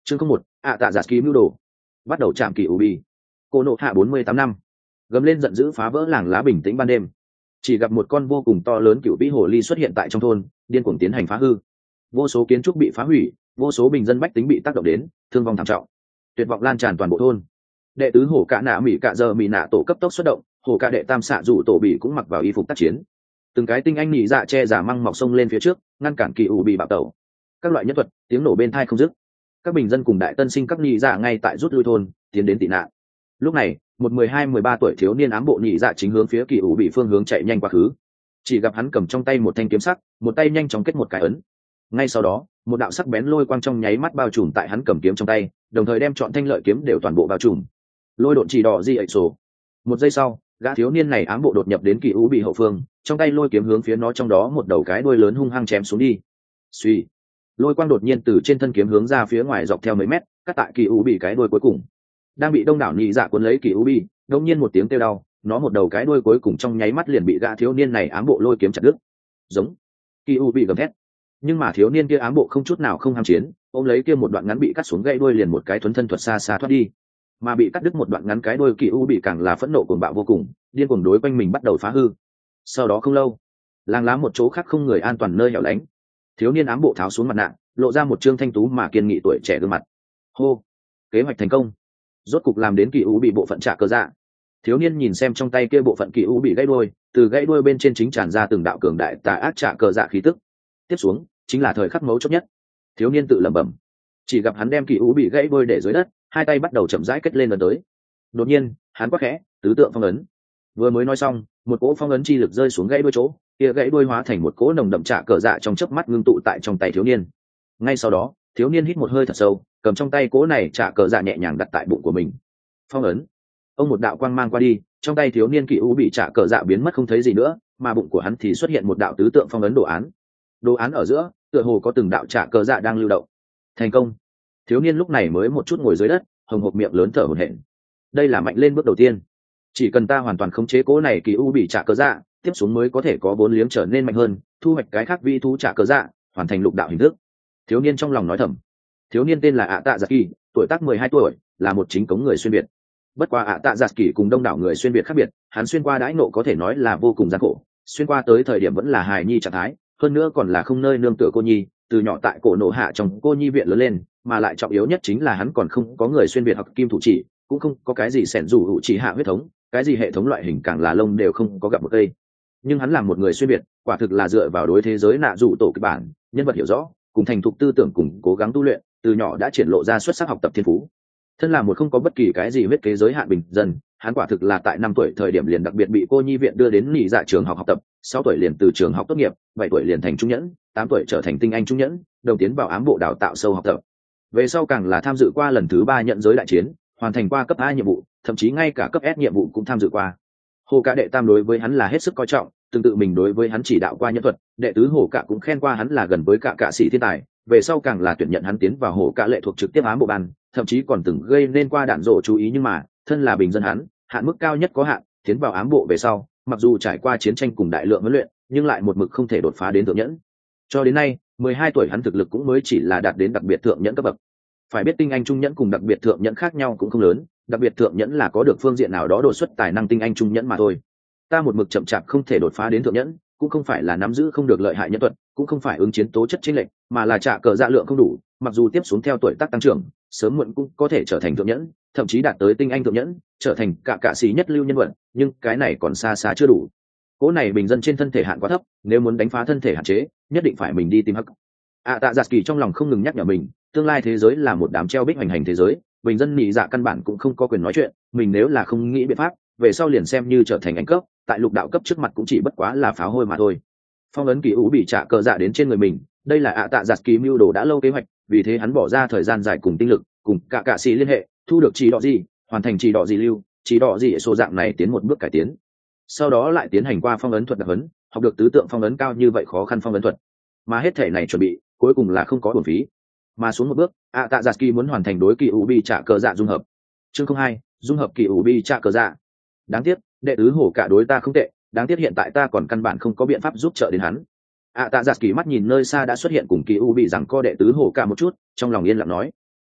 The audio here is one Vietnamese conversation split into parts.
chương 01, ạ tạ giả kỳ mưu đồ bắt đầu chạm kỳ ubi. Cô nộ hạ 48 năm. Gầm lên giận dữ phá vỡ làng lá bình tĩnh ban đêm. Chỉ gặp một con vô cùng to lớn cựu vĩ hồ ly xuất hiện tại trong thôn, điên cuồng tiến hành phá hư. Vô số kiến trúc bị phá hủy, vô số bình dân bách tính bị tác động đến, thương vong thảm trọng. Tuyệt vọng lan tràn toàn bộ thôn. Đệ tứ hổ cạ nạ mỹ cạ giờ mỹ nạ tổ cấp tốc xuất động, hổ cạ đệ tam xạ rủ tổ bị cũng mặc vào y phục tác chiến. Từng cái tinh anh nhị dạ che giả măng mọc sông lên phía trước, ngăn cản kỳ ủ bị bạo tẩu. Các loại nhân thuật, tiếng nổ bên tai không dứt. Các bình dân cùng đại tân sinh các nhị dạ ngay tại rút lui thôn, tiến đến tị nạn. Lúc này, một 12-13 tuổi thiếu niên ám bộ nhị dạ chính hướng phía kỳ ủ bị phương hướng chạy nhanh qua khứ. Chỉ gặp hắn cầm trong tay một thanh kiếm sắc, một tay nhanh chóng kết một cái ấn. Ngay sau đó, một đạo sắc bén lôi quang trong nháy mắt bao trùm tại hắn cầm kiếm trong tay, đồng thời đem chọn thanh lợi kiếm đều toàn bộ bao trùm. Lôi độn chỉ đỏ di ẩy sổ. Một giây sau, gã thiếu niên này ám bộ đột nhập đến kỳ ủ bị hậu phương, trong tay lôi kiếm hướng phía nó trong đó một đầu cái đuôi lớn hung hăng chém xuống đi. Suy, lôi quang đột nhiên từ trên thân kiếm hướng ra phía ngoài dọc theo mấy mét, cắt tại kỳ ủ bị cái đuôi cuối cùng. Đang bị đông đảo nhị dạ cuốn lấy kỳ ủ bị, đột nhiên một tiếng kêu đau, nó một đầu cái đuôi cuối cùng trong nháy mắt liền bị gã thiếu niên này ám bộ lôi kiếm chặt đứt. Giống, kỳ ủ bị gầm thét. Nhưng mà thiếu niên kia ám bộ không chút nào không ham chiến, ôm lấy kia một đoạn ngắn bị cắt xuống gãy đuôi liền một cái thuấn thân thuật xa xa thoát đi. Mà bị cắt đứt một đoạn ngắn cái đuôi kỳ u bị càng là phẫn nộ cuồng bạo vô cùng, điên cuồng đối quanh mình bắt đầu phá hư. Sau đó không lâu, làng lá một chỗ khác không người an toàn nơi hẻo lánh, thiếu niên ám bộ tháo xuống mặt nạ, lộ ra một trương thanh tú mà kiên nghị tuổi trẻ gương mặt. Hô, kế hoạch thành công, rốt cục làm đến kỳ u bị bộ phận trả cơ dạ. Thiếu niên nhìn xem trong tay kia bộ phận kỳ u bị gãy đuôi, từ gãy đuôi bên trên chính tràn ra từng đạo cường đại tà ác trả cơ dạ khí tức. Tiếp xuống chính là thời khắc mấu chốt nhất. Thiếu niên tự lẩm bẩm, chỉ gặp hắn đem kỳ u bị gãy đuôi để dưới đất, hai tay bắt đầu chậm rãi kết lên ấn tới. Đột nhiên hắn quát khẽ, tứ tượng phong ấn. Vừa mới nói xong, một cỗ phong ấn chi lực rơi xuống gãy đuôi chỗ, kia gãy đuôi hóa thành một cỗ nồng đậm trả cờ dạ trong chớp mắt ngưng tụ tại trong tay thiếu niên. Ngay sau đó, thiếu niên hít một hơi thật sâu, cầm trong tay cỗ này trả cờ dạ nhẹ nhàng đặt tại bụng của mình. Phong ấn. Ông một đạo quang mang qua đi, trong tay thiếu niên kỳ u bị trả cờ dạ biến mất không thấy gì nữa, mà bụng của hắn thì xuất hiện một đạo tứ tượng phong ấn đồ án. Đồ án ở giữa, tựa hồ có từng đạo trả cờ dạ đang lưu động. Thành công. Thiếu niên lúc này mới một chút ngồi dưới đất, hồng hộc miệng lớn thở hổn hển. Đây là mạnh lên bước đầu tiên. Chỉ cần ta hoàn toàn khống chế cố này kỳ u bị trả cờ dạ, tiếp xuống mới có thể có vốn liếng trở nên mạnh hơn, thu hoạch cái khác vi thú trả cờ dạ, hoàn thành lục đạo hình thức. Thiếu niên trong lòng nói thầm. Thiếu niên tên là ạ tạ giặc kỳ, tuổi tác 12 tuổi, là một chính cống người xuyên việt. Bất quá ạ tạ giặc kỳ cùng đông đảo người xuyên việt khác biệt, hắn xuyên qua đãi nộ có thể nói là vô cùng gian khổ, xuyên qua tới thời điểm vẫn là hài nhi trạng thái, hơn nữa còn là không nơi nương tựa cô nhi, từ nhỏ tại cổ nộ hạ trong cô nhi viện lớn lên, mà lại trọng yếu nhất chính là hắn còn không có người xuyên việt học kim thủ chỉ, cũng không có cái gì xẻn rủ hữu chỉ hạ huyết thống, cái gì hệ thống loại hình càng là lông đều không có gặp một cây. Nhưng hắn là một người xuyên việt, quả thực là dựa vào đối thế giới nạ dụ tổ kịch bản, nhân vật hiểu rõ, cùng thành thục tư tưởng cùng cố gắng tu luyện, từ nhỏ đã triển lộ ra xuất sắc học tập thiên phú. Thân là một không có bất kỳ cái gì huyết kế giới hạn bình dân, hắn quả thực là tại 5 tuổi thời điểm liền đặc biệt bị cô nhi viện đưa đến nhị dạ trường học học tập, 6 tuổi liền từ trường học tốt nghiệp, 7 tuổi liền thành trung nhẫn, 8 tuổi trở thành tinh anh trung nhẫn, đồng tiến vào ám bộ đào tạo sâu học tập. Về sau càng là tham dự qua lần thứ 3 nhận giới đại chiến, hoàn thành qua cấp A nhiệm vụ, thậm chí ngay cả cấp S nhiệm vụ cũng tham dự qua. Hồ Cạ đệ tam đối với hắn là hết sức coi trọng, tương tự mình đối với hắn chỉ đạo qua nhân thuật, đệ tứ Hồ Cạ cũng khen qua hắn là gần với cả sĩ thiên tài, về sau càng là tuyển nhận hắn tiến vào Hồ Cạ lệ thuộc trực tiếp ám bộ ban, thậm chí còn từng gây nên qua đạn rộ chú ý, nhưng mà thân là bình dân hắn, hạn mức cao nhất có hạn, tiến vào ám bộ về sau, mặc dù trải qua chiến tranh cùng đại lượng huấn luyện, nhưng lại một mực không thể đột phá đến thượng nhẫn. Cho đến nay, 12 tuổi hắn thực lực cũng mới chỉ là đạt đến đặc biệt thượng nhẫn cấp bậc. Phải biết tinh anh trung nhẫn cùng đặc biệt thượng nhẫn khác nhau cũng không lớn, đặc biệt thượng nhẫn là có được phương diện nào đó đột xuất tài năng tinh anh trung nhẫn mà thôi. Ta một mực chậm chạp không thể đột phá đến thượng nhẫn, cũng không phải là nắm giữ không được lợi hại nhân thuật, cũng không phải ứng chiến tố chất chênh lệch, mà là trả cờ dạ lượng không đủ, mặc dù tiếp xuống theo tuổi tác tăng trưởng, sớm muộn cũng có thể trở thành thượng nhẫn, thậm chí đạt tới tinh anh thượng nhẫn, trở thành cả sĩ nhất lưu nhân vật, nhưng cái này còn xa xa chưa đủ. Cố này bình dân trên thân thể hạn quá thấp, nếu muốn đánh phá thân thể hạn chế, nhất định phải mình đi tìm hắc. Tạ Giạt Kỳ trong lòng không ngừng nhắc nhở mình, tương lai thế giới là một đám treo bích hoành hành thế giới, bình dân nhị dạ căn bản cũng không có quyền nói chuyện, mình nếu là không nghĩ biện pháp, về sau liền xem như trở thành ảnh cấp, tại lục đạo cấp trước mặt cũng chỉ bất quá là pháo hôi mà thôi. Phong ấn kỳ ủ bị trả cờ dạ đến trên người mình, đây là Tạ Giạt Kỳ mưu đồ đã lâu kế hoạch, vì thế hắn bỏ ra thời gian dài cùng tinh lực, cùng cả sĩ liên hệ, thu được chỉ đỏ gì, hoàn thành chỉ đỏ gì lưu, chỉ đỏ gì số dạng này tiến một bước cải tiến. Sau đó lại tiến hành qua phong ấn thuật đặc huấn, học được tứ tượng phong ấn cao như vậy khó khăn phong ấn thuật. Mà hết thể này chuẩn bị, cuối cùng là không có uổng phí. Mà xuống một bước, Tạ Giạt Kỳ muốn hoàn thành đối kỳ ủ bị trả cờ dạ dung hợp. Chương 02, dung hợp kỳ ủ bị trả cờ dạ. Đáng tiếc, đệ tứ Hổ Cả đối ta không tệ, đáng tiếc hiện tại ta còn căn bản không có biện pháp giúp trợ đến hắn. Tạ Giạt Kỳ mắt nhìn nơi xa đã xuất hiện cùng kỳ ủ bị rằng co đệ tứ Hổ Cả một chút, trong lòng yên lặng nói: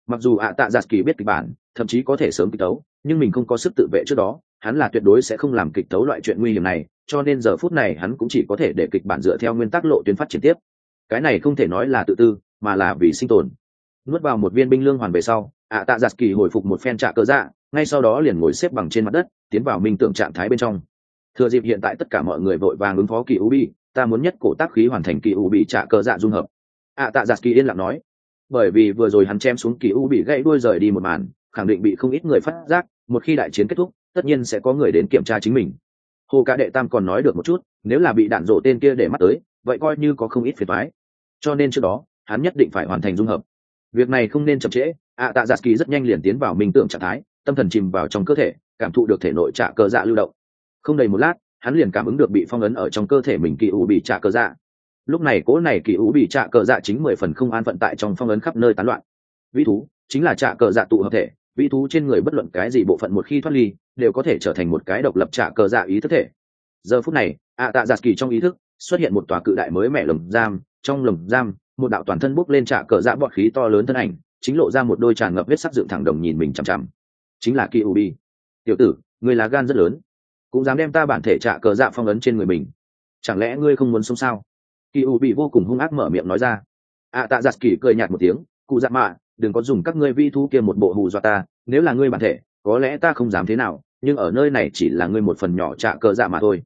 Mặc dù ạ tạ giặt kỳ biết kịch bản, thậm chí có thể sớm kịch tấu, nhưng mình không có sức tự vệ trước đó, hắn là tuyệt đối sẽ không làm kịch tấu loại chuyện nguy hiểm này, cho nên giờ phút này hắn cũng chỉ có thể để kịch bản dựa theo nguyên tắc lộ tuyến phát triển tiếp. Cái này không thể nói là tự tư, mà là vì sinh tồn. Nuốt vào một viên binh lương hoàn về sau, ạ tạ giặt kỳ hồi phục một phen trạ cờ dạ, ngay sau đó liền ngồi xếp bằng trên mặt đất, tiến vào minh tưởng trạng thái bên trong. Thừa dịp hiện tại tất cả mọi người vội vàng ứng phó kỳ ubi, ta muốn nhất cổ tác khí hoàn thành kỳ ubi trạ cờ dạ dung hợp. ạ tạ giặt kỳ yên lặng nói, bởi vì vừa rồi hắn chém xuống kỳ ubi gãy đuôi rời đi một màn, khẳng định bị không ít người phát giác, một khi đại chiến kết thúc tất nhiên sẽ có người đến kiểm tra chính mình. Hồ Cả đệ tam còn nói được một chút, nếu là bị đạn rổ tên kia để mắt tới, vậy coi như có không ít phiền toái. Cho nên trước đó hắn nhất định phải hoàn thành dung hợp. Việc này không nên chậm trễ. Tạ Giặt Kỳ rất nhanh liền tiến vào minh tưởng trạng thái, tâm thần chìm vào trong cơ thể, cảm thụ được thể nội trạ cờ dạ lưu động. Không đầy một lát, hắn liền cảm ứng được bị phong ấn ở trong cơ thể mình kỳ u bị trạ cờ dạ. Lúc này cố này kỳ u bị trạ cờ dạ chính 10 phần không an phận tại trong phong ấn khắp nơi tán loạn. Vĩ thú chính là trạ cờ dạ tụ hợp thể, vĩ thú trên người bất luận cái gì bộ phận một khi thoát ly, đều có thể trở thành một cái độc lập trạ cờ dạ ý thức thể. Giờ phút này, Tạ Giặt Kỳ trong ý thức xuất hiện một tòa cự đại mới mẻ lồng giam, trong lồng giam một đạo toàn thân bốc lên trạ cờ dạ bọt khí to lớn thân ảnh, chính lộ ra một đôi tràn ngập huyết sắc dựng thẳng đồng nhìn mình chằm chằm. Chính là Kyuubi. Tiểu tử, ngươi lá gan rất lớn, cũng dám đem ta bản thể trạ cờ dạ phong ấn trên người mình, chẳng lẽ ngươi không muốn sống sao? Kyuubi vô cùng hung ác mở miệng nói ra. Tạ Giặt Kỳ cười nhạt một tiếng, cụ dạ mạ, đừng có dùng các ngươi vi thú kia một bộ hù dọa ta, nếu là ngươi bản thể có lẽ ta không dám thế nào, nhưng ở nơi này chỉ là ngươi một phần nhỏ trạ cờ dạ mà thôi.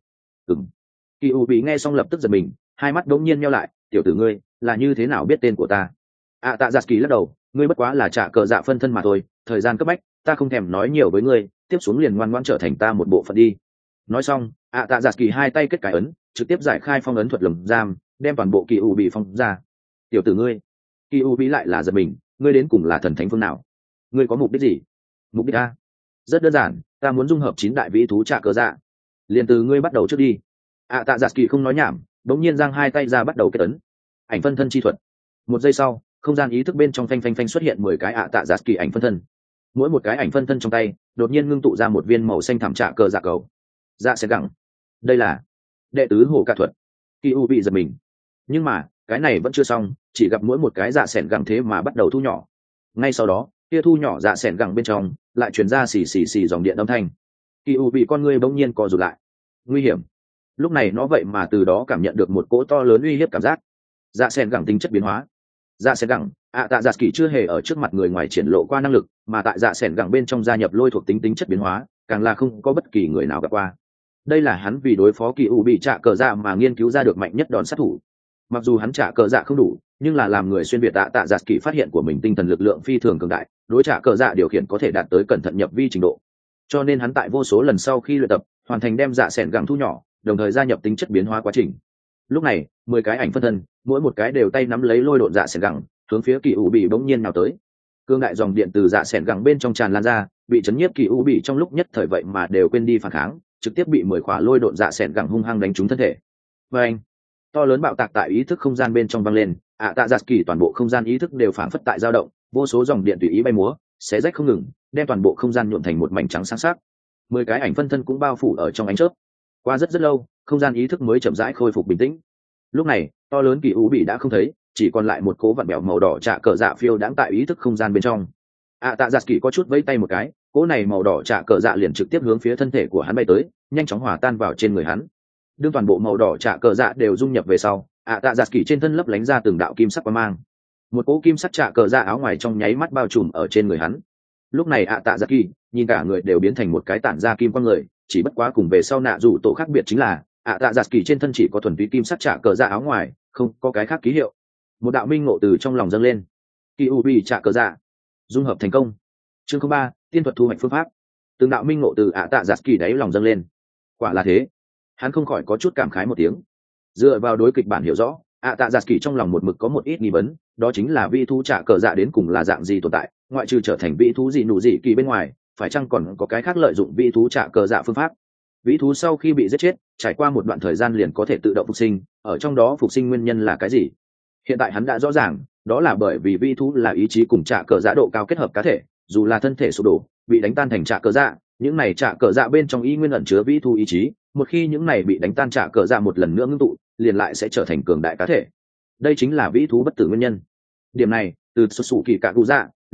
Kyuubi nghe xong lập tức giật mình, hai mắt đống nhiên nheo lại, tiểu tử ngươi là như thế nào biết tên của ta? Tạ Giặt Kỳ lắc đầu, ngươi bất quá là trạ cờ dạ phân thân mà thôi, thời gian cấp bách, ta không thèm nói nhiều với ngươi, tiếp xuống liền ngoan ngoãn trở thành ta một bộ phận đi. Nói xong, Tạ Giặt Kỳ hai tay kết cái ấn, trực tiếp giải khai phong ấn thuật lồng giam, đem toàn bộ Kyuubi phong ra. Tiểu tử ngươi, Kyuubi lại là giật mình, ngươi đến cùng là thần thánh phương nào? Ngươi có mục đích gì? Mục đích a? Rất đơn giản, ta muốn dung hợp 9 đại vĩ thú trạ cờ dạ. Liền từ ngươi bắt đầu trước đi. Tạ Giặt Kỳ không nói nhảm, đống nhiên giang hai tay ra bắt đầu kết ấn. Ảnh phân thân chi thuật. Một giây sau, không gian ý thức bên trong phanh phanh phanh xuất hiện 10 cái Tạ Giặt Kỳ ảnh phân thân. Mỗi một cái ảnh phân thân trong tay đột nhiên ngưng tụ ra một viên màu xanh thảm trạ cờ dạ cầu. Dạ sẽ gặng. Đây là đệ tứ hồ cả thuật. Kyuubi giật mình. Nhưng mà cái này vẫn chưa xong, chỉ gặp mỗi một cái dạ sẻn gặng thế mà bắt đầu thu nhỏ. Ngay sau đó kia thu nhỏ dạ sẻn gặng bên trong lại truyền ra xì xì xì dòng điện âm thanh. Kyuubi con ngươi bỗng nhiên co rụt lại. Nguy hiểm. Lúc này nó vậy mà từ đó cảm nhận được một cỗ to lớn uy hiếp cảm giác. Dạ sẻn gặng tính chất biến hóa. Dạ sẻn gặng, Tạ Giặt Kỳ chưa hề ở trước mặt người ngoài triển lộ qua năng lực, mà tại dạ sẻn gặng bên trong gia nhập lôi thuộc tính chất biến hóa, càng là không có bất kỳ người nào gặp qua. Đây là hắn vì đối phó Kyuubi trạ cờ dạ mà nghiên cứu ra được mạnh nhất đòn sát thủ. Mặc dù hắn trạ cờ dạ không đủ, nhưng là làm người xuyên việt Tạ Giặt Kỳ phát hiện của mình tinh thần lực lượng phi thường cường đại, đối trạ cờ dạ điều khiển có thể đạt tới cẩn thận nhập vi trình độ. Cho nên hắn tại vô số lần sau khi luyện tập, hoàn thành đem dạ sẻn gặng thu nhỏ, đồng thời gia nhập tính chất biến hóa quá trình. Lúc này 10 cái ảnh phân thân, mỗi một cái đều tay nắm lấy lôi độn dạ sẻn gặng, hướng phía Kyuubi bỗng nhiên nào tới. Cương đại dòng điện từ dạ sẻn gặng bên trong tràn lan ra, bị chấn nhiếp Kyuubi trong lúc nhất thời vậy mà đều quên đi phản kháng, trực tiếp bị 10 khỏa lôi độn dạ sẻn gặng hung hăng đánh trúng thân thể. Và anh, to lớn bạo tạc tại ý thức không gian bên trong vang lên, Tạ Giặt Kỳ toàn bộ không gian ý thức đều phản phất tại dao động, vô số dòng điện tùy ý bay múa, xé rách không ngừng, đem toàn bộ không gian nhuộm thành một mảnh trắng sáng sắc. 10 cái ảnh phân thân cũng bao phủ ở trong ánh chớp. Qua rất lâu, không gian ý thức mới chậm rãi khôi phục bình tĩnh. Lúc này, to lớn Kyuubi đã không thấy, chỉ còn lại một cố vặn bèo màu đỏ trạ cờ dạ phiêu đãng tại ý thức không gian bên trong. Tạ Giặt Kỳ có chút vẫy tay một cái, cố này màu đỏ trạ cờ dạ liền trực tiếp hướng phía thân thể của hắn bay tới, nhanh chóng hòa tan vào trên người hắn. Đương toàn bộ màu đỏ trạ cờ dạ đều dung nhập về sau, Tạ Giặt Kỳ trên thân lấp lánh ra từng đạo kim sắc quang mang. Một cỗ kim sắc trạ cờ dạ áo ngoài trong nháy mắt bao trùm ở trên người hắn. Lúc này Tạ Giặt Kỳ nhìn cả người đều biến thành một cái tản ra kim quang người, chỉ bất quá cùng về sau nạ dù tổ khác biệt chính là Tạ Giặt Kỳ trên thân chỉ có thuần túy kim sắc trạ cờ dạ áo ngoài, không có cái khác ký hiệu. Một đạo minh ngộ từ trong lòng dâng lên. Kyuubi trạ cờ dạ dung hợp thành công. Chương 03, tiên thuật thu hoạch phương pháp. Từng đạo minh ngộ từ Tạ Giặt Kỳ đáy lòng dâng lên. Quả là thế, hắn không khỏi có chút cảm khái một tiếng. Dựa vào đối kịch bản hiểu rõ, Tạ Giặt Kỳ trong lòng một mực có một ít nghi vấn, đó chính là vị thú trạ cờ dạ đến cùng là dạng gì tồn tại, ngoại trừ trở thành vị thú gì nụ gì kỳ bên ngoài, phải chăng còn có cái khác lợi dụng vị thú trạ cờ dạ phương pháp. Vĩ thú sau khi bị giết chết, trải qua một đoạn thời gian liền có thể tự động phục sinh, ở trong đó phục sinh nguyên nhân là cái gì? Hiện tại hắn đã rõ ràng, đó là bởi vì vĩ thú là ý chí cùng trạ cờ dạ độ cao kết hợp cá thể, dù là thân thể sụp đổ, bị đánh tan thành trạ cờ dạ, những này trạ cờ dạ bên trong y nguyên ẩn chứa vĩ thú ý chí, một khi những này bị đánh tan trạ cờ dạ một lần nữa ngưng tụ, liền lại sẽ trở thành cường đại cá thể. Đây chính là vĩ thú bất tử nguyên nhân. Điểm này, từ xuất xù kỳ cạ cụ dạ,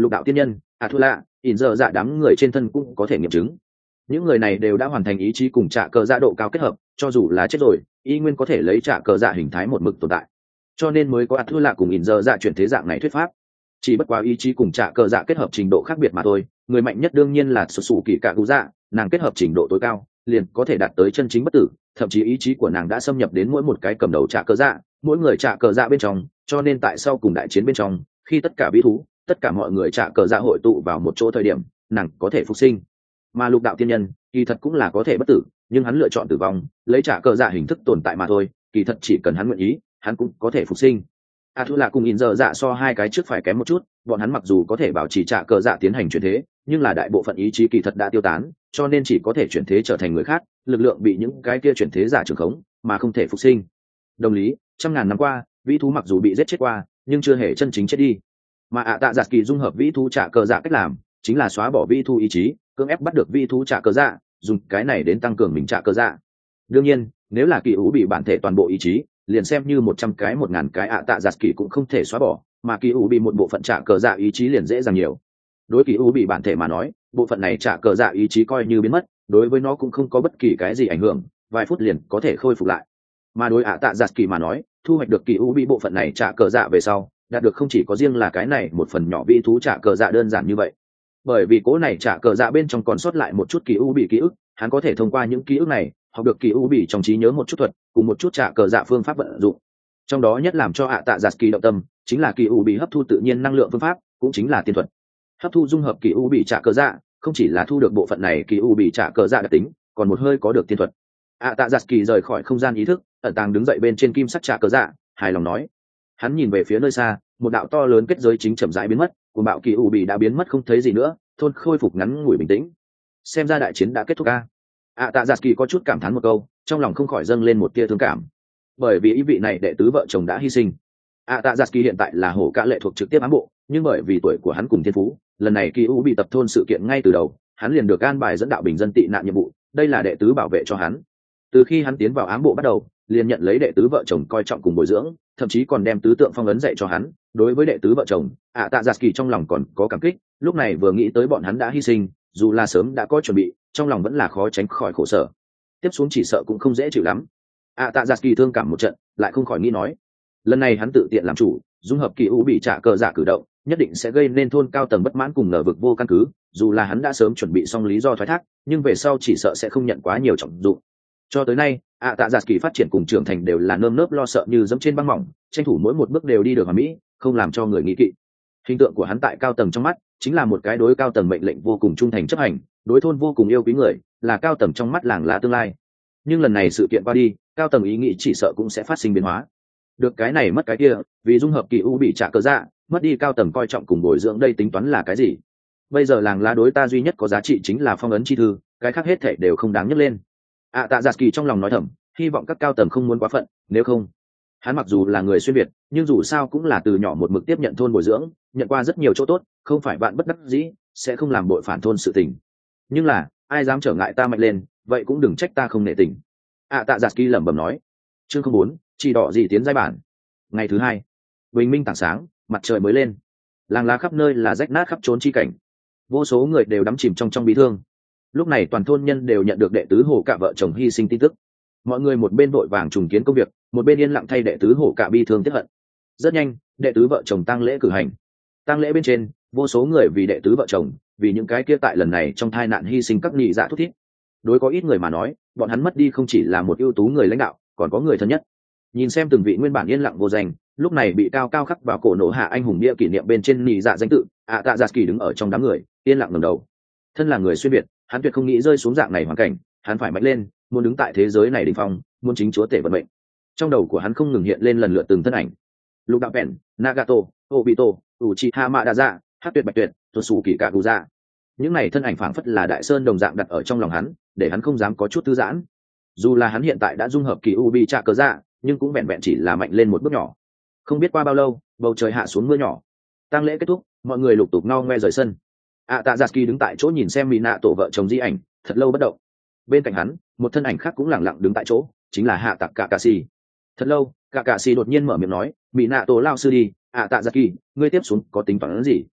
lục đạo tiên nhân thua lạ ỉn giờ dạ đám người trên thân cũng có thể nghiệm chứng. Những người này đều đã hoàn thành ý chí cùng trả cờ dạ độ cao kết hợp, cho dù là chết rồi y nguyên có thể lấy trả cờ dạ hình thái một mực tồn tại, cho nên mới có thua lạ cùng ỉn giờ dạ chuyển thế dạng này thuyết pháp. Chỉ bất quá ý chí cùng trả cờ dạ kết hợp trình độ khác biệt mà thôi. Người mạnh nhất đương nhiên là sụt sù kỳ cạ cụ dạ, nàng kết hợp trình độ tối cao liền có thể đạt tới chân chính bất tử, thậm chí ý chí của nàng đã xâm nhập đến mỗi một cái cầm đầu trả cờ dạ, mỗi người trả cờ dạ bên trong, cho nên tại sau cùng đại chiến bên trong, khi tất cả vĩ thú, tất cả mọi người trả cờ dạ hội tụ vào một chỗ thời điểm, nàng có thể phục sinh. Mà lục đạo tiên nhân kỳ thật cũng là có thể bất tử, nhưng hắn lựa chọn tử vong, lấy trả cờ dạ hình thức tồn tại mà thôi, kỳ thật chỉ cần hắn nguyện ý, hắn cũng có thể phục sinh. Thu là cùng in giờ dạ so hai cái trước phải kém một chút, bọn hắn mặc dù có thể bảo trì trả cờ dạ tiến hành chuyển thế, nhưng là đại bộ phận ý chí kỳ thật đã tiêu tán, cho nên chỉ có thể chuyển thế trở thành người khác, lực lượng bị những cái kia chuyển thế giả trưởng khống, mà không thể phục sinh. Đồng lý, trăm ngàn năm qua, vĩ thú mặc dù bị giết chết qua, nhưng chưa hề chân chính chết đi. Mà tạ giạt kỳ dung hợp vĩ thú trả cờ dạ cách làm, chính là xóa bỏ vĩ thú ý chí, cưỡng ép bắt được vĩ thú trả cờ dạ, dùng cái này đến tăng cường mình trả cờ dạ. Đương nhiên, nếu là kỳ ủ bị bản thể toàn bộ ý chí, liền xem như 100 cái 1000 cái tạ giạt kỳ cũng không thể xóa bỏ, mà kỳ ủ bị một bộ phận trả cờ dạ ý chí liền dễ dàng nhiều. Đối kỳ ủ bị bản thể mà nói, bộ phận này trả cờ dạ ý chí coi như biến mất, đối với nó cũng không có bất kỳ cái gì ảnh hưởng, vài phút liền có thể khôi phục lại. Mà đối tạ giạt kỳ mà nói, thu hoạch được kỳ ủ bị bộ phận này trả cờ dạ về sau, đạt được không chỉ có riêng là cái này một phần nhỏ vĩ thú trả cờ dạ đơn giản như vậy, bởi vì cố này trả cờ dạ bên trong còn sót lại một chút kỳ ủ bị ký ức, hắn có thể thông qua những ký ức này học được kỳ ủ bị trong trí nhớ một chút thuật cùng một chút trả cờ dạ phương pháp vận dụng. Trong đó nhất làm cho tạ giạt kỳ động tâm chính là kỳ ủ bị hấp thu tự nhiên năng lượng phương pháp, cũng chính là tiên thuật. Hấp thu dung hợp kỳ ủ bị trả cờ dạ không chỉ là thu được bộ phận này kỳ ủ bị trả cờ dạ đặc tính, còn một hơi có được tiên thuật. Tạ giạt kỳ rời khỏi không gian ý thức, ẩn tàng đứng dậy bên trên kim sắc trả cờ dạ, hài lòng nói. Hắn nhìn về phía nơi xa, một đạo to lớn kết giới chính chậm rãi biến mất, của bạo kỳ ủ bị đã biến mất không thấy gì nữa, thôn khôi phục ngắn ngủi bình tĩnh. Xem ra đại chiến đã kết thúc a. Tạ giạt kỳ có chút cảm thán một câu, trong lòng không khỏi dâng lên một tia thương cảm, bởi vì ý vị này đệ tứ vợ chồng đã hy sinh. Tạ giạt kỳ hiện tại là hổ cả lệ thuộc trực tiếp ám bộ, nhưng bởi vì tuổi của hắn cùng thiên phú, lần này kỳ u bị tập thôn sự kiện ngay từ đầu, hắn liền được an bài dẫn đạo bình dân tị nạn nhiệm vụ, đây là đệ tứ bảo vệ cho hắn. Từ khi hắn tiến vào ám bộ bắt đầu, liền nhận lấy đệ tứ vợ chồng coi trọng cùng bồi dưỡng, thậm chí còn đem tứ tượng phong ấn dạy cho hắn. Đối với đệ tứ vợ chồng, Tạ giạt kỳ trong lòng còn có cảm kích, lúc này vừa nghĩ tới bọn hắn đã hy sinh, dù là sớm đã có chuẩn bị, trong lòng vẫn là khó tránh khỏi khổ sở. Tiếp xuống chỉ sợ cũng không dễ chịu lắm. Tạ giạt kỳ thương cảm một trận, lại không khỏi nghĩ nói, lần này hắn tự tiện làm chủ, dung hợp kỳ u bị trả cờ giả cử động, nhất định sẽ gây nên thôn cao tầng bất mãn cùng ngờ vực vô căn cứ. Dù là hắn đã sớm chuẩn bị xong lý do thoái thác, nhưng về sau chỉ sợ sẽ không nhận quá nhiều trọng dụng. Cho tới nay, Tạ giạt kỳ phát triển cùng trưởng thành đều là nơm nớp lo sợ như dẫm trên băng mỏng, tranh thủ mỗi một bước đều đi được hoàn mỹ, không làm cho người nghi kỵ. Hình tượng của hắn tại cao tầng trong mắt chính là một cái đối cao tầng mệnh lệnh vô cùng trung thành chấp hành, đối thôn vô cùng yêu quý người, là cao tầng trong mắt làng lá tương lai. Nhưng lần này sự kiện qua đi, cao tầng ý nghĩ chỉ sợ cũng sẽ phát sinh biến hóa. Được cái này mất cái kia, vì dung hợp kỳ u bị trả cờ dạ, mất đi cao tầng coi trọng cùng bồi dưỡng, đây tính toán là cái gì? Bây giờ làng lá đối ta duy nhất có giá trị chính là phong ấn chi thư, cái khác hết thảy đều không đáng nhắc lên. Tạ giạt kỳ trong lòng nói thầm, hy vọng các cao tầng không muốn quá phận, nếu không, hắn mặc dù là người xuyên việt, nhưng dù sao cũng là từ nhỏ một mực tiếp nhận thôn bồi dưỡng, nhận qua rất nhiều chỗ tốt, không phải bạn bất đắc dĩ sẽ không làm bội phản thôn sự tình. Nhưng là ai dám trở ngại ta mạnh lên, vậy cũng đừng trách ta không nể tình. Tạ giạt kỳ lẩm bẩm nói. Chương 04, chỉ đỏ gì tiến giai bản. Ngày thứ hai, bình minh tảng sáng, mặt trời mới lên, làng lá khắp nơi là rách nát khắp trốn chi cảnh, vô số người đều đắm chìm trong bi thương. Lúc này toàn thôn nhân đều nhận được đệ tứ hổ cả vợ chồng hy sinh tin tức, mọi người một bên vội vàng trùng kiến công việc, một bên yên lặng thay đệ tứ hổ cả bi thương tiếp hận. Rất nhanh, đệ tứ vợ chồng tang lễ cử hành. Tang lễ bên trên, vô số người vì đệ tứ vợ chồng, vì những cái kia tại lần này trong tai nạn hy sinh các nhị dạ thút thít. Đối có ít người mà nói, bọn hắn mất đi không chỉ là một ưu tú người lãnh đạo, còn có người thân nhất. Nhìn xem từng vị nguyên bản yên lặng vô danh, lúc này bị cao cao khắc vào cổ nổ hạ anh hùng bia kỷ niệm bên trên nhị dạ danh tự, Tạ giạt kỳ đứng ở trong đám người, yên lặng ngẩng đầu. Thân là người xuyên việt, hắn tuyệt không nghĩ rơi xuống dạng này hoàn cảnh, hắn phải mạnh lên, muốn đứng tại thế giới này đỉnh phong, muốn chính chúa tể vận mệnh. Trong đầu của hắn không ngừng hiện lên lần lượt từng thân ảnh: lục đạo bèn, Nagato, Obito, Uchiha Madara, Hắc Tuyệt Bạch Tuyệt, Totsuki Kaguya. Những này thân ảnh phảng phất là đại sơn đồng dạng đặt ở trong lòng hắn, để hắn không dám có chút thư giãn. Dù là hắn hiện tại đã dung hợp kỳ ubi trả cờ dạ, nhưng cũng vẹn vẹn chỉ là mạnh lên một bước nhỏ. Không biết qua bao lâu, bầu trời hạ xuống mưa nhỏ. Tang lễ kết thúc, mọi người lục tục ngao ngoe rời sân. Tạ giạt kỳ đứng tại chỗ nhìn xem Mina tổ vợ chồng di ảnh, thật lâu bất động. Bên cạnh hắn, một thân ảnh khác cũng lẳng lặng đứng tại chỗ, chính là Hạ Tạc Kakashi. Thật lâu, Kakashi đột nhiên mở miệng nói: "Mina tổ lao sư đi, Tạ giạt kỳ, ngươi tiếp xuống có tính toán gì?"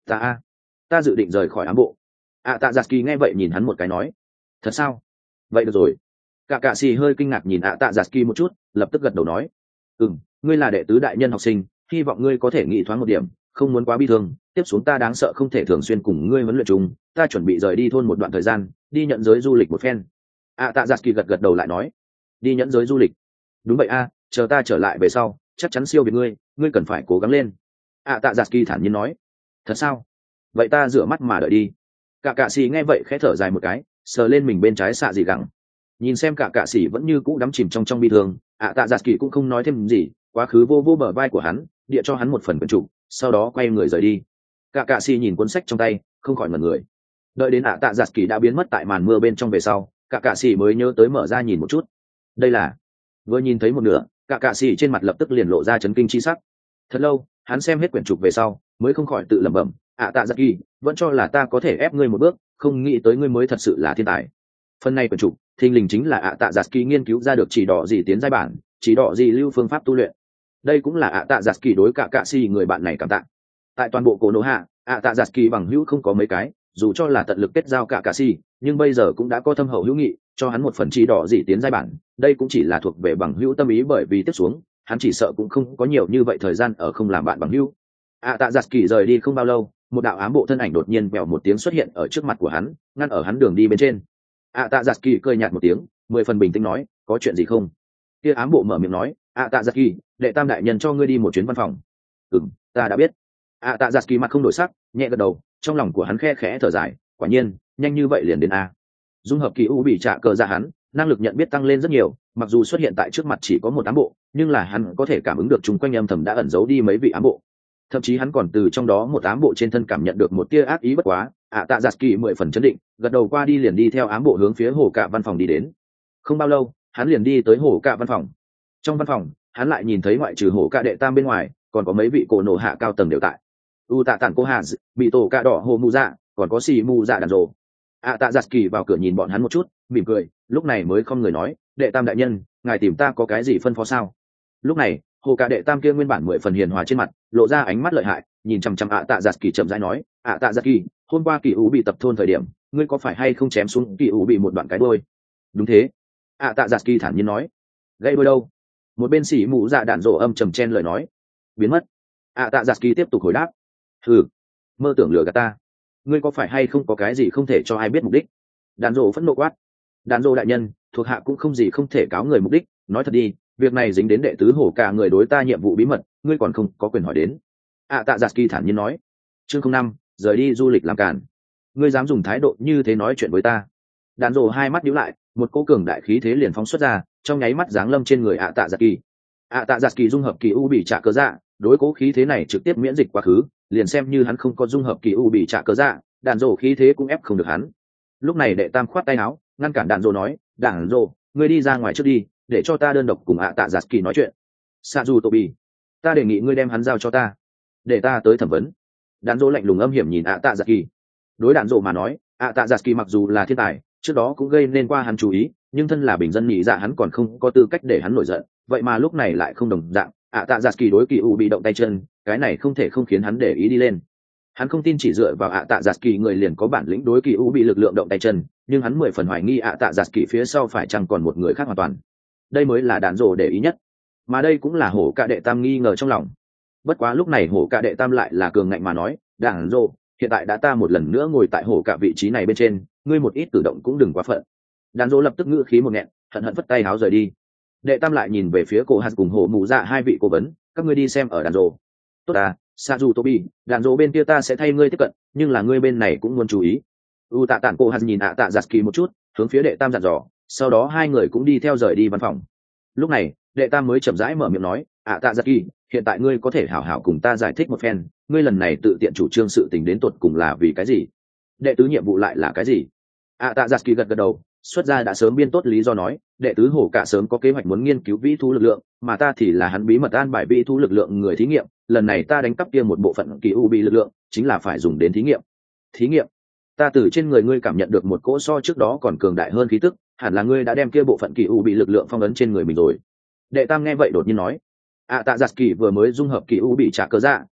Ta dự định rời khỏi ám bộ. ạ tạ giặt kỳ nghe vậy nhìn hắn một cái nói. Thật sao? Vậy được rồi. Cả cạ xì hơi kinh ngạc nhìn ạ tạ giặt kỳ một chút, lập tức gật đầu nói. Ngươi là đệ tứ đại nhân học sinh, hy vọng ngươi có thể nghĩ thoáng một điểm, không muốn quá bi thương. Tiếp xuống ta đáng sợ không thể thường xuyên cùng ngươi huấn luyện chung, ta chuẩn bị rời đi thôn một đoạn thời gian, đi nhận giới du lịch một phen. ạ tạ giặt kỳ gật gật đầu lại nói. Đi nhận giới du lịch? Đúng vậy a, chờ ta trở lại về sau chắc chắn siêu việt ngươi cần phải cố gắng lên. ạ tạ giặt kỳ thản nhiên nói. Thật sao? Vậy ta rửa mắt mà đợi đi. Cả cạ xì nghe vậy khẽ thở dài một cái, sờ lên mình bên trái xạ dị gẳng. Nhìn xem cả cạ xì vẫn như cũ đắm chìm trong bi thương, ạ tạ giặt kỳ cũng không nói thêm gì, quá khứ vô vô bờ vai của hắn, địa cho hắn một phần quyển trục, sau đó quay người rời đi. Cả cạ xì nhìn cuốn sách trong tay, không khỏi ngẩn người. Đợi đến ạ tạ giặt kỳ đã biến mất tại màn mưa bên trong về sau, cả cạ xì mới nhớ tới mở ra nhìn một chút. Đây là... Vừa nhìn thấy một nửa, cả cạ xì trên mặt lập tức liền lộ ra chấn kinh chi sắc. Thật lâu, hắn xem hết quyển trục về sau, mới không khỏi tự lẩm bẩm, ạ tạ giặt kỳ, vẫn cho là ta có thể ép ngươi một bước, không nghĩ tới ngươi mới thật sự là thiên tài. Phần này quyển trục thình lình chính là ạ tạ giặt kỳ nghiên cứu ra được chỉ đỏ gì tiến giai bản, chỉ đỏ gì lưu phương pháp tu luyện. Đây cũng là ạ tạ giặt kỳ đối cả cạ xì người bạn này cảm tạ. Tại toàn bộ cổ nổ hạ, ạ tạ giặt kỳ bằng hữu không có mấy cái, dù cho là tận lực kết giao cả cạ xì, nhưng bây giờ cũng đã có thâm hậu hữu nghị, cho hắn một phần chỉ đỏ gì tiến giai bản. Đây cũng chỉ là thuộc về bằng hữu tâm ý, bởi vì tiếp xuống hắn chỉ sợ cũng không có nhiều như vậy thời gian ở không làm bạn bằng hữu. ạ tạ giặt kỳ rời đi không bao lâu, một đạo ám bộ thân ảnh đột nhiên vèo một tiếng xuất hiện ở trước mặt của hắn, ngăn ở hắn đường đi bên trên. ạ tạ giặt kỳ cười nhạt một tiếng, 10 phần bình tĩnh nói, có chuyện gì không? Kia ám bộ mở miệng nói, ạ tạ giặt kỳ, đệ tam đại nhân cho ngươi đi một chuyến văn phòng. Ta đã biết. ạ tạ giặt kỳ mặt không đổi sắc, nhẹ gật đầu, trong lòng của hắn khe khẽ thở dài, quả nhiên nhanh như vậy liền đến a. Dung hợp kỳ u bị trả cờ ra hắn, năng lực nhận biết tăng lên rất nhiều, mặc dù xuất hiện tại trước mặt chỉ có một ám bộ, nhưng là hắn có thể cảm ứng được chung quanh âm thầm đã ẩn giấu đi mấy vị ám bộ. Thậm chí hắn còn từ trong đó một ám bộ trên thân cảm nhận được một tia ác ý bất quá. ạ tạ giặt kỳ 10 phần chấn định, gật đầu qua đi liền đi theo ám bộ hướng phía hồ cạ văn phòng đi đến. Không bao lâu, hắn liền đi tới hồ cạ văn phòng. Trong văn phòng, hắn lại nhìn thấy ngoại trừ hồ cạ đệ tam bên ngoài, còn có mấy vị cổ nổ hạ cao tầng đều tại. U tạ tản cô hà, bị tổ cạ đỏ hồ mù dạ, còn có xì mù dạ đàn rồ. ạ tạ giặt kỳ vào cửa nhìn bọn hắn một chút, mỉm cười, lúc này mới không người nói, đệ tam đại nhân, ngài tìm ta có cái gì phân phó sao? Lúc này, hồ cạ đệ tam kia nguyên bản 10 phần hiền hòa trên mặt lộ ra ánh mắt lợi hại, nhìn chằm chằm ạ tạ giặt kỳ chậm rãi nói, ạ tạ giặt kỳ, hôm qua kỳ ủ bị tập thôn thời điểm, ngươi có phải hay không chém xuống kỳ ủ bị một đoạn cái đôi? Đúng thế. ạ tạ giặt kỳ thản nhiên nói. Gãy đôi đâu? Một bên xỉ mũ dạ đạn rộ âm trầm chen lời nói. Biến mất. ạ tạ giặt kỳ tiếp tục hồi đáp. Mơ tưởng lừa gạt ta. Ngươi có phải hay không có cái gì không thể cho ai biết mục đích? Đạn rộ phẫn nộ quát. Đạn rộ đại nhân, thuộc hạ cũng không gì không thể cáo người mục đích, nói thật đi, việc này dính đến đệ tứ hổ cả người đối ta nhiệm vụ bí mật, ngươi còn không có quyền hỏi đến. ạ tạ giặt kỳ thản nhiên nói. Chương 05, rời đi du lịch làm cản. Ngươi dám dùng thái độ như thế nói chuyện với ta? Đàn rồ hai mắt nhíu lại, một cỗ cường đại khí thế liền phóng xuất ra, trong nháy mắt giáng lâm trên người ạ tạ giặt kỳ. ạ tạ giặt kỳ dung hợp kỳ u bị trả cớ dạ, đối cố khí thế này trực tiếp miễn dịch quá khứ, liền xem như hắn không có dung hợp kỳ u bị trả cớ dạ, đàn rồ khí thế cũng ép không được hắn. Lúc này đệ tam khoát tay áo, ngăn cản đàn rồ nói, đàn rồ, ngươi đi ra ngoài trước đi, để cho ta đơn độc cùng ạ tạ giặt kỳ nói chuyện. Sa dù tô bì, ta đề nghị ngươi đem hắn giao cho ta, để ta tới thẩm vấn. Đàn rồ lạnh lùng âm hiểm nhìn ạ tạ giặt kỳ. Đối đàn rồ mà nói, ạ tạ giặt kỳ mặc dù là thiên tài, trước đó cũng gây nên qua hắn chú ý, nhưng thân là bình dân nhị dạ hắn còn không có tư cách để hắn nổi giận, vậy mà lúc này lại không đồng dạng. ạ tạ giặt kỳ đối kỳ u bị động tay chân, cái này không thể không khiến hắn để ý đi lên. Hắn không tin chỉ dựa vào ạ tạ giặt kỳ người liền có bản lĩnh đối kỳ u bị lực lượng động tay chân, nhưng hắn 10 phần hoài nghi ạ tạ giặt kỳ phía sau phải chăng còn một người khác hoàn toàn. Đây mới là đàn rồ để ý nhất, mà đây cũng là hổ cạ đệ tam nghi ngờ trong lòng. Bất quá lúc này hổ cạ đệ tam lại là cường ngạnh mà nói, đàn rồ, hiện tại đã ta một lần nữa ngồi tại hổ cạ vị trí này bên trên, ngươi một ít cử động cũng đừng quá phận. Đàn rồ lập tức ngữ khí một nghẹn, hận hận vất tay háo rời đi. Đệ tam lại nhìn về phía cổ hạt cùng hổ mù dạ hai vị cố vấn, các ngươi đi xem ở đàn rồ. Tốt à, sa dù tobi, đàn rồ bên kia ta sẽ thay ngươi tiếp cận, nhưng là ngươi bên này cũng muốn chú ý. U tạ tản cổ hạt nhìn ạ tạ giặt kỳ một chút, hướng phía đệ tam dặn dò, sau đó hai người cũng đi theo rời đi văn phòng. Lúc này đệ tam mới chậm rãi mở miệng nói, ạ tạ giặt kỳ, hiện tại ngươi có thể hảo hảo cùng ta giải thích một phen, ngươi lần này tự tiện chủ trương sự tình đến tột cùng là vì cái gì? Đệ tứ nhiệm vụ lại là cái gì? ạ tạ giặt kỳ gật gật đầu, xuất ra đã sớm biên tốt lý do nói, đệ tứ hổ cả sớm có kế hoạch muốn nghiên cứu vĩ thú lực lượng, mà ta thì là hắn bí mật an bài vĩ thú lực lượng người thí nghiệm, lần này ta đánh cắp kia một bộ phận kỳ u bị lực lượng, chính là phải dùng đến thí nghiệm. Thí nghiệm? Ta từ trên người ngươi cảm nhận được một cỗ so trước đó còn cường đại hơn khí tức, hẳn là ngươi đã đem kia bộ phận kỳ u bị lực lượng phong ấn trên người mình rồi. Đệ tam nghe vậy đột nhiên nói, ạ tạ giặt kỳ vừa mới dung hợp kỳ u bị trả cớ dạ,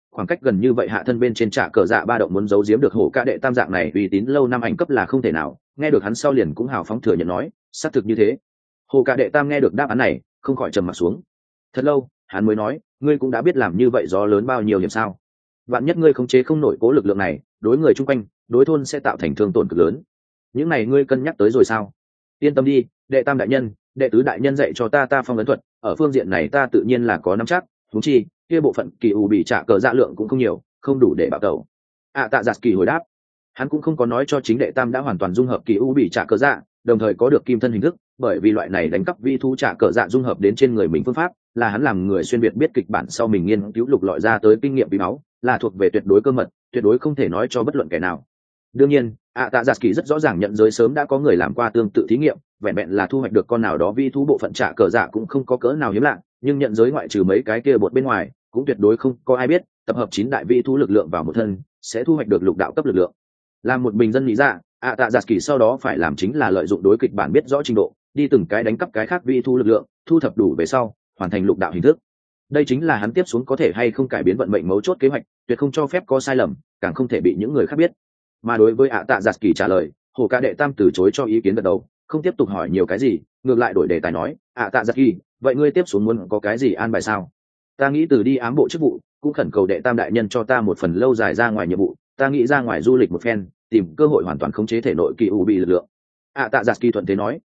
khoảng cách gần như vậy hạ thân bên trên trả cờ dạ ba động muốn giấu giếm được hổ ca đệ tam dạng này uy tín lâu năm ảnh cấp là không thể nào. Nghe được hắn sau liền cũng hào phóng thừa nhận nói xác thực như thế. Hổ ca đệ tam nghe được đáp án này không khỏi trầm mặt xuống. Thật lâu hắn mới nói ngươi cũng đã biết làm như vậy gió lớn bao nhiêu hiểm sao. Vạn nhất ngươi khống chế không nổi cố lực lượng này, đối người chung quanh đối thôn sẽ tạo thành thương tổn cực lớn. Những này ngươi cân nhắc tới rồi sao? Yên tâm đi, đệ tam đại nhân, đệ tứ đại nhân dạy cho ta phong ấn thuật, ở phương diện này ta tự nhiên là có nắm chắc. Huống chi kia bộ phận kỳ u bị trả cờ dạ lượng cũng không nhiều, không đủ để bảo tẩu. Tạ Giặt Kỳ hồi đáp. Hắn cũng không có nói cho chính đệ tam đã hoàn toàn dung hợp kỳ u bị trả cờ dạ, đồng thời có được kim thân hình thức, bởi vì loại này đánh cắp vi thú trả cờ dạ dung hợp đến trên người mình phương pháp là hắn làm người xuyên việt biết kịch bản sau mình nghiên cứu lục lọi ra tới kinh nghiệm bí máu, là thuộc về tuyệt đối cơ mật, tuyệt đối không thể nói cho bất luận kẻ nào. Đương nhiên Tạ Giặt Kỳ rất rõ ràng nhận giới sớm đã có người làm qua tương tự thí nghiệm, vẹn vẹn là thu hoạch được con nào đó vi thú bộ phận trả cờ dạ cũng không có cỡ nào hiếm lạ, nhưng nhận giới ngoại trừ mấy cái kia bột bên ngoài cũng tuyệt đối không có ai biết tập hợp 9 đại vi thú lực lượng vào một thân sẽ thu hoạch được lục đạo cấp lực lượng. Làm một bình dân lý dạ, Tạ Giặt Kỳ sau đó phải làm chính là lợi dụng đối kịch bản biết rõ trình độ, đi từng cái đánh cắp cái khác vi thú lực lượng, thu thập đủ về sau hoàn thành lục đạo hình thức. Đây chính là hắn tiếp xuống có thể hay không cải biến vận mệnh mấu chốt kế hoạch, tuyệt không cho phép có sai lầm, càng không thể bị những người khác biết. Mà đối với Tạ Giặt Kỳ trả lời, Hổ Ca đệ tam từ chối cho ý kiến gật đầu, không tiếp tục hỏi nhiều cái gì, ngược lại đổi đề tài nói Tạ Giặt Kỳ, vậy ngươi tiếp xuống muốn có cái gì an bài sao? Ta nghĩ từ đi ám bộ chức vụ, cũng khẩn cầu đệ tam đại nhân cho ta một phần lâu dài ra ngoài nhiệm vụ, ta nghĩ ra ngoài du lịch một phen, tìm cơ hội hoàn toàn khống chế thể nội kỳ u bị lực lượng. Tạ Giặt Kỳ thuận thế nói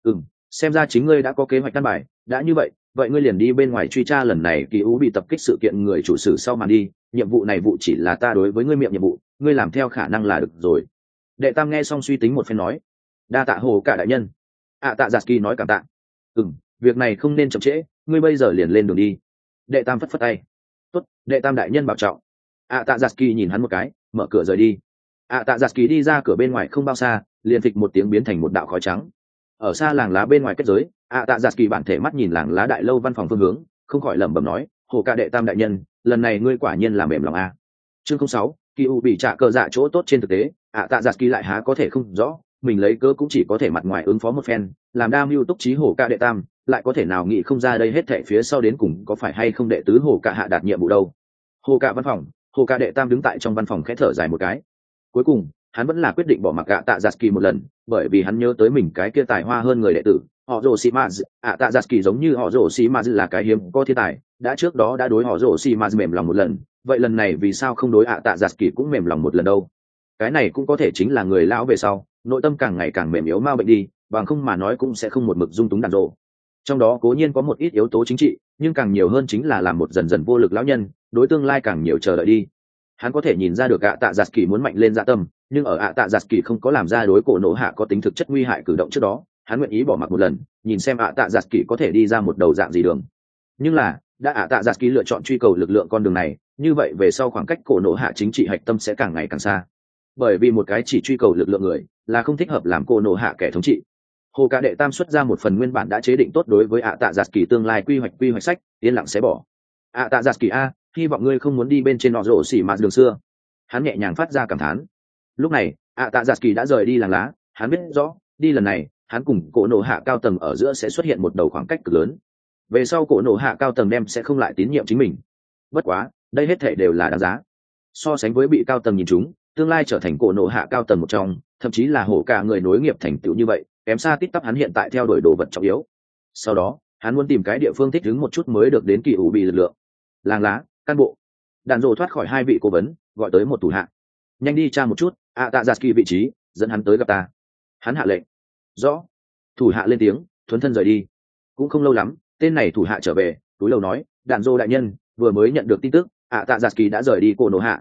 xem ra chính ngươi đã có kế hoạch căn bài, đã như vậy vậy ngươi liền đi bên ngoài truy tra lần này kỳ u bị tập kích sự kiện người chủ sử sau màn đi, nhiệm vụ này vụ chỉ là ta đối với ngươi miệng nhiệm vụ, ngươi làm theo khả năng là được rồi. Đệ tam nghe xong suy tính một phen nói đa tạ Hồ cả đại nhân. Tạ Giặt Kỳ nói cảm tạ. Việc này không nên chậm trễ, ngươi bây giờ liền lên đường đi. Đệ tam phất phất tay. Tốt, đệ tam đại nhân bảo trọng. Tạ Giặt Kỳ nhìn hắn một cái, mở cửa rời đi. Tạ Giặt Kỳ đi ra cửa bên ngoài không bao xa, liền phịch một tiếng biến thành một đạo khói trắng. Ở xa làng lá bên ngoài kết giới, Tạ Giặt Kỳ bản thể mắt nhìn làng lá đại lâu văn phòng phương hướng, không khỏi lẩm bẩm nói Hồ cả đệ tam đại nhân, lần này ngươi quả nhiên là mềm lòng a. Chương 06, kỳ u bị trả cờ dạ chỗ tốt trên thực tế, Tạ Giặt Kỳ lại há có thể không rõ, mình lấy cớ cũng chỉ có thể mặt ngoài ứng phó một phen, làm đa mưu túc trí Hồ cả đệ tam, lại có thể nào nghĩ không ra đây hết thệ phía sau đến cùng có phải hay không đệ tứ Hồ cả hạ đạt nhiệm vụ đâu. Hồ cả văn phòng, Hồ cả đệ tam đứng tại trong văn phòng khẽ thở dài một cái. Cuối cùng hắn vẫn là quyết định bỏ mặc Tạ Giặt Kỳ một lần, bởi vì hắn nhớ tới mình cái kia tài hoa hơn người đệ tử họ rồ xì ma. Tạ Giặt Kỳ giống như họ rồ xì ma là cái hiếm có thiên tài, đã trước đó đã đối họ rồ xì ma mềm lòng một lần, vậy lần này vì sao không đối Tạ Giặt Kỳ cũng mềm lòng một lần đâu? Cái này cũng có thể chính là người lão về sau nội tâm càng ngày càng mềm yếu mau bệnh đi, bằng không mà nói cũng sẽ không một mực dung túng đàn rộ. Trong đó cố nhiên có một ít yếu tố chính trị, nhưng càng nhiều hơn chính là làm một dần dần vô lực lão nhân, đối tương lai càng nhiều chờ đợi đi. Hắn có thể nhìn ra được Tạ Giặt Kỳ muốn mạnh lên dạ tâm, nhưng ở Tạ Giặt Kỳ không có làm ra đối cổ nổ hạ có tính thực chất nguy hại cử động trước đó, hắn nguyện ý bỏ mặc một lần, nhìn xem Tạ Giặt Kỳ có thể đi ra một đầu dạng gì đường. Nhưng là đã Tạ Giặt Kỳ lựa chọn truy cầu lực lượng con đường này, như vậy về sau khoảng cách cổ nổ hạ chính trị hạch tâm sẽ càng ngày càng xa, bởi vì một cái chỉ truy cầu lực lượng người là không thích hợp làm cổ nổ hạ kẻ thống trị. Hồ cả đệ tam xuất ra một phần nguyên bản đã chế định tốt đối với Tạ Giặt Kỳ tương lai quy hoạch sách, yên lặng sẽ bỏ. Tạ Giặt Kỳ a, hy vọng ngươi không muốn đi bên trên nọ rổ xỉ mạt đường xưa. Hắn nhẹ nhàng phát ra cảm thán. Lúc này Tạ Giặt Kỳ đã rời đi làng lá, hắn biết rõ đi lần này hắn cùng cổ nổ hạ cao tầng ở giữa sẽ xuất hiện một đầu khoảng cách cực lớn, về sau cổ nổ hạ cao tầng đem sẽ không lại tín nhiệm chính mình. Bất quá đây hết thể đều là đáng giá, so sánh với bị cao tầng nhìn chúng tương lai trở thành cổ nổ hạ cao tầng một trong, thậm chí là hổ cả người nối nghiệp thành tựu như vậy, kém xa tít tắp hắn hiện tại theo đuổi đồ vật trọng yếu. Sau đó hắn muốn tìm cái địa phương thích ứng một chút mới được đến kỳ ủ bị lực lượng. Làng lá, căn bộ. Đàn rồ thoát khỏi hai vị cố vấn, gọi tới một thủ hạ. Nhanh đi tra một chút Tạ Giặt Kỳ vị trí, dẫn hắn tới gặp ta. Hắn hạ lệnh. Rõ. Thủ hạ lên tiếng, thuấn thân rời đi. Cũng không lâu lắm, tên này thủ hạ trở về, túi lầu nói đàn rồ đại nhân vừa mới nhận được tin tức Tạ Giặt Kỳ đã rời đi cổ nổ hạ.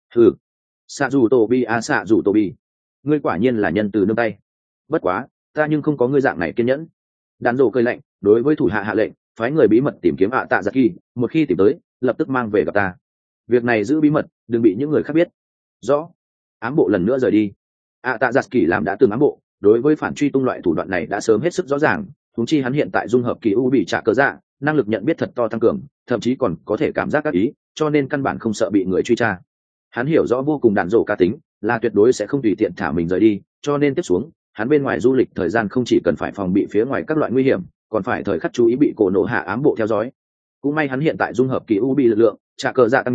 Xạ dù tô bi, ngươi quả nhiên là nhân từ nương tay. Bất quá ta nhưng không có ngươi dạng này kiên nhẫn. Đàn rồ cười lạnh, đối với thủ hạ hạ lệnh, phái người bí mật tìm kiếm Tạ Giặt Kỳ, một khi tìm tới lập tức mang về gặp ta. Việc này giữ bí mật, đừng bị những người khác biết. Rõ. Ám bộ lần nữa rời đi. Tạ Giặt Kỳ làm đã từng ám bộ, đối với phản truy tung loại thủ đoạn này đã sớm hết sức rõ ràng, huống chi hắn hiện tại dung hợp kỳ u bị trả cờ dạ, năng lực nhận biết thật to tăng cường, thậm chí còn có thể cảm giác các ý, cho nên căn bản không sợ bị người truy tra. Hắn hiểu rõ vô cùng đàn rổ cá tính, là tuyệt đối sẽ không tùy tiện thả mình rời đi, cho nên tiếp xuống hắn bên ngoài du lịch thời gian không chỉ cần phải phòng bị phía ngoài các loại nguy hiểm, còn phải thời khắc chú ý bị cổ nổ hạ ám bộ theo dõi. Cũng may hắn hiện tại dung hợp kỳ u bị lực lượng trả cờ dạ tăng nhiều,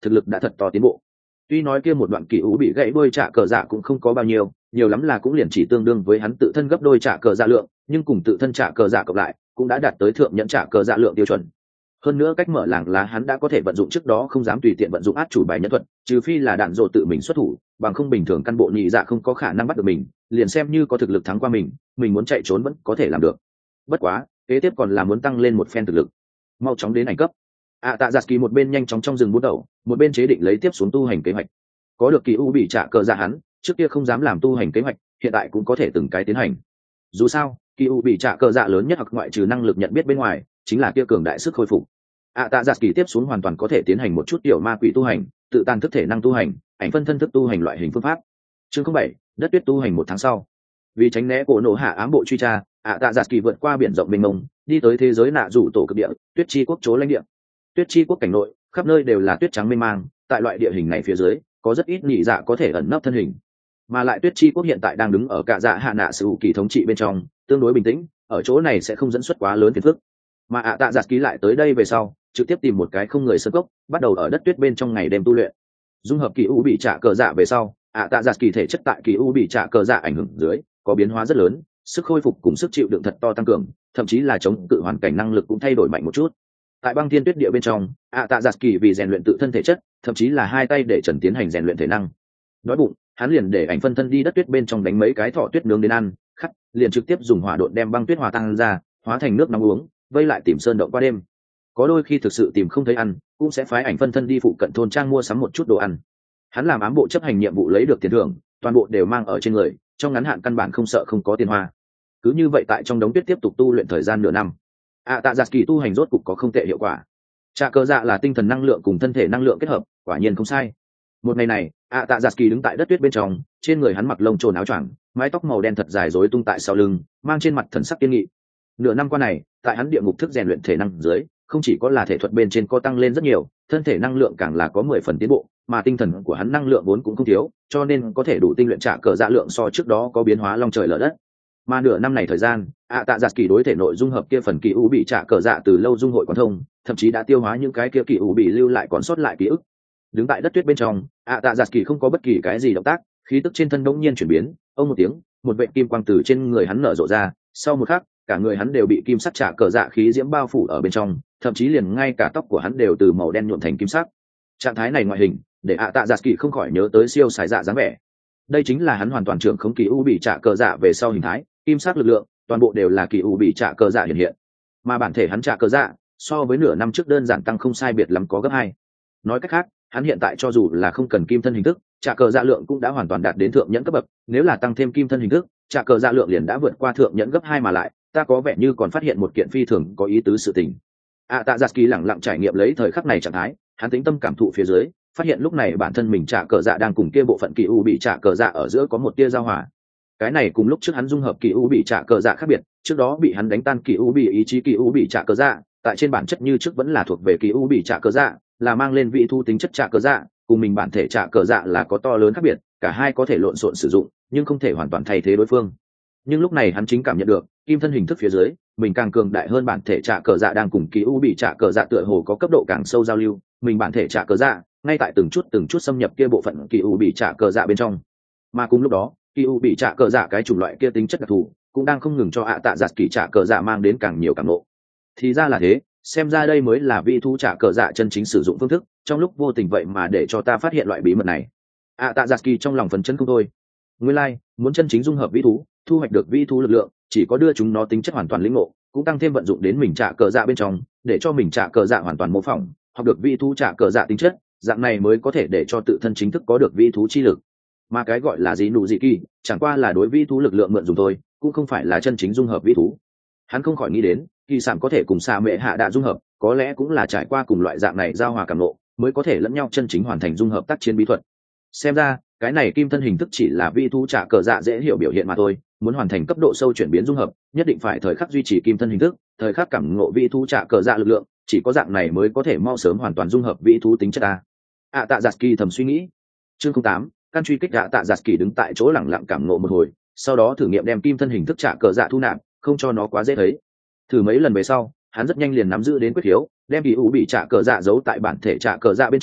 thực lực đã thật to tiến bộ. Tuy nói kia một đoạn kỳ ủ bị gãy đôi trả cờ dạ cũng không có bao nhiêu, nhiều lắm là cũng liền chỉ tương đương với hắn tự thân gấp đôi trả cờ dạ lượng, nhưng cùng tự thân trả cờ dạ cộng lại cũng đã đạt tới thượng nhẫn trả cờ dạ lượng tiêu chuẩn. Hơn nữa cách mở làng lá hắn đã có thể vận dụng trước đó không dám tùy tiện vận dụng át chủ bài nhân thuật, trừ phi là đạn dộ tự mình xuất thủ, bằng không bình thường căn bộ nhị dạ không có khả năng bắt được mình, liền xem như có thực lực thắng qua mình muốn chạy trốn vẫn có thể làm được. Bất quá kế tiếp còn là muốn tăng lên một phen thực lực, mau chóng đến ảnh cấp. Tạ Giạt Kỳ một bên nhanh chóng trong rừng bút đầu, một bên chế định lấy tiếp xuống tu hành kế hoạch. Có được kỳ u bị trả cờ dạ hắn trước kia không dám làm tu hành kế hoạch, hiện tại cũng có thể từng cái tiến hành. Dù sao kỳ u bị trả cờ dạ lớn nhất hoặc ngoại trừ năng lực nhận biết bên ngoài chính là kia cường đại sức khôi phục. Tạ Giạt Kỳ tiếp xuống hoàn toàn có thể tiến hành một chút tiểu ma quỷ tu hành, tự tàn thức thể năng tu hành, ảnh phân thân thức tu hành loại hình phương pháp. Chương 07, đất tuyết tu hành 1 tháng sau. Vì tránh né cổ nổ hạ ám bộ truy tra, Tạ Giạt Kỳ vượt qua biển rộng mênh mông, đi tới thế giới nạ rủ tổ cực địa, tuyết chi quốc chỗ lãnh địa. Tuyết chi quốc cảnh nội, khắp nơi đều là tuyết trắng mênh mang, tại loại địa hình này phía dưới, có rất ít nhị dạ có thể ẩn nấp thân hình. Mà lại tuyết chi quốc hiện tại đang đứng ở cả dạ hạ nạ sự kỳ thống trị bên trong, tương đối bình tĩnh, ở chỗ này sẽ không dẫn xuất quá lớn phiền phức. Mà Tạ Giạt Kỳ lại tới đây về sau, trực tiếp tìm một cái không người sơn cốc, bắt đầu ở đất tuyết bên trong ngày đêm tu luyện. Dung hợp kỳ u bị trả cờ dạ về sau, Tạ Giạt Kỳ thể chất tại kỳ u bị trả cờ dạ ảnh hưởng dưới, có biến hóa rất lớn, sức khôi phục cùng sức chịu đựng thật to tăng cường, thậm chí là chống cự hoàn cảnh năng lực cũng thay đổi mạnh một chút. Tại băng thiên tuyết địa bên trong, Tạ Giạt Kỳ vì rèn luyện tự thân thể chất, thậm chí là hai tay để trần tiến hành rèn luyện thể năng. Đói bụng, hắn liền để ảnh phân thân đi đất tuyết bên trong đánh mấy cái thỏ tuyết nướng đến ăn, khắc liền trực tiếp dùng hỏa độn đem băng tuyết hòa tan ra, hóa thành nước nóng uống, vây lại tìm sơn động qua đêm. Có đôi khi thực sự tìm không thấy ăn, cũng sẽ phái ảnh phân thân đi phụ cận thôn trang mua sắm một chút đồ ăn. Hắn làm ám bộ chấp hành nhiệm vụ lấy được tiền thưởng, toàn bộ đều mang ở trên người, trong ngắn hạn căn bản không sợ không có tiền hoa. Cứ như vậy tại trong đống tuyết tiếp tục tu luyện thời gian nửa năm. Tạ Giạt Kỳ tu hành rốt cục có không tệ hiệu quả. Trả cờ dạ là tinh thần năng lượng cùng thân thể năng lượng kết hợp, quả nhiên không sai. Một ngày này, Tạ Giạt Kỳ đứng tại đất tuyết bên trong, trên người hắn mặc lông trồn áo choàng, mái tóc màu đen thật dài rối tung tại sau lưng, mang trên mặt thần sắc kiên nghị. Nửa năm qua này, tại hắn địa ngục thức rèn luyện thể năng dưới, không chỉ có là thể thuật bên trên có tăng lên rất nhiều, thân thể năng lượng càng là có 10 phần tiến bộ, mà tinh thần của hắn năng lượng vốn cũng không thiếu, cho nên có thể đủ tinh luyện trả cờ dạ lượng so trước đó có biến hóa long trời lở đất. Mà nửa năm này thời gian, Tạ Giạt Kỳ đối thể nội dung hợp kia phần kỳ u bị trả cờ dạ từ lâu dung hội quán thông, thậm chí đã tiêu hóa những cái kia kỳ u bị lưu lại còn sót lại ký ức. Đứng tại đất tuyết bên trong, Tạ Giạt Kỳ không có bất kỳ cái gì động tác, khí tức trên thân đống nhiên chuyển biến, ông một tiếng, một vệt kim quang từ trên người hắn nở rộ ra, sau một khắc, cả người hắn đều bị kim sắc trả cờ dạ khí diễm bao phủ ở bên trong, thậm chí liền ngay cả tóc của hắn đều từ màu đen nhuộm thành kim sắc. Trạng thái này ngoại hình, để Tạ Giạt Kỳ không khỏi nhớ tới siêu sải dạ dáng vẻ. Đây chính là hắn hoàn toàn trưởng khống kỳ u bị trả cờ dạ về sau hình thái, kim sắc lực lượng, toàn bộ đều là kỳ u bị trả cờ dạ hiện hiện. Mà bản thể hắn trả cờ dạ, so với nửa năm trước đơn giản tăng không sai biệt lắm có gấp 2. Nói cách khác, hắn hiện tại cho dù là không cần kim thân hình thức, trả cờ dạ lượng cũng đã hoàn toàn đạt đến thượng nhẫn cấp bậc, nếu là tăng thêm kim thân hình thức, trả cờ dạ lượng liền đã vượt qua thượng nhẫn gấp 2 mà lại, ta có vẻ như còn phát hiện một kiện phi thường có ý tứ sự tình. Tạ Giạt Kỳ lẳng lặng trải nghiệm lấy thời khắc này trạng thái, hắn tĩnh tâm cảm thụ phía dưới, phát hiện lúc này bản thân mình trả cờ dạ đang cùng kia bộ phận kỳ u bị trả cờ dạ ở giữa có một tia giao hòa. Cái này cùng lúc trước hắn dung hợp kỳ u bị trả cờ dạ khác biệt, trước đó bị hắn đánh tan kỳ u bị ý chí kỳ u bị trả cờ dạ, tại trên bản chất như trước vẫn là thuộc về kỳ u bị trả cờ dạ, là mang lên vị thu tính chất trả cờ dạ, cùng mình bản thể trả cờ dạ là có to lớn khác biệt, cả hai có thể lộn xộn sử dụng, nhưng không thể hoàn toàn thay thế đối phương. Nhưng lúc này hắn chính cảm nhận được, kim thân hình thức phía dưới, mình càng cường đại hơn bản thể trả cờ dạ đang cùng kỳ u bị trả cờ dạ tựa hồ có cấp độ càng sâu giao lưu, mình bản thể trả cờ dạ ngay tại từng chút xâm nhập kia bộ phận kỳ u bị trả cờ dạ bên trong. Mà cùng lúc đó, kỳ u bị trả cờ dạ cái chủng loại kia tính chất đặc thù cũng đang không ngừng cho Tạ Giạt Kỳ trả cờ dạ mang đến càng nhiều cảm ngộ. Thì ra là thế, xem ra đây mới là vị thú trả cờ dạ chân chính sử dụng phương thức, trong lúc vô tình vậy mà để cho ta phát hiện loại bí mật này. Tạ Giạt Kỳ trong lòng phấn chấn không thôi. Nguyên lai, muốn chân chính dung hợp vị thú, thu hoạch được vị thú lực lượng, chỉ có đưa chúng nó tính chất hoàn toàn lĩnh ngộ, cũng tăng thêm vận dụng đến mình trả cờ dạ bên trong, để cho mình trả cờ dạ hoàn toàn mô phỏng, học được vị thú trả cờ dạ tính chất, dạng này mới có thể để cho tự thân chính thức có được vị thú chi lực. Mà cái gọi là gì nụ gì kỳ, chẳng qua là đối vị thú lực lượng mượn dùng thôi, cũng không phải là chân chính dung hợp vị thú. Hắn không khỏi nghĩ đến, kỳ sản có thể cùng xà mệ hạ đạ dung hợp, có lẽ cũng là trải qua cùng loại dạng này giao hòa cảm ngộ, mới có thể lẫn nhau chân chính hoàn thành dung hợp tác chiến bí thuật. Xem ra, cái này kim thân hình thức chỉ là vị thú trả cờ dạ dễ hiểu biểu hiện mà thôi, muốn hoàn thành cấp độ sâu chuyển biến dung hợp, nhất định phải thời khắc duy trì kim thân hình thức, thời khắc cảm ngộ vị thú trả cờ dạ lực lượng, chỉ có dạng này mới có thể mau sớm hoàn toàn dung hợp vị thú tính chất ta. Tạ Giạt Kỳ thầm suy nghĩ. Chương 08, căn truy kích. Tạ Giạt Kỳ đứng tại chỗ lẳng lặng cảm ngộ một hồi, sau đó thử nghiệm đem kim thân hình thức trả cờ dạ thu nạp, không cho nó quá dễ thấy. Thử mấy lần về sau, hắn rất nhanh liền nắm giữ đến quyết khiếu, đem kỳ u bị trả cờ dạ giấu tại bản thể trả cờ dạ bên trong,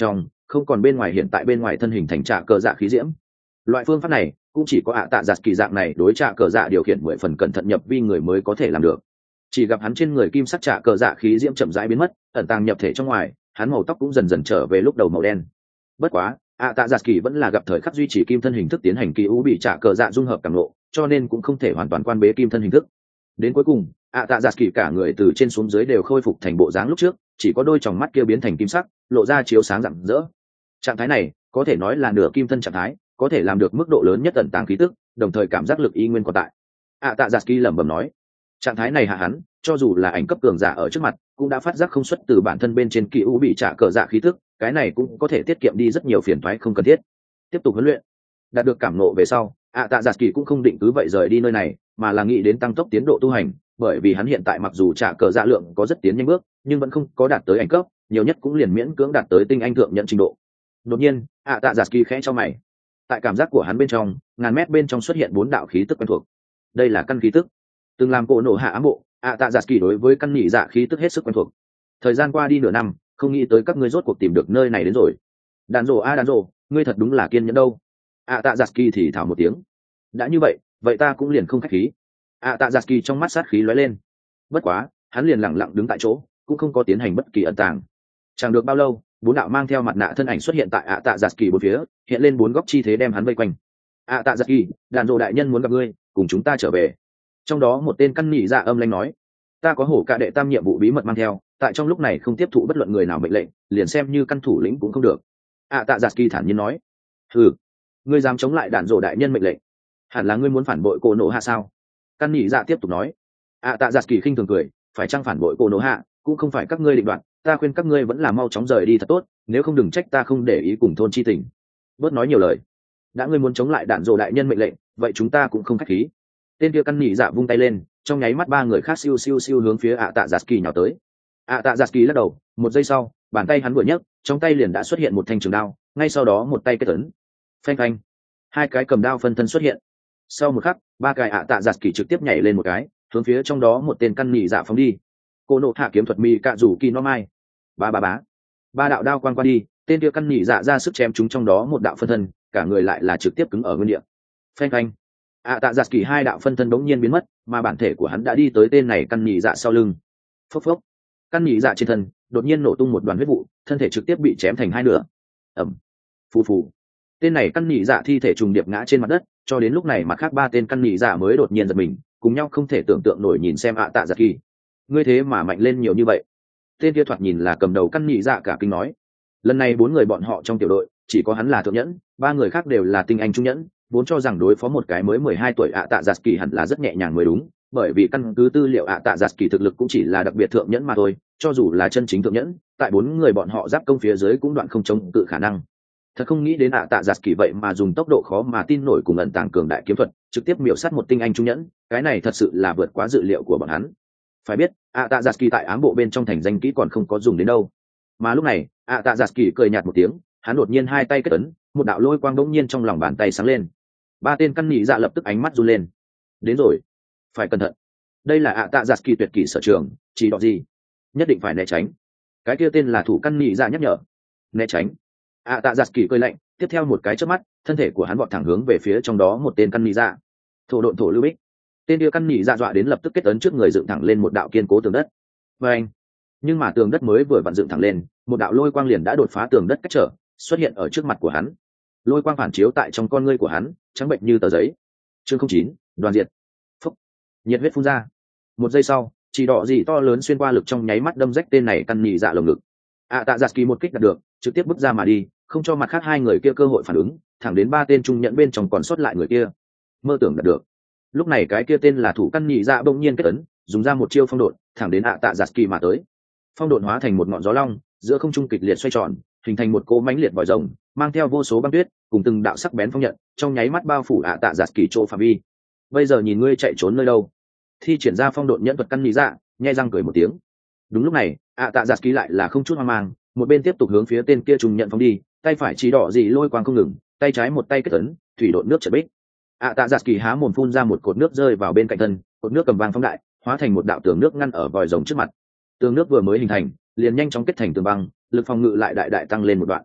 không còn bên ngoài hiện tại bên ngoài thân hình thành trạ cờ dạ khí diễm. Loại phương pháp này cũng chỉ có ạ tạ giặt kỳ dạng này đối trạ cờ dạ điều khiển 10 phần cẩn thận nhập vi người mới có thể làm được. Chỉ gặp hắn trên người kim sắc trạ cờ dạ khí diễm chậm rãi biến mất, ẩn tàng nhập thể trong ngoài, hắn màu tóc cũng dần dần trở về lúc đầu màu đen. Bất quá ạ tạ giặt kỳ vẫn là gặp thời khắc duy trì kim thân hình thức tiến hành kỳ ú bị trạ cờ dạ dung hợp cảm lộ, cho nên cũng không thể hoàn toàn quan bế kim thân hình thức. Đến cuối cùng ạ tạ giặt kỳ cả người từ trên xuống dưới đều khôi phục thành bộ dáng lúc trước, chỉ có đôi tròng mắt kia biến thành kim sắc, lộ ra chiếu sáng rạng rỡ. Trạng thái này có thể nói là nửa kim thân trạng thái, có thể làm được mức độ lớn nhất ẩn tàng khí tức, đồng thời cảm giác lực y nguyên còn tại. ạ tạ giặt kỳ lẩm bẩm nói, trạng thái này hạ hắn cho dù là ảnh cấp cường giả ở trước mặt cũng đã phát giác không xuất từ bản thân bên trên kỳ u bị trả cờ dạ khí tức, cái này cũng có thể tiết kiệm đi rất nhiều phiền toái không cần thiết. Tiếp tục huấn luyện. Đạt được cảm nộ về sau, ạ tạ giặt kỳ cũng không định cứ vậy rời đi nơi này, mà là nghĩ đến tăng tốc tiến độ tu hành, bởi vì hắn hiện tại mặc dù trả cờ dạ lượng có rất tiến nhanh bước, nhưng vẫn không có đạt tới ảnh cấp, nhiều nhất cũng liền miễn cưỡng đạt tới tinh anh thượng nhận trình độ. Đột nhiên ạ tạ giặt kỳ khẽ cho mày, tại cảm giác của hắn bên trong ngàn mét bên trong xuất hiện 4 đạo khí tức quen thuộc. Đây là căn khí tức từng làm cổ nổ hạ ám bộ, ạ tạ giặt kỳ đối với căn nhị dạ khí tức hết sức quen thuộc. Thời gian qua đi nửa năm, không nghĩ tới các ngươi rốt cuộc tìm được nơi này đến rồi. Đàn rồ đàn rồ, ngươi thật đúng là kiên nhẫn đâu. ạ tạ giặt kỳ thì thào một tiếng. Đã như vậy, vậy ta cũng liền không khách khí. ạ tạ giặt kỳ trong mắt sát khí lóe lên. Bất quá hắn liền lặng lặng đứng tại chỗ, cũng không có tiến hành bất kỳ ẩn tàng. Chẳng được bao lâu, 4 đạo mang theo mặt nạ thân ảnh xuất hiện tại ạ tạ giặt kỳ bốn phía, hiện lên 4 góc chi thế đem hắn vây quanh. ạ tạ giặt kỳ, đàn rồ đại nhân muốn gặp ngươi, cùng chúng ta trở về. Trong đó một tên căn nhị dạ âm lãnh nói, ta có hổ cả đệ tam nhiệm vụ bí mật mang theo, tại trong lúc này không tiếp thụ bất luận người nào mệnh lệnh, liền xem như căn thủ lĩnh cũng không được. ạ tạ giặt kỳ thản nhiên nói, ừ, ngươi dám chống lại đàn rồ đại nhân mệnh lệnh, hẳn là ngươi muốn phản bội cô nổ hạ sao? Căn nhị dạ tiếp tục nói. ạ tạ giặt kỳ khinh thường cười, phải chăng phản bội cô nổ hạ cũng không phải các ngươi định đoạt, ta khuyên các ngươi vẫn là mau chóng rời đi thật tốt, nếu không đừng trách ta không để ý cùng thôn chi tình. Bớt nói nhiều lời, đã ngươi muốn chống lại đạn rồ đại nhân mệnh lệnh, vậy chúng ta cũng không khách khí. Tên kia căn nhị dạ vung tay lên, trong nháy mắt 3 người khác siêu siêu siêu hướng phía ạ tạ giặt kỳ nhào tới. ạ tạ giặt kỳ lắc đầu, một giây sau bàn tay hắn vừa nhấc, trong tay liền đã xuất hiện một thanh trường đao, ngay sau đó một tay kết ấn, phanh phanh, 2 cái cầm đao phân thân xuất hiện. Sau một khắc 3 cái ạ tạ giặt kỳ trực tiếp nhảy lên một cái, hướng phía trong đó một tên căn nhị dạ phóng đi. Cô nộ hạ kiếm thuật mì cạ rủ kỳ no mai, ba đạo đao quang qua đi, tên kia căn nhị dạ ra sức chém chúng trong đó một đạo phân thân, cả người lại là trực tiếp cứng ở nguyên địa. Phanh phanh, ạ tạ giặt kỳ 2 đạo phân thân bỗng nhiên biến mất, mà bản thể của hắn đã đi tới tên này căn nhị dạ sau lưng. Phốc phốc, căn nhị dạ trên thân đột nhiên nổ tung một đoàn huyết vụ, thân thể trực tiếp bị chém thành 2 nửa. Ẩm, phù phù, tên này căn nhị dạ thi thể trùng điệp ngã trên mặt đất, cho đến lúc này mặt khác 3 tên căn nhị dạ mới đột nhiên giật mình, cùng nhau không thể tưởng tượng nổi nhìn xem ạ tạ giặt kỳ. Ngươi thế mà mạnh lên nhiều như vậy? Tên kia thoạt nhìn là cầm đầu căn nhị dạ cả kinh nói. Lần này 4 người bọn họ trong tiểu đội chỉ có hắn là thượng nhẫn, 3 người khác đều là tinh anh trung nhẫn, vốn cho rằng đối phó một cái mới 12 tuổi ạ tạ giặt kỳ hẳn là rất nhẹ nhàng mới đúng, bởi vì căn cứ tư liệu ạ tạ giặt kỳ thực lực cũng chỉ là đặc biệt thượng nhẫn mà thôi, cho dù là chân chính thượng nhẫn, tại 4 người bọn họ giáp công phía dưới cũng đoạn không chống cự khả năng. Thật không nghĩ đến ạ tạ giặt kỳ vậy mà dùng tốc độ khó mà tin nổi cùng ẩn tàng cường đại kiếm thuật, trực tiếp miểu sát một tinh anh trung nhẫn, cái này thật sự là vượt quá dự liệu của bọn hắn. Phải biết ạ tạ giặt kỳ tại ám bộ bên trong thành danh kỹ còn không có dùng đến đâu. Mà lúc này ạ tạ giặt kỳ cười nhạt một tiếng, hắn đột nhiên 2 tay kết ấn, một đạo lôi quang đống nhiên trong lòng bàn tay sáng lên. 3 tên căn nhị dạ lập tức ánh mắt run lên. Đến rồi, phải cẩn thận, đây là ạ tạ giặt kỳ tuyệt kỹ sở trường, chỉ đọc gì nhất định phải né tránh. Cái kia tên là thủ căn nhị dạ nhắc nhở. Né tránh. ạ tạ giặt kỳ cười lạnh, tiếp theo một cái chớp mắt, thân thể của hắn vọt thẳng hướng về phía trong đó một tên căn nhị dạ. Thổ độn thổ lưu bích. Tên kia căn nhị dạ dọa đến lập tức kết ấn trước người dựng thẳng lên một đạo kiên cố tường đất. Và anh, nhưng mà tường đất mới vừa vặn dựng thẳng lên, một đạo lôi quang liền đã đột phá tường đất cách trở, xuất hiện ở trước mặt của hắn. Lôi quang phản chiếu tại trong con ngươi của hắn, trắng bệnh như tờ giấy. Chương 09, đoàn diệt. Phúc, nhiệt huyết phun ra. Một giây sau, chỉ đỏ gì to lớn xuyên qua lực trong nháy mắt đâm rách tên này căn nhị dạ lồng ngực. Tạ giặt kỳ một kích đạt được, trực tiếp bước ra mà đi, không cho mặt khác 2 người kia cơ hội phản ứng, thẳng đến 3 tên trung nhẫn bên trong còn sót lại người kia. Mơ tưởng đạt được. Lúc này cái kia tên là thủ căn nhị dạ bỗng nhiên kết ấn, dùng ra một chiêu phong độn, thẳng đến tạ giặt kỳ mà tới. Phong độn hóa thành một ngọn gió long, giữa không trung kịch liệt xoay tròn, hình thành một cỗ mãnh liệt vòi rồng, mang theo vô số băng tuyết cùng từng đạo sắc bén phong nhận, trong nháy mắt bao phủ tạ giặt kỳ chỗ phạm vi. Bây giờ nhìn ngươi chạy trốn nơi đâu? Thi triển ra phong độn nhẫn thuật căn nhị dạ, nhe răng cười một tiếng. Đúng lúc này tạ giặt kỳ lại là không chút hoang mang, một bên tiếp tục hướng phía tên kia trùng nhận phóng đi, tay phải chỉ đỏ gì lôi quang không ngừng, tay trái một tay kết ấn, thủy độn nước chợt bích. Tạ giặt kỳ há mồm phun ra một cột nước rơi vào bên cạnh thân, cột nước cầm vang phóng đại, hóa thành một đạo tường nước ngăn ở vòi rồng trước mặt. Tường nước vừa mới hình thành, liền nhanh chóng kết thành tường băng, lực phòng ngự lại đại đại tăng lên một đoạn.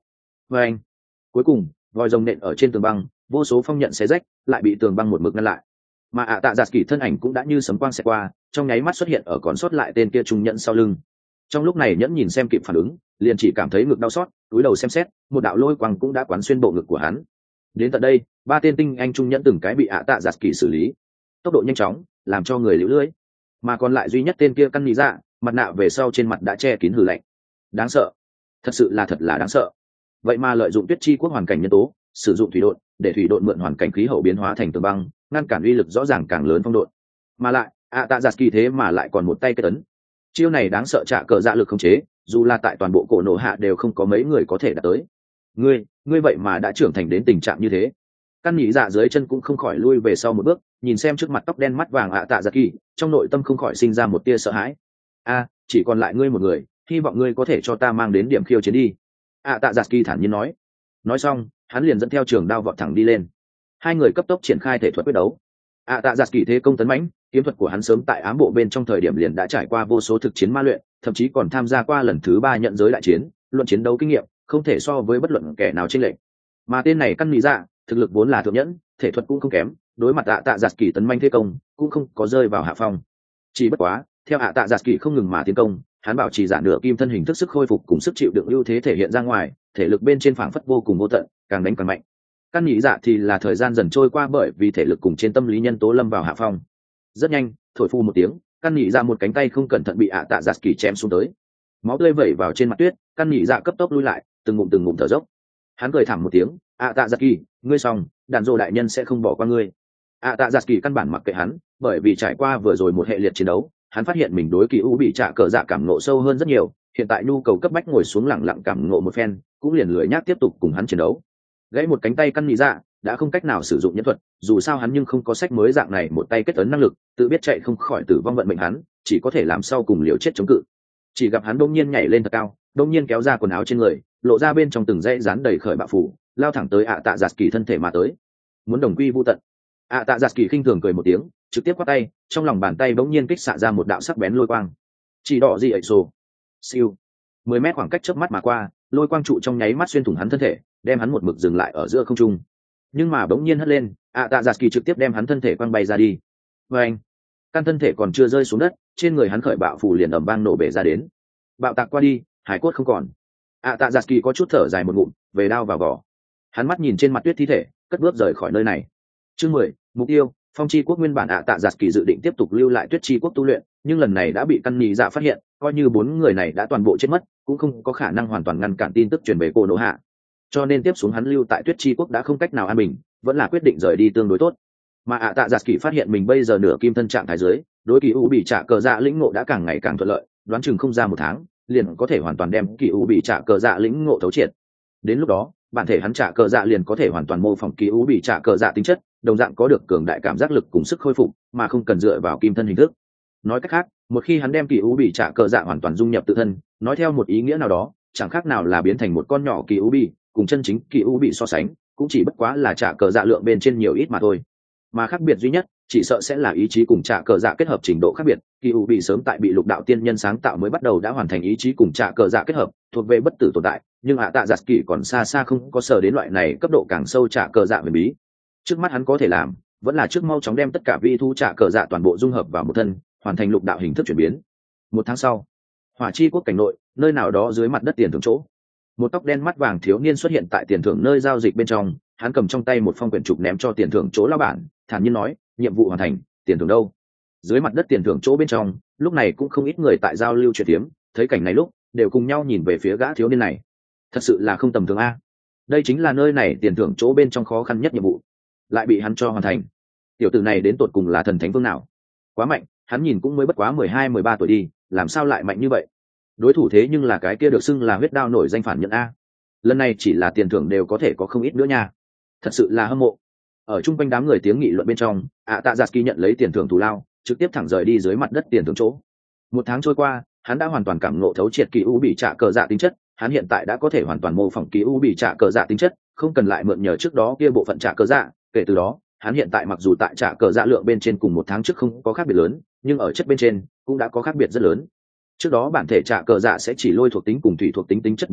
và anh cuối cùng vòi rồng nện ở trên tường băng, vô số phong nhận xé rách lại bị tường băng một mực ngăn lại, mà ạ tạ giặt kỳ thân ảnh cũng đã như sấm quang xẹt qua, trong nháy mắt xuất hiện ở còn sót lại tên kia trung nhẫn sau lưng. Trong lúc này nhẫn nhìn xem kịp phản ứng, liền chỉ cảm thấy ngực đau xót, túi đầu xem xét, một đạo lôi quang cũng đã quán xuyên bộ ngực của hắn. Đến tận đây, ba tên tinh anh trung nhẫn từng cái bị ạ tạ giặt kỳ xử lý, tốc độ nhanh chóng làm cho người liễu lưỡi, mà còn lại duy nhất tên kia căn nhị dạ, mặt nạ về sau trên mặt đã che kín hừ lạnh. Đáng sợ, thật sự là thật là đáng sợ. Vậy mà lợi dụng tuyết chi quốc hoàn cảnh nhân tố, sử dụng thủy độn để thủy độn mượn hoàn cảnh khí hậu biến hóa thành tường băng, ngăn cản uy lực rõ ràng càng lớn phong độn. Mà lại ạ tạ giặt kỳ thế mà lại còn một tay kết ấn, chiêu này đáng sợ, trả cờ dạ lực khống chế dù là tại toàn bộ cổ nổ hạ đều không có mấy người có thể đạt tới. Ngươi vậy mà đã trưởng thành đến tình trạng như thế. Căn nhị dạ dưới chân cũng không khỏi lui về sau một bước, nhìn xem trước mặt tóc đen mắt vàng ạ tạ giặt kỳ, trong nội tâm không khỏi sinh ra một tia sợ hãi. Chỉ còn lại ngươi một người, hy vọng ngươi có thể cho ta mang đến điểm khiêu chiến đi, ạ tạ giặt kỳ thản nhiên nói. Nói xong hắn liền dẫn theo trường đao vọt thẳng đi lên. Hai người cấp tốc triển khai thể thuật quyết đấu. ạ tạ giặt kỳ thế công tấn mãnh, kiếm thuật của hắn sớm tại ám bộ bên trong thời điểm liền đã trải qua vô số thực chiến ma luyện, thậm chí còn tham gia qua lần thứ 3 nhận giới đại chiến, luận chiến đấu kinh nghiệm không thể so với bất luận kẻ nào trên lệnh. Mà tên này căn lý dạ thực lực vốn là thượng nhẫn, thể thuật cũng không kém, đối mặt ạ tạ giặt kỳ tấn manh thế công cũng không có rơi vào hạ phong. Chỉ bất quá theo ạ tạ giặt kỳ không ngừng mà tiến công, hắn bảo trì giả nửa kim thân hình thức sức khôi phục cùng sức chịu đựng ưu thế thể hiện ra ngoài, thể lực bên trên phảng phất vô cùng vô tận, càng đánh càng mạnh. Căn nhị dạ thì là thời gian dần trôi qua, bởi vì thể lực cùng trên tâm lý nhân tố lâm vào hạ phong. Rất nhanh, thổi phu một tiếng, căn nhị dạ một cánh tay không cẩn thận bị ạ tạ giặt kỳ chém xuống tới, máu tươi vẩy vào trên mặt tuyết. Căn nhị dạ cấp tốc lui lại, từng ngụm thở dốc. Hắn cười thảm một tiếng, ạ tạ giặt kỳ, ngươi xong, đàn rồ đại nhân sẽ không bỏ qua ngươi. ạ tạ giặt kỳ căn bản mặc kệ hắn, bởi vì trải qua vừa rồi một hệ liệt chiến đấu, hắn phát hiện mình đối kỳ u bị trả cờ dạ cảm ngộ sâu hơn rất nhiều, hiện tại nhu cầu cấp bách ngồi xuống lẳng lặng cảm ngộ một phen, cũng liền lười nhác tiếp tục cùng hắn chiến đấu. Gãy một cánh tay căn nhị dạ đã không cách nào sử dụng nhân thuật, dù sao hắn nhưng không có sách mới dạng này một tay kết ấn năng lực, tự biết chạy không khỏi tử vong vận mệnh, hắn chỉ có thể làm sau cùng liều chết chống cự. Chỉ gặp hắn đông nhiên nhảy lên thật cao, đông nhiên kéo ra quần áo trên người, lộ ra bên trong từng dãy dán đầy khởi bạo phủ, lao thẳng tới ạ tạ giặt kỳ thân thể mà tới, muốn đồng quy vu tận. ạ tạ giặt kỳ khinh thường cười một tiếng, trực tiếp quát tay, trong lòng bàn tay bỗng nhiên kích xạ ra một đạo sắc bén lôi quang. Chỉ đỏ gì ẩy sồ, siêu, 10 mét khoảng cách chớp mắt mà qua, lôi quang trụ trong nháy mắt xuyên thủng hắn thân thể, đem hắn một mực dừng lại ở giữa không trung. Nhưng mà bỗng nhiên hất lên, ạ tạ giặt kỳ trực tiếp đem hắn thân thể quăng bay ra đi. Và anh, căn thân thể còn chưa rơi xuống đất, trên người hắn khởi bạo phủ liền ầm vang nổ bể ra đến. Bạo tạc qua đi, hải cốt không còn. ạ tạ giặt kỳ có chút thở dài một ngụm, về đao vào vỏ. Hắn mắt nhìn trên mặt tuyết thi thể, cất bước rời khỏi nơi này. Chương 10, mục tiêu. Phong chi quốc nguyên bản ạ tạ giặt kỳ dự định tiếp tục lưu lại tuyết chi quốc tu luyện, nhưng lần này đã bị căn nhị dạ phát hiện, coi như 4 người này đã toàn bộ chết mất, cũng không có khả năng hoàn toàn ngăn cản tin tức truyền về cô nỗ hạ. Cho nên tiếp xuống hắn lưu tại tuyết chi quốc đã không cách nào an bình, vẫn là quyết định rời đi tương đối tốt. Mà ạ tạ giặt kỳ phát hiện mình bây giờ nửa kim thân trạng thái dưới, đối kỳ u bị trả cờ dạ lĩnh ngộ đã càng ngày càng thuận lợi, đoán chừng không ra 1 tháng liền có thể hoàn toàn đem kỳ u bị trả cờ dạ lĩnh ngộ thấu triệt. Đến lúc đó bản thể hắn trả cờ dạ liền có thể hoàn toàn mô phỏng kỳ u bị trả cờ dạ tính chất, đồng dạng có được cường đại cảm giác lực cùng sức khôi phục, mà không cần dựa vào kim thân hình thức. Nói cách khác, một khi hắn đem kỳ u bị trả cờ dạ hoàn toàn dung nhập tự thân, nói theo một ý nghĩa nào đó, chẳng khác nào là biến thành một con nhỏ kỳ u bị, cùng chân chính kỳ u bị so sánh, cũng chỉ bất quá là trả cờ dạ lượng bên trên nhiều ít mà thôi. Mà khác biệt duy nhất chỉ sợ sẽ là ý chí cùng trả cờ dạ kết hợp trình độ khác biệt. Kỳ u bị sớm tại bị lục đạo tiên nhân sáng tạo mới bắt đầu đã hoàn thành ý chí cùng trả cờ dạ kết hợp, thuộc về bất tử tồn tại, nhưng ạ tạ giặt kỳ còn xa xa không có sở đến loại này cấp độ càng sâu trả cờ dạ huyền bí. Trước mắt hắn có thể làm vẫn là trước mau chóng đem tất cả vi thu trả cờ dạ toàn bộ dung hợp vào một thân, hoàn thành lục đạo hình thức chuyển biến. 1 tháng sau, hỏa chi quốc cảnh nội, nơi nào đó dưới mặt đất tiền thưởng chỗ, một tóc đen mắt vàng thiếu niên xuất hiện tại tiền thưởng nơi giao dịch bên trong. Hắn cầm trong tay một phong quyển trục ném cho tiền thưởng chỗ lao bản, thản nhiên nói, nhiệm vụ hoàn thành, tiền thưởng đâu? Dưới mặt đất tiền thưởng chỗ bên trong lúc này cũng không ít người tại giao lưu chuyện tiếm, thấy cảnh này lúc đều cùng nhau nhìn về phía gã thiếu niên này. Thật sự là không tầm thường a, đây chính là nơi này tiền thưởng chỗ bên trong khó khăn nhất nhiệm vụ, lại bị hắn cho hoàn thành. Tiểu tử này đến tột cùng là thần thánh phương nào? Quá mạnh, hắn nhìn cũng mới bất quá 12-13 tuổi đi, làm sao lại mạnh như vậy? Đối thủ thế nhưng là cái kia được xưng là huyết đao nổi danh phản nhận a, lần này chỉ là tiền thưởng đều có thể có không ít nữa nha, thật sự là hâm mộ. Ở chung quanh đám người tiếng nghị luận bên trong, ạ tạ giặt kỳ nhận lấy tiền thưởng thù lao, trực tiếp thẳng rời đi dưới mặt đất tiền thưởng chỗ. 1 tháng trôi qua, hắn đã hoàn toàn cảm ngộ thấu triệt kỳ u bị trả cờ dạ tính chất, hắn hiện tại đã có thể hoàn toàn mô phỏng kỳ u bị trả cờ dạ tính chất, không cần lại mượn nhờ trước đó kia bộ phận trả cờ dạ. Kể từ đó, hắn hiện tại mặc dù tại trả cờ dạ lượng bên trên cùng 1 tháng trước không có khác biệt lớn, nhưng ở chất bên trên cũng đã có khác biệt rất lớn. Trước đó bản thể trả cờ dạ sẽ chỉ lôi thuộc tính cùng thủy thuộc tính tính chất biến hóa,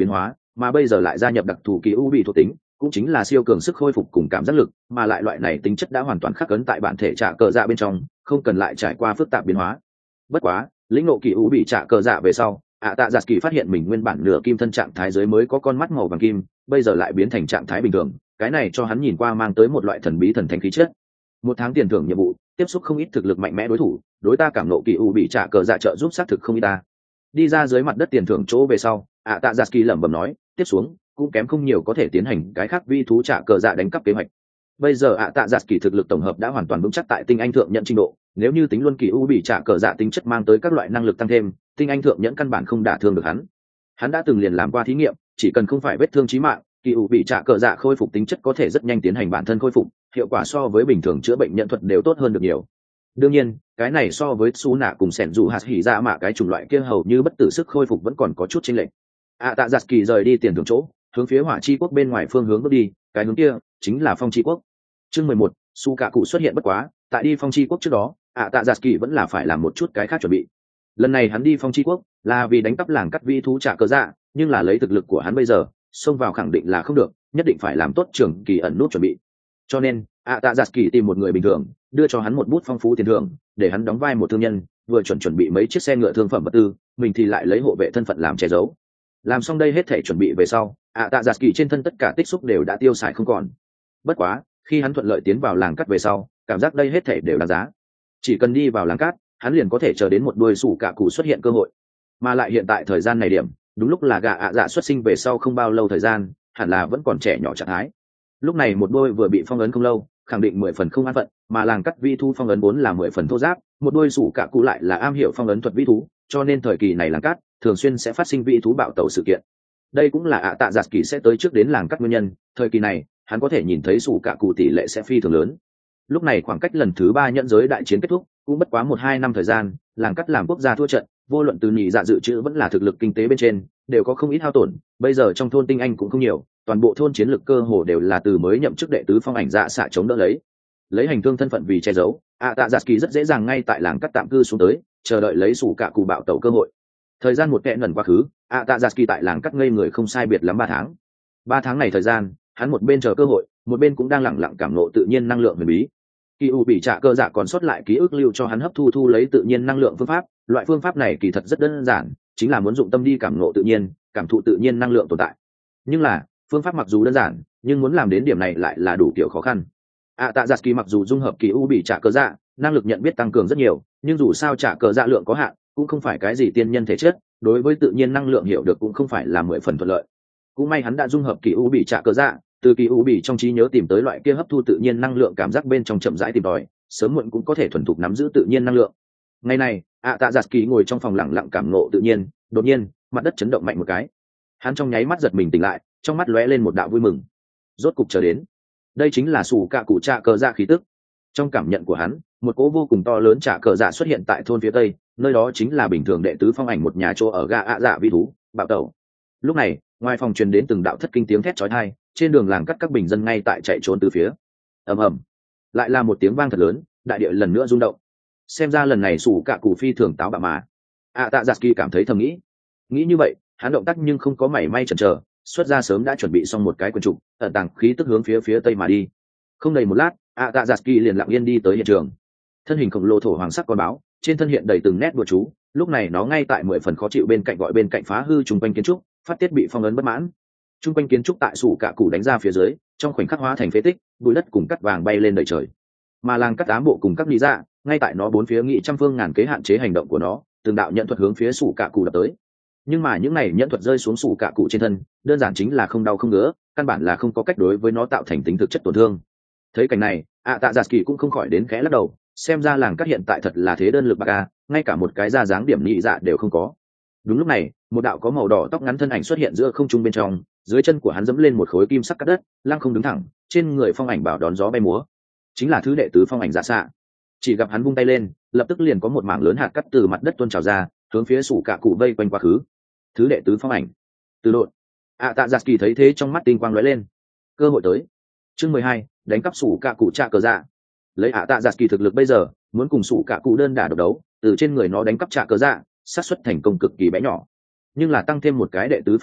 mà bây giờ lại gia nhập đặc thù kỳ u bị thuộc tính, cũng chính là siêu cường sức khôi phục cùng cảm giác lực, mà lại loại này tính chất đã hoàn toàn khắc ấn tại bản thể trả cờ dạ bên trong, không cần lại trải qua phức tạp biến hóa. Bất quá lĩnh ngộ kỳ u bị trả cờ dạ về sau, tạ giặt kỳ phát hiện mình nguyên bản nửa kim thân trạng thái dưới mới có con mắt màu vàng kim, bây giờ lại biến thành trạng thái bình thường, cái này cho hắn nhìn qua mang tới một loại thần bí thần thánh khí chất. Một tháng tiền thưởng nhiệm vụ, tiếp xúc không ít thực lực mạnh mẽ đối thủ, đối ta cảm nộ kỳ u bị trả cờ dạ trợ giúp xác thực không ít ta. Đi ra dưới mặt đất tiền thưởng chỗ về sau, tạ giặt kỳ lẩm bẩm nói, tiếp xuống cũng kém không nhiều có thể tiến hành cái khác vi thú trả cờ dạ đánh cắp kế hoạch. Bây giờ tạ giặt kỳ thực lực tổng hợp đã hoàn toàn vững chắc tại tinh anh thượng nhận trình độ, nếu như tính luôn kỳ u bị trả cờ dạ tính chất mang tới các loại năng lực tăng thêm, tinh anh thượng nhẫn căn bản không đả thương được hắn. Hắn đã từng liền làm qua thí nghiệm, chỉ cần không phải vết thương chí mạng, kỳ u bị trả cờ dạ khôi phục tính chất có thể rất nhanh tiến hành bản thân khôi phục, hiệu quả so với bình thường chữa bệnh nhận thuật đều tốt hơn được nhiều. Đương nhiên cái này so với su nạ cùng sẻn dù hạt hỉ ra mà cái chủng loại kia hầu như bất tử sức khôi phục vẫn còn có chút chênh lệch. Tạ giặt kỳ rời đi tiền thưởng chỗ, hướng phía hỏa chi quốc bên ngoài phương hướng bước đi, cái hướng kia chính là phong chi quốc. Chương 11, su cả cụ xuất hiện. Bất quá tại đi phong chi quốc trước đó, tạ giặt kỳ vẫn là phải làm một chút cái khác chuẩn bị. Lần này hắn đi phong chi quốc là vì đánh cắp làng cắt vi thú trả cờ dạ, nhưng là lấy thực lực của hắn bây giờ xông vào khẳng định là không được, nhất định phải làm tốt trường kỳ ẩn nút chuẩn bị. Cho nên tạ giặt kỳ tìm một người bình thường, đưa cho hắn một bút phong phú tiền thưởng, để hắn đóng vai một thương nhân, vừa chuẩn bị mấy chiếc xe ngựa thương phẩm vật tư, mình thì lại lấy hộ vệ thân phận làm che giấu. Làm xong đây hết thể chuẩn bị về sau, tạ giặt kỳ trên thân tất cả tích xúc đều đã tiêu xài không còn. Bất quá khi hắn thuận lợi tiến vào làng cắt về sau, cảm giác đây hết thể đều đáng giá. Chỉ cần đi vào làng cát, hắn liền có thể chờ đến một đuôi sủ cả cụ xuất hiện cơ hội. Mà lại hiện tại thời gian này điểm đúng lúc là gà dạ xuất sinh về sau không bao lâu thời gian, hẳn là vẫn còn trẻ nhỏ trạng thái. Lúc này một đôi vừa bị phong ấn không lâu, khẳng định 10 phần không an phận, mà làng cắt vi thú phong ấn vốn là 10 phần thô giáp, một đôi sủ cả cụ lại là am hiểu phong ấn thuật vi thú, cho nên thời kỳ này làng cát thường xuyên sẽ phát sinh vi thú bạo tẩu sự kiện. Đây cũng là tạ giặt kỳ sẽ tới trước đến làng cát nguyên nhân, thời kỳ này hắn có thể nhìn thấy sủ cả cụ tỷ lệ sẽ phi thường lớn. Lúc này khoảng cách lần thứ 3 nhận giới đại chiến kết thúc cũng bất quá 1-2 năm thời gian, làng cắt làm quốc gia thua trận, vô luận từ nhị dạ dự trữ vẫn là thực lực kinh tế bên trên đều có không ít hao tổn. Bây giờ trong thôn tinh anh cũng không nhiều, toàn bộ thôn chiến lược cơ hồ đều là từ mới nhậm chức đệ tứ phong ảnh dạ xạ chống đỡ lấy hành thương thân phận vì che giấu. Tạ giặt kỳ rất dễ dàng ngay tại làng cắt tạm cư xuống tới, chờ đợi lấy sủ cả cụ bạo tẩu cơ hội. Thời gian một kẽ ngẩn quá khứ, tạ giặt kỳ tại làng cắt ngây người không sai biệt lắm 3 tháng. 3 tháng này thời gian, hắn một bên chờ cơ hội, một bên cũng đang lẳng lặng cảm ngộ tự nhiên năng lượng huyền bí. Kỳ u bị trả cơ dạ còn sót lại ký ức lưu cho hắn hấp thu lấy tự nhiên năng lượng phương pháp. Loại phương pháp này kỳ thật rất đơn giản, chính là muốn dụng tâm đi cảm ngộ tự nhiên, cảm thụ tự nhiên năng lượng tồn tại. Nhưng là phương pháp mặc dù đơn giản, nhưng muốn làm đến điểm này lại là đủ kiểu khó khăn. Tạ giặt kỳ mặc dù dung hợp kỳ u bị trả cơ dạ, năng lực nhận biết tăng cường rất nhiều, nhưng dù sao trả cơ dạ lượng có hạn, cũng không phải cái gì tiên nhân thể chất, đối với tự nhiên năng lượng hiểu được cũng không phải là 10 phần thuận lợi. Cũng may hắn đã dung hợp kỳ u bị trả cơ dạ, từ kỳ u bị trong trí nhớ tìm tới loại kia hấp thu tự nhiên năng lượng cảm giác bên trong chậm rãi tìm tòi, sớm muộn cũng có thể thuần thục nắm giữ tự nhiên năng lượng. Ngày này tạ giặt kỳ ngồi trong phòng lặng lặng cảm ngộ tự nhiên, đột nhiên mặt đất chấn động mạnh một cái, hắn trong nháy mắt giật mình tỉnh lại, trong mắt lóe lên một đạo vui mừng. Rốt cục chờ đến, đây chính là sủ cạ cụ trả cờ dạ khí tức. Trong cảm nhận của hắn, một cỗ vô cùng to lớn trả cờ dạ xuất hiện tại thôn phía tây, nơi đó chính là bình thường đệ tứ phong ảnh một nhà chỗ ở gà dạ vi thú bạo tẩu. Lúc này ngoài phòng truyền đến từng đạo thất kinh tiếng thét chói tai, trên đường làng cắt các bình dân ngay tại chạy trốn từ phía. Ầm ầm, lại là một tiếng vang thật lớn, đại địa lần nữa rung động. Xem ra lần này sủ cạ cụ phi thường táo bạo mà. Tạ giặt kỳ cảm thấy thầm nghĩ như vậy, hắn động tác nhưng không có mảy may chần chờ, xuất ra sớm đã chuẩn bị xong một cái quần trục, ẩn tàng khí tức hướng phía tây mà đi. Không đầy một lát, tạ giặt kỳ liền lặng yên đi tới hiện trường. Thân hình khổng lồ thổ hoàng sắc con báo, trên thân hiện đầy từng nét bùa chú, lúc này nó ngay tại 10 phần khó chịu bên cạnh phá hư trung quanh kiến trúc, phát tiết bị phong ấn bất mãn. Trung quanh kiến trúc tại sủ cạ cụ đánh ra phía dưới, trong khoảnh khắc hóa thành phế tích, bụi đất cùng cắt vàng bay lên đầy trời. Mà làng cắt ám bộ cùng các lý dạ, ngay tại nó bốn phía nghị trăm phương ngàn kế hạn chế hành động của nó, từng đạo nhận thuật hướng phía sủ cạ cụ đập tới. Nhưng mà những này nhận thuật rơi xuống sủ cạ cụ trên thân, đơn giản chính là không đau không ngứa, căn bản là không có cách đối với nó tạo thành tính thực chất tổn thương. Thấy cảnh này, tạ giặt kỳ cũng không khỏi đến khẽ lắc đầu, xem ra làng cắt hiện tại thật là thế đơn lực bạc a, ngay cả một cái ra dáng điểm nhị dạ đều không có. Đúng lúc này, một đạo có màu đỏ tóc ngắn thân ảnh xuất hiện giữa không trung bên trong, dưới chân của hắn dẫm lên một khối kim sắc cắt đất, lăng không đứng thẳng, trên người phong ảnh bảo đón gió bay múa, chính là thứ đệ tứ phong ảnh dạ xạ. Chỉ gặp hắn vung tay lên, lập tức liền có một mảng lớn hạt cắt từ mặt đất tuôn trào ra, hướng phía sủ cạ cụ vây quanh quá khứ. Thứ đệ tứ phong ảnh từ đột. Tạ giặt kỳ thấy thế trong mắt tinh quang lóe lên, cơ hội tới. Chương 12, đánh cắp sủ cạ cụ trả cờ dạ. Lấy tạ giặt kỳ thực lực bây giờ, muốn cùng sủ cạ cụ đơn đả độc đấu, từ trên người nó đánh cắp trả cờ dạ, xác suất thành công cực kỳ bé nhỏ. Nhưng là tăng thêm một cái đệ tứ phong ảnh,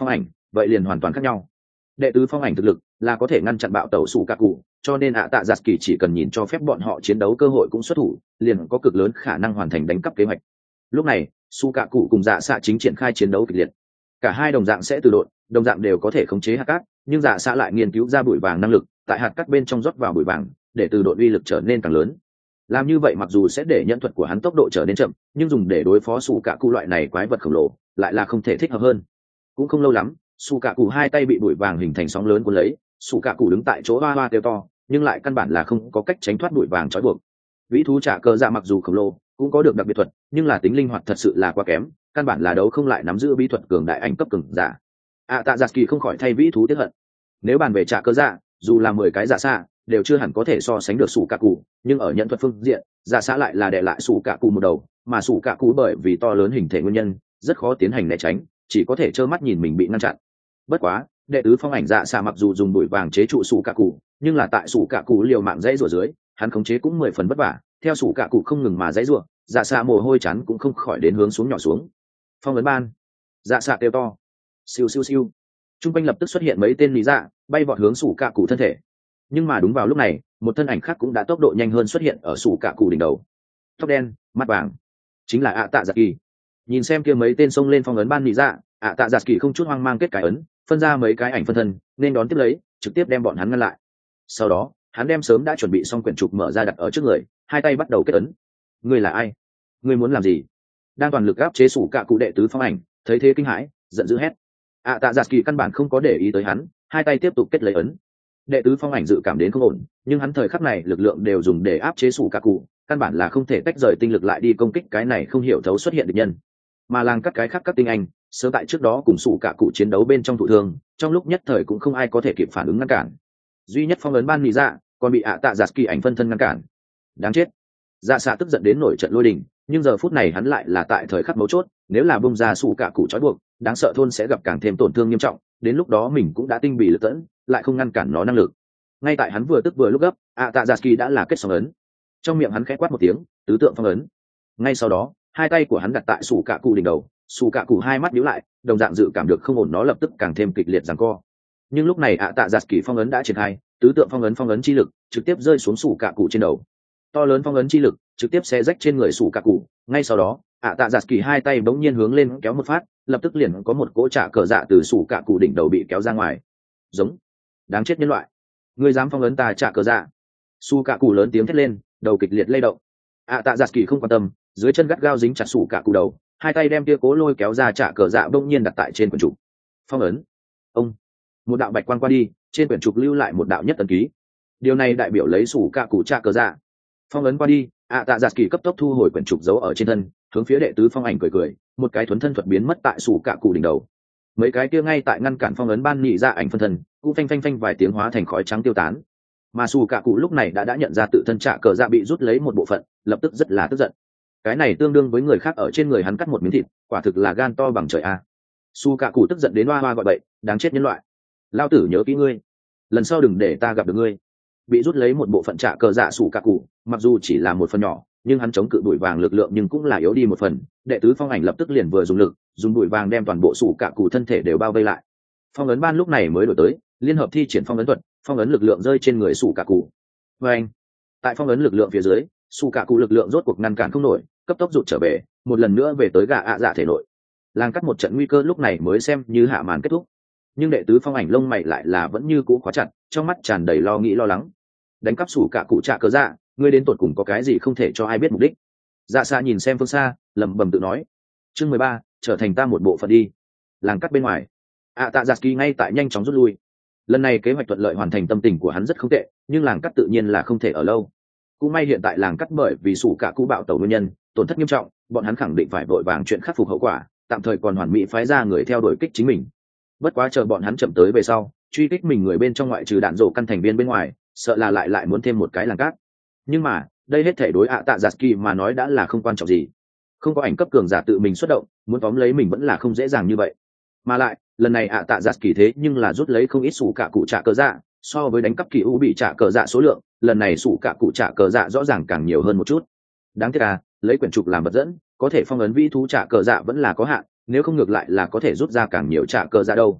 vậy liền hoàn toàn khác nhau. Đệ tứ phong ảnh thực lực là có thể ngăn chặn bạo tẩu sủ cả cụ, cho nên ạ tạ giặt kỳ chỉ cần nhìn cho phép bọn họ chiến đấu cơ hội cũng xuất thủ, liền có cực lớn khả năng hoàn thành đánh cắp kế hoạch. Lúc này sủ cả cụ cùng dạ xạ chính triển khai chiến đấu kịch liệt, cả hai đồng dạng sẽ từ độn, đồng dạng đều có thể khống chế hạt cát, nhưng dạ xạ lại nghiên cứu ra bụi vàng năng lực, tại hạt cát bên trong rót vào bụi vàng để từ độn uy lực trở nên càng lớn. Làm như vậy mặc dù sẽ để nhận thuật của hắn tốc độ trở nên chậm, nhưng dùng để đối phó sủ cả cụ loại này quái vật khổng lồ lại là không thể thích hợp hơn. Cũng không lâu lắm, sủ cả cụ hai tay bị bụi vàng hình thành sóng lớn cuốn lấy, sủ cả cụ đứng tại chỗ hoa hoa kêu to, nhưng lại căn bản là không có cách tránh thoát bụi vàng trói buộc. Vĩ thú trả cờ dạ mặc dù khổng lồ cũng có được đặc biệt thuật, nhưng là tính linh hoạt thật sự là quá kém, căn bản là đấu không lại nắm giữ bí thuật cường đại ảnh cấp cường giả. Tạ giặt kỳ không khỏi thay vĩ thú tiếc hận. Nếu bàn về trả cờ dạ, dù là 10 cái giả xa đều chưa hẳn có thể so sánh được sủ cả cụ, nhưng ở nhận thuật phương diện giả xã lại là đè lại sủ cả cụ một đầu, mà sủ cả cụ bởi vì to lớn hình thể nguyên nhân rất khó tiến hành né tránh, chỉ có thể trơ mắt nhìn mình bị ngăn chặn. Bất quá đệ tứ phong ảnh dạ xạ mặc dù dùng bụi vàng chế trụ sủ cả cụ, nhưng là tại sủ cả cụ liều mạng dãy rủa dưới, hắn khống chế cũng 10 phần vất vả, theo sủ cả cụ không ngừng mà dãy rủa, dạ xạ mồ hôi chán cũng không khỏi đến hướng xuống nhỏ xuống. Phong ấn ban, dạ xạ kêu to, siêu siêu siêu, trung quanh lập tức xuất hiện mấy tên lý dạ bay vọt hướng sủ cả cụ thân thể. Nhưng mà đúng vào lúc này một thân ảnh khác cũng đã tốc độ nhanh hơn xuất hiện ở sủ cả cụ đỉnh đầu, tóc đen mắt vàng, chính là tạ giặt kỳ. Nhìn xem kia mấy tên xông lên phong ấn ban lý dạ, tạ giặt kỳ không chút hoang mang kết cái ấn, phân ra mấy cái ảnh phân thân nên đón tiếp lấy, trực tiếp đem bọn hắn ngăn lại. Sau đó hắn đem sớm đã chuẩn bị xong quyển trục mở ra đặt ở trước người, hai tay bắt đầu kết ấn. Ngươi là ai? Ngươi muốn làm gì? Đang toàn lực áp chế sủ cả cụ đệ tứ phong ảnh thấy thế kinh hãi giận dữ hét. Tạ giặt kỳ căn bản không có để ý tới hắn, hai tay tiếp tục kết lấy ấn. Đệ tứ phong ảnh dự cảm đến không ổn, nhưng hắn thời khắc này lực lượng đều dùng để áp chế sủ cả cụ, căn bản là không thể tách rời tinh lực lại đi công kích cái này không hiểu thấu xuất hiện địch nhân. Mà làng các cái khác các tinh anh sớm tại trước đó cùng sủ cả cụ chiến đấu bên trong thụ thương, trong lúc nhất thời cũng không ai có thể kịp phản ứng ngăn cản. Duy nhất phong ấn ban nị dạ còn bị tạ giặt kỳ ảnh phân thân ngăn cản. Đáng chết! Dạ xạ tức giận đến nổi trận lôi đình, nhưng giờ phút này hắn lại là tại thời khắc mấu chốt, nếu là bung ra sủ cả cụ trói buộc, đáng sợ thôn sẽ gặp càng thêm tổn thương nghiêm trọng, đến lúc đó mình cũng đã tinh bị lực tẫn, lại không ngăn cản nó năng lực. Ngay tại hắn vừa tức vừa lúc gấp, tạ giặt kỳ đã là kết sóng ấn. Trong miệng hắn khẽ quát một tiếng, tứ tượng phong ấn. Ngay sau đó hai tay của hắn đặt tại sủ cả cụ đỉnh đầu, sủ cả cụ hai mắt nhíu lại, đồng dạng dự cảm được không ổn, nó lập tức càng thêm kịch liệt giằng co. Nhưng lúc này tạ giặt kỳ phong ấn đã triển khai, tứ tượng phong ấn chi lực trực tiếp rơi xuống sủ cả cụ trên đầu. To lớn phong ấn chi lực trực tiếp xé rách trên người sủ cả cụ. Ngay sau đó tạ giặt kỳ hai tay bỗng nhiên hướng lên kéo một phát, lập tức liền có một cỗ trả cờ dạ từ sủ cả cụ đỉnh đầu bị kéo ra ngoài. Giống, đáng chết nhân loại, ngươi dám phong ấn ta trả cờ dạ! Sủ cả cụ lớn tiếng thét lên, đầu kịch liệt lay động. Tạ giặt kỳ không quan tâm, dưới chân gắt gao dính chặt sủ cả cụ đầu, hai tay đem kia cố lôi kéo ra trả cờ dạ bỗng nhiên đặt tại trên quyển trục. Phong ấn. Ông, một đạo bạch quang qua đi, trên quyển trục lưu lại một đạo nhất ấn ký. Điều này đại biểu lấy sủ cả cụ trả cờ dạ. Phong ấn qua đi, tạ giặt kỳ cấp tốc thu hồi quyển trục giấu ở trên thân, hướng phía đệ tứ phong ảnh cười cười, một cái thuấn thân thuật biến mất tại sủ cả cụ đỉnh đầu. Mấy cái kia ngay tại ngăn cản phong ấn ban nhị ra ảnh phân thân cũng phanh phanh phanh vài tiếng hóa thành khói trắng tiêu tán. Mà sủ cả cụ lúc này đã nhận ra tự thân trả cờ dạ bị rút lấy một bộ phận, lập tức rất là tức giận. Cái này tương đương với người khác ở trên người hắn cắt một miếng thịt, quả thực là gan to bằng trời a. Sủ cả cụ tức giận đến hoa hoa gọi bậy, đáng chết nhân loại, lao tử nhớ kỹ ngươi, lần sau đừng để ta gặp được ngươi. Bị rút lấy một bộ phận trả cờ dạ sủ cả cụ mặc dù chỉ là một phần nhỏ, nhưng hắn chống cự bụi vàng lực lượng nhưng cũng là yếu đi một phần. Đệ tứ phong ảnh lập tức liền vừa dùng lực, dùng bụi vàng đem toàn bộ sủ cả cụ thân thể đều bao vây lại. Phong ấn ban lúc này mới đổi tới, liên hợp thi triển phong ấn thuật, phong ấn lực lượng rơi trên người sủ cả cụ. Và anh, tại phong ấn lực lượng phía dưới, sủ cả cụ lực lượng rốt cuộc ngăn cản không nổi, cấp tốc rụt trở về, một lần nữa về tới gà dạ thể nội. Làng cắt một trận nguy cơ lúc này mới xem như hạ màn kết thúc. Nhưng đệ tứ phong ảnh lông mày lại là vẫn như cũ khóa chặt, trong mắt tràn đầy lo nghĩ lo lắng. Đánh cắp sủ cả cụ trả cờ dạ, ngươi đến tột cùng có cái gì không thể cho ai biết mục đích? Dạ xa nhìn xem phương xa, lẩm bẩm tự nói. Chương 13, trở thành ta một bộ phận đi. Làng cắt bên ngoài, tạ giặt kỳ ngay tại nhanh chóng rút lui. Lần này kế hoạch thuận lợi hoàn thành, tâm tình của hắn rất không tệ, nhưng làng cắt tự nhiên là không thể ở lâu. Cũng may hiện tại làng cắt bởi vì sủ cả cụ bạo tẩu nguyên nhân tổn thất nghiêm trọng, bọn hắn khẳng định phải vội vàng chuyện khắc phục hậu quả, tạm thời còn hoàn mỹ phái ra người theo đuổi kích chính mình. Bất quá chờ bọn hắn chậm tới về sau, truy kích mình người bên trong ngoại trừ đạn rổ căn thành viên bên ngoài, sợ là lại muốn thêm một cái làng cát. Nhưng mà đây hết thể đối tạ giặt kỳ mà nói đã là không quan trọng gì. Không có ảnh cấp cường giả tự mình xuất động, muốn tóm lấy mình vẫn là không dễ dàng như vậy. Mà lại lần này tạ giặt kỳ thế nhưng là rút lấy không ít sủ cả cụ trả cờ dạ, so với đánh cắp kỳ u bị trả cờ dạ số lượng, lần này sủ cả cụ trả cờ dạ rõ ràng càng nhiều hơn một chút. Đáng tiếc lấy quyển trục làm vật dẫn, có thể phong ấn vĩ thú trả cờ dạ vẫn là có hạn, nếu không ngược lại là có thể rút ra càng nhiều trả cờ dạ đâu.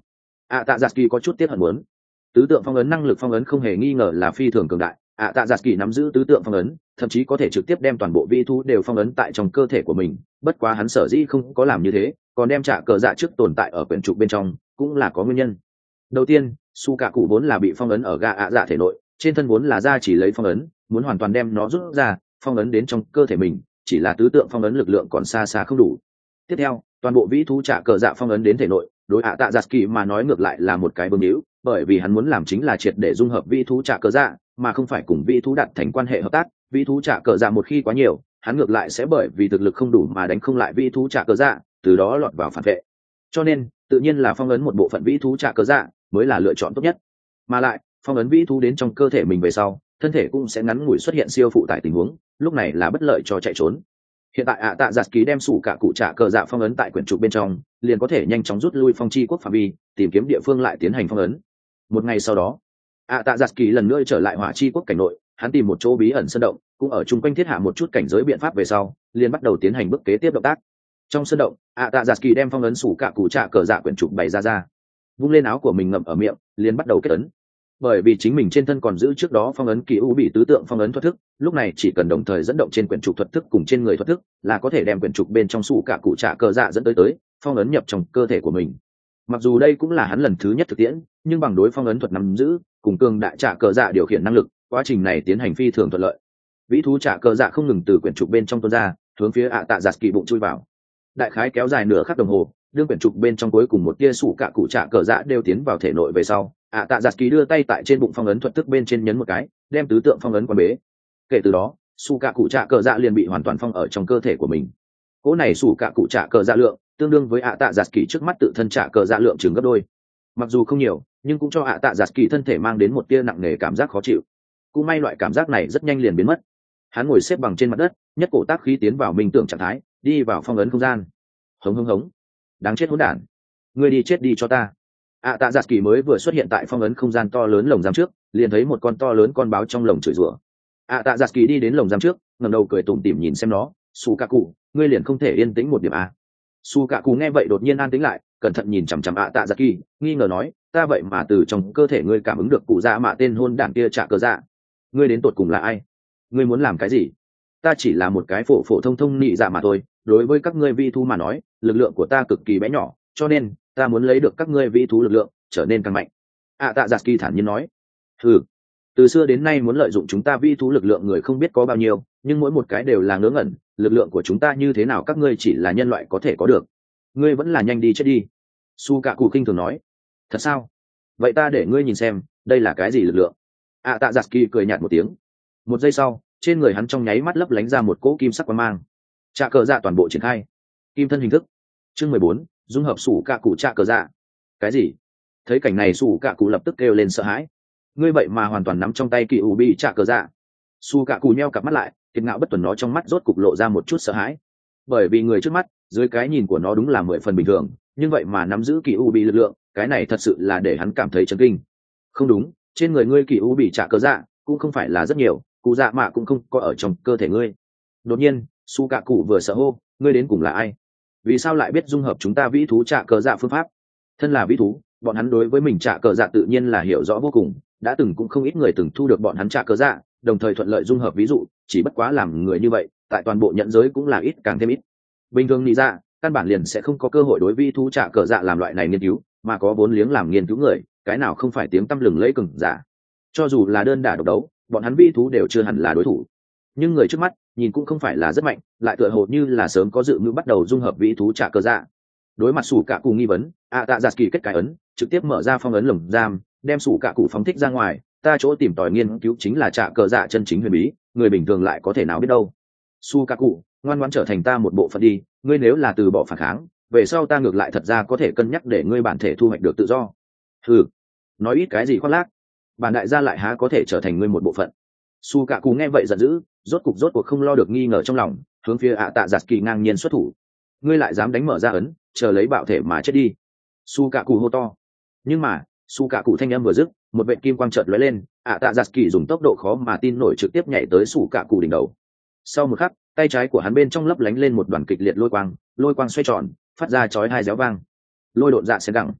ạ tạ giặt kỳ có chút tiếc hận muốn. Tứ tượng phong ấn năng lực phong ấn không hề nghi ngờ là phi thường cường đại, ạ tạ giặt kỳ nắm giữ tứ tượng phong ấn, thậm chí có thể trực tiếp đem toàn bộ vĩ thú đều phong ấn tại trong cơ thể của mình. Bất quá hắn sở dĩ không có làm như thế, còn đem trả cờ dạ trước tồn tại ở quyển trục bên trong, cũng là có nguyên nhân. Đầu tiên, su cạ cụ vốn là bị phong ấn ở gà ạ dạ thể nội, trên thân vốn là da chỉ lấy phong ấn, muốn hoàn toàn đem nó rút ra phong ấn đến trong cơ thể mình, chỉ là tứ tượng phong ấn lực lượng còn xa xa không đủ. Tiếp theo, toàn bộ vĩ thú trả cờ dạ phong ấn đến thể nội, đối ạ tạ giặt kỳ mà nói ngược lại là một cái bơm hữu, bởi vì hắn muốn làm chính là triệt để dung hợp vĩ thú trả cờ dạ, mà không phải cùng vĩ thú đạt thành quan hệ hợp tác. Vĩ thú trả cờ dạ một khi quá nhiều, hắn ngược lại sẽ bởi vì thực lực không đủ mà đánh không lại vĩ thú trả cờ dạ, từ đó lọt vào phản vệ. Cho nên tự nhiên là phong ấn một bộ phận vĩ thú trả cờ dạ mới là lựa chọn tốt nhất. Mà lại phong ấn vĩ thú đến trong cơ thể mình về sau, thân thể cũng sẽ ngắn ngủi xuất hiện siêu phụ tải tình huống, lúc này là bất lợi cho chạy trốn. Hiện tại ạ tạ giặt kỳ đem sủ cả cụ trả cờ dạ phong ấn tại quyển trục bên trong, liền có thể nhanh chóng rút lui phong chi quốc phạm vi, tìm kiếm địa phương lại tiến hành phong ấn. Một ngày sau đó, ạ tạ giặt kỳ lần nữa trở lại hỏa chi quốc cảnh nội, hắn tìm một chỗ bí ẩn sơn động, cũng ở chung quanh thiết hạ một chút cảnh giới biện pháp về sau, liền bắt đầu tiến hành bước kế tiếp động tác. Trong sơn động, ạ tạ giặt kỳ đem phong ấn sủ cả cụ trả cờ dạ quyển trục bày ra, vung lên áo của mình ngậm ở miệng, liền bắt đầu kết ấn. Bởi vì chính mình trên thân còn giữ trước đó phong ấn kỳ u bị tứ tượng phong ấn thuật thức, lúc này chỉ cần đồng thời dẫn động trên quyển trục thuật thức cùng trên người thuật thức là có thể đem quyển trục bên trong sủ cả cụ trả cờ dạ dẫn tới phong ấn nhập trong cơ thể của mình. Mặc dù đây cũng là hắn lần thứ nhất thực tiễn, nhưng bằng đối phong ấn thuật nắm giữ cùng cường đại trả cờ dạ điều khiển năng lực, quá trình này tiến hành phi thường thuận lợi. Vĩ thú trả cờ dạ không ngừng từ quyển trục bên trong tuôn ra, hướng phía ạ tạ giặt kỳ bụng chui vào. Đại khái kéo dài nửa khắc đồng hồ, đương quyển trục bên trong cuối cùng một tia sủ cả cụ trả cờ dạ đều tiến vào thể nội về sau, ạ tạ giặt kỳ đưa tay tại trên bụng phong ấn thuật thức bên trên nhấn một cái, đem tứ tượng phong ấn quan bế. Kể từ đó, sủ cả cụ trả cờ dạ liền bị hoàn toàn phong ở trong cơ thể của mình. Cỗ này sủ cả cụ trả cờ dạ lượng tương đương với ạ tạ giặt kỳ trước mắt tự thân trả cờ dạ lượng chừng gấp đôi. Mặc dù không nhiều, nhưng cũng cho ạ tạ giặt kỳ thân thể mang đến một tia nặng nề cảm giác khó chịu. Cũng may loại cảm giác này rất nhanh liền biến mất. Hắn ngồi xếp bằng trên mặt đất, nhất cổ tác khí tiến vào minh tưởng trạng thái, đi vào phong ấn không gian. Hống hống hống, đáng chết hỗn đản, ngươi đi chết đi cho ta. ạ tạ giặt kỳ mới vừa xuất hiện tại phong ấn không gian to lớn lồng giam trước, liền thấy một con to lớn con báo trong lồng chửi rủa. ạ tạ giặt kỳ đi đến lồng giam trước, ngẩng đầu cười tủm tỉm nhìn xem nó. Su cạ cụ, ngươi liền không thể yên tĩnh một điểm à? Su cạ cụ nghe vậy đột nhiên an tĩnh lại, cẩn thận nhìn chằm chằm ạ tạ giặt kỳ, nghi ngờ nói, ta vậy mà từ trong cơ thể ngươi cảm ứng được cụ dạ mạ tên hôn đản kia trả cờ dạ. Ngươi đến tột cùng là ai? Ngươi muốn làm cái gì? Ta chỉ là một cái phổ phổ thông thông nị dạ mà thôi, đối với các ngươi vi thú mà nói, lực lượng của ta cực kỳ bé nhỏ, cho nên ta muốn lấy được các ngươi vi thú lực lượng trở nên càng mạnh. ạ tạ giặt kỳ thản nhiên nói. Từ xưa đến nay muốn lợi dụng chúng ta vi thú lực lượng người không biết có bao nhiêu, nhưng mỗi một cái đều là ngớ ngẩn, lực lượng của chúng ta như thế nào các ngươi chỉ là nhân loại có thể có được. Ngươi vẫn là nhanh đi chết đi. Su cạ cụ khinh thường nói. Thật sao? Vậy ta để ngươi nhìn xem đây là cái gì lực lượng. ạ tạ giặt kỳ cười nhạt một tiếng. Một giây sau, trên người hắn trong nháy mắt lấp lánh ra một cỗ kim sắc quang mang. Trạ cờ dạ toàn bộ triển khai. Kim thân hình thức. Chương 14, dung hợp sủ cạ cụ trạ cờ dạ. Cái gì? Thấy cảnh này sủ cạ cụ lập tức kêu lên sợ hãi. Ngươi vậy mà hoàn toàn nắm trong tay kỳ ủ bị trạ cờ dạ. Su cạ cụ nheo cặp mắt lại, kiệt ngạo bất tuần nó trong mắt rốt cục lộ ra một chút sợ hãi. Bởi vì người trước mắt, dưới cái nhìn của nó đúng là 10 phần bình thường, nhưng vậy mà nắm giữ kỳ ủ bị lực lượng, cái này thật sự là để hắn cảm thấy chấn kinh. Không đúng, trên người ngươi kỳ ủ bị trạ cờ dạ cũng không phải là rất nhiều, cụ dạ mạ cũng không có ở trong cơ thể ngươi. Đột nhiên su cạ cụ vừa sợ hô, ngươi đến cùng là ai? Vì sao lại biết dung hợp chúng ta vĩ thú trạ cờ dạ phương pháp? Thân là vĩ thú, bọn hắn đối với mình trạ cờ dạ tự nhiên là hiểu rõ vô cùng, đã từng cũng không ít người từng thu được bọn hắn trạ cờ dạ, đồng thời thuận lợi dung hợp ví dụ, chỉ bất quá làm người như vậy tại toàn bộ nhận giới cũng là ít càng thêm ít. Bình thường nghĩ ra căn bản liền sẽ không có cơ hội đối vĩ thú trạ cờ dạ làm loại này nghiên cứu, mà có vốn liếng làm nghiên cứu người, cái nào không phải tiếng tăm lừng lẫy cường giả. Cho dù là đơn đả độc đấu, bọn hắn vĩ thú đều chưa hẳn là đối thủ. Nhưng người trước mắt nhìn cũng không phải là rất mạnh, lại tựa hồ như là sớm có dự mưu bắt đầu dung hợp vĩ thú trạ cờ dạ. Đối mặt sủ cạ cụ nghi vấn, ạ tạ giặt kỳ kết cái ấn, trực tiếp mở ra phong ấn lồng giam, đem sủ cạ cụ phóng thích ra ngoài. Ta chỗ tìm tòi nghiên cứu chính là trạ cờ dạ chân chính huyền bí, người bình thường lại có thể nào biết đâu. Su cạ cụ, ngoan ngoãn trở thành ta một bộ phận đi, ngươi nếu là từ bỏ phản kháng, về sau ta ngược lại thật ra có thể cân nhắc để ngươi bản thể thu hoạch được tự do. Nói ít cái gì khoác lác, bản đại gia lại há có thể trở thành ngươi một bộ phận. Su cạ cụ nghe vậy giận dữ, rốt cuộc không lo được nghi ngờ trong lòng, hướng phía ạ tạ giặt kỳ ngang nhiên xuất thủ. Ngươi lại dám đánh mở ra ấn, chờ lấy bạo thể mà chết đi. Su cạ cụ hô to. Nhưng mà su cạ cụ thanh âm vừa dứt, một vệt kim quang chợt lóe lên, ạ tạ giặt kỳ dùng tốc độ khó mà tin nổi trực tiếp nhảy tới su cạ cụ đỉnh đầu. Sau một khắc, tay trái của hắn bên trong lấp lánh lên một đoàn kịch liệt lôi quang xoay tròn, phát ra chói tai réo vang. Lôi độn dạ xen gẳng.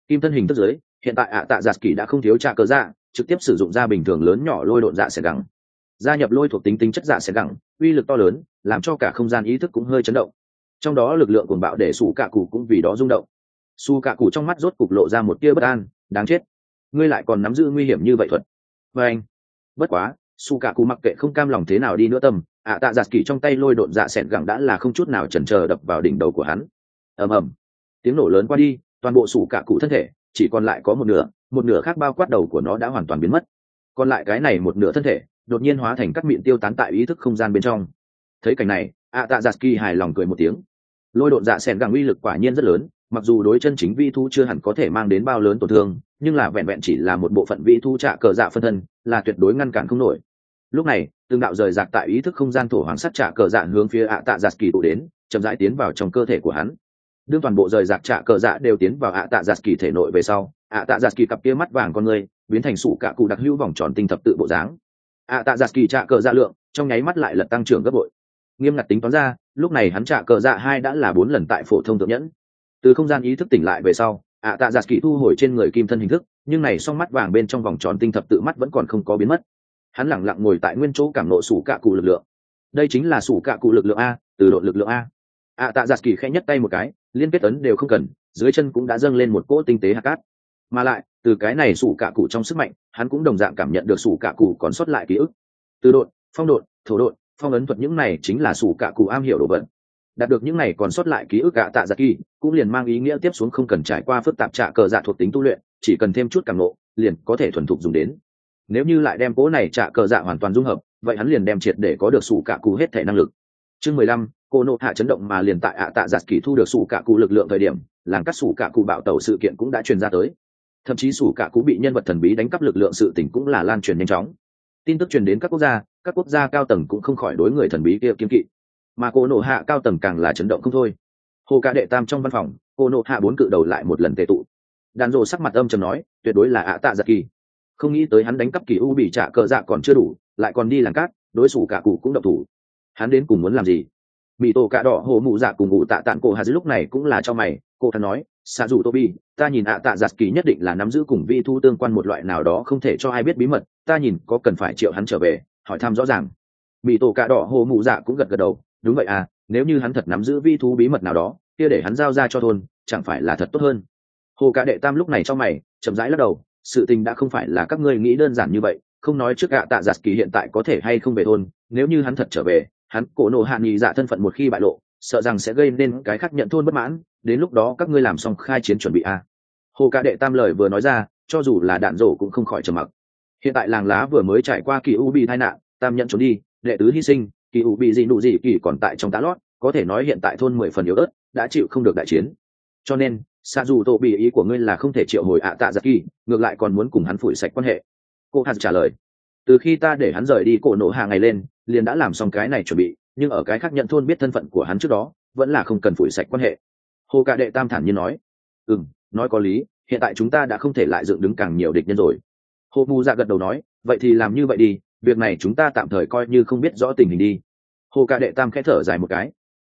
kim thân hình thức giới hiện tại ạ tạ giặt kỳ đã không thiếu trả cờ dạ, trực tiếp sử dụng ra bình thường lớn nhỏ lôi độn dạ sẽ gẳng, gia nhập lôi thuộc tính tính chất dạ sẽ gẳng, uy lực to lớn, làm cho cả không gian ý thức cũng hơi chấn động. Trong đó lực lượng cuồng bạo để sủ cạ cụ cũng vì đó rung động. Su cạ cụ trong mắt rốt cục lộ ra một tia bất an, đáng chết, ngươi lại còn nắm giữ nguy hiểm như vậy thuật. Và anh, bất quá, su cạ cụ mặc kệ không cam lòng thế nào đi nữa tâm, ạ tạ giặt kỳ trong tay lôi độn dạ sẹn gẳng đã là không chút nào chần chờ đập vào đỉnh đầu của hắn. Ầm ầm, tiếng nổ lớn qua đi, toàn bộ sủ cạ cụ thân thể chỉ còn lại có một nửa khác bao quát đầu của nó đã hoàn toàn biến mất, còn lại cái này một nửa thân thể đột nhiên hóa thành các mịn tiêu tán tại ý thức không gian bên trong. Thấy cảnh này, ạ tạ giặt kỳ hài lòng cười một tiếng. Lôi độn dạ sẹn gẳng uy lực quả nhiên rất lớn, mặc dù đối chân chính vi thu chưa hẳn có thể mang đến bao lớn tổn thương, nhưng là vẹn vẹn chỉ là một bộ phận vi thu trả cờ dạ phân thân, là tuyệt đối ngăn cản không nổi. Lúc này, từng đạo rời rạc tại ý thức không gian thổ hoàng sắt trả cờ dạ hướng phía ạ tạ giặt kỳ tụ đến, chậm rãi tiến vào trong cơ thể của hắn. Đương toàn bộ rời rạc trả cờ dạ đều tiến vào ạ tạ giặt kỳ thể nội về sau, ạ tạ giặt kỳ cặp kia mắt vàng con người biến thành sủ cạ cụ đặc hữu vòng tròn tinh thập tự bộ dáng. ạ tạ giặt kỳ trả cờ dạ lượng trong nháy mắt lại lật tăng trưởng gấp bội. Nghiêm ngặt tính toán ra, lúc này hắn trả cờ dạ 2 đã là 4 lần tại phổ thông thượng nhẫn. Từ không gian ý thức tỉnh lại về sau, ạ tạ giặt kỳ thu hồi trên người kim thân hình thức, nhưng này song mắt vàng bên trong vòng tròn tinh thập tự mắt vẫn còn không có biến mất. Hắn lẳng lặng ngồi tại nguyên chỗ cảm nộ sủ cạ cụ lực lượng. Đây chính là sủ cạ cụ lực lượng a, từ độ lực lượng a. ạ tạ giặt kỳ khẽ nhấc tay một cái, liên kết ấn đều không cần, dưới chân cũng đã dâng lên một cỗ tinh tế hạt cát. Mà lại, từ cái này sủ cạ cụ trong sức mạnh, hắn cũng đồng dạng cảm nhận được sủ cạ cụ còn sót lại ký ức. Từ độn, phong độn, thổ độn, phong ấn thuật những này chính là sủ cạ cụ am hiểu đồ vật. Đạt được những này còn sót lại ký ức ạ tạ giặt kỳ cũng liền mang ý nghĩa tiếp xuống không cần trải qua phức tạp trả cờ dạ thuộc tính tu luyện, chỉ cần thêm chút cảm nộ liền có thể thuần thục dùng đến. Nếu như lại đem cố này trả cờ dạ hoàn toàn dung hợp, vậy hắn liền đem triệt để có được sủ cạ cụ hết thể năng lực. Chương 15, cô nộ hạ chấn động. Mà liền tại ạ tạ giặt kỳ thu được sủ cạ cụ lực lượng thời điểm, làng cắt sủ cạ cụ bạo tẩu sự kiện cũng đã truyền ra tới. Thậm chí sủ cạ cụ bị nhân vật thần bí đánh cắp lực lượng sự tình cũng là lan truyền nhanh chóng. Tin tức truyền đến các quốc gia cao tầng cũng không khỏi đối người thần bí kia kiêng kỵ, mà cô nộ hạ cao tầng càng là chấn động không thôi. Hồ cả đệ tam trong văn phòng, cô nộ hạ 4 cự đầu lại một lần tề tụ. Đàn rồ sắc mặt âm trầm nói, tuyệt đối là ạ tạ giặt kỳ. Không nghĩ tới hắn đánh cắp kỳ u bị trả cờ dạ còn chưa đủ, lại còn đi làng cát, đối xử cả cụ cũng động thủ. Hắn đến cùng muốn làm gì? Bị tổ cả đỏ hồ mụ dạ cùng ngụ tạ tạn cổ hà lúc này cũng là cho mày. Cô hắn nói, xạ dù Tobi, ta nhìn ạ tạ giặt kỳ nhất định là nắm giữ cùng vi thu tương quan một loại nào đó không thể cho ai biết bí mật, ta nhìn có cần phải triệu hắn trở về hỏi thăm rõ ràng. Bị tổ cả đỏ hồ mụ dạ cũng gật gật đầu, đúng vậy à, nếu như hắn thật nắm giữ vi thú bí mật nào đó, kia để hắn giao ra cho thôn chẳng phải là thật tốt hơn. Hồ cả đệ tam lúc này cho mày, chậm rãi lắc đầu, sự tình đã không phải là các ngươi nghĩ đơn giản như vậy, không nói trước ạ tạ giặt kỳ hiện tại có thể hay không về thôn, nếu như hắn thật trở về, hắn cổ nộ hạ nghỉ dạ thân phận một khi bại lộ, sợ rằng sẽ gây nên cái khác nhận thôn bất mãn, đến lúc đó các ngươi làm xong khai chiến chuẩn bị à. Hồ cả đệ tam lời vừa nói ra, cho dù là đạn rổ cũng không khỏi trầm mặc. Hiện tại làng lá vừa mới trải qua kỳ u bị tai nạn, tam nhận trốn đi, đệ tứ hy sinh, kỳ u bị gì nụ gì kỳ còn tại trong tá lót, có thể nói hiện tại thôn 10 phần yếu ớt, đã chịu không được đại chiến. Cho nên xa dù tổ bị ý của ngươi là không thể triệu hồi ạ tạ giặc kỳ, ngược lại còn muốn cùng hắn phủi sạch quan hệ. Cô hạt trả lời, từ khi ta để hắn rời đi cổ nộ hạ ngày lên, liền đã làm xong cái này chuẩn bị, nhưng ở cái khác nhận thôn biết thân phận của hắn trước đó, vẫn là không cần phủi sạch quan hệ. Hồ cả đệ tam thản nhiên nói, nói có lý, hiện tại chúng ta đã không thể lại dựng đứng càng nhiều địch nhân rồi. Hồ mù dạ gật đầu nói, vậy thì làm như vậy đi, việc này chúng ta tạm thời coi như không biết rõ tình hình đi. Hồ cả đệ tam khẽ thở dài một cái,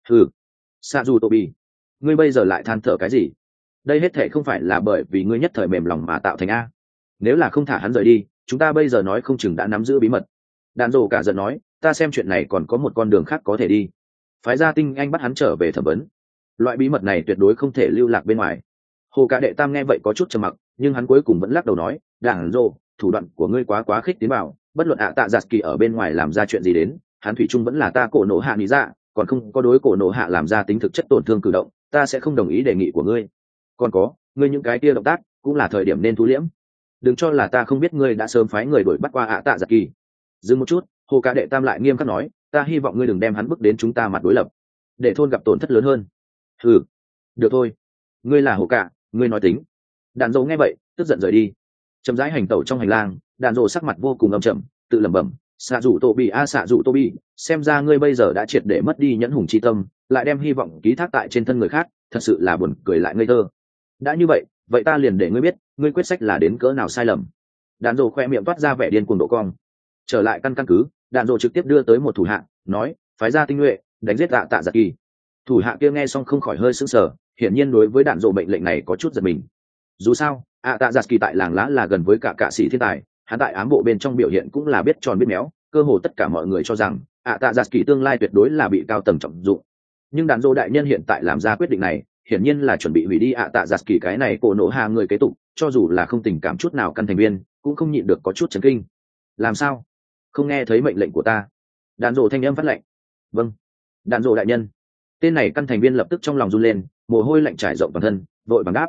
sa dù tô bi, ngươi bây giờ lại than thở cái gì? Đây hết thể không phải là bởi vì ngươi nhất thời mềm lòng mà tạo thành a. Nếu là không thả hắn rời đi, chúng ta bây giờ nói không chừng đã nắm giữ bí mật. Đàn rồ cả giận nói, ta xem chuyện này còn có một con đường khác có thể đi, phái gia tinh anh bắt hắn trở về thẩm vấn. Loại bí mật này tuyệt đối không thể lưu lạc bên ngoài. Hồ cả đệ tam nghe vậy có chút trầm mặc, nhưng hắn cuối cùng vẫn lắc đầu nói, đàn rồ, thủ đoạn của ngươi quá khích tiến vào, bất luận ạ tạ giặt kỳ ở bên ngoài làm ra chuyện gì đến, hắn thủy chung vẫn là ta cổ nộ hạ lý dạ, còn không có đối cổ nộ hạ làm ra tính thực chất tổn thương cử động, ta sẽ không đồng ý đề nghị của ngươi. Còn có, ngươi những cái kia động tác cũng là thời điểm nên thu liễm, đừng cho là ta không biết ngươi đã sớm phái người đuổi bắt qua ạ tạ giặt kỳ. Dừng một chút, hồ cả đệ tam lại nghiêm khắc nói, ta hy vọng ngươi đừng đem hắn bước đến chúng ta mặt đối lập, để thôn gặp tổn thất lớn hơn. Được thôi, ngươi là hồ cả, ngươi nói tính. Đàn dâu nghe vậy tức giận rời đi. Chậm rãi hành tẩu trong hành lang, đàn dâu sắc mặt vô cùng âm trầm, tự lẩm bẩm, xạ rủ tô bị xạ rủ tô bị, xem ra ngươi bây giờ đã triệt để mất đi nhẫn hùng chi tâm, lại đem hy vọng ký thác tại trên thân người khác, thật sự là buồn cười lại ngây thơ. Đã như vậy, vậy ta liền để ngươi biết, ngươi quyết sách là đến cỡ nào sai lầm. Đàn dâu khoe miệng toát ra vẻ điên cuồng độ cong. Trở lại căn cứ, đàn dâu trực tiếp đưa tới một thủ hạ, nói, phái ra tinh nhuệ đánh giết ạ tạ giặc kỳ. Thủ hạ kia nghe xong không khỏi hơi sững sờ, hiển nhiên đối với đàn dâu mệnh lệnh này có chút giật mình. Dù sao ạ tạ giặt kỳ tại làng lá là gần với cả sĩ thiên tài, hắn tại ám bộ bên trong biểu hiện cũng là biết tròn biết méo, cơ hồ tất cả mọi người cho rằng ạ tạ giặt kỳ tương lai tuyệt đối là bị cao tầng trọng dụng. Nhưng đàn dô đại nhân hiện tại làm ra quyết định này hiển nhiên là chuẩn bị hủy đi ạ tạ giặt kỳ cái này cổ nổ hạ người kế tục, cho dù là không tình cảm chút nào căn thành viên cũng không nhịn được có chút chấn kinh. Làm sao không nghe thấy mệnh lệnh của ta? Đàn dô thanh âm phát lệnh. Vâng, đàn dô đại nhân. Tên này căn thành viên lập tức trong lòng run lên, mồ hôi lạnh trải rộng toàn thân, vội bằng đáp.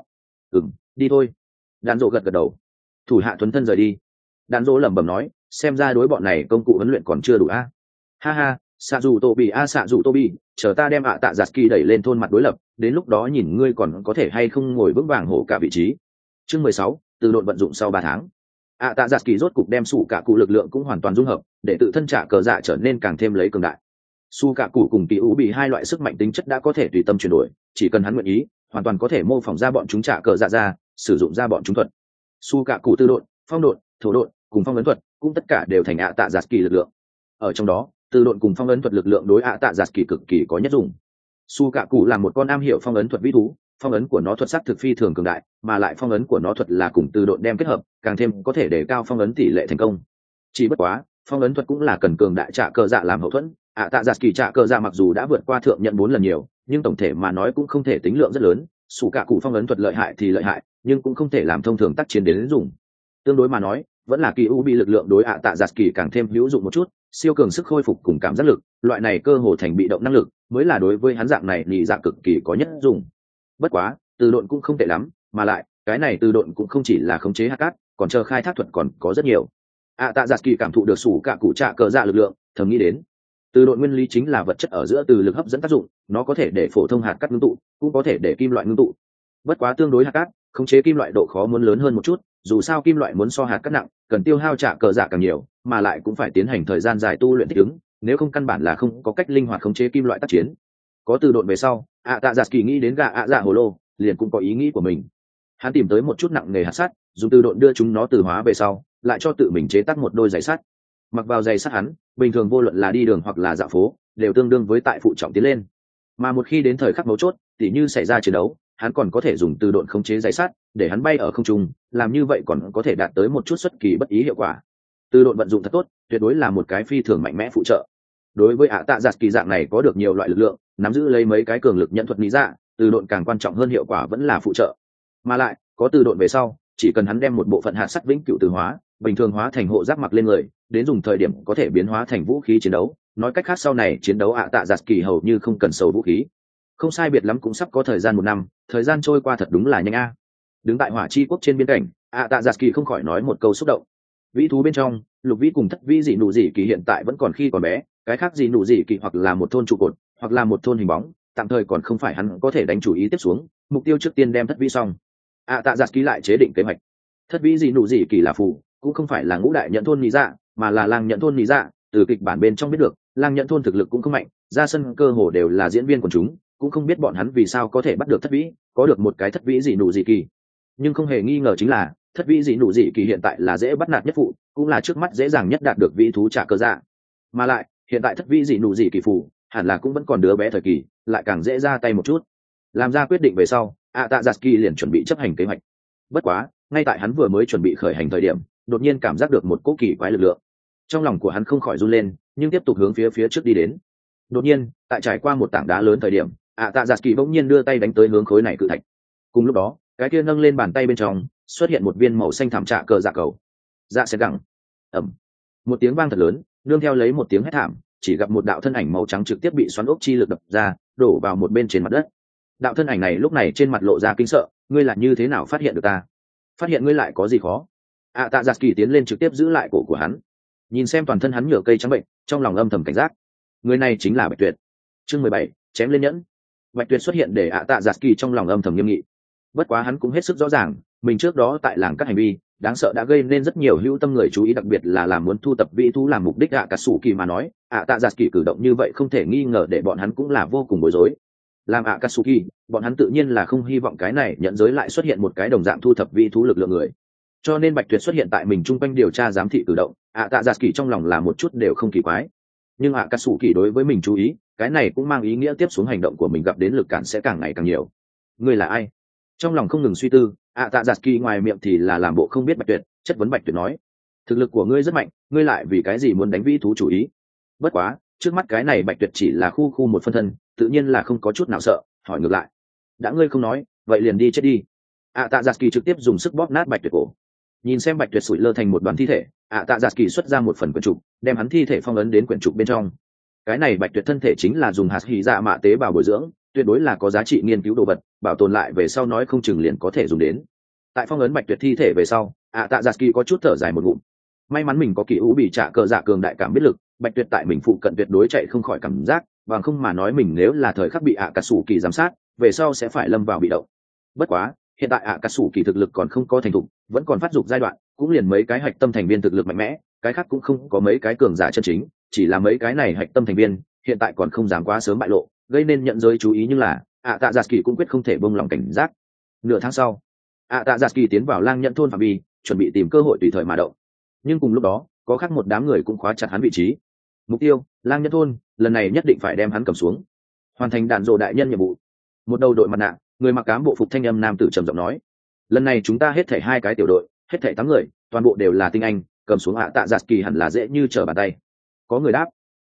Đi thôi. Đàn dô gật gật đầu. Thủ hạ thuấn thân rời đi. Đàn dô lẩm bẩm nói, xem ra đối bọn này công cụ huấn luyện còn chưa đủ a. Ha ha, xạ dù tô bị xạ dù tô bị, chờ ta đem ạ tạ giặt kỳ đẩy lên thôn mặt đối lập, đến lúc đó nhìn ngươi còn có thể hay không ngồi vững vàng hổ cả vị trí. Chương 16, từ độn vận dụng sau 3 tháng. ạ tạ giặt kỳ rốt cục đem sủ cả cụ lực lượng cũng hoàn toàn dung hợp, để tự thân trả cờ dạ trở nên càng thêm lấy cường đại. Su cả cụ cùng kỳ ủ bị hai loại sức mạnh tính chất đã có thể tùy tâm chuyển đổi, chỉ cần hắn nguyện ý, hoàn toàn có thể mô phỏng ra bọn chúng trả cờ dạ ra, sử dụng ra bọn chúng thuật. Su cả cụ tư độn, phong độn, thổ độn cùng phong ấn thuật cũng tất cả đều thành ạ tạ giặt kỳ lực lượng. Ở trong đó từ độn cùng phong ấn thuật lực lượng đối ạ tạ giặt kỳ cực kỳ có nhất dùng. Su cả cụ là một con am hiểu phong ấn thuật vĩ thú, phong ấn của nó thuật sắc thực phi thường cường đại, mà lại phong ấn của nó thuật là cùng từ độn đem kết hợp, càng thêm có thể để cao phong ấn tỷ lệ thành công. Chỉ bất quá phong ấn thuật cũng là cần cường đại trả cờ dạ làm hậu thuẫn. ạ tạ giặt kỳ trả cờ dạ mặc dù đã vượt qua thượng nhận 4 lần nhiều, nhưng tổng thể mà nói cũng không thể tính lượng rất lớn. Su cả cụ phong ấn thuật lợi hại thì lợi hại, nhưng cũng không thể làm thông thường tác chiến đến dùng. Tương đối mà nói vẫn là kỳ u bị lực lượng đối ạ tạ giặt kỳ càng thêm hữu dụng một chút, siêu cường sức khôi phục cùng cảm giác lực, loại này cơ hồ thành bị động năng lực mới là đối với hắn dạng này nhị dạ cực kỳ có nhất dùng. Bất quá từ độn cũng không tệ lắm, mà lại cái này từ độn cũng không chỉ là khống chế hạt cát, còn chờ khai thác thuật còn có rất nhiều. Tạ giặt kỳ cảm thụ được sủ cả cụ trạ cờ dạ lực lượng, thầm nghĩ đến từ độn nguyên lý chính là vật chất ở giữa từ lực hấp dẫn tác dụng, nó có thể để phổ thông hạt cát ngưng tụ, cũng có thể để kim loại ngưng tụ. Bất quá tương đối hạt cát khống chế kim loại độ khó muốn lớn hơn một chút, dù sao kim loại muốn so hạt cát nặng, cần tiêu hao trả cờ dạ càng nhiều, mà lại cũng phải tiến hành thời gian dài tu luyện thích ứng, nếu không căn bản là không có cách linh hoạt khống chế kim loại tác chiến. Có từ độn về sau tạ giặt kỳ nghĩ đến gà dạ hồ lô, liền cũng có ý nghĩ của mình. Hắn tìm tới một chút nặng nghề hạt sắt, dùng từ độn đưa chúng nó từ hóa về sau, lại cho tự mình chế tác một đôi giày sắt. Mặc vào giày sắt hắn bình thường vô luận là đi đường hoặc là dạo phố đều tương đương với tại phụ trọng tiến lên, mà một khi đến thời khắc mấu chốt tỉ như xảy ra chiến đấu, hắn còn có thể dùng từ độn khống chế giày sắt để hắn bay ở không trung, làm như vậy còn có thể đạt tới một chút xuất kỳ bất ý hiệu quả. Từ độn vận dụng thật tốt, tuyệt đối là một cái phi thường mạnh mẽ phụ trợ. Đối với tạ giặt kỳ dạng này có được nhiều loại lực lượng, nắm giữ lấy mấy cái cường lực nhận thuật lý dạ, từ độn càng quan trọng hơn, hiệu quả vẫn là phụ trợ. Mà lại có từ độn về sau, chỉ cần hắn đem một bộ phận hạt sắt vĩnh cửu từ hóa, bình thường hóa thành hộ giáp mặc lên người, đến dùng thời điểm có thể biến hóa thành vũ khí chiến đấu. Nói cách khác sau này chiến đấu tạ giặt kỳ hầu như không cần sầu vũ khí. Không sai biệt lắm cũng sắp có thời gian 1 năm, thời gian trôi qua thật đúng là nhanh a. Đứng tại hỏa chi quốc trên biên cảnh, tạ giặt kỳ không khỏi nói một câu xúc động. Vĩ thú bên trong lục vĩ cùng thất vĩ dị nụ dị kỳ hiện tại vẫn còn khi còn bé, cái khác dị nụ dị kỳ hoặc là một thôn trụ cột hoặc là một thôn hình bóng, tạm thời còn không phải hắn có thể đánh chủ ý tiếp xuống. Mục tiêu trước tiên đem thất vĩ xong. Tạ giặt kỳ lại chế định kế hoạch. Thất vĩ dị nụ dị kỳ là phù, cũng không phải là ngũ đại nhận thôn lý dạ, mà là lang nhận thôn lý dạ. Từ kịch bản bên trong biết được lang nhận thôn thực lực cũng không mạnh, ra sân cơ hồ đều là diễn viên của chúng, cũng không biết bọn hắn vì sao có thể bắt được thất vĩ, có được một cái thất vĩ dị nụ dị kỳ. Nhưng không hề nghi ngờ chính là thất vĩ dị nụ dị kỳ hiện tại là dễ bắt nạt nhất phụ, cũng là trước mắt dễ dàng nhất đạt được vĩ thú trả cơ dạ. Mà lại hiện tại thất vĩ dị nụ dị kỳ phù hẳn là cũng vẫn còn đứa bé thời kỳ, lại càng dễ ra tay một chút. Làm ra quyết định về sau tạ giặt kỳ liền chuẩn bị chấp hành kế hoạch. Bất quá ngay tại hắn vừa mới chuẩn bị khởi hành thời điểm, đột nhiên cảm giác được một cỗ kỳ quái lực lượng. Trong lòng của hắn không khỏi run lên, nhưng tiếp tục hướng phía trước đi đến. Đột nhiên tại trải qua một tảng đá lớn thời điểm, tạ giặt kỳ bỗng nhiên đưa tay đánh tới hướng khối này cự thạch. Cùng lúc đó cái kia nâng lên bàn tay bên trong xuất hiện một viên màu xanh thảm trạ cờ dạ cầu. Dạ sẽ gẳng. Ẩm. Một tiếng vang thật lớn nương theo lấy một tiếng hét thảm, chỉ gặp một đạo thân ảnh màu trắng trực tiếp bị xoắn ốc chi lực đập ra, đổ vào một bên trên mặt đất. Đạo thân ảnh này lúc này trên mặt lộ ra kinh sợ, ngươi là như thế nào phát hiện được ta? Phát hiện ngươi lại có gì khó? Tạ giặt kỳ tiến lên trực tiếp giữ lại cổ của hắn, nhìn xem toàn thân hắn nhựa cây trắng bệnh, trong lòng âm thầm cảnh giác. Người này chính là Bạch Tuyệt. Chương 17, chém lên nhẫn. Bạch Tuyệt xuất hiện để tạ giặt kỳ trong lòng âm thầm nghiêm nghị. Bất quá hắn cũng hết sức rõ ràng mình trước đó tại làng các hành vi đáng sợ đã gây nên rất nhiều hữu tâm người chú ý, đặc biệt là làm muốn thu tập vĩ thú làm mục đích. Cả sủ kỳ mà nói tạ giặt kỳ cử động như vậy không thể nghi ngờ để bọn hắn cũng là vô cùng bối rối. Làm Akatsuki, bọn hắn tự nhiên là không hy vọng cái này nhận giới lại xuất hiện một cái đồng dạng thu thập vĩ thú lực lượng người. Cho nên Bạch Tuyệt xuất hiện tại mình chung quanh điều tra giám thị cử động, tạ giặt kỳ trong lòng là một chút đều không kỳ quái. Nhưng Akatsuki đối với mình chú ý, cái này cũng mang ý nghĩa tiếp xuống hành động của mình gặp đến lực cản sẽ càng ngày càng nhiều. Ngươi là ai? Trong lòng không ngừng suy tư, ạ tạ giặt kỳ ngoài miệng thì là làm bộ không biết Bạch Tuyệt, chất vấn Bạch Tuyệt nói: thực lực của ngươi rất mạnh, ngươi lại vì cái gì muốn đánh vĩ thú chủ ý? Bất quá trước mắt cái này Bạch Tuyệt chỉ là khu khu một phân thân, tự nhiên là không có chút nào sợ, hỏi ngược lại: đã ngươi không nói, vậy liền đi chết đi. ạ tạ giặt kỳ trực tiếp dùng sức bóp nát Bạch Tuyệt cổ. Nhìn xem Bạch Tuyệt sủi lơ thành một đoàn thi thể, ạ tạ giặt kỳ xuất ra một phần quyển trục, đem hắn thi thể phong ấn đến quyển trục bên trong. Cái này Bạch Tuyệt thân thể chính là dùng hạt hỉ dạ mạ tế bào bồi dưỡng, tuyệt đối là có giá trị nghiên cứu đồ vật, bảo tồn lại về sau nói không chừng liền có thể dùng đến. Tại phong ấn Bạch Tuyệt thi thể về sau, ạ tạ giặt kỳ có chút thở dài một ngụm. May mắn mình có kỳ ủ bị trả cờ dạ cường đại cảm biết lực, Bạch Tuyệt tại mình phụ cận tuyệt đối chạy không khỏi cảm giác, bằng không mà nói mình nếu là thời khắc bị ạ cà sủ kỳ giám sát, về sau sẽ phải lâm vào bị động. Bất quá hiện tại ạ cà sủ kỳ thực lực còn không có thành thục, vẫn còn phát dục giai đoạn, cũng liền mấy cái hạch tâm thành viên thực lực mạnh mẽ, cái khác cũng không có mấy cái cường giả chân chính, chỉ là mấy cái này hạch tâm thành viên hiện tại còn không dám quá sớm bại lộ, gây nên nhận giới chú ý, nhưng là ạ tạ giặt kỳ cũng quyết không thể buông lỏng cảnh giác. Nửa tháng sau, ạ tạ giặt kỳ tiến vào lang nhận thôn phạm vi, chuẩn bị tìm cơ hội tùy thời mà động, nhưng cùng lúc đó có khác một đám người cũng khóa chặt hắn vị trí. Mục tiêu lang nhân thôn, lần này nhất định phải đem hắn cầm xuống, hoàn thành đạn dộ đại nhân nhiệm vụ. Một đầu đội mặt nạ, người mặc cám bộ phục thanh âm nam tử trầm giọng nói: lần này chúng ta hết thảy 2 cái tiểu đội, hết thảy 8 người, toàn bộ đều là tinh anh, cầm xuống ạ tạ giặt kỳ hẳn là dễ như trở bàn tay. Có người đáp: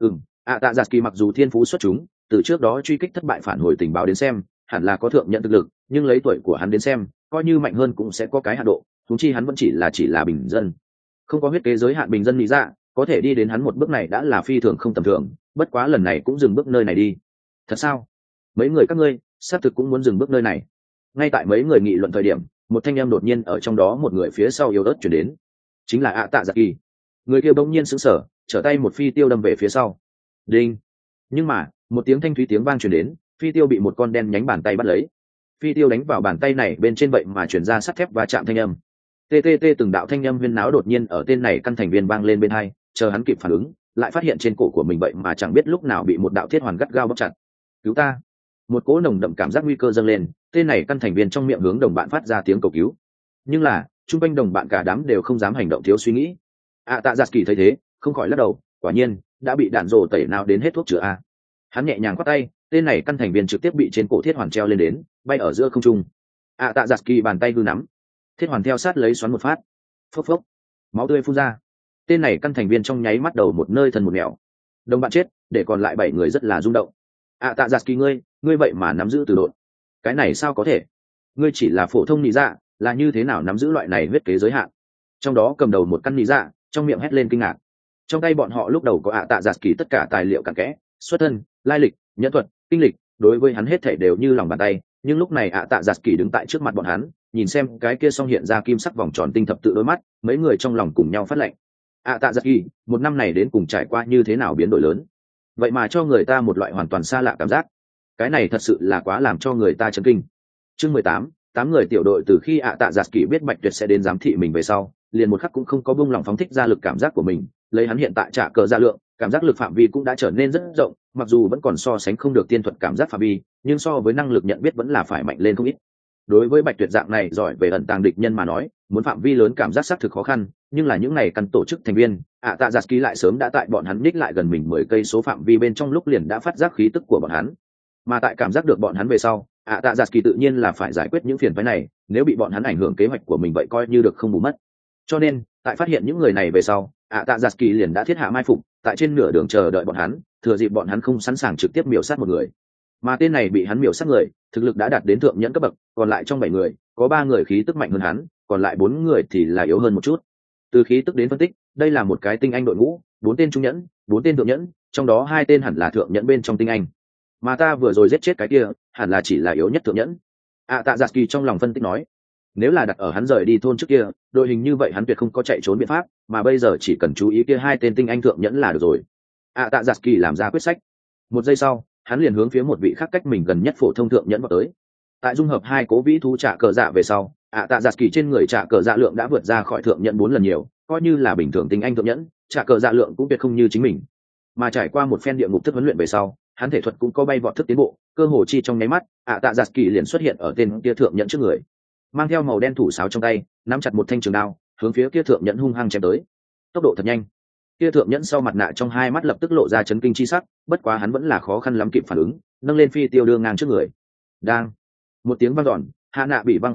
ạ tạ giặt kỳ mặc dù thiên phú xuất chúng, từ trước đó truy kích thất bại phản hồi tình báo đến xem hẳn là có thượng nhận thực lực, nhưng lấy tuổi của hắn đến xem coi như mạnh hơn cũng sẽ có cái hạ độ, thúng chi hắn vẫn chỉ là bình dân, không có huyết kế giới hạn bình dân lý dạ, có thể đi đến hắn một bước này đã là phi thường không tầm thường. Bất quá lần này cũng dừng bước nơi này đi. Thật sao? Mấy người các ngươi xác thực cũng muốn dừng bước nơi này? Ngay tại mấy người nghị luận thời điểm, một thanh em đột nhiên ở trong đó một người phía sau yếu ớt chuyển đến, chính là ạ tạ giặc kỳ. Người kia bỗng nhiên sững sờ, trở tay một phi tiêu đâm về phía sau. Đinh! Nhưng mà một tiếng thanh thúy tiếng vang truyền đến, phi tiêu bị một con đen nhánh bàn tay bắt lấy. Phi tiêu đánh vào bàn tay này bên trên, vậy mà chuyển ra sắt thép và chạm thanh âm. TTT từng đạo thanh âm huyên náo đột nhiên ở tên này căn thành viên vang lên bên hai, chờ hắn kịp phản ứng, lại phát hiện trên cổ của mình vậy mà chẳng biết lúc nào bị một đạo thiết hoàn gắt gao bóp chặt. Cứu ta! Một cỗ nồng đậm cảm giác nguy cơ dâng lên, tên này căn thành viên trong miệng hướng đồng bạn phát ra tiếng cầu cứu. Nhưng là chung quanh đồng bạn cả đám đều không dám hành động thiếu suy nghĩ. ạ tạ giặt kỳ thấy thế không khỏi lắc đầu, quả nhiên đã bị đạn rồ tẩy nào đến hết thuốc chữa a. Hắn nhẹ nhàng quát tay, tên này căn thành viên trực tiếp bị trên cổ thiết hoàn treo lên đến, bay ở giữa không trung. ạ tạ giặt kỳ bàn tay hư nắm, thiết hoàn theo sát lấy xoắn một phát, phốc phốc, máu tươi phun ra. Tên này căn thành viên trong nháy mắt đầu một nơi thân một nẻo. Đồng bạn chết, để còn lại 7 người rất là rung động. ạ tạ giặt kỳ ngươi vậy mà nắm giữ từ độn, cái này sao có thể? Ngươi chỉ là phổ thông nị dạ, là như thế nào nắm giữ loại này huyết kế giới hạn? Trong đó cầm đầu một căn nị dạ trong miệng hét lên kinh ngạc. Trong tay bọn họ lúc đầu có ạ tạ giặt kỳ tất cả tài liệu cặn kẽ, xuất thân, lai lịch, nhẫn thuật, kinh lịch, đối với hắn hết thảy đều như lòng bàn tay. Nhưng lúc này ạ tạ giặt kỳ đứng tại trước mặt bọn hắn, nhìn xem cái kia song hiện ra kim sắc vòng tròn tinh thập tự đôi mắt, mấy người trong lòng cùng nhau phát lệnh. ạ tạ giặt kỳ, một năm này đến cùng trải qua như thế nào biến đổi lớn, vậy mà cho người ta một loại hoàn toàn xa lạ cảm giác. Cái này thật sự là quá làm cho người ta chấn kinh. Chương 18, 8 người tiểu đội. Từ khi ạ tạ giặt kỳ biết Bạch Tuyệt sẽ đến giám thị mình về sau, liền một khắc cũng không có buông lòng phóng thích ra lực cảm giác của mình. Lấy hắn hiện tại trả cờ dạ lượng, cảm giác lực phạm vi cũng đã trở nên rất rộng, mặc dù vẫn còn so sánh không được tiên thuật cảm giác phạm vi, nhưng so với năng lực nhận biết vẫn là phải mạnh lên không ít. Đối với Bạch Tuyệt dạng này giỏi về ẩn tàng địch nhân mà nói, muốn phạm vi lớn cảm giác xác thực khó khăn, nhưng là những này căn tổ chức thành viên, ạ tạ giặt kỳ lại sớm đã tại bọn hắn ních lại gần mình 10 cây số phạm vi bên trong lúc liền đã phát giác khí tức của bọn hắn. Mà tại cảm giác được bọn hắn về sau, ạ tạ giặt kỳ tự nhiên là phải giải quyết những phiền phức này, nếu bị bọn hắn ảnh hưởng kế hoạch của mình vậy coi như được không bù mất. Cho nên tại phát hiện những người này về sau, ạ tạ giặt kỳ liền đã thiết hạ mai phục tại trên nửa đường chờ đợi bọn hắn, thừa dịp bọn hắn không sẵn sàng trực tiếp miểu sát một người. Mà tên này bị hắn miểu sát người thực lực đã đạt đến thượng nhẫn cấp bậc, còn lại trong 7 người có 3 người khí tức mạnh hơn hắn, còn lại 4 người thì là yếu hơn một chút. Từ khí tức đến phân tích, đây là một cái tinh anh đội ngũ, 4 tên trung nhẫn, 4 tên thượng nhẫn, trong đó 2 tên hẳn là thượng nhẫn bên trong tinh anh, mà ta vừa rồi giết chết cái kia hẳn là chỉ là yếu nhất thượng nhẫn. ạ tạ giặt kỳ trong lòng phân tích nói, nếu là đặt ở hắn rời đi thôn trước kia, đội hình như vậy hắn tuyệt không có chạy trốn biện pháp, mà bây giờ chỉ cần chú ý kia 2 tên tinh anh thượng nhẫn là được rồi. ạ tạ giặt kỳ làm ra quyết sách. Một giây sau, hắn liền hướng phía một vị khác cách mình gần nhất phổ thông thượng nhẫn vào tới. Tại dung hợp 2 cố vĩ thú trả cờ dạ về sau, ạ tạ giặt kỳ trên người trả cờ dạ lượng đã vượt ra khỏi thượng nhẫn 4 lần nhiều, coi như là bình thường tinh anh thượng nhẫn, trả cờ dạ lượng cũng tuyệt không như chính mình. Mà trải qua một phen địa ngục thức huấn luyện về sau, hắn thể thuật cũng có bay vọt thức tiến bộ, cơ hồ chi trong nháy mắt, ạ tạ giặt kỳ liền xuất hiện ở tên kia thượng nhẫn trước người, mang theo màu đen thủ sáo trong tay, nắm chặt một thanh trường đao, hướng phía kia thượng nhẫn hung hăng chém tới. Tốc độ thật nhanh. Kia thượng nhẫn sau mặt nạ trong 2 mắt lập tức lộ ra chấn kinh chi sắc, bất quá hắn vẫn là khó khăn lắm kịp phản ứng, nâng lên phi tiêu đưa ngang trước người. Đang, một tiếng vang dọn, hạ nạ bị văng khắp nơi,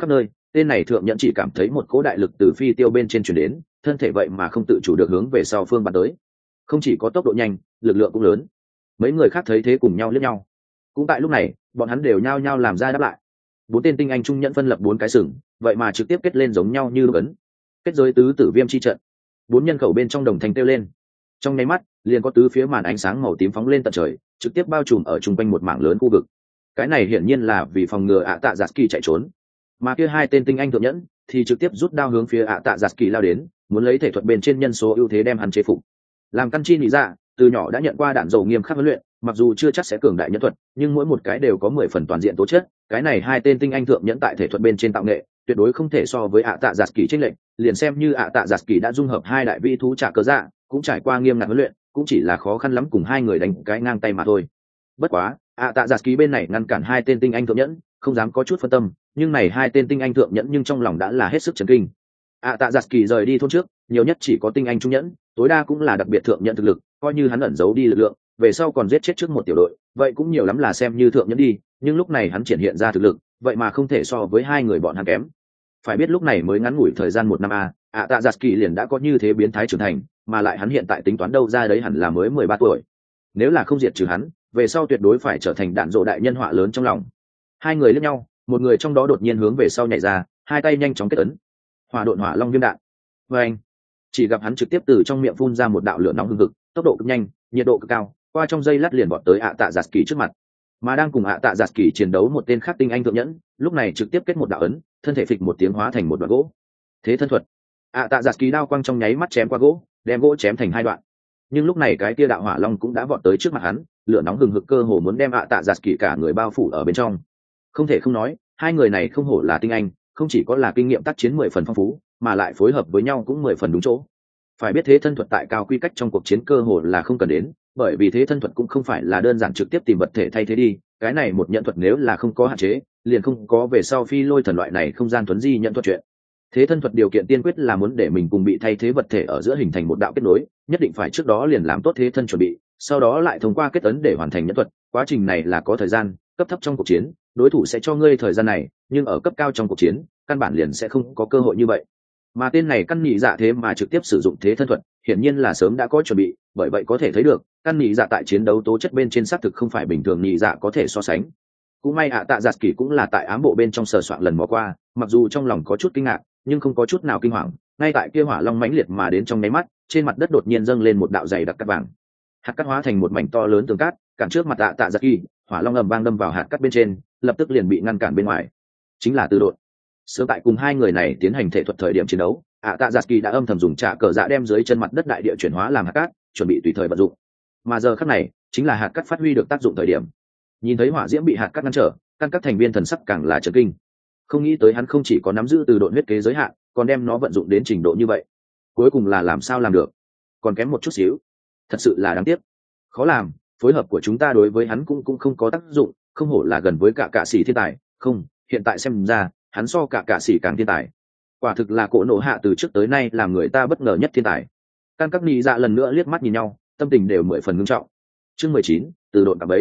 tên này thượng nhẫn chỉ cảm thấy một cỗ đại lực từ phi tiêu bên trên chuyển đến, thân thể vậy mà không tự chủ được hướng về sau phương bắn tới. Không chỉ có tốc độ nhanh, lực lượng cũng lớn. Mấy người khác thấy thế cùng nhau liếc nhau. Cũng tại lúc này, bọn hắn đều nhao nhao làm ra đáp lại. 4 tên tinh anh trung nhẫn phân lập 4 cái sừng, vậy mà trực tiếp kết lên giống nhau như ấn. Kết giới tứ tử viêm chi trận. 4 nhân khẩu bên trong đồng thanh kêu lên. Trong nháy mắt, liền có tứ phía màn ánh sáng màu tím phóng lên tận trời, trực tiếp bao trùm ở trung quanh một mảng lớn khu vực. Cái này hiển nhiên là vì phòng ngừa ạ tạ giạt kỳ chạy trốn. Mà kia 2 tên tinh anh thượng nhẫn thì trực tiếp rút đao hướng phía ạ tạ giạt kỳ lao đến, muốn lấy thể thuật bên trên nhân số ưu thế đem hắn chế phục. Làm căn chi nghĩ ra, từ nhỏ đã nhận qua đạn dầu nghiêm khắc huấn luyện, mặc dù chưa chắc sẽ cường đại nhân thuật, nhưng mỗi một cái đều có 10 phần toàn diện tố chất. Cái này 2 tên tinh anh thượng nhẫn tại thể thuật bên trên tạo nghệ, tuyệt đối không thể so với ạ tạ giạt kỳ chênh lệch. Liền xem như ạ tạ giạt kỳ đã dung hợp 2 đại vi thú trả cơ dạ, cũng trải qua nghiêm ngặt huấn luyện, cũng chỉ là khó khăn lắm cùng 2 người đánh cái ngang tay mà thôi. Bất quá, ạ tạ giạt kỳ bên này ngăn cản 2 tên tinh anh thượng nhẫn, không dám có chút phân tâm, nhưng này 2 tên tinh anh thượng nhẫn nhưng trong lòng đã là hết sức chấn kinh. ạ tạ giạt kỳ rời đi thôn trước, nhiều nhất chỉ có tinh anh trung nhẫn, tối đa cũng là đặc biệt thượng nhẫn thực lực, coi như hắn ẩn giấu đi lực lượng, về sau còn giết chết trước một tiểu đội, vậy cũng nhiều lắm là xem như thượng nhẫn đi, nhưng lúc này hắn triển hiện ra thực lực, vậy mà không thể so với 2 người bọn hắn kém. Phải biết lúc này mới ngắn ngủi thời gian 1 năm ạ tạ giạt kỳ liền đã có như thế biến thái trưởng thành, mà lại hắn hiện tại tính toán đâu ra đấy hẳn là mới 13 tuổi. Nếu là không diệt trừ hắn, về sau tuyệt đối phải trở thành đạn dộ đại nhân họa lớn trong lòng. 2 người liếc nhau, một người trong đó đột nhiên hướng về sau nhảy ra, 2 tay nhanh chóng kết ấn. Hỏa độn hỏa long viêm đạn. Và anh chỉ gặp hắn trực tiếp từ trong miệng phun ra một đạo lửa nóng hừng hực, tốc độ cực nhanh, nhiệt độ cực cao, qua trong giây lát liền vọt tới ạ tạ giạt kỳ trước mặt. Mà đang cùng ạ tạ giạt kỳ chiến đấu một tên khác tinh anh thượng nhẫn, lúc này trực tiếp kết một đạo ấn, thân thể phịch một tiếng hóa thành một đoạn gỗ. Thế thân thuật. ạ tạ giạt kỳ đao quang trong nháy mắt chém qua gỗ, đem gỗ chém thành 2 đoạn. Nhưng lúc này cái tia đạo hỏa long cũng đã vọt tới trước mặt hắn, lửa nóng hừng hực cơ hồ muốn đem ạ tạ giạt kỳ cả người bao phủ ở bên trong. Không thể không nói, 2 người này không hổ là tinh anh, không chỉ có là kinh nghiệm tác chiến 10 phần phong phú, mà lại phối hợp với nhau cũng 10 phần đúng chỗ. Phải biết thế thân thuật tại cao quy cách trong cuộc chiến cơ hồ là không cần đến, bởi vì thế thân thuật cũng không phải là đơn giản trực tiếp tìm vật thể thay thế đi, cái này một nhận thuật nếu là không có hạn chế, liền không có về sau phi lôi thần loại này không gian thuấn di nhận thuật chuyện. Thế thân thuật điều kiện tiên quyết là muốn để mình cùng bị thay thế vật thể ở giữa hình thành một đạo kết nối, nhất định phải trước đó liền làm tốt thế thân chuẩn bị, sau đó lại thông qua kết ấn để hoàn thành nhận thuật. Quá trình này là có thời gian, cấp thấp trong cuộc chiến, đối thủ sẽ cho ngươi thời gian này, nhưng ở cấp cao trong cuộc chiến, căn bản liền sẽ không có cơ hội như vậy. Mà tên này căn nhị dạ thế mà trực tiếp sử dụng thế thân thuật, hiển nhiên là sớm đã có chuẩn bị, bởi vậy có thể thấy được căn nhị dạ tại chiến đấu tố chất bên trên xác thực không phải bình thường nhị dạ có thể so sánh. Cũng may ạ tạ giạt kỳ cũng là tại ám bộ bên trong sờ soạn lần mò qua, mặc dù trong lòng có chút kinh ngạc, nhưng không có chút nào kinh hoàng. Ngay tại kia hỏa long mãnh liệt mà đến trong nháy mắt, trên mặt đất đột nhiên dâng lên một đạo dày đặc cát vàng, hạt cát hóa thành một mảnh to lớn tường cát, cản trước mặt ạ tạ giạt kỳ, hỏa long ầm vang đâm vào hạt cát bên trên, lập tức liền bị ngăn cản bên ngoài. Chính là Từ Độn. Sớm tại cùng 2 người này tiến hành thể thuật thời điểm chiến đấu, ạ tạ giạt kỳ đã âm thầm dùng trạ cờ dạ đem dưới chân mặt đất đại địa chuyển hóa làm hạt cát, chuẩn bị tùy thời vận dụng. Mà giờ khắc này chính là hạt cát phát huy được tác dụng thời điểm. Nhìn thấy hỏa diễm bị hạt cát ngăn trở, các thành viên thần sắc càng là chấn kinh. Không nghĩ tới hắn không chỉ có nắm giữ Từ Độn huyết kế giới hạn, còn đem nó vận dụng đến trình độ như vậy. Cuối cùng là làm sao làm được? Còn kém một chút xíu. Thật sự là đáng tiếc. Khó làm, phối hợp của chúng ta đối với hắn cũng không có tác dụng, không hổ là gần với cả sĩ thiên tài, không, hiện tại xem ra, hắn so cả sĩ càng thiên tài. Quả thực là Cổ Nộ Hạ từ trước tới nay làm người ta bất ngờ nhất thiên tài. Căn các ni dạ lần nữa liếc mắt nhìn nhau, tâm tình đều 10 phần ngưng trọng. Chương 19, Từ Độn cạm bẫy.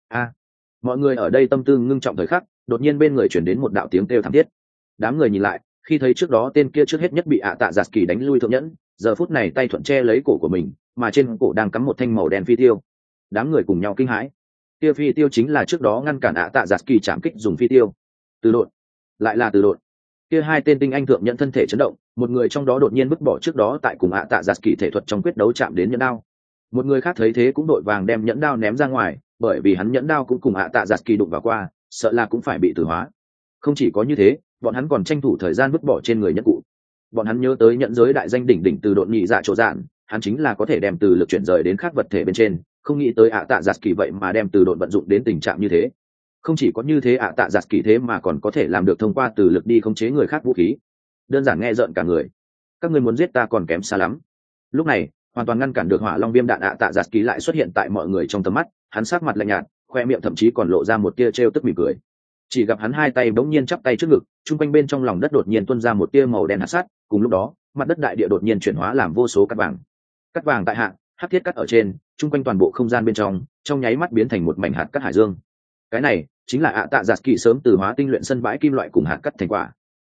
Mọi người ở đây tâm tư ngưng trọng thời khắc, đột nhiên bên người chuyển đến một đạo tiếng kêu thảm thiết. Đám người nhìn lại, khi thấy trước đó tên kia trước hết nhất bị ạ tạ giạt kỳ đánh lui thượng nhẫn, giờ phút này tay thuận che lấy cổ của mình, mà trên cổ đang cắm một thanh màu đen phi tiêu. Đám người cùng nhau kinh hãi. Kia phi tiêu chính là trước đó ngăn cản ạ tạ giạt kỳ chạm kích dùng phi tiêu. Từ Độn, lại là Từ Độn. Kia 2 tên tinh anh thượng nhận thân thể chấn động, một người trong đó đột nhiên vứt bỏ trước đó tại cùng ạ tạ giạt kỳ thể thuật trong quyết đấu chạm đến nhẫn đao. Một người khác thấy thế cũng đội vàng đem nhẫn đao ném ra ngoài, bởi vì hắn nhẫn đao cũng cùng ạ tạ giạt kỳ đụng vào qua, sợ là cũng phải bị tử hóa. Không chỉ có như thế, bọn hắn còn tranh thủ thời gian vứt bỏ trên người nhẫn cụ. Bọn hắn nhớ tới nhẫn giới đại danh đỉnh đỉnh Từ Độn nhị dạ chỗ dạn, hắn chính là có thể đem từ lực chuyển rời đến khác vật thể bên trên, không nghĩ tới ạ tạ giạt kỳ vậy mà đem Từ Độn vận dụng đến tình trạng như thế. Không chỉ có như thế, ạ tạ giạt kỳ thế mà còn có thể làm được thông qua từ lực đi khống chế người khác vũ khí, đơn giản nghe rợn cả người. Các ngươi muốn giết ta còn kém xa lắm. Lúc này hoàn toàn ngăn cản được hỏa long viêm đạn ạ tạ giạt kỳ lại xuất hiện tại mọi người trong tầm mắt, hắn sắc mặt lạnh nhạt, khoe miệng thậm chí còn lộ ra một tia trêu tức mỉm cười. Chỉ gặp hắn 2 tay bỗng nhiên chắp tay trước ngực, trung quanh bên trong lòng đất đột nhiên tuôn ra một tia màu đen hạt sắt, cùng lúc đó mặt đất đại địa đột nhiên chuyển hóa làm vô số cát vàng tại hạ, hắc thiết cát ở trên, trung quanh toàn bộ không gian bên trong nháy mắt biến thành một mảnh hạt cát hải dương. Cái này chính là ạ tạ giạt kỳ sớm từ hóa tinh luyện sân bãi kim loại cùng hạt cát thành quả.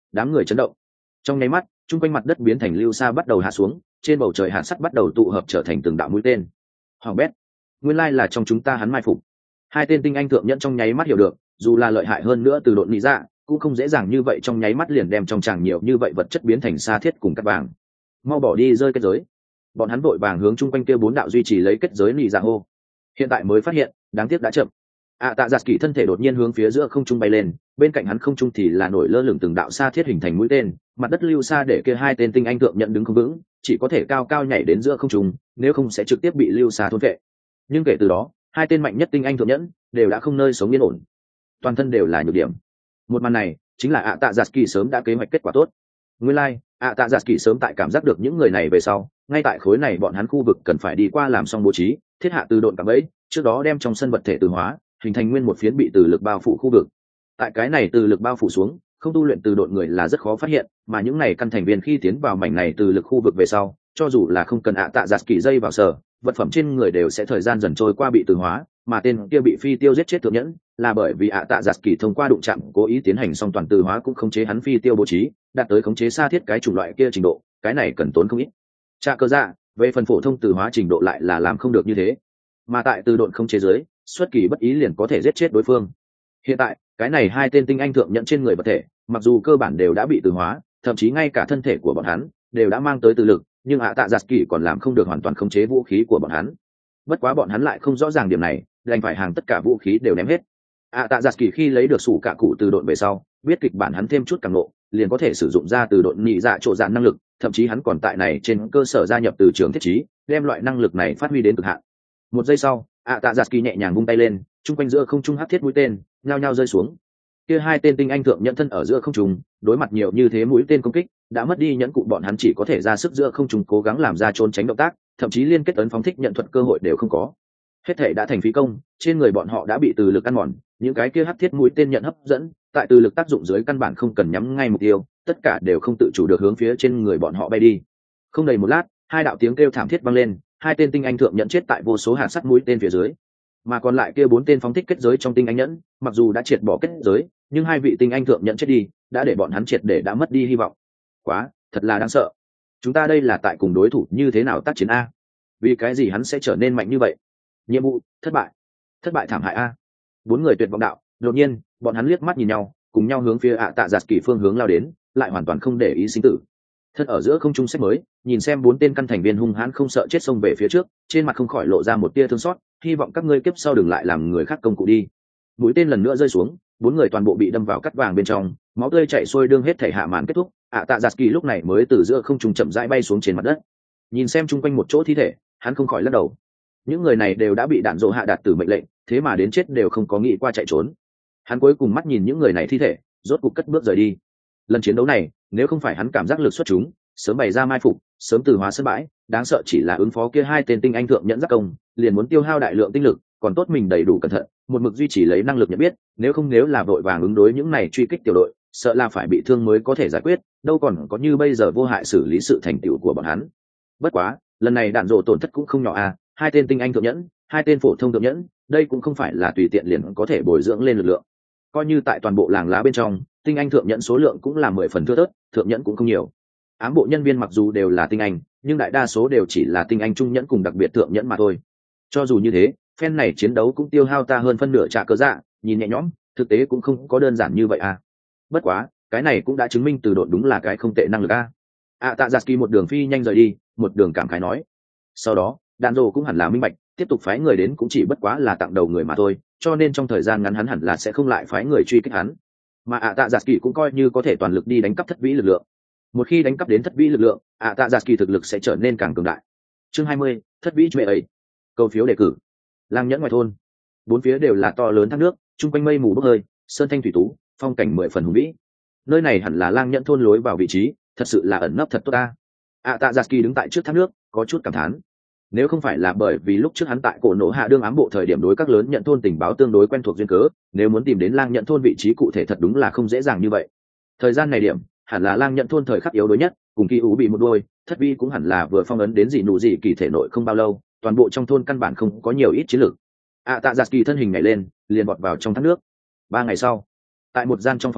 đám người chấn động. Trong nháy mắt, chung quanh mặt đất biến thành lưu sa bắt đầu hạ xuống, trên bầu trời hạt sắt bắt đầu tụ hợp trở thành từng đạo mũi tên. Hoàng bét, nguyên lai là trong chúng ta hắn mai phục. Hai tên tinh anh thượng nhẫn trong nháy mắt hiểu được, dù là lợi hại hơn nữa từ độn nghĩ ra, cũng không dễ dàng như vậy trong nháy mắt liền đem trong tràng nhiều như vậy vật chất biến thành sa thiết cùng cát vàng. Mau bỏ đi rơi kết giới. Bọn hắn vội vàng hướng chung quanh kia bốn đạo duy trì lấy kết giới nị dạ hô. Hiện tại mới phát hiện, đáng tiếc đã chậm. Tạ Giạt Kỳ thân thể đột nhiên hướng phía giữa không trung bay lên, bên cạnh hắn không trung thì là nổi lơ lửng từng đạo sa thiết hình thành mũi tên, mặt đất lưu sa để kia hai tên tinh anh thượng nhận đứng không vững, chỉ có thể cao cao nhảy đến giữa không trung, nếu không sẽ trực tiếp bị lưu sa thôn phệ. Nhưng kể từ đó, hai tên mạnh nhất tinh anh thượng nhẫn đều đã không nơi sống yên ổn, toàn thân đều là nhược điểm. Một màn này chính là Tạ Giạt Kỳ sớm đã kế hoạch kết quả tốt. Nguyên lai, Tạ Giạt Kỳ sớm tại cảm giác được những người này về sau, ngay tại khối này bọn hắn khu vực cần phải đi qua làm xong bố trí, thiết hạ từ độn cả bẫy, trước đó đem trong sân vật thể từ hóa, hình thành nguyên một phiến bị từ lực bao phủ khu vực. Tại cái này từ lực bao phủ xuống, không tu luyện từ độn người là rất khó phát hiện, mà những này căn thành viên khi tiến vào mảnh này từ lực khu vực về sau, cho dù là không cần Tạ Giạt Kỳ dây vào sở, vật phẩm trên người đều sẽ thời gian dần trôi qua bị từ hóa, mà tên kia bị phi tiêu giết chết thượng nhẫn, là bởi vì Tạ Giạt Kỳ thông qua đụng chạm cố ý tiến hành xong toàn từ hóa cũng khống chế hắn phi tiêu bố trí, đạt tới khống chế sa thiết cái chủng loại kia trình độ, cái này cần tốn không ít. Trạ cơ dạ, về phần phổ thông từ hóa trình độ lại là làm không được như thế, mà tại từ độn không chế giới, xuất kỳ bất ý liền có thể giết chết đối phương. Hiện tại, cái này hai tên tinh anh thượng nhận trên người vật thể, mặc dù cơ bản đều đã bị từ hóa, thậm chí ngay cả thân thể của bọn hắn đều đã mang tới từ lực, nhưng Tạ Giạt Kỳ còn làm không được hoàn toàn khống chế vũ khí của bọn hắn. Bất quá bọn hắn lại không rõ ràng điểm này, đành phải hàng tất cả vũ khí đều ném hết. Tạ Giạt Kỳ khi lấy được sủ cả cụ từ độn về sau, biết kịch bản hắn thêm chút càng nộ, liền có thể sử dụng ra từ độn nhị dạ trộn dạng năng lực, thậm chí hắn còn tại này trên cơ sở gia nhập từ trường thiết trí, đem loại năng lực này phát huy đến cực hạn. Một giây sau, Tạ Giạt Kỳ nhẹ nhàng vung tay lên, trung quanh giữa không trung hắc thiết mũi tên nhao nhao rơi xuống. Kia hai tên tinh anh thượng nhận thân ở giữa không trung, đối mặt nhiều như thế mũi tên công kích, đã mất đi nhẫn cụ, bọn hắn chỉ có thể ra sức giữa không trung cố gắng làm ra trốn tránh động tác, thậm chí liên kết ấn phóng thích nhận thuật cơ hội đều không có. Hết thể đã thành phí công, trên người bọn họ đã bị từ lực ăn mòn, những cái kia hắc thiết mũi tên nhận hấp dẫn, tại từ lực tác dụng dưới căn bản không cần nhắm ngay mục tiêu, tất cả đều không tự chủ được hướng phía trên người bọn họ bay đi. Không đầy một lát, hai đạo tiếng kêu thảm thiết vang lên, hai tên tinh anh thượng nhận chết tại vô số hạt sắt mũi tên phía dưới, mà còn lại kia bốn tên phóng thích kết giới trong tinh anh nhẫn, mặc dù đã triệt bỏ kết giới, nhưng hai vị tinh anh thượng nhận chết đi, đã để bọn hắn triệt để đã mất đi hy vọng. Quá, thật là đáng sợ. Chúng ta đây là tại cùng đối thủ như thế nào tác chiến a? Vì cái gì hắn sẽ trở nên mạnh như vậy? Nhiệm vụ thất bại thảm hại a. Bốn người tuyệt vọng đạo, đột nhiên, bọn hắn liếc mắt nhìn nhau, cùng nhau hướng phía Tạ Giạt Kỳ phương hướng lao đến, lại hoàn toàn không để ý sinh tử. Thân ở giữa không trung sách mới, nhìn xem bốn tên căn thành viên hung hãn không sợ chết xông về phía trước, trên mặt không khỏi lộ ra một tia thương xót, hy vọng các ngươi kiếp sau đừng lại làm người khác công cụ đi. Mũi tên lần nữa rơi xuống, bốn người toàn bộ bị đâm vào cắt vàng bên trong, máu tươi chảy xuôi đương hết thể hạ màn kết thúc. Tạ Giạt Kỳ lúc này mới từ giữa không trung chậm rãi bay xuống trên mặt đất, nhìn xem chung quanh một chỗ thi thể, hắn không khỏi lắc đầu. Những người này đều đã bị đạn dỗ hạ đạt tử mệnh lệnh, thế mà đến chết đều không có nghĩ qua chạy trốn. Hắn cuối cùng mắt nhìn những người này thi thể, rốt cục cất bước rời đi. Lần chiến đấu này, nếu không phải hắn cảm giác lực xuất chúng, sớm bày ra mai phục, sớm từ hóa sân bãi, đáng sợ chỉ là ứng phó kia hai tên tinh anh thượng nhẫn giác công, liền muốn tiêu hao đại lượng tinh lực, còn tốt mình đầy đủ cẩn thận, một mực duy trì lấy năng lực nhận biết, nếu là vội vàng ứng đối những này truy kích tiểu đội, sợ là phải bị thương mới có thể giải quyết, đâu còn có như bây giờ vô hại xử lý sự thành tựu của bọn hắn. Bất quá, lần này đạn dỗ tổn thất cũng không nhỏ à, hai tên tinh anh thượng nhẫn, hai tên phổ thông thượng nhẫn, đây cũng không phải là tùy tiện liền có thể bồi dưỡng lên lực lượng. Coi như tại toàn bộ làng lá bên trong, tinh anh thượng nhẫn số lượng cũng là 10 phần thưa thớt, thượng nhẫn cũng không nhiều. Ám bộ nhân viên mặc dù đều là tinh anh, nhưng đại đa số đều chỉ là tinh anh trung nhẫn cùng đặc biệt thượng nhẫn mà thôi. Cho dù như thế, phen này chiến đấu cũng tiêu hao ta hơn phân nửa Trạ Cơ Dạ, nhìn nhẹ nhõm, thực tế cũng không có đơn giản như vậy à. Bất quá, cái này cũng đã chứng minh từ độn đúng là cái không tệ năng lực a. Tạ Giạt Kỳ một đường phi nhanh rời đi, một đường cảm khái nói. Sau đó, đạn dồ cũng hẳn là minh bạch, tiếp tục phái người đến cũng chỉ bất quá là tặng đầu người mà thôi, cho nên trong thời gian ngắn hắn hẳn là sẽ không lại phái người truy kích hắn. Mà Tạ Giạt Kỳ cũng coi như có thể toàn lực đi đánh cắp thất vĩ lực lượng. Một khi đánh cắp đến thất vĩ lực lượng, Tạ Giạt Kỳ thực lực sẽ trở nên càng cường đại. Chương 20, thất vĩ mẹ ấy. Cầu phiếu đề cử. Lang nhẫn ngoài thôn, bốn phía đều là to lớn thác nước, chung quanh mây mù bốc hơi, sơn thanh thủy tú, phong cảnh 10 phần hùng vĩ. Nơi này hẳn là Lang nhẫn thôn lối vào vị trí, thật sự là ẩn nấp thật tốt ta. Tạ Giạt Kỳ đứng tại trước thác nước, có chút cảm thán. Nếu không phải là bởi vì lúc trước hắn tại cổ nổ hạ đương ám bộ thời điểm đối các lớn nhận thôn tình báo tương đối quen thuộc duyên cớ, nếu muốn tìm đến Lang nhận thôn vị trí cụ thể thật đúng là không dễ dàng như vậy. Thời gian này điểm hẳn là Lang nhận thôn thời khắc yếu đối nhất, cùng Kỳ Ú bị một đôi, thất vi cũng hẳn là vừa phong ấn đến gì nụ gì kỳ thể nội không bao lâu, toàn bộ trong thôn căn bản không có nhiều ít chiến lược. Tạ Giạt Kỳ thân hình nhảy lên, liền bọt vào trong thác nước. 3 ngày sau, tại một gian trong phòng ngủ,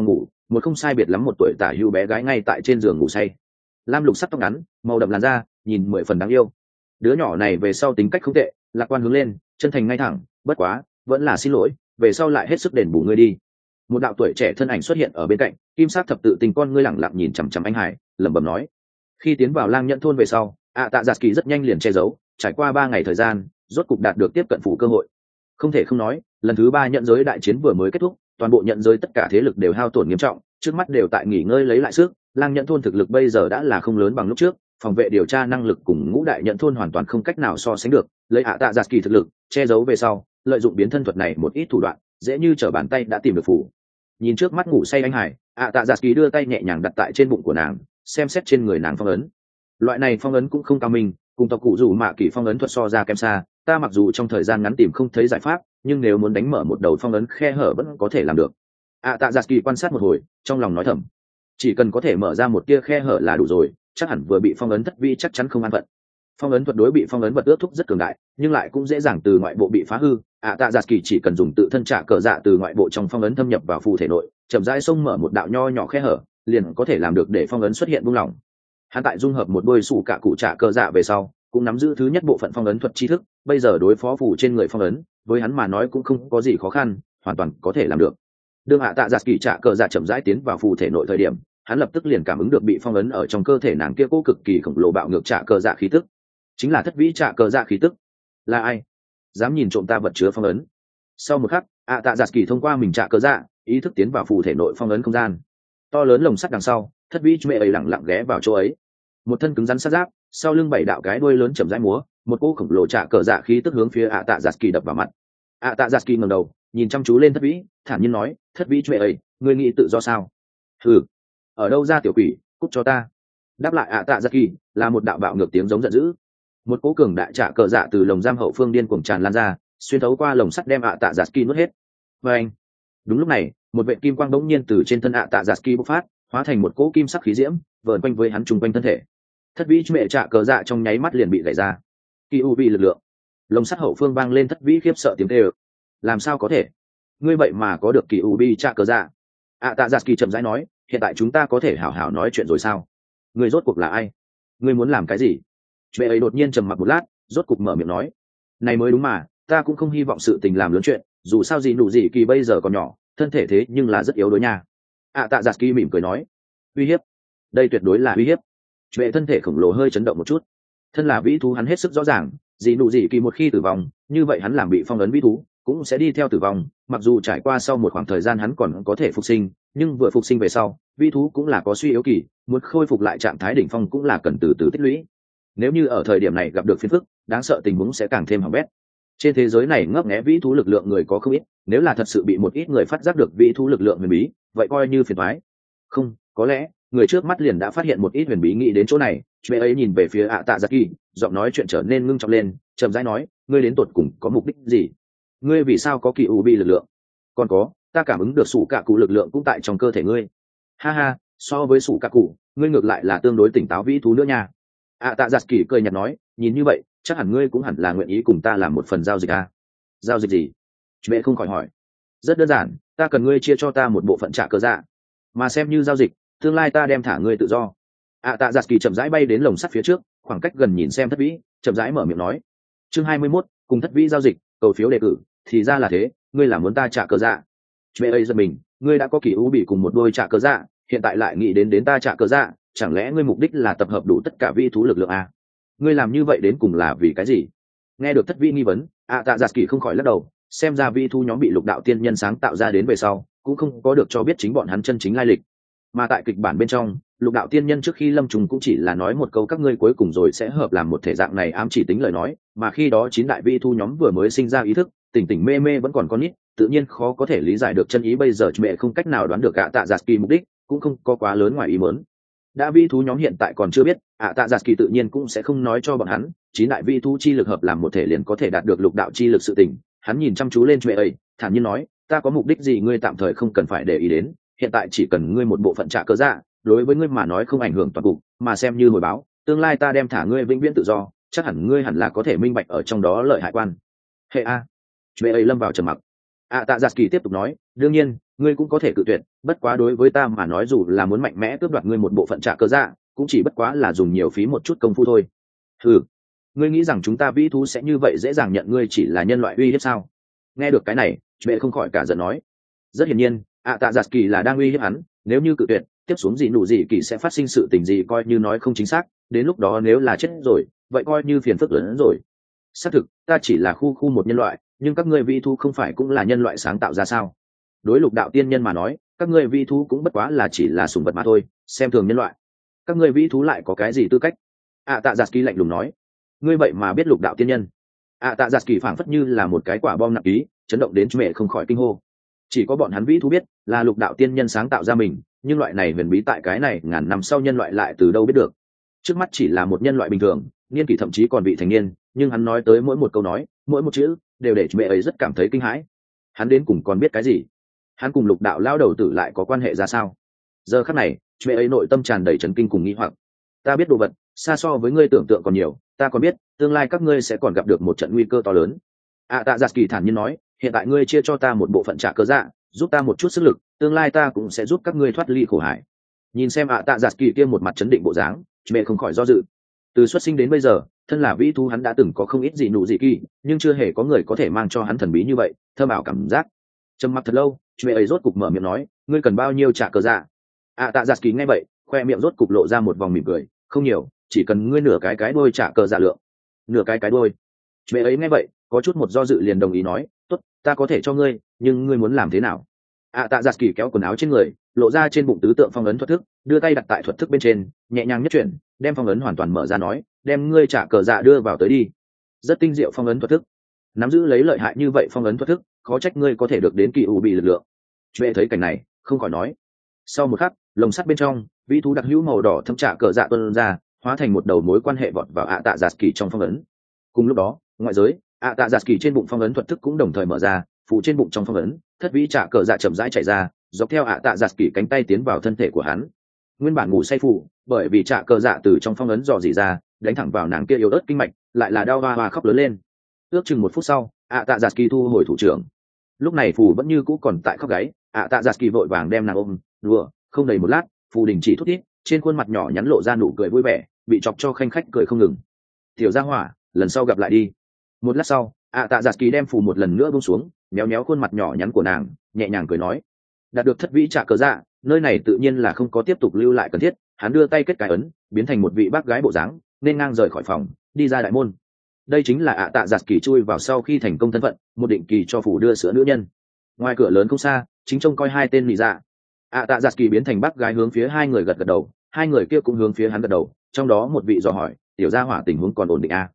một không sai biệt lắm một tuổi tả hữu bé gái ngay tại trên giường ngủ say, lam lục sắc tóc ngắn, màu đậm làn da, nhìn 10 phần đáng yêu. Đứa nhỏ này về sau tính cách không tệ, lạc quan hướng lên, chân thành ngay thẳng, bất quá vẫn là xin lỗi, về sau lại hết sức đền bù ngươi đi. Một đạo tuổi trẻ thân ảnh xuất hiện ở bên cạnh, kim sắc thập tự tình con ngươi lẳng lặng nhìn chằm chằm anh Hải, lẩm bẩm nói. Khi tiến vào lang nhẫn thôn về sau, tạ giạt kỳ rất nhanh liền che giấu, trải qua 3 ngày thời gian, rốt cục đạt được tiếp cận phủ cơ hội. Không thể không nói, lần thứ 3 nhận giới đại chiến vừa mới kết thúc, toàn bộ nhận giới tất cả thế lực đều hao tổn nghiêm trọng, trước mắt đều tại nghỉ ngơi lấy lại sức. Lang nhẫn thôn thực lực bây giờ đã là không lớn bằng lúc trước, phòng vệ điều tra năng lực cùng ngũ đại nhận thôn hoàn toàn không cách nào so sánh được. Lấy tạ giạt kỳ thực lực che giấu về sau, lợi dụng biến thân thuật này một ít thủ đoạn, dễ như trở bàn tay đã tìm được phủ. Nhìn trước mắt ngủ say anh Hải, tạ giạt kỳ đưa tay nhẹ nhàng đặt tại trên bụng của nàng, xem xét trên người nàng phong ấn. Loại này phong ấn cũng không cao minh, cùng tộc cụ rủ mạ kỳ phong ấn thuật so ra kém xa. Ta mặc dù trong thời gian ngắn tìm không thấy giải pháp, nhưng nếu muốn đánh mở một đầu phong ấn khe hở vẫn có thể làm được. Tạ giạt kỳ quan sát một hồi, trong lòng nói thầm, chỉ cần có thể mở ra một tia khe hở là đủ rồi, chắc hẳn vừa bị phong ấn thất vi chắc chắn không an phận. Phong ấn thuật đối bị phong ấn vật ước thúc rất cường đại, nhưng lại cũng dễ dàng từ ngoại bộ bị phá hư. Tạ giạt kỳ chỉ cần dùng tự thân trả cờ dạ từ ngoại bộ trong phong ấn thâm nhập vào phù thể nội, chậm rãi xông mở một đạo nho nhỏ khe hở, liền có thể làm được để phong ấn xuất hiện buông lỏng. Hắn tại dung hợp một đôi sủ cả cụ trả cờ dạ về sau, cũng nắm giữ thứ nhất bộ phận phong ấn thuật tri thức, bây giờ đối phó phù trên người phong ấn, với hắn mà nói cũng không có gì khó khăn, hoàn toàn có thể làm được. Đương tạ giạt kỳ trả cờ dạ chậm rãi tiến vào phù thể nội thời điểm, hắn lập tức liền cảm ứng được bị phong ấn ở trong cơ thể nàng kia cố cực kỳ khổng lồ bạo ngược trả cờ dạ khí tức, chính là thất vĩ trả cờ dạ khí tức. Là ai dám nhìn trộm ta vật chứa phong ấn? Sau một khắc, tạ giạt kỳ thông qua mình trả cờ dạ ý thức tiến vào phù thể nội phong ấn không gian. To lớn lồng sắt đằng sau, thất vĩ mẹ ấy lẳng lặng ghé vào chỗ ấy, một thân cứng rắn sát giáp, sau lưng 7 đạo cái đuôi lớn chậm rãi múa, một cỗ khổng lồ trả cờ dạ khí tức hướng phía tạ giạt kỳ đập vào mặt. Tạ giạt kỳ ngẩng đầu nhìn chăm chú lên thất vĩ, thản nhiên nói, thất vĩ mẹ ấy, ngươi nghĩ tự do sao? Hừ, ở đâu ra tiểu quỷ, cút cho ta. Đáp lại tạ giạt kỳ là một đạo bạo ngược tiếng giống giận dữ. Một cỗ cường đại trả cờ dạ từ lồng giam hậu phương điên cuồng tràn lan ra, xuyên thấu qua lồng sắt đem tạ giạt kỳ nuốt hết. Và anh, đúng lúc này, một vệ kim quang bỗng nhiên từ trên thân tạ giạt kỳ bộc phát, hóa thành một cỗ kim sắc khí diễm vờn quanh với hắn chung quanh thân thể. Thất vĩ mẹ trả cờ dạ trong nháy mắt liền bị gãy ra. Kỳ u bị lực lượng, lồng sắt hậu phương vang lên thất vĩ khiếp sợ tiếng kêu. Làm sao có thể? Ngươi vậy mà có được kỳ u bị trả cờ dạ? Tạ giạt kỳ chậm rãi nói, hiện tại chúng ta có thể hảo hảo nói chuyện rồi sao? Ngươi rốt cuộc là ai? Ngươi muốn làm cái gì? Mẹ ấy đột nhiên trầm mặc một lát, rốt cục mở miệng nói, này mới đúng mà, ta cũng không hy vọng sự tình làm lớn chuyện, dù sao gì nụ gì kỳ bây giờ còn nhỏ, thân thể thế nhưng là rất yếu đuối nha. Tạ giạt kỳ mỉm cười nói, uy hiếp? Đây tuyệt đối là uy hiếp. Mẹ thân thể khổng lồ hơi chấn động một chút. Thân là vĩ thú hắn hết sức rõ ràng, gì nụ gì kỳ một khi tử vong, như vậy hắn làm bị phong ấn vĩ thú cũng sẽ đi theo tử vong. Mặc dù trải qua sau một khoảng thời gian hắn còn có thể phục sinh, nhưng vừa phục sinh về sau, vĩ thú cũng là có suy yếu kỳ, muốn khôi phục lại trạng thái đỉnh phong cũng là cần từ từ tích lũy. Nếu như ở thời điểm này gặp được phiền phức, đáng sợ tình huống sẽ càng thêm hỏng bét. Trên thế giới này ngấp nghé vĩ thú lực lượng người có không ít, nếu là thật sự bị một ít người phát giác được vĩ thú lực lượng huyền bí, vậy coi như phiền toái. Không, có lẽ người trước mắt liền đã phát hiện một ít huyền bí nghĩ đến chỗ này. Mẹ ấy nhìn về phía tạ giặc kỳ, giọng nói chuyện trở nên ngưng trọng lên, chậm rãi nói, ngươi đến tột cùng có mục đích gì? Ngươi vì sao có kỳ u bị lực lượng? Còn có, ta cảm ứng được sủ cả cụ lực lượng cũng tại trong cơ thể ngươi. Ha ha, so với sủ cả cụ, ngươi ngược lại là tương đối tỉnh táo vĩ thú nữa nha. Tạ giặc kỳ cười nhạt nói, nhìn như vậy chắc hẳn ngươi cũng hẳn là nguyện ý cùng ta làm một phần giao dịch à? Giao dịch gì? Mẹ không khỏi hỏi. Rất đơn giản, ta cần ngươi chia cho ta một bộ phận trả cơ dạ, mà xem như giao dịch, tương lai ta đem thả ngươi tự do. Tạ giặc kỳ chậm rãi bay đến lồng sắt phía trước, khoảng cách gần nhìn xem thất vĩ, chậm rãi mở miệng nói, chương 21, cùng thất vĩ giao dịch, cầu phiếu đề cử. Thì ra là thế, ngươi là muốn ta trả cơ dạ? Mẹ ấy giật mình, ngươi đã có kỳ u bị cùng một đôi trả cơ dạ, hiện tại lại nghĩ đến ta trả cơ dạ, chẳng lẽ ngươi mục đích là tập hợp đủ tất cả vi thú lực lượng à? Ngươi làm như vậy đến cùng là vì cái gì? Nghe được thất vĩ nghi vấn, Tạ giặc kỳ không khỏi lắc đầu, xem ra vi thú nhóm bị lục đạo tiên nhân sáng tạo ra đến về sau cũng không có được cho biết chính bọn hắn chân chính lai lịch. Mà tại kịch bản bên trong, lục đạo tiên nhân trước khi lâm trùng cũng chỉ là nói một câu các ngươi cuối cùng rồi sẽ hợp làm một thể dạng này ám chỉ tính lời nói, mà khi đó 9 đại vi thú nhóm vừa mới sinh ra ý thức, tỉnh tỉnh mê mê vẫn còn con nít, tự nhiên khó có thể lý giải được chân ý. Bây giờ mẹ không cách nào đoán được Tạ giặc kỳ mục đích, cũng không có quá lớn ngoài ý muốn. Đã vi thú nhóm hiện tại còn chưa biết, Tạ giặc kỳ tự nhiên cũng sẽ không nói cho bọn hắn 9 đại vi thú chi lực hợp làm một thể liền có thể đạt được lục đạo chi lực sự tình. Hắn nhìn chăm chú lên mẹ ấy, thản nhiên nói, ta có mục đích gì ngươi tạm thời không cần phải để ý đến, hiện tại chỉ cần ngươi một bộ phận trả cơ dạ, đối với ngươi mà nói không ảnh hưởng toàn cục, mà xem như hồi báo, tương lai ta đem thả ngươi vĩnh viễn tự do, chắc hẳn ngươi hẳn là có thể minh bạch ở trong đó lợi hại quan hệ a. Mẹ ấy lâm vào trầm mặc. ạ tạ giặt kỳ tiếp tục nói, đương nhiên ngươi cũng có thể cự tuyệt, bất quá đối với ta mà nói dù là muốn mạnh mẽ cướp đoạt ngươi một bộ phận trả cơ dạ cũng chỉ bất quá là dùng nhiều phí một chút công phu thôi. Ừ, ngươi nghĩ rằng chúng ta vĩ thú sẽ như vậy dễ dàng nhận ngươi chỉ là nhân loại uy hiếp sao? Nghe được cái này, mẹ không khỏi cả giận nói. Rất hiển nhiên ạ tạ giặt kỳ là đang uy hiếp hắn, nếu như cự tuyệt tiếp xuống gì nụ gì kỳ sẽ phát sinh sự tình gì coi như nói không chính xác, đến lúc đó nếu là chết rồi vậy coi như phiền phức lớn hơn rồi. Xác thực ta chỉ là khu một nhân loại, nhưng các ngươi vĩ thú không phải cũng là nhân loại sáng tạo ra sao? Đối lục đạo tiên nhân mà nói các ngươi vĩ thú cũng bất quá là chỉ là sùng vật mà thôi, xem thường nhân loại. Các ngươi vĩ thú lại có cái gì tư cách? ạ tạ giặt kỳ lạnh lùng nói. Ngươi vậy mà biết lục đạo tiên nhân? ạ tạ giặt kỳ phảng phất như là một cái quả bom nặng ký, chấn động đến mẹ không khỏi kinh hô. Chỉ có bọn hắn vĩ thú biết là lục đạo tiên nhân sáng tạo ra mình, nhưng loại này huyền bí tại cái này ngàn năm sau nhân loại lại từ đâu biết được? Trước mắt chỉ là một nhân loại bình thường, niên kỷ thậm chí còn vị thành niên, nhưng hắn nói tới mỗi một câu nói mỗi một chữ đều để mẹ ấy rất cảm thấy kinh hãi. Hắn đến cùng còn biết cái gì? Hắn cùng lục đạo lao đầu tử lại có quan hệ ra sao? Giờ khắc này mẹ ấy nội tâm tràn đầy chấn kinh cùng nghi hoặc. Ta biết đồ vật xa so với ngươi tưởng tượng còn nhiều, ta còn biết tương lai các ngươi sẽ còn gặp được một trận nguy cơ to lớn. ạ tạ giặt kỳ thản nhiên nói, hiện tại ngươi chia cho ta một bộ phận trả cơ dạ, giúp ta một chút sức lực, tương lai ta cũng sẽ giúp các ngươi thoát ly khổ hải. Nhìn xem ạ tạ giặt kỳ kia một mặt chấn định bộ dáng, mẹ không khỏi do dự. Từ xuất sinh đến bây giờ thân là vĩ thú hắn đã từng có không ít gì nụ gì kỳ, nhưng chưa hề có người có thể mang cho hắn thần bí như vậy thơm ảo cảm giác. Trầm mặc thật lâu mẹ ấy rốt cục mở miệng nói, ngươi cần bao nhiêu trả cơ dạ? ạ tạ giặt kỳ nghe vậy khoe miệng rốt cục lộ ra một vòng mỉm cười, không nhiều, chỉ cần ngươi nửa cái đôi trả cơ dạ lượng. Nửa cái đôi? Mẹ ấy nghe vậy có chút một do dự liền đồng ý nói, tốt, ta có thể cho ngươi, nhưng ngươi muốn làm thế nào? ạ tạ giặt kỳ kéo quần áo trên người lộ ra trên bụng tứ tượng phong ấn thuật thức, đưa tay đặt tại thuật thức bên trên nhẹ nhàng nhất chuyển đem phong ấn hoàn toàn mở ra, nói, đem ngươi trả cờ dạ đưa vào tới đi. Rất tinh diệu phong ấn thuật thức, nắm giữ lấy lợi hại như vậy phong ấn thuật thức, khó trách ngươi có thể được đến kỳ u bị lực lượng. Chuệ thấy cảnh này không khỏi nói. Sau một khắc lồng sắt bên trong vĩ thú đặc hữu màu đỏ thâm trả cờ dạ tuôn ra, hóa thành một đầu mối quan hệ vọt vào ạ tạ giặt kỳ trong phong ấn. Cùng lúc đó ngoại giới ạ tạ giặt kỳ trên bụng phong ấn thuật thức cũng đồng thời mở ra, phủ trên bụng trong phong ấn thất vĩ trả cờ dạ chậm rãi chạy ra, dọc theo ạ tạ giặt kỳ cánh tay tiến vào thân thể của hắn. Nguyên bản ngủ say phủ bởi vì trả cờ dạ từ trong phong ấn dò dỉ ra đánh thẳng vào nàng kia yếu ớt kinh mạch, lại là đau hoa khóc lớn lên. Ước chừng một phút sau ạ tạ giặt kỳ thu hồi thủ trưởng. Lúc này phù vẫn như cũ còn tại khóc gáy, ạ tạ giặt kỳ vội vàng đem nàng ôm đùa. Không đầy một lát phù đình chỉ thút thít, trên khuôn mặt nhỏ nhắn lộ ra nụ cười vui vẻ, bị chọc cho khanh khách cười không ngừng. Tiểu gia hỏa, lần sau gặp lại đi. Một lát sau ạ tạ giặt kỳ đem phù một lần nữa buông xuống, méo méo khuôn mặt nhỏ nhắn của nàng, nhẹ nhàng cười nói, đạt được thất vĩ trả cờ dạ nơi này tự nhiên là không có tiếp tục lưu lại cần thiết. Hắn đưa tay kết cái ấn, biến thành một vị bác gái bộ dáng, nên ngang rời khỏi phòng đi ra đại môn. Đây chính là ạ tạ giặt kỳ chui vào sau khi thành công thân phận một định kỳ cho phủ đưa sữa nữ nhân. Ngoài cửa lớn không xa chính trông coi hai tên nị dạ. ạ tạ giặt kỳ biến thành bác gái hướng phía hai người gật gật đầu, hai người kia cũng hướng phía hắn gật đầu, trong đó một vị dò hỏi, tiểu gia hỏa tình huống còn ổn định à?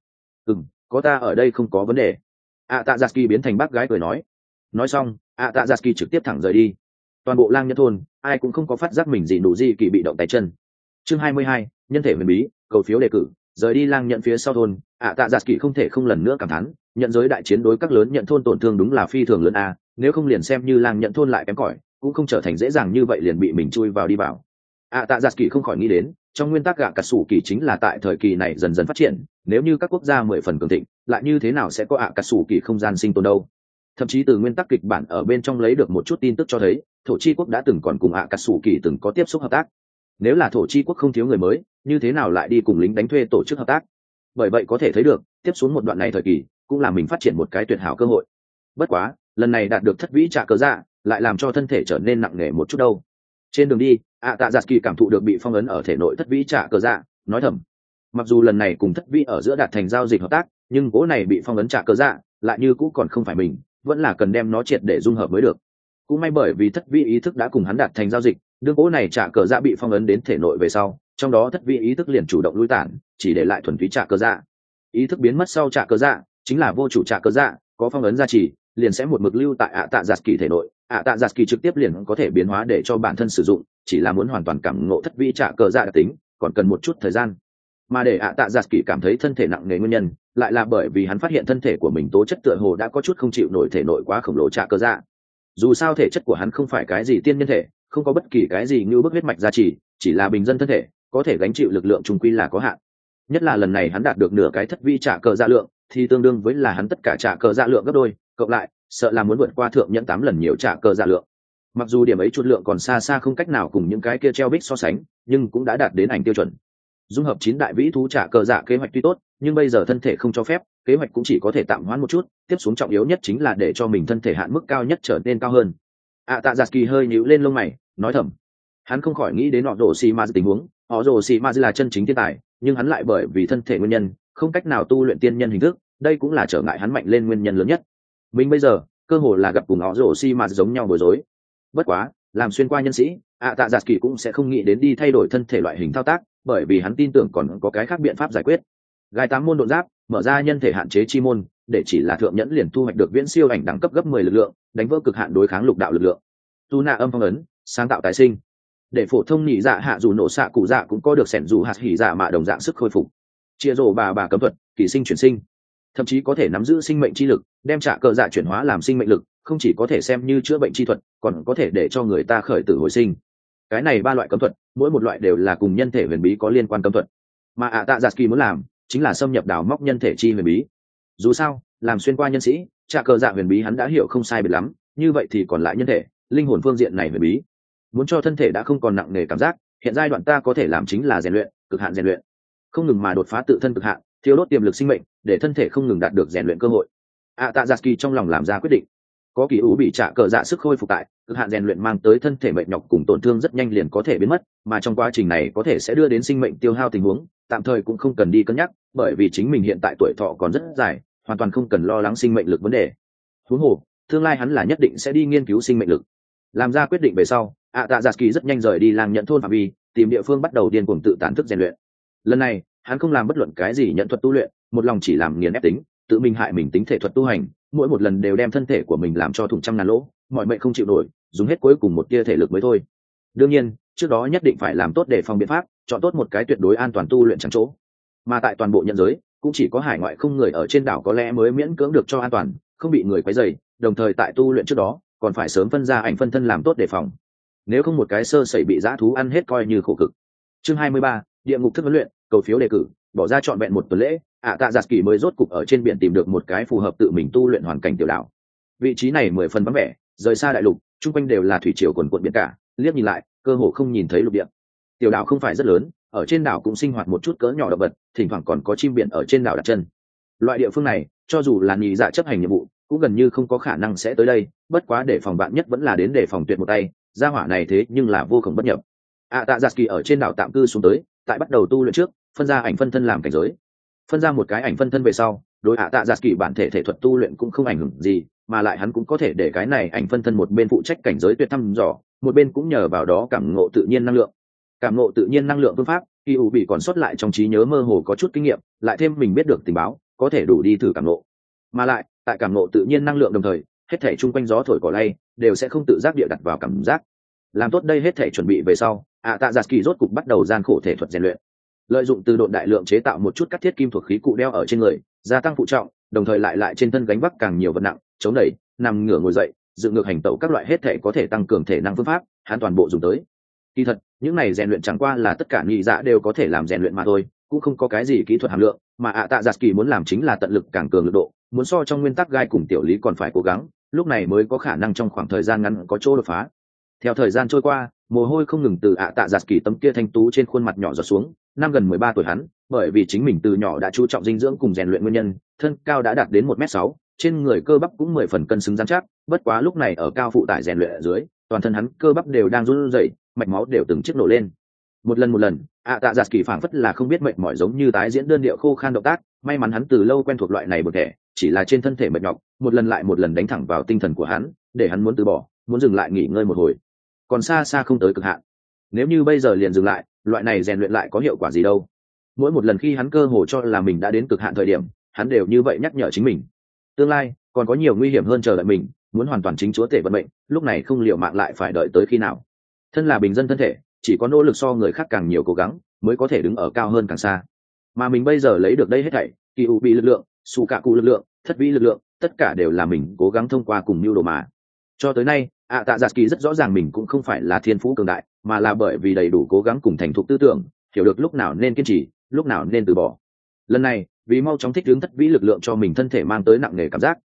Có ta ở đây không có vấn đề. ạ tạ giặt kỳ biến thành bác gái cười nói. Nói xong ạ tạ giặt kỳ trực tiếp thẳng rời đi. Toàn bộ lang nhân thôn ai cũng không có phát giác mình gì đủ gì kỳ bị động tay chân. Chương 22, nhân thể huyền bí, cầu phiếu đề cử. Rời đi lang nhận phía sau thôn, ạ tạ giặt kỳ không thể không lần nữa cảm thán, nhận giới đại chiến đối các lớn nhận thôn tổn thương đúng là phi thường lớn a, nếu không liền xem như lang nhận thôn lại kém cỏi cũng không trở thành dễ dàng như vậy liền bị mình chui vào đi vào. ạ tạ giặt kỳ không khỏi nghĩ đến, trong nguyên tắc gạ cà sủ kỳ chính là tại thời kỳ này dần dần phát triển, nếu như các quốc gia 10 phần cường thịnh lại như thế nào sẽ có ạ cà sủ kỳ không gian sinh tồn đâu. Thậm chí từ nguyên tắc kịch bản ở bên trong lấy được một chút tin tức cho thấy thổ chi quốc đã từng còn cùng ạ cà sủ kỳ từng có tiếp xúc hợp tác. Nếu là thổ chi quốc không thiếu người mới, như thế nào lại đi cùng lính đánh thuê tổ chức hợp tác? Bởi vậy có thể thấy được tiếp xuống một đoạn này thời kỳ cũng là mình phát triển một cái tuyệt hảo cơ hội. Bất quá lần này đạt được thất vĩ trả cờ dạ lại làm cho thân thể trở nên nặng nề một chút đâu. Trên đường đi ạ tạ giặt kỳ cảm thụ được bị phong ấn ở thể nội thất vĩ trả cờ dạ, nói thầm, mặc dù lần này cùng thất vĩ ở giữa đạt thành giao dịch hợp tác, nhưng gỗ này bị phong ấn trả cờ dạ lại như cũ còn không phải mình, vẫn là cần đem nó triệt để dung hợp mới được. Cũng may bởi vì thất vĩ ý thức đã cùng hắn đạt thành giao dịch, đương gỗ này trả cờ dạ bị phong ấn đến thể nội về sau, trong đó thất vĩ ý thức liền chủ động lui tản, chỉ để lại thuần túy trả cờ dạ. Ý thức biến mất sau trả cờ dạ chính là vô chủ trả cờ dạ, có phong ấn gia trì liền sẽ một mực lưu tại ạ tạ giặt kỳ thể nội, ạ tạ giặt kỳ trực tiếp liền có thể biến hóa để cho bản thân sử dụng, chỉ là muốn hoàn toàn cảm ngộ thất vĩ trả cờ dạ đặc tính còn cần một chút thời gian. Mà để ạ tạ giặt kỳ cảm thấy thân thể nặng nề nguyên nhân lại là bởi vì hắn phát hiện thân thể của mình tố chất tựa hồ đã có chút không chịu nổi thể nội quá khổng lồ trả cờ dạ. Dù sao thể chất của hắn không phải cái gì tiên nhân thể, không có bất kỳ cái gì như bức huyết mạch gia trì, chỉ là bình dân thân thể, có thể gánh chịu lực lượng trung quy là có hạn. Nhất là lần này hắn đạt được nửa cái thất vĩ trả cờ dạ lượng, thì tương đương với là hắn tất cả trả cờ dạ lượng gấp đôi, cộng lại sợ là muốn vượt qua thượng nhẫn 8 lần nhiều trả cờ dạ lượng. Mặc dù điểm ấy chút lượng còn xa xa không cách nào cùng những cái kia treo bích so sánh, nhưng cũng đã đạt đến ảnh tiêu chuẩn. Dung hợp 9 đại vĩ thú trả cờ dạ kế hoạch tuy tốt, nhưng bây giờ thân thể không cho phép, kế hoạch cũng chỉ có thể tạm hoãn một chút, tiếp xuống trọng yếu nhất chính là để cho mình thân thể hạn mức cao nhất trở nên cao hơn. Tạ Giặc Kỳ hơi nhíu lên lông mày, nói thầm. Hắn không khỏi nghĩ đến Orochimaru tình huống, Orochimaru là chân chính thiên tài, nhưng hắn lại bởi vì thân thể nguyên nhân, không cách nào tu luyện tiên nhân hình thức, đây cũng là trở ngại hắn mạnh lên nguyên nhân lớn nhất. Mình bây giờ, cơ hồ là gặp cùng Orochimaru giống nhau bối rối. Bất quá, làm xuyên qua nhân sĩ, Tạ Giặc Kỳ cũng sẽ không nghĩ đến đi thay đổi thân thể loại hình thao tác, bởi vì hắn tin tưởng còn có cái khác biện pháp giải quyết. Gai 8 môn độn giáp, mở ra nhân thể hạn chế chi môn, để chỉ là thượng nhẫn liền thu hoạch được viễn siêu ảnh đẳng cấp gấp 10 lực lượng, đánh vỡ cực hạn đối kháng lục đạo lực lượng. Tu Na âm phong ấn, sáng tạo tái sinh. Để phổ thông nhị dạ hạ dù nổ xạ cụ dạ cũng có được sẻn dù hạt hỉ dạ mạ đồng dạng sức khôi phục. Chia rổ bà cấm thuật, kỳ sinh chuyển sinh, thậm chí có thể nắm giữ sinh mệnh chi lực, đem trả cờ dạ chuyển hóa làm sinh mệnh lực, không chỉ có thể xem như chữa bệnh chi thuật, còn có thể để cho người ta khởi tử hồi sinh. Cái này 3 loại cấm thuật, mỗi một loại đều là cùng nhân thể huyền bí có liên quan cấm thuật. Mà Tạ Giặc Kỳ muốn làm, chính là xâm nhập đào móc nhân thể chi huyền bí. Dù sao, làm xuyên qua nhân sĩ, trả cờ dạ huyền bí hắn đã hiểu không sai biệt lắm, như vậy thì còn lại nhân thể, linh hồn phương diện này huyền bí. Muốn cho thân thể đã không còn nặng nề cảm giác, hiện giai đoạn ta có thể làm chính là rèn luyện, cực hạn rèn luyện, không ngừng mà đột phá tự thân cực hạn, thiếu đốt tiềm lực sinh mệnh, để thân thể không ngừng đạt được rèn luyện cơ hội. Tạ Giặc Kỳ trong lòng làm ra quyết định. Có kỳ ủ bị trả cờ dạ sức khôi phục tại, cực hạn rèn luyện mang tới thân thể mệt nhọc cùng tổn thương rất nhanh liền có thể biến mất, mà trong quá trình này có thể sẽ đưa đến sinh mệnh tiêu hao tình huống, tạm thời cũng không cần đi cân nhắc, bởi vì chính mình hiện tại tuổi thọ còn rất dài, hoàn toàn không cần lo lắng sinh mệnh lực vấn đề. Huống hồ, tương lai hắn là nhất định sẽ đi nghiên cứu sinh mệnh lực. Làm ra quyết định về sau, Tạ Giặc Kỳ rất nhanh rời đi làng nhận thôn phạm vi, tìm địa phương bắt đầu điên cuồng tự tán thức rèn luyện. Lần này, hắn không làm bất luận cái gì nhận thuật tu luyện, một lòng chỉ làm nghiền ép tính, tự mình hại mình tính thể thuật tu hành, mỗi một lần đều đem thân thể của mình làm cho thủng trăm ngàn lỗ, mọi mệnh không chịu nổi, dùng hết cuối cùng một tia thể lực mới thôi. Đương nhiên, trước đó nhất định phải làm tốt để phòng biện pháp, chọn tốt một cái tuyệt đối an toàn tu luyện chẳng chỗ. Mà tại toàn bộ nhân giới, cũng chỉ có hải ngoại không người ở trên đảo có lẽ mới miễn cưỡng được cho an toàn, không bị người quấy rầy, đồng thời tại tu luyện trước đó, còn phải sớm phân ra ảnh phân thân làm tốt đề phòng. Nếu không một cái sơ sẩy bị dã thú ăn hết coi như khổ cực. Chương 23, địa ngục thức huấn luyện, cầu phiếu đề cử, bỏ ra trọn vẹn một tuần lễ, Tạ Giặc Kỳ mới rốt cục ở trên biển tìm được một cái phù hợp tự mình tu luyện hoàn cảnh tiểu đảo. Vị trí này 10 phần vắng vẻ, rời xa đại lục, chung quanh đều là thủy triều quần quận biển cả, liếc nhìn lại, cơ hồ không nhìn thấy lục địa. Tiểu đảo không phải rất lớn, ở trên đảo cũng sinh hoạt một chút cỡ nhỏ động vật, thỉnh thoảng còn có chim biển ở trên đảo đặt chân. Loại địa phương này, cho dù là nhị dạ chấp hành nhiệm vụ, cũng gần như không có khả năng sẽ tới đây, bất quá để phòng bạn nhất vẫn là đến để phòng tuyệt một tay, gia hỏa này thế nhưng là vô cùng bất nhập. Tạ Giặc Kỳ ở trên đảo tạm cư xuống tới, tại bắt đầu tu luyện trước, phân ra ảnh phân thân làm cảnh giới. Phân ra một cái ảnh phân thân về sau, đối Tạ Giặc Kỳ bản thể thể thuật tu luyện cũng không ảnh hưởng gì, mà lại hắn cũng có thể để cái này ảnh phân thân một bên phụ trách cảnh giới tuyệt thăm dò, một bên cũng nhờ vào đó cảm ngộ tự nhiên năng lượng. Cảm ngộ tự nhiên năng lượng phương pháp, khi ủ bị còn sót lại trong trí nhớ mơ hồ có chút kinh nghiệm, lại thêm mình biết được tình báo, có thể đủ đi thử cảm ngộ. Mà lại, tại cảm ngộ tự nhiên năng lượng đồng thời, hết thảy chung quanh gió thổi cỏ lay, đều sẽ không tự giác địa đặt vào cảm giác. Làm tốt đây hết thảy chuẩn bị về sau, Tạ Giặc Kỳ rốt cục bắt đầu gian khổ thể thuật rèn luyện. Lợi dụng từ độn đại lượng chế tạo một chút cắt thiết kim thuộc khí cụ đeo ở trên người, gia tăng phụ trọng, đồng thời lại trên thân gánh vác càng nhiều vật nặng, chống đẩy, nằm ngửa ngồi dậy, dựng ngược hành tẩu các loại hết thảy có thể tăng cường thể năng phương pháp, hắn toàn bộ dùng tới. Kỳ thật, những này rèn luyện chẳng qua là tất cả nhị dạ đều có thể làm rèn luyện mà thôi, cũng không có cái gì kỹ thuật hàm lượng, mà Tạ Giặc Kỳ muốn làm chính là tận lực càng cường lực độ, muốn so trong nguyên tắc gai cùng tiểu lý còn phải cố gắng, lúc này mới có khả năng trong khoảng thời gian ngắn có chỗ đột phá. Theo thời gian trôi qua, mồ hôi không ngừng từ Tạ Giặc Kỳ tấm kia thanh tú trên khuôn mặt nhỏ giọt xuống, năm gần 13 tuổi hắn, bởi vì chính mình từ nhỏ đã chú trọng dinh dưỡng cùng rèn luyện nguyên nhân, thân cao đã đạt đến 1m6, trên người cơ bắp cũng 10 phần cân xứng rắn chắc, bất quá lúc này ở cao phụ tải rèn luyện ở dưới, toàn thân hắn cơ bắp đều đang run rẩy, mạch máu đều từng chiếc nổ lên. Một lần, Tạ Giặc Kỳ phảng phất là không biết mệt mỏi giống như tái diễn đơn điệu khô khan động tác, may mắn hắn từ lâu quen thuộc loại này bực thể, chỉ là trên thân thể mệt nhọc, một lần lại một lần đánh thẳng vào tinh thần của hắn, để hắn muốn từ bỏ, muốn dừng lại nghỉ ngơi một hồi. Còn xa xa không tới cực hạn. Nếu như bây giờ liền dừng lại, loại này rèn luyện lại có hiệu quả gì đâu. Mỗi một lần khi hắn cơ hồ cho là mình đã đến cực hạn thời điểm, hắn đều như vậy nhắc nhở chính mình. Tương lai còn có nhiều nguy hiểm hơn chờ đợi mình, muốn hoàn toàn chính chúa tể vận mệnh, lúc này không liệu mạng lại phải đợi tới khi nào. Thân là bình dân thân thể, chỉ có nỗ lực so người khác càng nhiều cố gắng, mới có thể đứng ở cao hơn càng xa. Mà mình bây giờ lấy được đây hết thảy, kỳ u bị lực lượng, su cả cụ lực lượng, thất vĩ lực lượng, tất cả đều là mình cố gắng thông qua cùng mưu đồ mà. Cho tới nay, Tạ Giặc Kỳ rất rõ ràng mình cũng không phải là thiên phú cường đại, mà là bởi vì đầy đủ cố gắng cùng thành thục tư tưởng, hiểu được lúc nào nên kiên trì, lúc nào nên từ bỏ. Lần này, vì mau chóng thích ứng thất vĩ lực lượng cho mình thân thể mang tới nặng nề cảm giác,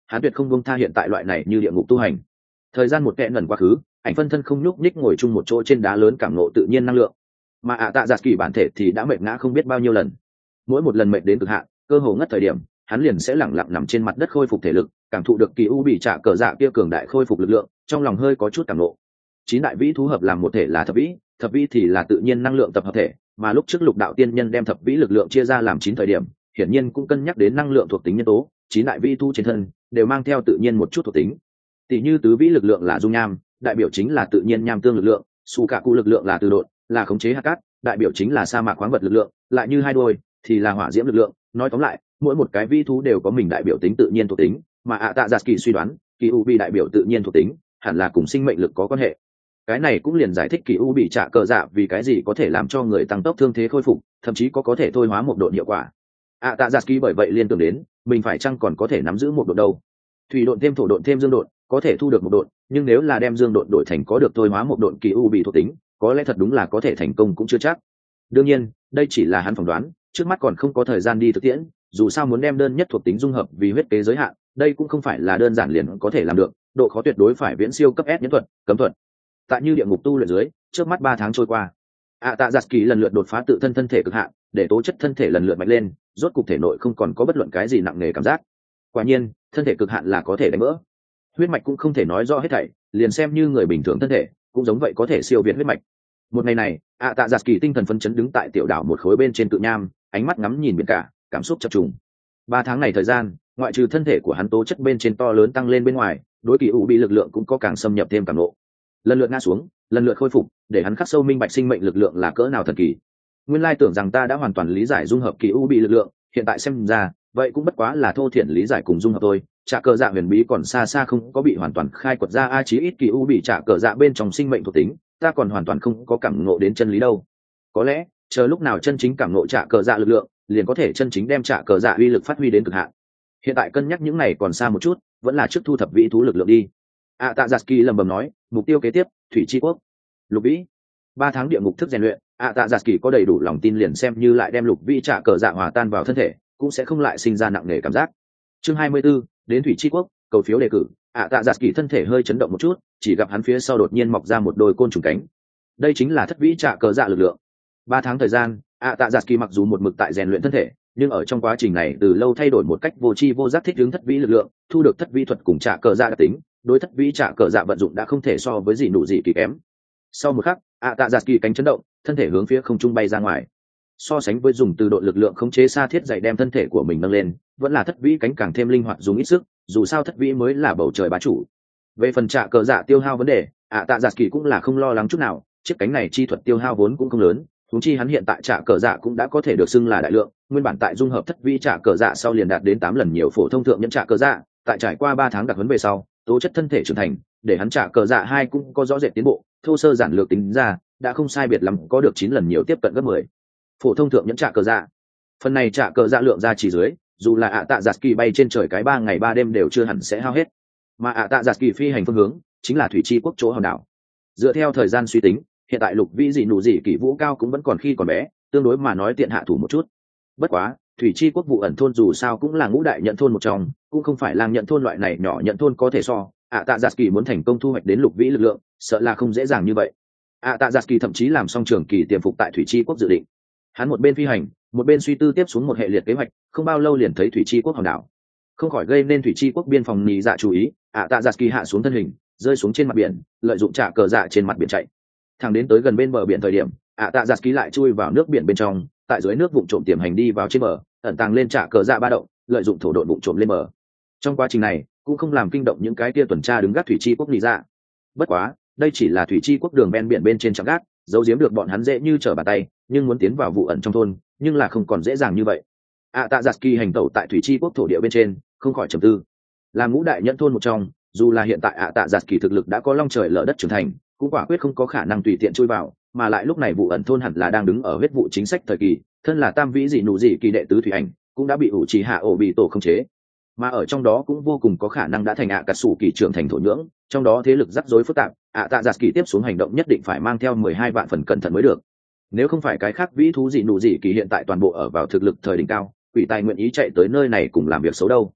hắn tuyệt không buông tha hiện tại loại này như địa ngục tu hành. Thời gian một kẽ ngẩn quá khứ, ảnh phân thân không nhúc nhích ngồi chung một chỗ trên đá lớn cảm ngộ tự nhiên năng lượng, mà ạ tạ giặt kỳ bản thể thì đã mệt ngã không biết bao nhiêu lần. Mỗi một lần mệt đến cực hạn, cơ hồ ngất thời điểm, hắn liền sẽ lẳng lặng nằm trên mặt đất khôi phục thể lực, cảm thụ được kỳ u bị trả cờ dạ kia cường đại khôi phục lực lượng, trong lòng hơi có chút cảm ngộ. Chín đại vĩ thú hợp làm một thể là thập vĩ thì là tự nhiên năng lượng tập hợp thể, mà lúc trước lục đạo tiên nhân đem thập vĩ lực lượng chia ra làm 9 thời điểm, hiển nhiên cũng cân nhắc đến năng lượng thuộc tính nhân tố. Chín đại vĩ thú trên thân đều mang theo tự nhiên một chút thuộc tính. Tỷ như tứ vĩ lực lượng là dung nham, đại biểu chính là tự nhiên nham tương lực lượng; su cả cụ lực lượng là từ độn, là khống chế hạt cát, đại biểu chính là sa mạc khoáng vật lực lượng; lại như hai đôi thì là hỏa diễm lực lượng. Nói tóm lại, mỗi một cái vĩ thú đều có mình đại biểu tính tự nhiên thuộc tính, mà ạ tạ giặt kỳ suy đoán kỳ u bị đại biểu tự nhiên thuộc tính hẳn là cùng sinh mệnh lực có quan hệ. Cái này cũng liền giải thích kỳ u bị trả cờ dạ vì cái gì có thể làm cho người tăng tốc thương thế khôi phục, thậm chí có thể thôi hóa một độn hiệu quả. ạ tạ giặt kỳ bởi vậy liên tưởng đến mình phải chăng còn có thể nắm giữ một độn đâu. Thủy độn thêm thổ độn thêm dương độn có thể thu được một độn, nhưng nếu là đem dương độn đổi thành có được thôi hóa một độn kỳ u bị thuộc tính, có lẽ thật đúng là có thể thành công cũng chưa chắc. Đương nhiên đây chỉ là hắn phỏng đoán, trước mắt còn không có thời gian đi thực tiễn, dù sao muốn đem đơn nhất thuộc tính dung hợp vì huyết kế giới hạn, đây cũng không phải là đơn giản liền có thể làm được, độ khó tuyệt đối phải viễn siêu cấp S nhẫn thuật, cấm thuật. Tại như địa ngục tu luyện dưới, trước mắt 3 tháng trôi qua, ạ tạ giặt kỳ lần lượt đột phá tự thân thân thể cực hạn, để tố chất thân thể lần lượt mạnh lên, rốt cục thể nội không còn có bất luận cái gì nặng nề cảm giác. Quả nhiên thân thể cực hạn là có thể đánh vỡ, huyết mạch cũng không thể nói rõ hết thảy, liền xem như người bình thường thân thể cũng giống vậy có thể siêu việt huyết mạch. Một ngày này, ạ tạ giặt kỳ tinh thần phấn chấn đứng tại tiểu đảo một khối bên trên cự nham, ánh mắt ngắm nhìn biển cả, cảm xúc chập trùng. 3 tháng này thời gian, ngoại trừ thân thể của hắn tố chất bên trên to lớn tăng lên bên ngoài, đối kỳ u bị lực lượng cũng có càng xâm nhập thêm cảm ngộ. Lần lượt ngã xuống, lần lượt khôi phục, để hắn khắc sâu minh bạch sinh mệnh lực lượng là cỡ nào thần kỳ. Nguyên lai tưởng rằng ta đã hoàn toàn lý giải dung hợp kỳ u bị lực lượng, hiện tại xem ra, vậy cũng bất quá là thô thiển lý giải cùng dung hợp thôi. Trả cờ dạ huyền bí còn xa xa không có bị hoàn toàn khai quật ra, a chí ít kỳ u bị trả cờ dạ bên trong sinh mệnh thuộc tính, ta còn hoàn toàn không có cảm ngộ đến chân lý đâu. Có lẽ chờ lúc nào chân chính cảm ngộ trả cờ dạ lực lượng, liền có thể chân chính đem trả cờ dạ uy lực phát huy đến cực hạn. Hiện tại cân nhắc những này còn xa một chút, vẫn là trước thu thập vĩ thú lực lượng đi. ạ tạ giặt kỳ lầm bầm nói, mục tiêu kế tiếp thủy tri quốc, lục vĩ. 3 tháng địa ngục thức rèn luyện, ạ tạ giặt kỳ có đầy đủ lòng tin liền xem như lại đem lục vĩ trả cờ dạ hòa tan vào thân thể, cũng sẽ không lại sinh ra nặng nề cảm giác. Chương 24, đến thủy tri quốc, cầu phiếu đề cử. ạ tạ giặt kỳ thân thể hơi chấn động một chút, chỉ gặp hắn phía sau đột nhiên mọc ra một đôi côn trùng cánh. Đây chính là thất vĩ trả cờ dạ lực lượng. 3 tháng thời gian, ạ tạ giặt kỳ mặc dù một mực tại rèn luyện thân thể, nhưng ở trong quá trình này từ lâu thay đổi một cách vô tri vô giác thích ứng thất vĩ lực lượng, thu được thất vĩ thuật cùng trả cờ dạ đặc tính, đối thất vĩ trả cờ dạ vận dụng đã không thể so với gì nụ gì kỳ kém. Sau một khắc, ạ tạ giặt kỳ cánh chấn động, thân thể hướng phía không trung bay ra ngoài. So sánh với dùng từ độ lực lượng khống chế xa thiết dày đem thân thể của mình nâng lên, vẫn là thất vĩ cánh càng thêm linh hoạt dùng ít sức, dù sao thất vĩ mới là bầu trời bá chủ. Về phần trả cờ dạ tiêu hao vấn đề, ạ tạ giặt kỳ cũng là không lo lắng chút nào, chiếc cánh này chi thuật tiêu hao vốn cũng không lớn, huống chi hắn hiện tại trả cờ dạ cũng đã có thể được xưng là đại lượng, nguyên bản tại dung hợp thất vĩ trả cờ dạ sau liền đạt đến 8 lần nhiều phổ thông thượng nhẫn trả cờ dạ, tại trải qua 3 tháng đặc huấn về sau, tố chất thân thể trưởng thành, để hắn trả cờ dạ 2 cũng có rõ rệt tiến bộ, thô sơ giản lược tính ra, đã không sai biệt lắm có được 9 lần nhiều, tiếp cận gấp 10. Phổ thông thượng nhẫn trả cờ dạ. Phần này trả cờ dạ lượng ra chỉ dưới, dù là ạ tạ giặt kỳ bay trên trời cái 3 ngày 3 đêm đều chưa hẳn sẽ hao hết. Mà ạ tạ giặt kỳ phi hành phương hướng chính là thủy tri quốc chỗ hòn đảo. Dựa theo thời gian suy tính, hiện tại lục vĩ dị nụ dị kỷ vũ cao cũng vẫn còn khi còn bé, tương đối mà nói tiện hạ thủ một chút. Bất quá thủy tri quốc vụ ẩn thôn dù sao cũng là ngũ đại nhận thôn một trong, cũng không phải lang nhận thôn loại này nhỏ nhận thôn có thể so. ạ tạ giặt kỳ muốn thành công thu hoạch đến lục vĩ lực lượng, sợ là không dễ dàng như vậy. ạ tạ giặt kỳ thậm chí làm xong trường kỳ tiềm phục tại thủy tri quốc dự định. Hắn một bên phi hành, một bên suy tư tiếp xuống một hệ liệt kế hoạch, không bao lâu liền thấy thủy tri quốc hòn đảo, không khỏi gây nên thủy tri quốc biên phòng nhị dạ chú ý. ạ tạ giặt kỳ hạ xuống thân hình, rơi xuống trên mặt biển, lợi dụng trả cờ dạ trên mặt biển chạy thẳng đến tới gần bên bờ biển thời điểm, ạ tạ giặt kỳ lại chui vào nước biển bên trong, tại dưới nước vụng trộm tiềm hành đi vào trên bờ, ẩn tàng lên trả cờ dạ ba động, lợi dụng thổ độn vụng trộm lên bờ. Trong quá trình này cũng không làm kinh động những cái kia tuần tra đứng gác thủy tri quốc nhị dạ. Bất quá đây chỉ là thủy tri quốc đường ven biển bên trên trạm gác, giấu giếm được bọn hắn dễ như trở bàn tay, nhưng muốn tiến vào vụ ẩn trong thôn nhưng là không còn dễ dàng như vậy. ạ tạ giặt kỳ hành tẩu tại thủy tri quốc thổ địa bên trên, không khỏi trầm tư. Làm ngũ đại nhẫn thôn một trong, dù là hiện tại ạ tạ giặt kỳ thực lực đã có long trời lở đất trưởng thành, cũng quả quyết không có khả năng tùy tiện chui vào, mà lại lúc này vụ ẩn thôn hẳn là đang đứng ở huyết vụ chính sách thời kỳ, thân là tam vĩ dị nụ dị kỳ đệ tứ thủy ảnh cũng đã bị ủ trì hạ ổ bị tổ khống chế, mà ở trong đó cũng vô cùng có khả năng đã thành ạ cà sủ kỳ trưởng thành thổ nhưỡng, trong đó thế lực rắc rối phức tạp, ạ tạ giặt kỳ tiếp xuống hành động nhất định phải mang theo 12 vạn phần cẩn thận mới được. Nếu không phải cái khác vĩ thú dị nụ dị kỳ hiện tại toàn bộ ở vào thực lực thời đỉnh cao, quỷ tài nguyện ý chạy tới nơi này cùng làm việc xấu đâu.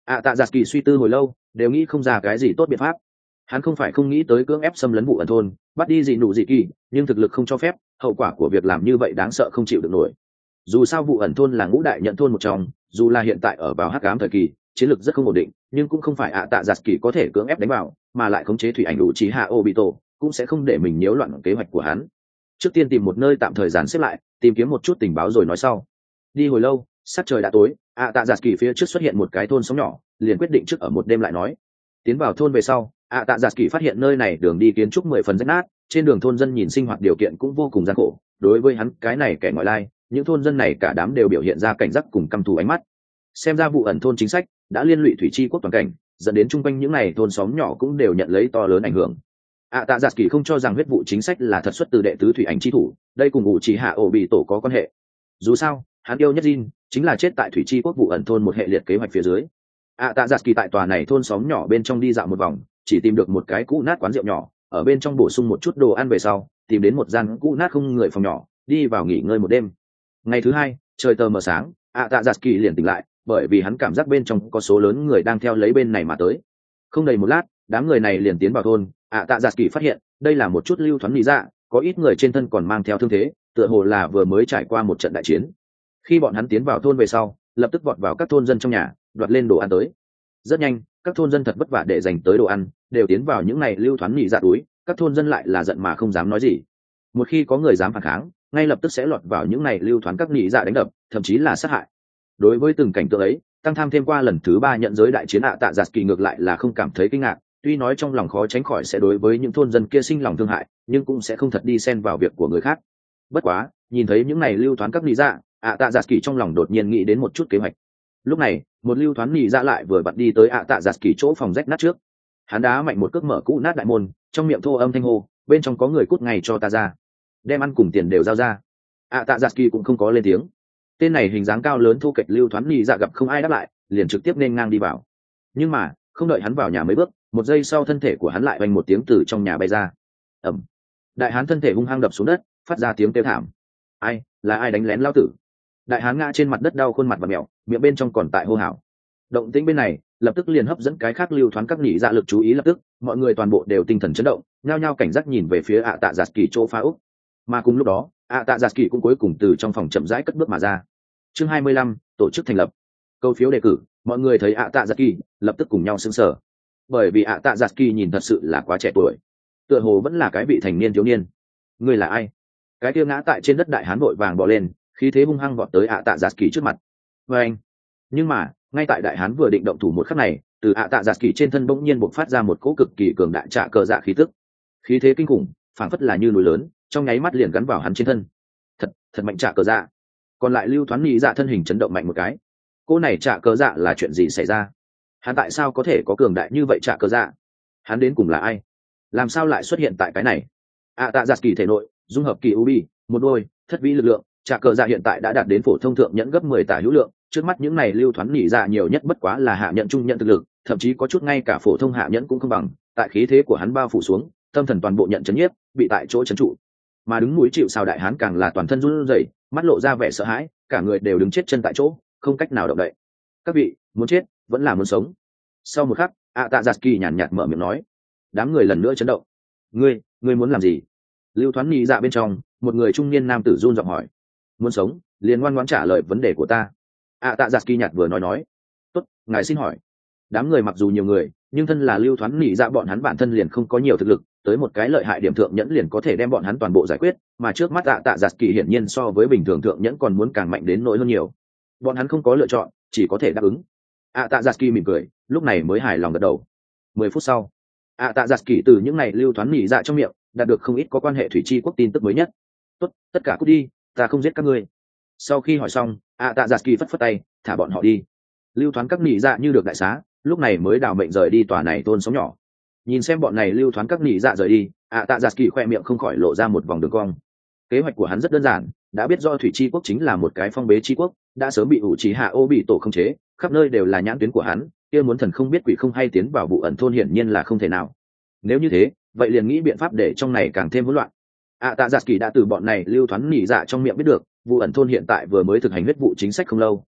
ạ tạ giặt kỳ suy tư hồi lâu đều nghĩ không ra cái gì tốt biện pháp. Hắn không phải không nghĩ tới cưỡng ép xâm lấn vụ ẩn thôn bắt đi dị nụ dị kỳ, nhưng thực lực không cho phép, hậu quả của việc làm như vậy đáng sợ không chịu được nổi. Dù sao vụ ẩn thôn là ngũ đại nhận thôn một trong, dù là hiện tại ở vào hắc ám thời kỳ, chiến lược rất không ổn định, nhưng cũng không phải ạ tạ giặt kỳ có thể cưỡng ép đánh vào, mà lại khống chế thủy ảnh đủ trí hạ Obito, cũng sẽ không để mình nhiễu loạn kế hoạch của hắn. Trước tiên tìm một nơi tạm thời dàn xếp lại, tìm kiếm một chút tình báo rồi nói sau. Đi hồi lâu, sắc trời đã tối, ạ tạ giặt kỳ phía trước xuất hiện một cái thôn xóm nhỏ, liền quyết định trước ở một đêm lại nói. Tiến vào thôn về sau, ạ tạ giặt kỳ phát hiện nơi này đường đi kiến trúc 10 phần rách nát, trên đường thôn dân nhìn sinh hoạt điều kiện cũng vô cùng gian khổ. Đối với hắn cái này kẻ ngoại lai, những thôn dân này cả đám đều biểu hiện ra cảnh giác cùng căm thù ánh mắt. Xem ra vụ ẩn thôn chính sách đã liên lụy thủy chi quốc toàn cảnh, dẫn đến chung quanh những này thôn xóm nhỏ cũng đều nhận lấy to lớn ảnh hưởng. Tạ giặt kỳ không cho rằng huyết vụ chính sách là thật xuất từ đệ tứ thủy ảnh chi thủ, đây cùng ủ chỉ hạ ổ bị tổ có quan hệ. Dù sao, hắn yêu nhất Jin chính là chết tại thủy chi quốc vụ ẩn thôn một hệ liệt kế hoạch phía dưới. Tạ giặt kỳ tại tòa này thôn xóm nhỏ bên trong đi dạo một vòng, chỉ tìm được một cái cũ nát quán rượu nhỏ, ở bên trong bổ sung một chút đồ ăn về sau, tìm đến một gian cũ nát không người phòng nhỏ, đi vào nghỉ ngơi một đêm. Ngày thứ hai, trời tờ mờ sáng, Tạ giặt kỳ liền tỉnh lại, bởi vì hắn cảm giác bên trong có số lớn người đang theo lấy bên này mà tới. Không đầy một lát, đám người này liền tiến vào thôn. Tạ giặt kỳ phát hiện đây là một chút lưu thoáng lý dạ, có ít người trên thân còn mang theo thương thế, tựa hồ là vừa mới trải qua một trận đại chiến. Khi bọn hắn tiến vào thôn về sau, lập tức vọt vào các thôn dân trong nhà, đoạt lên đồ ăn tới. Rất nhanh, các thôn dân thật vất vả để dành tới đồ ăn, đều tiến vào những này lưu thoáng nhị dạ túi. Các thôn dân lại là giận mà không dám nói gì. Một khi có người dám phản kháng, ngay lập tức sẽ lọt vào những này lưu thoáng các nhị dạ đánh đập, thậm chí là sát hại. Đối với từng cảnh tượng ấy, tăng tham thêm qua lần thứ 3 nhận giới đại chiến, Tạ giặt kỳ ngược lại là không cảm thấy kinh ngạc. Tuy nói trong lòng khó tránh khỏi sẽ đối với những thôn dân kia sinh lòng thương hại, nhưng cũng sẽ không thật đi xen vào việc của người khác. Bất quá, nhìn thấy những này lưu thoáng các nhị dạ, Tạ giặt kỳ trong lòng đột nhiên nghĩ đến một chút kế hoạch. Lúc này, một lưu thoáng nhị dạ lại vừa vặn đi tới Tạ giặt kỳ chỗ phòng rách nát trước. Hắn đá mạnh một cước mở cũ nát đại môn, trong miệng thô âm thanh hô, bên trong có người cút ngay cho ta ra, đem ăn cùng tiền đều giao ra. Tạ giặt kỳ cũng không có lên tiếng. Tên này hình dáng cao lớn thô kệch lưu thoáng nhị dạ gặp không ai đáp lại, liền trực tiếp nên ngang đi vào. Nhưng mà không đợi hắn vào nhà mấy bước, một giây sau thân thể của hắn lại vang một tiếng từ trong nhà bay ra. Ầm! Đại hán thân thể hung hăng đập xuống đất, phát ra tiếng kêu thảm. Ai, là ai đánh lén lão tử? Đại hán ngã trên mặt đất đau khuôn mặt và mèo, miệng bên trong còn tại hô hào. Động tĩnh bên này lập tức liền hấp dẫn cái khác lưu thoáng các nhị dạ lực chú ý, lập tức mọi người toàn bộ đều tinh thần chấn động, nhao nhao cảnh giác nhìn về phía Tạ giặt kỳ chỗ phá úc. Mà cùng lúc đó, Tạ giặt kỳ cũng cuối cùng từ trong phòng chậm rãi cất bước mà ra. Chương 25, tổ chức thành lập. Câu phiếu đề cử, mọi người thấy Tạ giặt kỳ lập tức cùng nhau sững sờ, bởi vì Tạ giặt kỳ nhìn thật sự là quá trẻ tuổi, tựa hồ vẫn là cái vị thành niên thiếu niên. Ngươi là ai? Cái kia ngã tại trên đất đại hán vội vàng bò lên, khí thế hung hăng vọt tới Tạ giặt kỳ trước mặt. Và anh, nhưng mà ngay tại đại hán vừa định động thủ một khắc này, từ Tạ giặt kỳ trên thân bỗng nhiên bộc phát ra một cỗ cực kỳ cường đại trạ cờ dạ khí tức, khí thế kinh khủng, phảng phất là như núi lớn, trong nháy mắt liền gắn vào hắn trên thân. Thật mạnh trạ cờ dạ. Còn lại lưu thoáng nhị dạ thân hình chấn động mạnh một cái. Cô này trạ cờ dạ là chuyện gì xảy ra? Hắn tại sao có thể có cường đại như vậy trạ cờ dạ? Hắn đến cùng là ai? Làm sao lại xuất hiện tại cái này? Tạ giặt kỳ thể nội dung hợp kỳ ubi một đôi thất vĩ lực lượng, trạ cờ dạ hiện tại đã đạt đến phổ thông thượng nhẫn gấp 10 tả hữu lượng. Trước mắt những này lưu thoáng nhị dạ nhiều nhất bất quá là hạ nhận trung nhận thực lực, thậm chí có chút ngay cả phổ thông hạ nhẫn cũng không bằng. Tại khí thế của hắn bao phủ xuống, tâm thần toàn bộ nhận chấn nhiếp, bị tại chỗ chấn trụ. Mà đứng núi chịu sào đại hán càng là toàn thân run rẩy, mắt lộ ra vẻ sợ hãi, cả người đều đứng chết chân tại chỗ, không cách nào động đậy. Các vị, muốn chết vẫn là muốn sống? Sau một khắc, Tạ giặt kỳ nhàn nhạt mở miệng nói. Đám người lần nữa chấn động. Ngươi muốn làm gì? Lưu thoáng nhị dạ bên trong, một người trung niên nam tử run giọng hỏi. Muốn sống, liền ngoan ngoãn trả lời vấn đề của ta. Tạ giặt kỳ nhạt vừa nói. Tốt, ngài xin hỏi. Đám người mặc dù nhiều người, nhưng thân là lưu thoáng nhị dạ bọn hắn bản thân liền không có nhiều thực lực, tới một cái lợi hại điểm thượng nhẫn liền có thể đem bọn hắn toàn bộ giải quyết, mà trước mắt Tạ giặt kỳ hiển nhiên so với bình thường thượng nhẫn còn muốn càng mạnh đến nỗi hơn nhiều. Bọn hắn không có lựa chọn, chỉ có thể đáp ứng. Tạ giặt kỳ mỉm cười, lúc này mới hài lòng gật đầu. 10 phút sau, Tạ giặt kỳ từ những ngày lưu thoáng nhị dạ trong miệng đạt được không ít có quan hệ thủy chi quốc tin tức mới nhất. Tốt, tất cả cút đi, ta không giết các ngươi. Sau khi hỏi xong, Tạ giặt kỳ phất phất tay, thả bọn họ đi. Lưu thoáng các nhị dạ như được đại xá, lúc này mới đào mệnh rời đi tòa này thôn sống nhỏ. Nhìn xem bọn này lưu thoáng các nhị dạ rời đi, Tạ giặt kỳ khoe miệng không khỏi lộ ra một vòng đường cong. Kế hoạch của hắn rất đơn giản, đã biết do thủy chi quốc chính là một cái phong bế chi quốc, đã sớm bị ủ trí hạ ô bị tổ khống chế, khắp nơi đều là nhãn tuyến của hắn, kia muốn thần không biết quỷ không hay tiến vào vụ ẩn thôn hiển nhiên là không thể nào. Nếu như thế, vậy liền nghĩ biện pháp để trong này càng thêm hỗn loạn. Tạ giặt kỳ đã từ bọn này lưu thoáng nhị dạ trong miệng biết được, vụ ẩn thôn hiện tại vừa mới thực hành huyết vụ chính sách không lâu,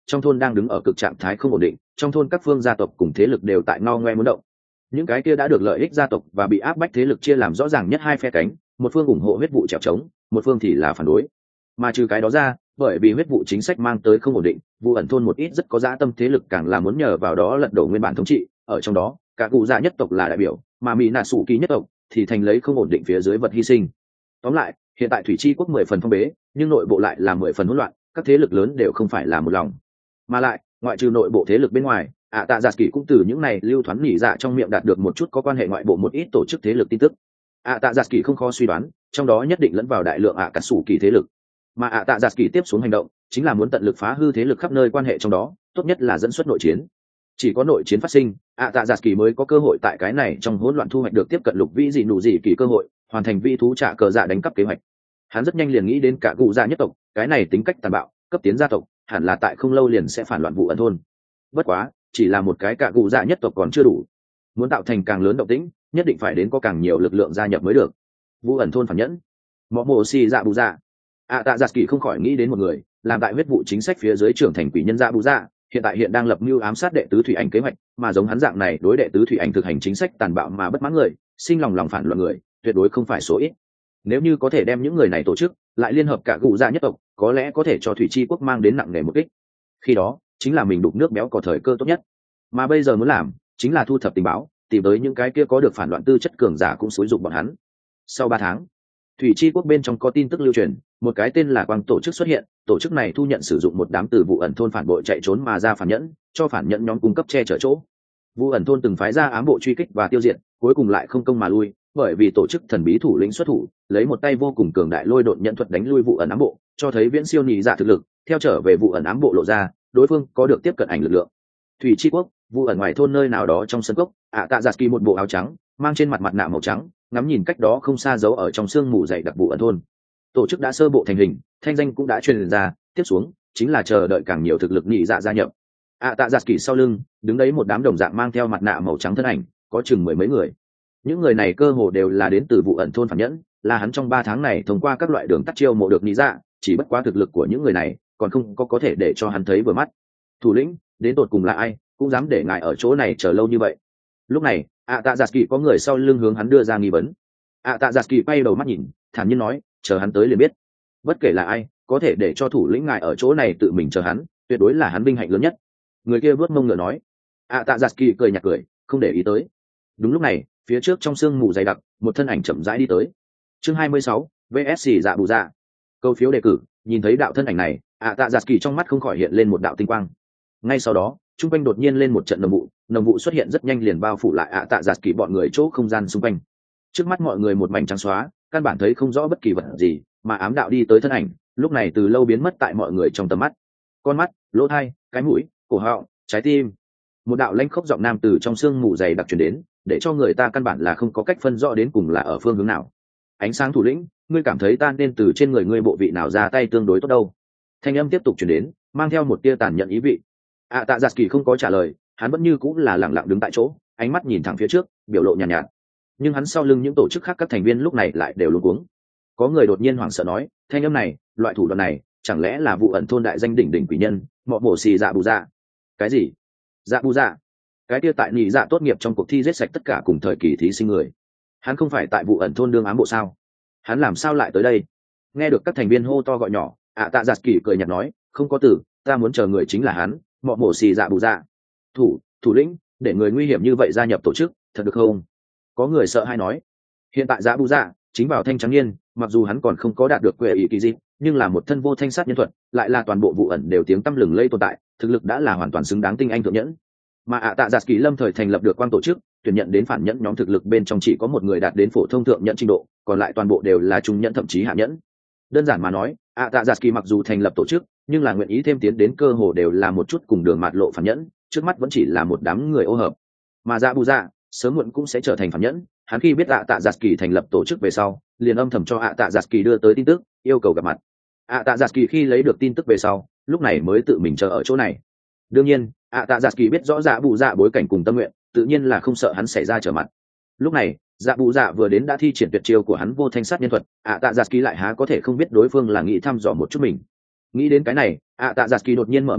trong thôn đang đứng ở cực trạng thái không ổn định, trong thôn các phương gia tộc cùng thế lực đều tại ngao ngoe muốn động. Những cái kia đã được lợi ích gia tộc và bị áp bách thế lực chia làm rõ ràng nhất hai phe cánh, một phương ủng hộ huyết vụ trèo trống, một phương thì là phản đối. Mà trừ cái đó ra, bởi vì huyết vụ chính sách mang tới không ổn định, vụ ẩn thôn một ít rất có dã tâm thế lực càng là muốn nhờ vào đó lật đổ nguyên bản thống trị. Ở trong đó, cả cụ dạ nhất tộc là đại biểu, mà mỹ nạ sủ kỳ nhất tộc thì thành lấy không ổn định phía dưới vật hy sinh. Tóm lại, hiện tại thủy chi quốc 10 phần phong bế, nhưng nội bộ lại là 10 phần hỗn loạn, các thế lực lớn đều không phải là một lòng. Mà lại, ngoại trừ nội bộ thế lực bên ngoài, tạ giả kỳ cũng từ những này lưu thoáng nhỉ dạ trong miệng đạt được một chút có quan hệ ngoại bộ một ít tổ chức thế lực tin tức. Tạ giả kỳ không khó suy đoán, trong đó nhất định lẫn vào đại lượng cắt sủ kỳ thế lực. Mà tạ giả kỳ tiếp xuống hành động, chính là muốn tận lực phá hư thế lực khắp nơi quan hệ trong đó, tốt nhất là dẫn xuất nội chiến. Chỉ có nội chiến phát sinh, tạ giả kỳ mới có cơ hội tại cái này trong hỗn loạn thu hoạch được tiếp cận lục vĩ dị nụ dị kỳ cơ hội, hoàn thành vị thú trả cờ dạ đánh cắp kế hoạch. Hắn rất nhanh liền nghĩ đến cả cụ dạ nhất tộc, cái này tính cách tàn bạo, cấp tiến gia tộc, hẳn là tại không lâu liền sẽ phản loạn vụ ẩn thôn. Bất quá, chỉ là một cái cả cụ dạ nhất tộc còn chưa đủ, muốn tạo thành càng lớn động tĩnh, nhất định phải đến có càng nhiều lực lượng gia nhập mới được. Vụ ẩn thôn phản nhẫn, mọ mồ xì dạ bù dạ. Tạ giả kỳ không khỏi nghĩ đến một người, làm đại huyết vụ chính sách phía dưới trưởng thành quỷ nhân dạ bù dạ, hiện đang lập mưu ám sát đệ tứ thủy ảnh kế hoạch, mà giống hắn dạng này đối đệ tứ thủy ảnh thực hành chính sách tàn bạo mà bất mãn người, sinh lòng phản loạn người, tuyệt đối không phải số ít. Nếu như có thể đem những người này tổ chức lại liên hợp cả cụ dạ nhất tộc, có lẽ có thể cho thủy chi quốc mang đến nặng nề một kích. Khi đó chính là mình đục nước béo có thời cơ tốt nhất. Mà bây giờ muốn làm chính là thu thập tình báo, tìm tới những cái kia có được phản loạn tư chất cường giả cũng xúi dụng bọn hắn. Sau 3 tháng, thủy chi quốc bên trong có tin tức lưu truyền, một cái tên là quang tổ chức xuất hiện. Tổ chức này thu nhận sử dụng một đám từ vụ ẩn thôn phản bội chạy trốn mà ra phản nhẫn, cho phản nhẫn nhóm cung cấp che chở chỗ. Vụ ẩn thôn từng phái ra ám bộ truy kích và tiêu diệt, cuối cùng lại không công mà lui, bởi vì tổ chức thần bí thủ lĩnh xuất thủ, lấy một tay vô cùng cường đại lôi độn nhận thuật đánh lui vụ ẩn ám bộ, cho thấy viễn siêu nhị dạ thực lực. Theo trở về vụ ẩn ám bộ lộ ra, đối phương có được tiếp cận ảnh lực lượng. Thủy chi quốc, vụ ẩn ngoài thôn nơi nào đó trong sân cốc, tạ giả kỳ một bộ áo trắng, mang trên mặt nạ màu trắng, ngắm nhìn cách đó không xa giấu ở trong sương mù dày đặc vụ ẩn thôn. Tổ chức đã sơ bộ thành hình, thanh danh cũng đã truyền ra, tiếp xuống chính là chờ đợi càng nhiều thực lực nhị dạ gia nhập. Tạ giả kỳ sau lưng đứng đấy một đám đồng dạng mang theo mặt nạ màu trắng thân ảnh, có chừng 10 mấy người. Những người này cơ hồ đều là đến từ vụ ẩn thôn phản nhẫn, là hắn trong 3 tháng này thông qua các loại đường tắt chiêu mộ được nhị dạ, chỉ bất quá thực lực của những người này còn không có thể để cho hắn thấy vừa mắt. Thủ lĩnh đến tột cùng là ai, cũng dám để ngài ở chỗ này chờ lâu như vậy? Lúc này tạ giả kỳ có người sau lưng hướng hắn đưa ra nghi vấn. Tạ giả kỳ quay đầu mắt nhìn, thản nhiên nói, chờ hắn tới liền biết. Bất kể là ai, có thể để cho thủ lĩnh ngài ở chỗ này tự mình chờ hắn, tuyệt đối là hắn vinh hạnh lớn nhất. Người kia vớt mông ngựa nói. Tạ giả kỳ cười nhạt cười, không để ý tới. Đúng lúc này, phía trước trong sương mù dày đặc, một thân ảnh chậm rãi đi tới. Chương 26, VS dạ bù dạ. Câu phiếu đề cử. Nhìn thấy đạo thân ảnh này, tạ giả kỳ trong mắt không khỏi hiện lên một đạo tinh quang. Ngay sau đó, trung quanh đột nhiên lên một trận nồng vụ xuất hiện rất nhanh liền bao phủ lại tạ giả kỳ bọn người chỗ không gian xung quanh. Trước mắt mọi người một mảnh trắng xóa, căn bản thấy không rõ bất kỳ vật gì, mà ám đạo đi tới thân ảnh, lúc này từ lâu biến mất tại mọi người trong tầm mắt. Con mắt, lỗ tai, cái mũi, cổ họng, trái tim. Một đạo lãnh khốc giọng nam từ trong sương mù dày đặc truyền đến, để cho người ta căn bản là không có cách phân rõ đến cùng là ở phương hướng nào. Ánh sáng thủ lĩnh, ngươi cảm thấy ta nên từ trên người ngươi bộ vị nào ra tay tương đối tốt đâu? Thanh âm tiếp tục truyền đến, mang theo một tia tàn nhẫn ý vị. Tạ giả kỳ không có trả lời, hắn vẫn như cũng là lặng lặng đứng tại chỗ, ánh mắt nhìn thẳng phía trước, biểu lộ nhàn nhạt. Nhưng hắn sau lưng những tổ chức khác các thành viên lúc này lại đều luống cuống. Có người đột nhiên hoảng sợ nói, thanh âm này, loại thủ đoạn này, chẳng lẽ là vụ ẩn thôn đại danh đỉnh quỷ nhân, mọ mổ xì dạ bù dạ? Cái gì? Dạ bù dạ? Cái kia tại nhị dạ tốt nghiệp trong cuộc thi giết sạch tất cả cùng thời kỳ thí sinh người. Hắn không phải tại vụ ẩn thôn đương ám bộ sao? Hắn làm sao lại tới đây? Nghe được các thành viên hô to gọi nhỏ, tạ giả kỳ cười nhạt nói, không có từ, ta muốn chờ người chính là hắn, mọ mổ xì dạ bù dạ. Thủ lĩnh, để người nguy hiểm như vậy gia nhập tổ chức, thật được không? Có người sợ hay nói. Hiện tại dạ bù dạ chính vào thanh trắng niên, mặc dù hắn còn không có đạt được quệ ý kỳ gì, nhưng là một thân vô thanh sát nhân thuật, lại là toàn bộ vụ ẩn đều tiếng tăm lừng lây tồn tại, thực lực đã là hoàn toàn xứng đáng tinh anh thượng nhẫn. Mà tạ giả kỳ lâm thời thành lập được quang tổ chức, tuyển nhận đến phản nhẫn nhóm thực lực bên trong chỉ có một người đạt đến phổ thông thượng nhẫn trình độ, còn lại toàn bộ đều là trung nhẫn thậm chí hạ nhẫn. Đơn giản mà nói, tạ giả kỳ mặc dù thành lập tổ chức, nhưng là nguyện ý thêm tiến đến cơ hồ đều là một chút cùng đường mạt lộ phản nhẫn, trước mắt vẫn chỉ là một đám người ô hợp. Mà dạ bù dạ sớm muộn cũng sẽ trở thành phản nhẫn. Hắn khi biết tạ giả kỳ thành lập tổ chức về sau, liền âm thầm cho tạ giả kỳ đưa tới tin tức, yêu cầu gặp mặt. Tạ giả kỳ khi lấy được tin tức về sau, lúc này mới tự mình chờ ở chỗ này. Đương nhiên, tạ giả kỳ biết rõ dạ bù dạ bối cảnh cùng tâm nguyện, tự nhiên là không sợ hắn xảy ra trở mặt. Lúc này, dạ bù dạ vừa đến đã thi triển tuyệt chiêu của hắn vô thanh sát nhân thuật, tạ giả kỳ lại há có thể không biết đối phương là nghĩ thăm dò một chút mình. Nghĩ đến cái này, tạ giả kỳ đột nhiên mở miệng nói,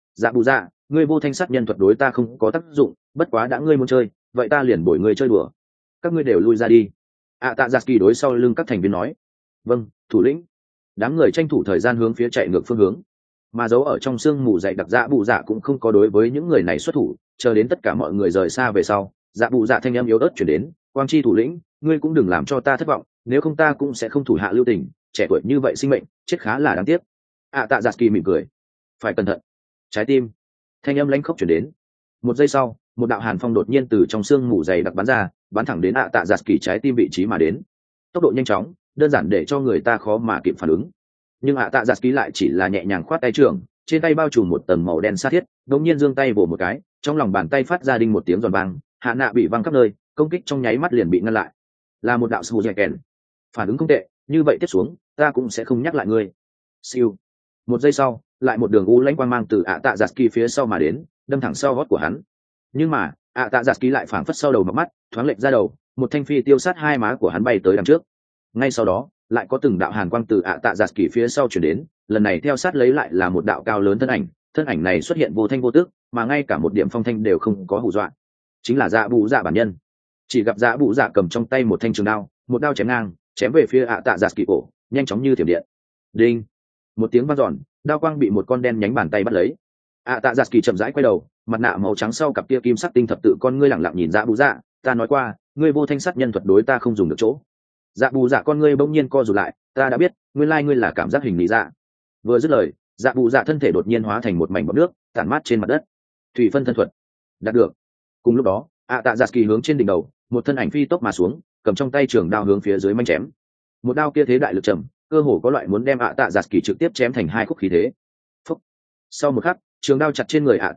Dạ bù dạ, ngươi vô thanh sát nhân thuật đối ta không có tác dụng, bất quá đã ngươi muốn chơi vậy ta liền bồi ngươi chơi đùa. Các ngươi đều lui ra đi. ạ tạ giặc kỳ đối sau lưng các thành viên nói. Vâng, thủ lĩnh. Đám người tranh thủ thời gian hướng phía chạy ngược phương hướng, mà giấu ở trong sương mù dày đặc dạ bù dạ cũng không có đối với những người này xuất thủ, chờ đến tất cả mọi người rời xa về sau, dạ bù dạ thanh âm yếu ớt chuyển đến, quang chi thủ lĩnh, ngươi cũng đừng làm cho ta thất vọng, nếu không ta cũng sẽ không thủ hạ lưu tình, trẻ tuổi như vậy sinh mệnh chết khá là đáng tiếc. ạ tạ giặc kỳ mỉm cười. Phải cẩn thận. Trái tim. Thanh âm lãnh khốc chuyển đến. Một giây sau, một đạo hàn phong đột nhiên từ trong sương mù dày đặc bắn ra, bắn thẳng đến ạ tạ giặc kỳ trái tim vị trí mà đến. Tốc độ nhanh chóng, đơn giản để cho người ta khó mà kịp phản ứng. Nhưng ạ tạ giặc kỳ lại chỉ là nhẹ nhàng khoát tay trưởng, trên tay bao trùm một tầng màu đen sa thiết, đột nhiên giương tay vồ một cái, trong lòng bàn tay phát ra đinh một tiếng giòn vang, hạ nạ bị văng khắp nơi, công kích trong nháy mắt liền bị ngăn lại. Là một đạo sù dẻ kèn. Phản ứng không tệ, như vậy tiếp xuống ta cũng sẽ không nhắc lại ngươi. Siêu. Một giây sau, lại một đường u lãnh quang mang từ ạ tạ giặc kỳ phía sau mà đến, đâm thẳng sau gót của hắn. Nhưng mà ạ tạ giặc kỳ lại phảng phất sau đầu mặc mắt, thoáng lệch ra đầu, một thanh phi tiêu sát hai má của hắn bay tới đằng trước. Ngay sau đó lại có từng đạo hàn quang từ ạ tạ giặc kỳ phía sau chuyển đến, lần này theo sát lấy lại là một đạo cao lớn thân ảnh này xuất hiện vô thanh vô tức, mà ngay cả một điểm phong thanh đều không có hù dọa. Chính là dạ bụ dạ bản nhân. Chỉ gặp dạ bụ dạ cầm trong tay một thanh trường đao, một đao chém ngang, chém về phía ạ tạ giặc kỳ cổ, nhanh chóng như thiểm điện. Đinh. Một tiếng vang dọn, đao quang bị một con đen nhánh bàn tay bắt lấy. ạ tạ giặc kỳ chậm rãi quay đầu, mặt nạ màu trắng sau cặp kia kim sắc tinh thập tự con ngươi lẳng lặng nhìn dạ bụ dạ. Ta nói qua, ngươi vô thanh sát nhân thuật đối ta không dùng được chỗ. Dạ bù dạ con ngươi bỗng nhiên co rụt lại, ta đã biết, nguyên lai ngươi là cảm giác hình lý dạ. Vừa dứt lời, dạ bù dạ thân thể đột nhiên hóa thành một mảnh bọt nước, tản mát trên mặt đất. Thủy phân thân thuật đạt được. Cùng lúc đó, ạ tạ giặc kỳ hướng trên đỉnh đầu, một thân ảnh phi tốc mà xuống, cầm trong tay trường đao hướng phía dưới manh chém. Một đao kia thế đại lực trầm, cơ hồ có loại muốn đem ạ tạ giặc kỳ trực tiếp chém thành hai khúc khí thế. Phúc. Sau một khắc, trường đao chặt trên người ạ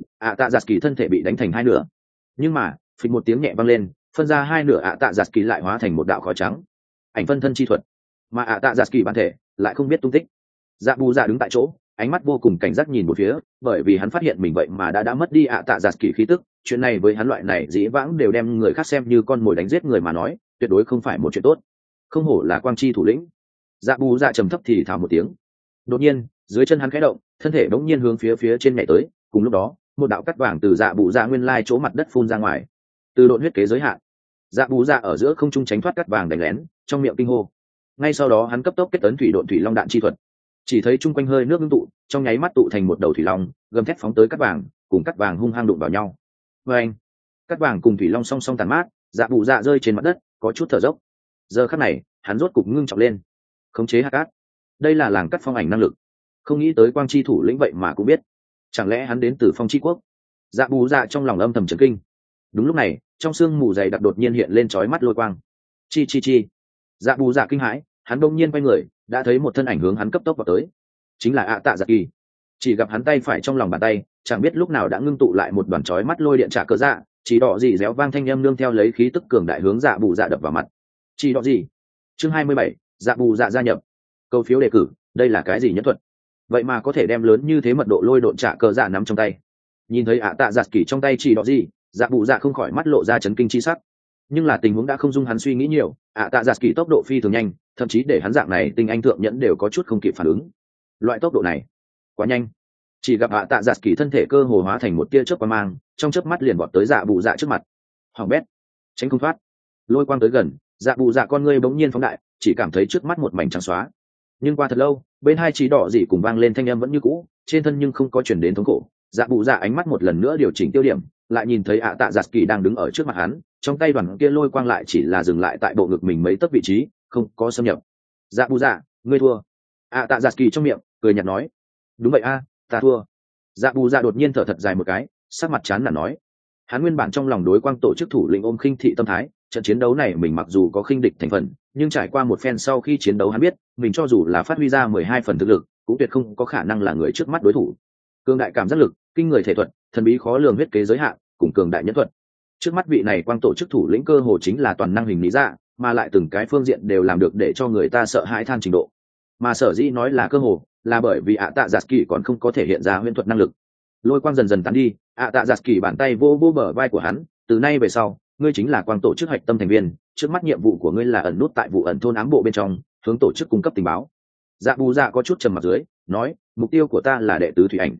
tạ giặc kỳ thân thể bị đánh thành hai nửa. Nhưng mà phịch một tiếng nhẹ vang lên, phân ra hai nửa ạ tạ giặc kỳ lại hóa thành một đạo khói trắng. Ảnh phân thân chi thuật. Mà ạ tạ giặc kỳ bản thể lại không biết tung tích. Dạ bù dạ đứng tại chỗ, ánh mắt vô cùng cảnh giác nhìn một phía, bởi vì hắn phát hiện mình vậy mà đã mất đi ạ tạ giặc kỳ khí tức. Chuyện này với hắn loại này dĩ vãng đều đem người khác xem như con mồi đánh giết người mà nói, tuyệt đối không phải một chuyện tốt. Không hổ là quang chi thủ lĩnh. Dạ bù dạ trầm thấp thì thào một tiếng. Đột nhiên dưới chân hắn khẽ động, thân thể bỗng nhiên hướng phía trên nhảy tới. Cùng lúc đó một đạo cắt vàng từ dạ bù dạ nguyên lai chỗ mặt đất phun ra ngoài. Từ độn huyết kế giới hạn, dạ bù dạ ở giữa không trung tránh thoát cắt vàng đánh lén, trong miệng kinh hô. Ngay sau đó hắn cấp tốc kết ấn thủy độn thủy long đạn chi thuật, chỉ thấy chung quanh hơi nước ngưng tụ, trong nháy mắt tụ thành một đầu thủy long, gầm thét phóng tới cắt vàng, cùng cắt vàng hung hăng đụng vào nhau. Và anh, cắt vàng cùng thủy long song song tàn mát, dạ bù dạ rơi trên mặt đất, có chút thở dốc. Giờ khắc này hắn rốt cục ngưng trọng lên, khống chế hạt cát. Đây là làng cắt phong ảnh năng lực, không nghĩ tới quang chi thủ lĩnh vậy mà cũng biết, chẳng lẽ hắn đến từ phong chi quốc? Dạ bù dạ trong lòng âm thầm chấn kinh. Đúng lúc này trong sương mù dày đặc đột nhiên hiện lên chói mắt lôi quang. Chi. Dạ bù dạ kinh hãi, hắn bỗng nhiên quay người, đã thấy một thân ảnh hướng hắn cấp tốc vào tới. Chính là ạ tạ giặc kỳ. Chỉ gặp hắn tay phải trong lòng bàn tay, chẳng biết lúc nào đã ngưng tụ lại một đoàn chói mắt lôi điện trả cờ dạ, chỉ đỏ gì réo vang thanh âm nương theo lấy khí tức cường đại hướng dạ bù dạ đập vào mặt. Chỉ đỏ gì? Chương 27, dạ bù dạ gia nhập. Câu phiếu đề cử, đây là cái gì nhất thuật? Vậy mà có thể đem lớn như thế mật độ lôi độn trả cờ dạ nắm trong tay. Nhìn thấy ạ tạ giặc kỳ trong tay chỉ đỏ gì, dạ bù dạ không khỏi mắt lộ ra chấn kinh chi sắc. Nhưng là tình huống đã không dung hắn suy nghĩ nhiều, ạ tạ giặc kỳ tốc độ phi thường nhanh, thậm chí để hắn dạng này tinh anh thượng nhẫn đều có chút không kịp phản ứng. Loại tốc độ này quá nhanh. Chỉ gặp ạ tạ giặc kỳ thân thể cơ hồ hóa thành một tia chớp quang mang, trong chớp mắt liền vọt tới dạ bù dạ trước mặt. Hoàng bét, tránh không thoát. Lôi quang tới gần, dạ bù dạ con ngươi bỗng nhiên phóng đại, chỉ cảm thấy trước mắt một mảnh trắng xóa. Nhưng qua thật lâu, bên hai chỉ đỏ dị cùng vang lên thanh âm vẫn như cũ, trên thân nhưng không có chuyển đến thống khổ. Dạ bù dạ ánh mắt một lần nữa điều chỉnh tiêu điểm, lại nhìn thấy ạ tạ giặc kỳ đang đứng ở trước mặt hắn, trong tay đoàn kia lôi quang lại chỉ là dừng lại tại bộ ngực mình mấy tấc vị trí, không có xâm nhập. Dạ bù dạ, ngươi thua. ạ tạ giặc kỳ trong miệng cười nhạt nói. Đúng vậy a, ta thua. Dạ bù dạ đột nhiên thở thật dài một cái, sắc mặt chán nản nói. Hắn nguyên bản trong lòng đối quang tổ chức thủ lĩnh ôm khinh thị tâm thái, trận chiến đấu này mình mặc dù có khinh địch thành phần, nhưng trải qua một phen sau khi chiến đấu hắn biết, mình cho dù là phát huy ra 12 phần thực lực, cũng tuyệt không có khả năng là người trước mắt đối thủ. Cường đại cảm giác lực, kinh người thể thuật, thần bí khó lường huyết kế giới hạn, cùng cường đại nhân thuật. Trước mắt vị này quang tổ chức thủ lĩnh cơ hồ chính là toàn năng hình lý dạ, mà lại từng cái phương diện đều làm được để cho người ta sợ hãi than trình độ. Mà sở dĩ nói là cơ hồ, là bởi vì ạ tạ giặc kỳ còn không có thể hiện ra huyễn thuật năng lực. Lôi quang dần dần tán đi, ạ tạ giặc kỳ bàn tay vô vô bờ vai của hắn, từ nay về sau, ngươi chính là quang tổ chức hạch tâm thành viên, trước mắt nhiệm vụ của ngươi là ẩn nút tại vụ ẩn thôn ám bộ bên trong, hướng tổ chức cung cấp tình báo. Dạ bù dạ có chút trầm mặt dưới, nói, mục tiêu của ta là đệ tứ thủy ảnh.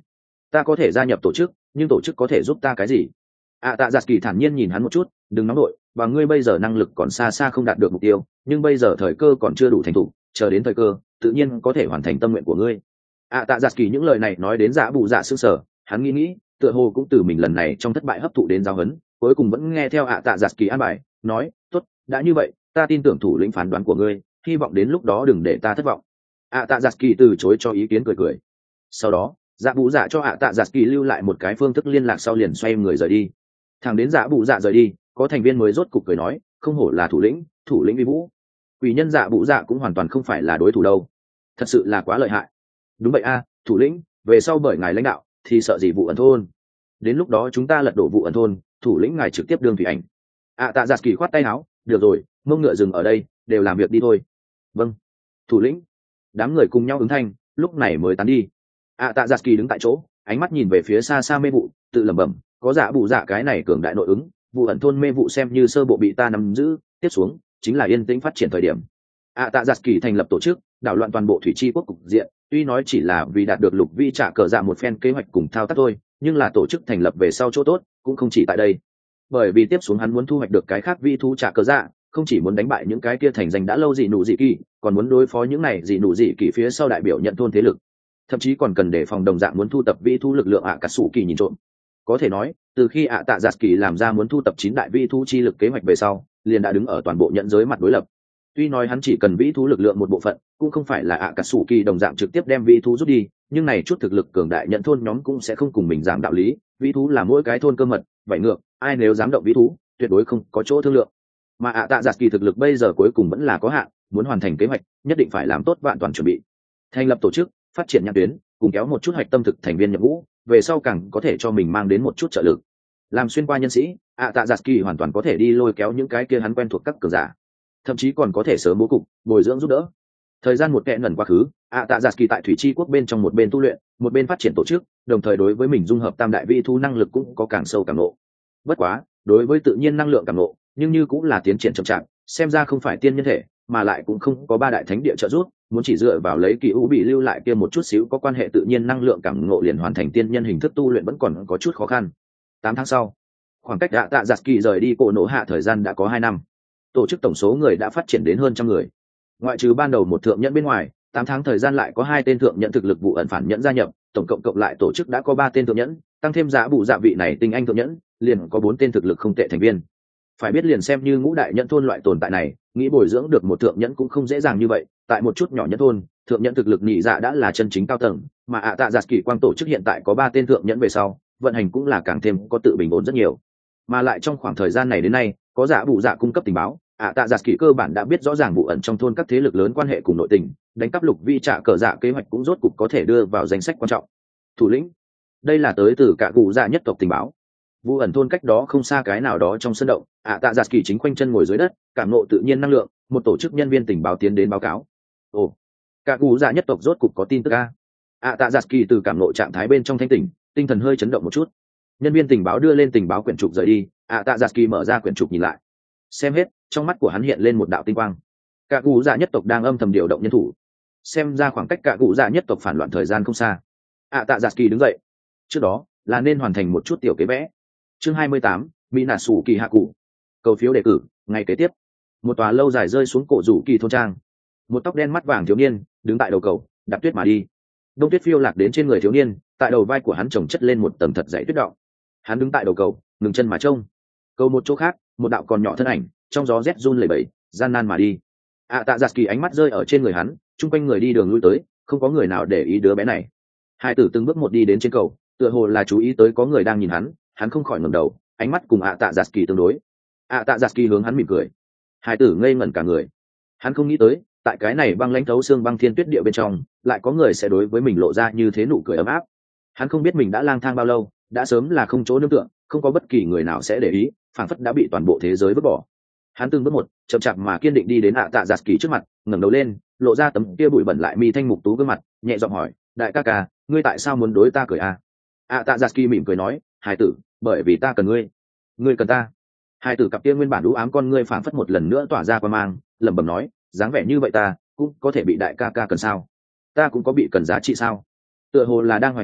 Ta có thể gia nhập tổ chức, nhưng tổ chức có thể giúp ta cái gì? Tạ Giặt Kỳ thản nhiên nhìn hắn một chút, đừng nóng nổi, và ngươi bây giờ năng lực còn xa xa không đạt được mục tiêu, nhưng bây giờ thời cơ còn chưa đủ thành thục, chờ đến thời cơ tự nhiên có thể hoàn thành tâm nguyện của ngươi. Tạ Giặt Kỳ những lời này nói đến Dạ Bụ Dạ sững sờ, hắn nghĩ tựa hồ cũng từ mình lần này trong thất bại hấp thụ đến giáo huấn, cuối cùng vẫn nghe theo Tạ Giặt Kỳ an bài, nói tốt, đã như vậy ta tin tưởng thủ lĩnh phán đoán của ngươi, hy vọng đến lúc đó đừng để ta thất vọng. Tạ Giặt Kỳ từ chối cho ý kiến, cười. Sau đó Dạ Bụ Dạ cho Tạ Giặt Kỳ lưu lại một cái phương thức liên lạc, sau liền xoay người rời đi. Thằng đến Dạ Bụ Dạ rời đi, có thành viên mới rốt cục cười nói, không hổ là thủ lĩnh vi vũ. Quỷ nhân Dạ Bụ Dạ cũng hoàn toàn không phải là đối thủ đâu, thật sự là quá lợi hại. Đúng vậy thủ lĩnh, về sau bởi ngài lãnh đạo thì sợ gì vụ ẩn thôn, đến lúc đó chúng ta lật đổ vụ ẩn thôn, thủ lĩnh ngài trực tiếp đương thủy ảnh. Tạ Giặt Kỳ khoát tay áo, được rồi, mông ngựa dừng ở đây, đều làm việc đi thôi. Vâng, thủ lĩnh. Đám người cùng nhau ứng thanh, lúc này mới tán đi. Tạ Giặt Kỳ đứng tại chỗ, ánh mắt nhìn về phía xa xa mê vụ, tự lẩm bẩm, có Dạ Bụ Dạ cái này cường đại nội ứng, vụ ẩn thôn mê vụ xem như sơ bộ bị ta nắm giữ, tiếp xuống chính là yên tĩnh phát triển thời điểm. Tạ Giặt Kỳ thành lập tổ chức, đảo loạn toàn bộ thủy chi quốc cục diện, tuy nói chỉ là vì đạt được lục vi trả cờ dạ một phen kế hoạch cùng thao tác thôi, nhưng là tổ chức thành lập về sau chỗ tốt cũng không chỉ tại đây, bởi vì tiếp xuống hắn muốn thu hoạch được cái khác vi thú trả cờ dạ, không chỉ muốn đánh bại những cái kia thành danh đã lâu dị nụ dị kỳ, còn muốn đối phó những này dị nụ dị kỳ phía sau đại biểu nhận thôn thế lực, thậm chí còn cần đề phòng đồng dạng muốn thu tập vi thú lực lượng cà sủ kỳ nhìn trộm. Có thể nói từ khi Tạ Giặt Kỳ làm ra muốn thu tập 9 đại vi thú chi lực kế hoạch về sau, liền đã đứng ở toàn bộ nhận giới mặt đối lập. Tuy nói hắn chỉ cần vĩ thú lực lượng một bộ phận, cũng không phải là cà sủ kỳ đồng dạng trực tiếp đem vĩ thú rút đi, nhưng này chút thực lực cường đại nhận thôn nhóm cũng sẽ không cùng mình giảng đạo lý, vĩ thú là mỗi cái thôn cơ mật, vậy ngược, ai nếu dám động vĩ thú, tuyệt đối không có chỗ thương lượng. Mà Tạ Giặt Kỳ thực lực bây giờ cuối cùng vẫn là có hạn, muốn hoàn thành kế hoạch, nhất định phải làm tốt vạn toàn chuẩn bị. Thành lập tổ chức, phát triển nhãn tuyến, cùng kéo một chút hoạch tâm thực thành viên nhập ngũ, về sau càng có thể cho mình mang đến một chút trợ lực. Làm xuyên qua nhân sĩ, Tạ Giặt Kỳ hoàn toàn có thể đi lôi kéo những cái kia hắn quen thuộc các cường giả, thậm chí còn có thể sớm bố cục bồi dưỡng giúp đỡ. Thời gian một kẽ ngẩn quá khứ, Tạ Giặt Kỳ tại thủy chi quốc bên trong một bên tu luyện, một bên phát triển tổ chức, đồng thời đối với mình dung hợp tam đại vi thu năng lực cũng có càng sâu càng nộ. Bất quá đối với tự nhiên năng lượng càng nộ, nhưng như cũng là tiến triển chậm chạp, xem ra không phải tiên nhân thể, mà lại cũng không có ba đại thánh địa trợ giúp, muốn chỉ dựa vào lấy kỳ u bị lưu lại kia một chút xíu có quan hệ tự nhiên năng lượng cảm ngộ liền hoàn thành tiên nhân hình thức tu luyện vẫn còn có chút khó khăn. 8 tháng sau, khoảng cách Tạ Giặt Kỳ rời đi cổ nổ hạ thời gian đã có 2 năm. Tổ chức tổng số người đã phát triển đến hơn 100 người. Ngoại trừ ban đầu một thượng nhẫn bên ngoài, 8 tháng thời gian lại có 2 tên thượng nhẫn thực lực vụ ẩn phản nhẫn gia nhập, tổng cộng lại tổ chức đã có 3 tên thượng nhẫn, tăng thêm Dạ Bụ Dạ vị này tinh anh thượng nhẫn, liền có 4 tên thực lực không tệ thành viên. Phải biết liền xem như ngũ đại nhẫn thôn loại tồn tại này, nghĩ bồi dưỡng được một thượng nhẫn cũng không dễ dàng như vậy, tại một chút nhỏ nhẫn thôn, thượng nhẫn thực lực nhị dạ đã là chân chính cao tầng, mà Tạ Giặt Kỳ quang tổ chức hiện tại có 3 tên thượng nhẫn về sau, vận hành cũng là càng thêm có tự bình ổn rất nhiều. Mà lại trong khoảng thời gian này đến nay, có Dạ Bụ Dạ cung cấp tình báo, Tạ Giặt Kỳ cơ bản đã biết rõ ràng vụ ẩn trong thôn các thế lực lớn quan hệ cùng nội tình, đánh cắp lục vi trả cờ dạ kế hoạch cũng rốt cục có thể đưa vào danh sách quan trọng. Thủ lĩnh, đây là tới từ cả cụ dạ nhất tộc tình báo. Vụ ẩn thôn cách đó không xa cái nào đó trong sân động, Tạ Giặt Kỳ chính khoanh chân ngồi dưới đất, cảm ngộ tự nhiên năng lượng, một tổ chức nhân viên tình báo tiến đến báo cáo. Ồ, cả cụ dạ nhất tộc rốt cục có tin tức Tạ Giặt Kỳ từ cảm ngộ trạng thái bên trong thanh tỉnh, tinh thần hơi chấn động một chút. Nhân viên tình báo đưa lên tình báo quyển trục rời đi, Tạ Giặt Kỳ mở ra quyển trục nhìn lại, xem hết, trong mắt của hắn hiện lên một đạo tinh quang. Cả cụ dạ nhất tộc đang âm thầm điều động nhân thủ, xem ra khoảng cách cả cụ dạ nhất tộc phản loạn thời gian không xa. Tạ Giặt Kỳ đứng dậy, trước đó là nên hoàn thành một chút tiểu kế vẽ. Chương 28, Mỹ nà sủ kỳ hạ cụ. Cầu phiếu đề cử, ngày kế tiếp. Một tòa lâu dài rơi xuống cổ rủ kỳ thôn trang. Một tóc đen mắt vàng thiếu niên đứng tại đầu cầu, đạp tuyết mà đi. Đông tuyết phiêu lạc đến trên người thiếu niên, tại đầu vai của hắn chồng chất lên một tầng thật dày tuyết đọng. Hắn đứng tại đầu cầu, ngừng chân mà trông. Cầu một chỗ khác, một đạo còn nhỏ thân ảnh, trong gió rét run lẩy bẩy, gian nan mà đi. Tạ Giặt Kỳ ánh mắt rơi ở trên người hắn, chung quanh người đi đường lui tới, không có người nào để ý đứa bé này. Hai tử từng bước một đi đến trên cầu, tựa hồ là chú ý tới có người đang nhìn hắn không khỏi ngẩng đầu, ánh mắt cùng Tạ Giặt Kỳ tương đối. Tạ Giặt Kỳ hướng hắn mỉm cười. Hai tử ngây ngẩn cả người. Hắn không nghĩ tới, tại cái này băng lãnh thấu xương băng thiên tuyết địa bên trong, lại có người sẽ đối với mình lộ ra như thế nụ cười ấm áp. Hắn không biết mình đã lang thang bao lâu, đã sớm là không chỗ nương tựa, không có bất kỳ người nào sẽ để ý, phảng phất đã bị toàn bộ thế giới vứt bỏ. Hắn từng bước một, chậm chạp mà kiên định đi đến Tạ Giặt Kỳ trước mặt, ngẩng đầu lên, lộ ra tấm kia bụi bẩn lại mi thanh mục tú gương mặt, nhẹ giọng hỏi, đại ca ca, ngươi tại sao muốn đối ta cười Tạ Giặt Kỳ mỉm cười nói, hài tử, bởi vì ta cần ngươi, ngươi cần ta. Hài tử cặp kia nguyên bản đũ ám con ngươi phảng phất một lần nữa tỏa ra qua mang, lẩm bẩm nói, dáng vẻ như vậy ta cũng có thể bị đại ca ca cần sao? Ta cũng có bị cần giá trị sao? Tựa hồ là đang hoài nghi,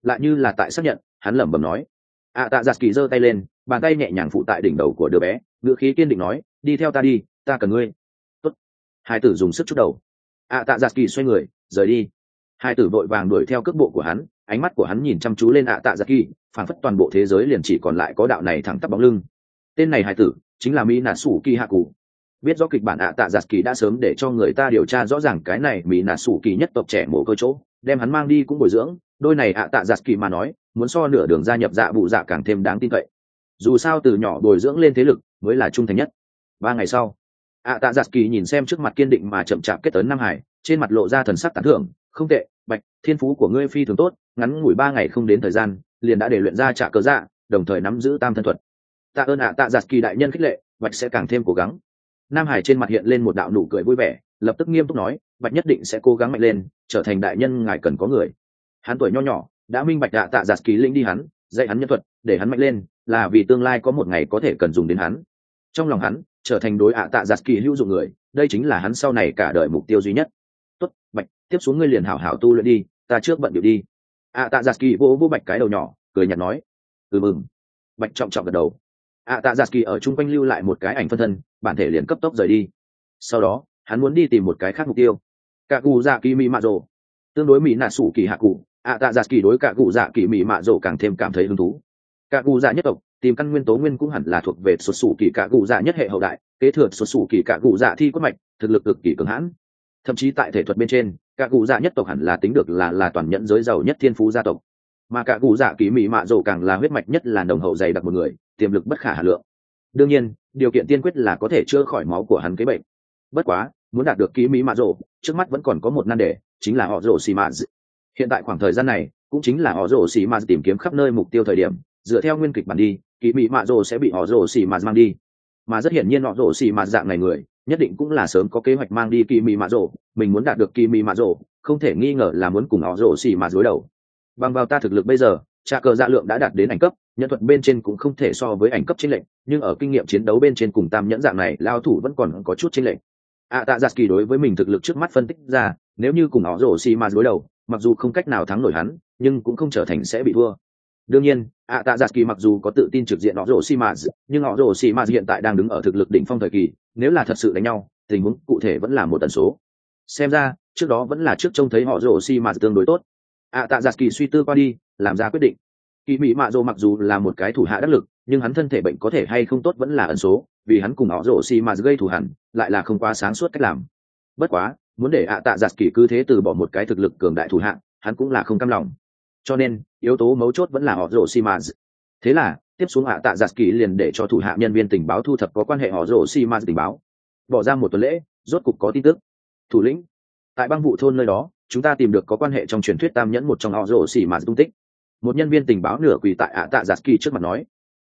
lại như là tại xác nhận, hắn lẩm bẩm nói. Tạ giặt kỳ giơ tay lên, bàn tay nhẹ nhàng phụ tại đỉnh đầu của đứa bé, ngữ khí kiên định nói, đi theo ta đi, ta cần ngươi. Tốt. Hai tử dùng sức chút đầu. Tạ giặt kỳ xoay người rời đi. Hai tử vội vàng đuổi theo cước bộ của hắn, ánh mắt của hắn nhìn chăm chú lên tạ giặt kỳ, phảng phất toàn bộ thế giới liền chỉ còn lại có đạo này thẳng tắp bóng lưng. Tên này hai tử chính là mỹ nà sủ kỳ hạ cụ. Biết rõ kịch bản tạ giặt kỳ đã sớm để cho người ta điều tra rõ ràng cái này mỹ nà sủ kỳ nhất tộc trẻ mồ cơ chỗ, đem hắn mang đi cũng bồi dưỡng. Đôi này tạ giặt kỳ mà nói, muốn so nửa đường gia nhập dạ vụ dạ càng thêm đáng tin cậy. Dù sao từ nhỏ bồi dưỡng lên thế lực mới là trung thành nhất. 3 ngày sau, tạ giặt kỳ nhìn xem trước mặt kiên định mà chậm chạp kết tấn Nam Hải, trên mặt lộ ra thần sắc tán thưởng. Không tệ, Bạch, thiên phú của ngươi phi thường tốt, ngắn ngủi 3 ngày không đến thời gian liền đã để luyện ra trả cớ dạ, đồng thời nắm giữ tam thân thuật. Tạ ơn tạ giặt kỳ đại nhân khích lệ, Bạch sẽ càng thêm cố gắng. Nam Hải trên mặt hiện lên một đạo nụ cười vui vẻ, lập tức nghiêm túc nói, Bạch nhất định sẽ cố gắng mạnh lên, trở thành đại nhân ngài cần có người. Hắn tuổi nho nhỏ đã minh bạch tạ giặt kỳ lĩnh đi hắn, dạy hắn nhân thuật, để hắn mạnh lên, là vì tương lai có một ngày có thể cần dùng đến hắn. Trong lòng hắn, trở thành đối tạ giặt kỳ hữu dụng người, đây chính là hắn sau này cả đời mục tiêu duy nhất. Tốt, Bạch, tiếp xuống ngươi liền hảo hảo tu luyện đi, ta trước bận điệu đi. Tạ giặt kỳ vỗ Bạch cái đầu nhỏ, cười nhạt nói, mừng. Bạch trọng trọng gật đầu. Tạ giặt kỳ ở chung quanh lưu lại một cái ảnh phân thân, bản thể liền cấp tốc rời đi. Sau đó hắn muốn đi tìm một cái khác mục tiêu. Cả cụ dạ kỳ mỹ mạ rồ, tương đối mỹ nà sủ kỳ hạ cụ. Tạ giặt kỳ đối cả cụ dạ kỳ mỹ mạ rồ càng thêm cảm thấy hứng thú. Cả cụ dạ nhất tộc tìm căn nguyên tố nguyên cũng hẳn là thuộc về xuất xù kỳ cả cụ dạ nhất hệ hậu đại, kế thừa xuất xù kỳ cả cụ dạ thi quất mạch, thực lực cực kỳ cường hãn. Thậm chí tại thể thuật bên trên, cả cụ dạ nhất tộc hẳn là tính được là toàn nhẫn giới giàu nhất thiên phú gia tộc. Mà cả cụ dạ kỳ mỹ mạ rồ càng là huyết mạch nhất là nồng hậu dày đặc một người, tiềm lực bất khả hà lượng. Đương nhiên, điều kiện tiên quyết là có thể chữa khỏi máu của hắn cái bệnh. Bất quá, muốn đạt được kỳ mỹ mạ rồ, trước mắt vẫn còn có một nan đề, chính là họ rồ xì mạ. Hiện tại khoảng thời gian này cũng chính là họ rồ xì mạ tìm kiếm khắp nơi mục tiêu thời điểm, dựa theo nguyên kịch bản đi, kỳ mỹ mạ rồ sẽ bị họ rồ xì mạ mang đi. Mà rất hiển nhiên họ rồ xì mạ dạng này người nhất định cũng là sớm có kế hoạch mang đi kỳ mỹ mạ rồ. Mình muốn đạt được kỳ mỹ mạ rồ, không thể nghi ngờ là muốn cùng họ rồ xì mạ đối đầu. Bằng vào ta thực lực bây giờ, trà cờ dạ lượng đã đạt đến ảnh cấp, nhân thuật bên trên cũng không thể so với ảnh cấp chênh lệch, nhưng ở kinh nghiệm chiến đấu bên trên cùng tam nhẫn dạng này lao thủ vẫn còn có chút chênh lệch. Tạ giặt kỳ đối với mình thực lực trước mắt phân tích ra, nếu như cùng họ rồ xì mạ đối đầu, mặc dù không cách nào thắng nổi hắn, nhưng cũng không trở thành sẽ bị thua. Đương nhiên, tạ giặt kỳ mặc dù có tự tin trực diện họ rồ xì mạ, nhưng họ rồ xì mạ hiện tại đang đứng ở thực lực đỉnh phong thời kỳ, nếu là thật sự đánh nhau, tình huống cụ thể vẫn là một tần số. Xem ra trước đó vẫn là trước trông thấy họ rồ xì mạ tương đối tốt. Tạ giặt kỳ suy tư qua đi, làm ra quyết định. Kỳ mỹ mạ rồ mặc dù là một cái thủ hạ đắc lực, nhưng hắn thân thể bệnh có thể hay không tốt vẫn là ẩn số, vì hắn cùng họ rồ xì mạ gây thù hằn, lại là không quá sáng suốt cách làm. Bất quá, muốn để tạ giặt kỳ cứ thế từ bỏ một cái thực lực cường đại thủ hạ, hắn cũng là không cam lòng. Cho nên yếu tố mấu chốt vẫn là họ rồ xì mạ. Thế là tiếp xuống tạ giặt kỳ liền để cho thủ hạ nhân viên tình báo thu thập có quan hệ họ rồ xì mạ tình báo. Bỏ ra một tuần lễ, rốt cục có tin tức. Thủ lĩnh, tại băng vụ thôn nơi đó, chúng ta tìm được có quan hệ trong truyền thuyết tam nhẫn một trong họ rồ xì mạ tung tích. Một nhân viên tình báo nửa quỳ tại tạ giặt kỳ trước mặt nói.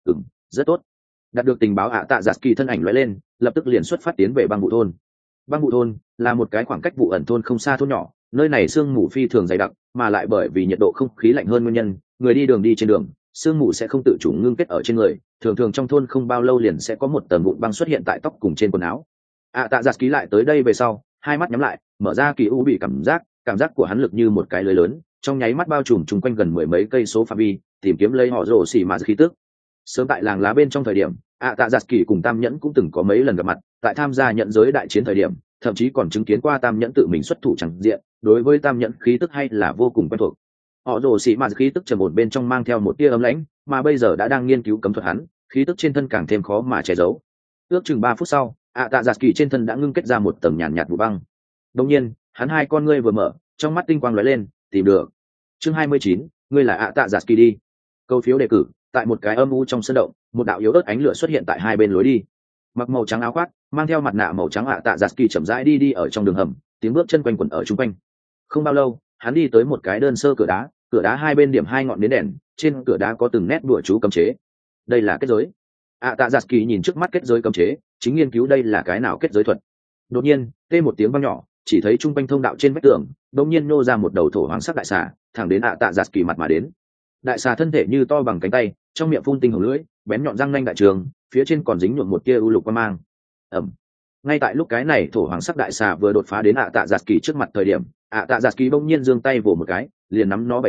Rất tốt. Đạt được tình báo tạ giặt kỳ thân ảnh lóe lên, lập tức liền xuất phát tiến về băng vụ thôn. Băng vụ thôn là một cái khoảng cách vụ ẩn thôn không xa thôn nhỏ, nơi này sương mù phi thường dày đặc, mà lại bởi vì nhiệt độ không khí lạnh hơn nguyên nhân, người đi đường đi trên đường, sương mù sẽ không tự chủ ngưng kết ở trên người, thường thường trong thôn không bao lâu liền sẽ có một tầng vụn băng xuất hiện tại tóc cùng trên quần áo. Tạ giặt kỳ lại tới đây về sau, hai mắt nhắm lại, mở ra kỳ u bị cảm giác của hắn lực như một cái lưới lớn, trong nháy mắt bao trùm chung quanh gần 10 mấy cây số phạm vi, tìm kiếm lấy họ rồ xì mạ khí tức. Sớm tại làng lá bên trong thời điểm, tạ giặt kỳ cùng tam nhẫn cũng từng có mấy lần gặp mặt, tại tham gia nhận giới đại chiến thời điểm, thậm chí còn chứng kiến qua tam nhẫn tự mình xuất thủ chẳng diện, đối với tam nhẫn khí tức hay là vô cùng quen thuộc. Họ rồ xì mạ khí tức trầm ổn bên trong mang theo một tia ấm lãnh, mà bây giờ đã đang nghiên cứu cấm thuật hắn, khí tức trên thân càng thêm khó mà che giấu. Ước chừng 3 phút sau, tạ giặt kỳ trên thân đã ngưng kết ra một tầng nhàn nhạt vụ băng. Đột nhiên, hắn hai con ngươi vừa mở, trong mắt tinh quang lóe lên, tìm được. Chương 29, ngươi là tạ giặt kỳ đi. Câu phiếu đề cử, tại một cái âm u trong sân động, một đạo yếu ớt ánh lửa xuất hiện tại hai bên lối đi. Mặc màu trắng áo khoác, mang theo mặt nạ màu trắng tạ giặt kỳ chậm rãi đi ở trong đường hầm, tiếng bước chân quanh quẩn ở chung quanh. Không bao lâu, hắn đi tới một cái đơn sơ cửa đá hai bên điểm hai ngọn nến đèn, trên cửa đá có từng nét đùa chú cấm chế. Đây là kết giới. Tạ giặt kỳ nhìn trước mắt kết giới cấm chế, chính nghiên cứu đây là cái nào kết giới thuật. Đột nhiên, tê một tiếng vang nhỏ, chỉ thấy trung quanh thông đạo trên vách tường đột nhiên nô ra một đầu thổ hoàng sắc đại xà, thẳng đến tạ giặt kỳ mặt mà đến. Đại xà thân thể như to bằng cánh tay, trong miệng phun tinh hồng lưỡi, bén nhọn răng nanh đại trường, phía trên còn dính nhuộm một tia u lục quang mang. Ngay tại lúc cái này thổ hoàng sắc đại xà vừa đột phá đến tạ giặt kỳ trước mặt thời điểm, tạ giặt kỳ bỗng nhiên giương tay vồ một cái, liền nắm nó bậy tấc,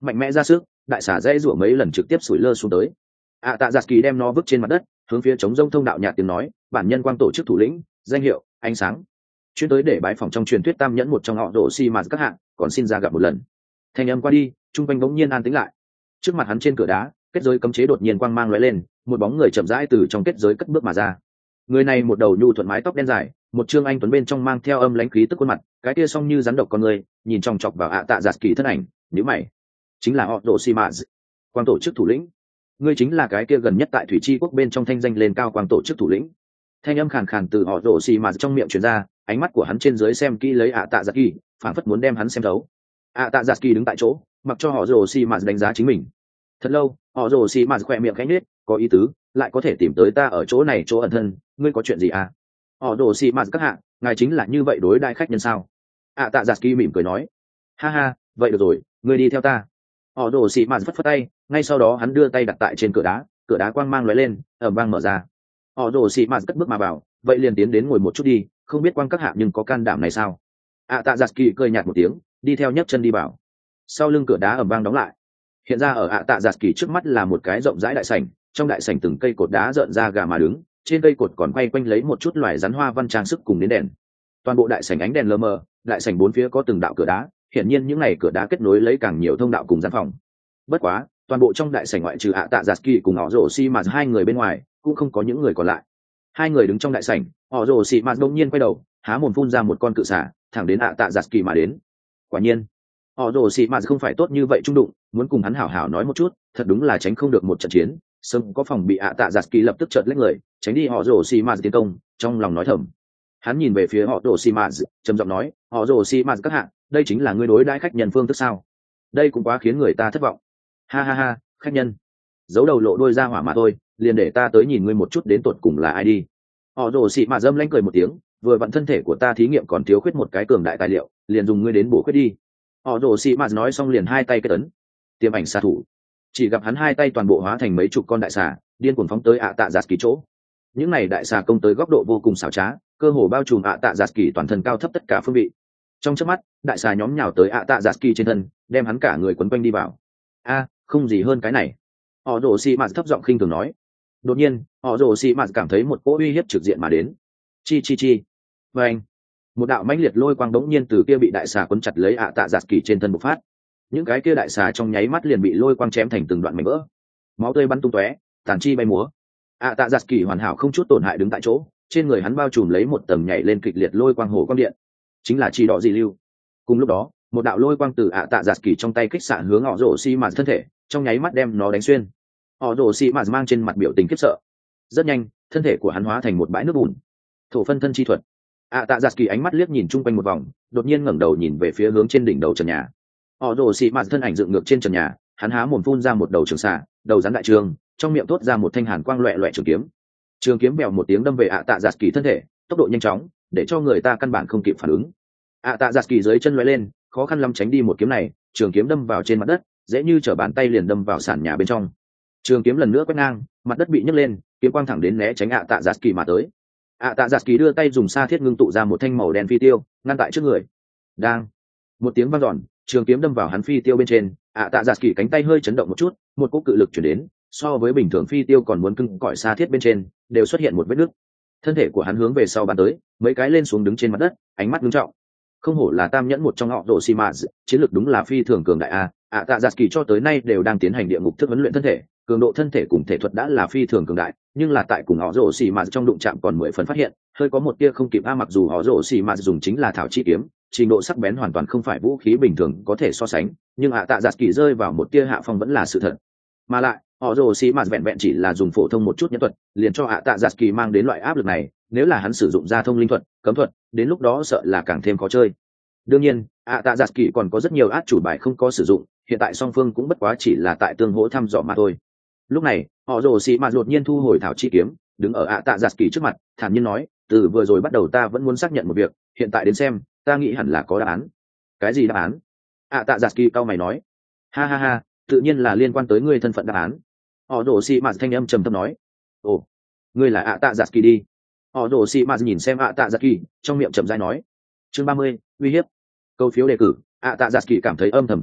mạnh mẽ ra sức, đại xà dãy rủa mấy lần trực tiếp sủi lơ xuống tới. Tạ giặt kỳ đem nó vứt trên mặt đất, hướng phía trống rông thông đạo nhạt tiếng nói, bản nhân quang tổ chức thủ lĩnh, danh hiệu ánh sáng, chuyên tới để bái phỏng trong truyền thuyết tam nhẫn một trong họ độ xi mà các hạng, còn xin ra gặp một lần. Thanh âm qua đi, trung quanh bỗng nhiên an tĩnh lại. Trước mặt hắn trên cửa đá, kết giới cấm chế đột nhiên quang mang lóe lên, một bóng người chậm rãi từ trong kết giới cất bước mà ra. Người này một đầu nhu thuận mái tóc đen dài, một trương anh tuấn bên trong mang theo âm lãnh khí tức khuôn mặt, cái kia song như rắn độc con người, nhìn chòng chọc vào Tạ giặt kỳ thân ảnh, nhíu mày. Chính là họ độ xi mà, quang tổ chức thủ lĩnh. Ngươi chính là cái kia gần nhất tại thủy chi quốc bên trong thanh danh lên cao quang tổ chức thủ lĩnh. Thanh âm khàn khàn từ họ độ xi mà trong miệng truyền ra, ánh mắt của hắn trên dưới xem kỹ lấy Tạ giặt kỳ, phảng phất muốn đem hắn xem thấu. Tạ giặt kỳ đứng tại chỗ, mặc cho họ độ xi mà đánh giá chính mình. Thật lâu, họ độ xi mà khỏe miệng khẽ nhếch, có ý tứ, lại có thể tìm tới ta ở chỗ này chỗ ẩn thân, ngươi có chuyện gì à? Họ độ xi mà các hạ, ngài chính là như vậy đối đãi khách nhân sao? Tạ giặt kỳ mỉm cười nói, ha ha, vậy được rồi, ngươi đi theo ta. Họ độ xi mà phất phất tay, ngay sau đó hắn đưa tay đặt tại trên cửa đá quang mang lóe lên, ầm vang mở ra. Họ độ xi mà cất bước mà vào, vậy liền tiến đến ngồi một chút đi, không biết quang các hạ nhưng có can đảm này sao? Tạ giặt kỳ cười nhạt một tiếng, đi theo nhấc chân đi vào. Sau lưng cửa đá ầm vang đóng lại. Hiện ra ở Tạ giặt kỳ trước mắt là một cái rộng rãi đại sảnh, trong đại sảnh từng cây cột đá rợn ra gà mà đứng, trên cây cột còn quay quanh lấy một chút loài rắn hoa văn trang sức cùng đến đèn. Toàn bộ đại sảnh ánh đèn lờ mờ, đại sảnh bốn phía có từng đạo cửa đá, hiển nhiên những này cửa đá kết nối lấy càng nhiều thông đạo cùng gian phòng. Bất quá, toàn bộ trong đại sảnh ngoại trừ Tạ giặt kỳ cùng họ rồ xi mà hai người bên ngoài, cũng không có những người còn lại. Hai người đứng trong đại sảnh, họ rồ xi mà đột nhiên quay đầu, há mồm phun ra một con cự xà, thẳng đến Tạ giặt kỳ mà đến. Quả nhiên, họ rồ xi mà không phải tốt như vậy trung đụng, muốn cùng hắn hảo hảo nói một chút, thật đúng là tránh không được một trận chiến. Sớm có phòng bị Tạ giặt kỳ lập tức chợt lấy người, tránh đi họ rồ xi mà tiến công, trong lòng nói thầm. Hắn nhìn về phía họ rồ xi mà, trầm giọng nói, họ rồ xi mà các hạ, đây chính là ngươi đối đãi khách nhân phương thức sao? Đây cũng quá khiến người ta thất vọng. Ha ha ha, khách nhân, giấu đầu lộ đôi ra hỏa mà thôi, liền để ta tới nhìn ngươi một chút đến tột cùng là ai đi. Họ rồ xi mà dâm lanh cười một tiếng, vừa vặn thân thể của ta thí nghiệm còn thiếu khuyết một cái cường đại tài liệu, liền dùng ngươi đến bổ khuyết đi. Họ rồ xi mà nói xong liền hai tay kết ấn, tiềm ảnh xạ thủ. Chỉ gặp hắn hai tay toàn bộ hóa thành mấy chục con đại xà, điên cuồng phóng tới Tạ giặt kỳ chỗ. Những này đại xà công tới góc độ vô cùng xảo trá, cơ hồ bao trùm Tạ giặt kỳ toàn thân cao thấp tất cả phương vị. Trong chớp mắt, đại xà nhóm nhào tới Tạ giặt kỳ trên thân, đem hắn cả người quấn quanh đi vào. Không gì hơn cái này. Họ rồ xi mạt thấp giọng khinh thường nói. Đột nhiên, họ rồ xi mạt cảm thấy một cỗ uy hiếp trực diện mà đến. Chi. Và anh, một đạo mãnh liệt lôi quang đống nhiên từ kia bị đại xà quấn chặt lấy Tạ giặt kỳ trên thân bộc phát. Những cái kia đại xà trong nháy mắt liền bị lôi quang chém thành từng đoạn mảnh vỡ, máu tươi bắn tung tóe, tàn chi bay múa. Tạ giặt kỳ hoàn hảo không chút tổn hại đứng tại chỗ, trên người hắn bao trùm lấy một tầng nhảy lên kịch liệt lôi quang hồ quang điện, chính là chỉ đỏ dị lưu. Cùng lúc đó, một đạo lôi quang từ Tạ giặt kỳ trong tay kích xạ hướng họ rồ xi mạt thân thể, trong nháy mắt đem nó đánh xuyên. Họ rồ xi mạt mang trên mặt biểu tình khiếp sợ. Rất nhanh, thân thể của hắn hóa thành một bãi nước bùn. Thổ phân thân chi thuật. Tạ giặt kỳ ánh mắt liếc nhìn chung quanh một vòng, đột nhiên ngẩng đầu nhìn về phía hướng trên đỉnh đầu trần nhà. Họ rồ xi mạt thân ảnh dựng ngược trên trần nhà, hắn há mồm phun ra một đầu trường xà, đầu rắn đại trường, trong miệng thốt ra một thanh hàn quang loẹt loẹt trường kiếm. Trường kiếm bèo một tiếng đâm về Tạ giặt kỳ thân thể, tốc độ nhanh chóng, để cho người ta căn bản không kịp phản ứng. Tạ giặt kỳ dưới chân lóe lên, khó khăn lắm tránh đi một kiếm này, trường kiếm đâm vào trên mặt đất, dễ như trở bàn tay liền đâm vào sàn nhà bên trong. Trường kiếm lần nữa quét ngang, mặt đất bị nhấc lên, kiếm quang thẳng đến né tránh Tạ giặt kỳ mà tới. Tạ giặt kỳ đưa tay dùng sa thiết ngưng tụ ra một thanh màu đen phi tiêu, ngăn tại trước người. Đang, một tiếng vang dọn, trường kiếm đâm vào hắn phi tiêu bên trên. Tạ giặt kỳ cánh tay hơi chấn động một chút, một cỗ cự lực chuyển đến, so với bình thường phi tiêu còn muốn cứng cỏi sa thiết bên trên đều xuất hiện một vết nứt. Thân thể của hắn hướng về sau bắn tới, mấy cái lên xuống đứng trên mặt đất, ánh mắt nghiêm trọng. Không hổ là tam nhẫn một trong họ rồ xi mạt, chiến lược đúng là phi thường cường đại Tạ giặt kỳ cho tới nay đều đang tiến hành địa ngục thức huấn luyện thân thể, cường độ thân thể cùng thể thuật đã là phi thường cường đại, nhưng là tại cùng họ rồ xi mạt trong đụng chạm còn 10 phần phát hiện, hơi có một tia không kịp mặc dù họ rồ xi mạt dùng chính là thảo chi kiếm, trình độ sắc bén hoàn toàn không phải vũ khí bình thường có thể so sánh, nhưng Tạ giặt kỳ rơi vào một tia hạ phong vẫn là sự thật. Mà lại, họ rồ xi mạt vẹn vẹn chỉ là dùng phổ thông một chút nhân thuật, liền cho Tạ giặt kỳ mang đến loại áp lực này, nếu là hắn sử dụng ra thông linh thuật, cấm thuật, đến lúc đó sợ là càng thêm khó chơi. Đương nhiên, Tạ giặt kỳ còn có rất nhiều át chủ bài không có sử dụng, hiện tại song phương cũng bất quá chỉ là tại tương hỗ thăm dò mà thôi. Lúc này, họ rồ xì mạt đột nhiên thu hồi thảo chi kiếm, đứng ở Tạ giặt kỳ trước mặt, thản nhiên nói, từ vừa rồi bắt đầu ta vẫn muốn xác nhận một việc, hiện tại đến xem, ta nghĩ hẳn là có đáp án. Cái gì đáp án? Tạ giặt kỳ cau mày nói. Ha ha ha, tự nhiên là liên quan tới ngươi thân phận đáp án. Họ rồ xì mạt thanh âm trầm thấp nói. Ồ, ngươi là Tạ giặt kỳ đi. Họ rồ xì mạt nhìn xem Tạ giặt kỳ, trong miệng chậm rãi nói. Chương 30, uy hiếp. Câu phiếu đề cử. Tạ giặt kỳ cảm thấy âm thầm kinh ngạc,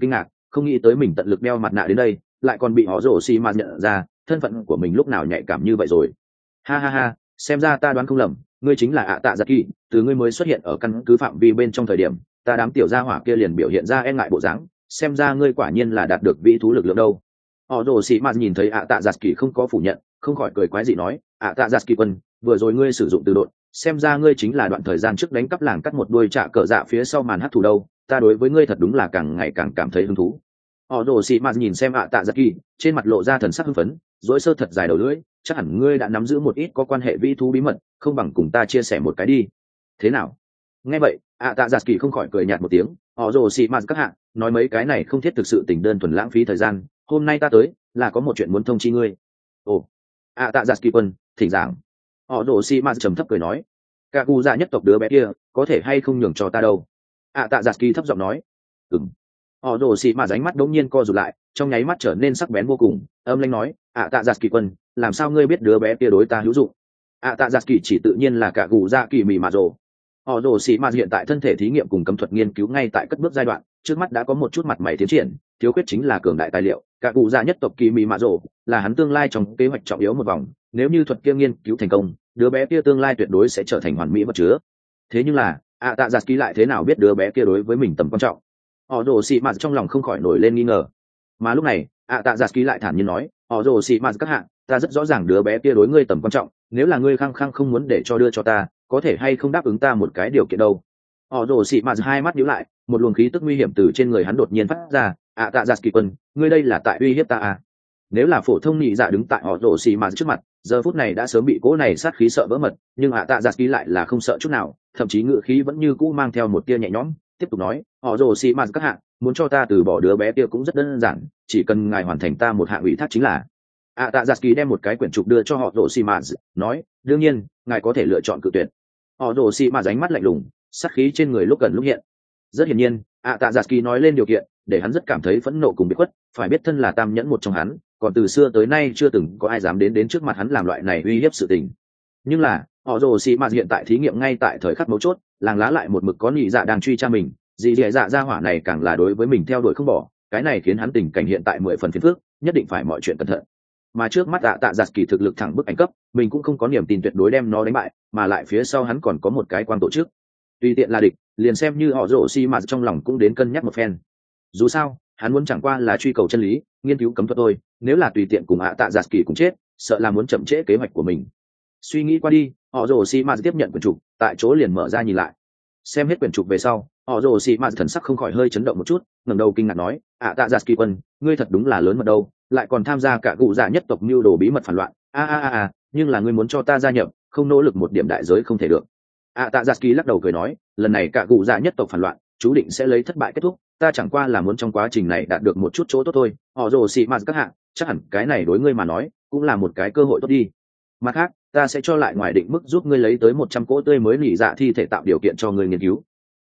không nghĩ tới mình tận lực đeo mặt nạ đến đây lại còn bị họ rổ xì mà nhận ra thân phận của mình lúc nào nhạy cảm như vậy rồi. Ha ha ha, xem ra ta đoán không lầm, ngươi chính là ạ tạ giặc kỳ. Từ ngươi mới xuất hiện ở căn cứ phạm vi bên trong thời điểm, ta đám tiểu gia hỏa kia liền biểu hiện ra e ngại bộ dáng, xem ra ngươi quả nhiên là đạt được vĩ thú lực lượng đâu. Họ rồ xì mạt nhìn thấy ạ tạ giặc kỳ không có phủ nhận, không khỏi cười quái dị nói, ạ tạ giặc kỳ quân, vừa rồi ngươi sử dụng từ độn, xem ra ngươi chính là đoạn thời gian trước đánh cắp làng cắt một đuôi trạ cờ dạ phía sau màn hát thủ đâu. Ta đối với ngươi thật đúng là càng ngày càng cảm thấy hứng thú. Họ rồ xì mạt nhìn xem ạ tạ giặc kỳ, trên mặt lộ ra thần sắc hưng phấn, dối sơ thật dài đầu lưỡi, chắc hẳn ngươi đã nắm giữ một ít có quan hệ vĩ thú bí mật, không bằng cùng ta chia sẻ một cái đi. Thế nào? Nghe vậy, ạ tạ giặc kỳ không khỏi cười nhạt một tiếng. Họ rồ xì mạt các hạ, nói mấy cái này không thiết thực sự tình đơn thuần lãng phí thời gian, hôm nay ta tới là có một chuyện muốn thông chi ngươi. Ồ, ạ tạ giặc kỳ quân, thỉnh giảng. Họ rồ xì mạt trầm thấp cười nói, cả cụ dạ nhất tộc đứa bé kia có thể hay không nhường cho ta đâu. ạ tạ giặc kỳ thấp giọng nói, ừng. Họ rồ xì mạt ánh mắt đống nhiên co rụt lại, trong nháy mắt trở nên sắc bén vô cùng, âm lãnh nói, ạ tạ giặc kỳ quân, làm sao ngươi biết đứa bé kia đối ta hữu dụng? ạ tạ giặc kỳ chỉ tự nhiên là cả cụ dạ kỳ mì mà rồ. Họ rồ xì mạt hiện tại thân thể thí nghiệm cùng cấm thuật nghiên cứu ngay tại cất bước giai đoạn, trước mắt đã có một chút mặt mày tiến triển, thiếu khuyết chính là cường đại tài liệu. Cả cụ dạ nhất tộc kỳ mì mạ rồ là hắn tương lai trong kế hoạch trọng yếu một vòng, nếu như thuật kia nghiên cứu thành công, đứa bé kia tương lai tuyệt đối sẽ trở thành hoàn mỹ vật chứa. Thế nhưng là ạ tạ giặc kỳ lại thế nào biết đứa bé kia đối với mình tầm quan trọng? Họ rồ xì mạt trong lòng không khỏi nổi lên nghi ngờ. Mà lúc này ạ tạ giặc kỳ lại thản nhiên nói, họ rồ xì mạt các hạ, ta rất rõ ràng đứa bé kia đối ngươi tầm quan trọng, nếu là ngươi khăng khăng không muốn để cho đưa cho ta, có thể hay không đáp ứng ta một cái điều kiện đâu? Họ rồ xì mạt hai mắt nhíu lại, một luồng khí tức nguy hiểm từ trên người hắn đột nhiên phát ra. ạ tạ giặc kỳ quân, ngươi đây là tại uy hiếp ta à? Nếu là phổ thông nhị dạ đứng tại họ rồ xì mạt trước mặt, giờ phút này đã sớm bị cỗ này sát khí sợ vỡ mật, nhưng ạ tạ giặc kỳ lại là không sợ chút nào, thậm chí ngựa khí vẫn như cũ mang theo một tia nhẹ nhõm, tiếp tục nói, họ rồ xì mạt các hạ, muốn cho ta từ bỏ đứa bé kia cũng rất đơn giản, chỉ cần ngài hoàn thành ta một hạng ủy thác chính là. ạ tạ giặc kỳ đem một cái quyển trục đưa cho họ rồ xì mạt, nói, đương nhiên ngài có thể lựa chọn cự tuyệt. Họ rồ xì mạt ánh mắt lạnh lùng, sát khí trên người lúc gần lúc hiện. Rất hiển nhiên ạ tạ giặc kỳ nói lên điều kiện để hắn rất cảm thấy phẫn nộ cùng bị khuất, phải biết thân là tam nhẫn một trong hắn, còn từ xưa tới nay chưa từng có ai dám đến trước mặt hắn làm loại này uy hiếp sự tình. Nhưng là họ rồ xì mạt hiện tại thí nghiệm ngay tại thời khắc mấu chốt, làng lá lại một mực có nhị dạ đang truy tra mình, dị dạ dạ gia hỏa này càng là đối với mình theo đuổi không bỏ, cái này khiến hắn tình cảnh hiện tại 10 phần phiền phức, nhất định phải mọi chuyện cẩn thận. Mà trước mắt ạ tạ giặc kỳ thực lực thẳng bức ảnh cấp, mình cũng không có niềm tin tuyệt đối đem nó đánh bại, mà lại phía sau hắn còn có một cái quan tổ chức, tùy tiện là địch, liền xem như họ rồ xì mạt trong lòng cũng đến cân nhắc một phen. Dù sao hắn muốn chẳng qua là truy cầu chân lý, nghiên cứu cấm thuật thôi, nếu là tùy tiện cùng ạ tạ giặc kỳ cùng chết, sợ là muốn chậm trễ kế hoạch của mình. Suy nghĩ qua đi, họ rồ xì mạt tiếp nhận quyển trục, tại chỗ liền mở ra nhìn lại. Xem hết quyển trục về sau, họ rồ xì mạt thần sắc không khỏi hơi chấn động một chút, ngẩng đầu kinh ngạc nói, ạ tạ giặc kỳ quân, ngươi thật đúng là lớn mật đâu, lại còn tham gia cả cụ dạ nhất tộc mưu đồ bí mật phản loạn. Nhưng là ngươi muốn cho ta gia nhập, không nỗ lực một điểm đại giới không thể được. ạ tạ giặc kỳ lắc đầu cười nói, lần này cả cụ dạ nhất tộc phản loạn chú định sẽ lấy thất bại kết thúc, ta chẳng qua là muốn trong quá trình này đạt được một chút chỗ tốt thôi. Họ rồ xì mạt các hạng, chắc hẳn cái này đối ngươi mà nói cũng là một cái cơ hội tốt đi. Mặt khác, ta sẽ cho lại ngoài định mức giúp ngươi lấy tới 100 cỗ tươi mới nỉ dạ thi thể tạo điều kiện cho ngươi nghiên cứu.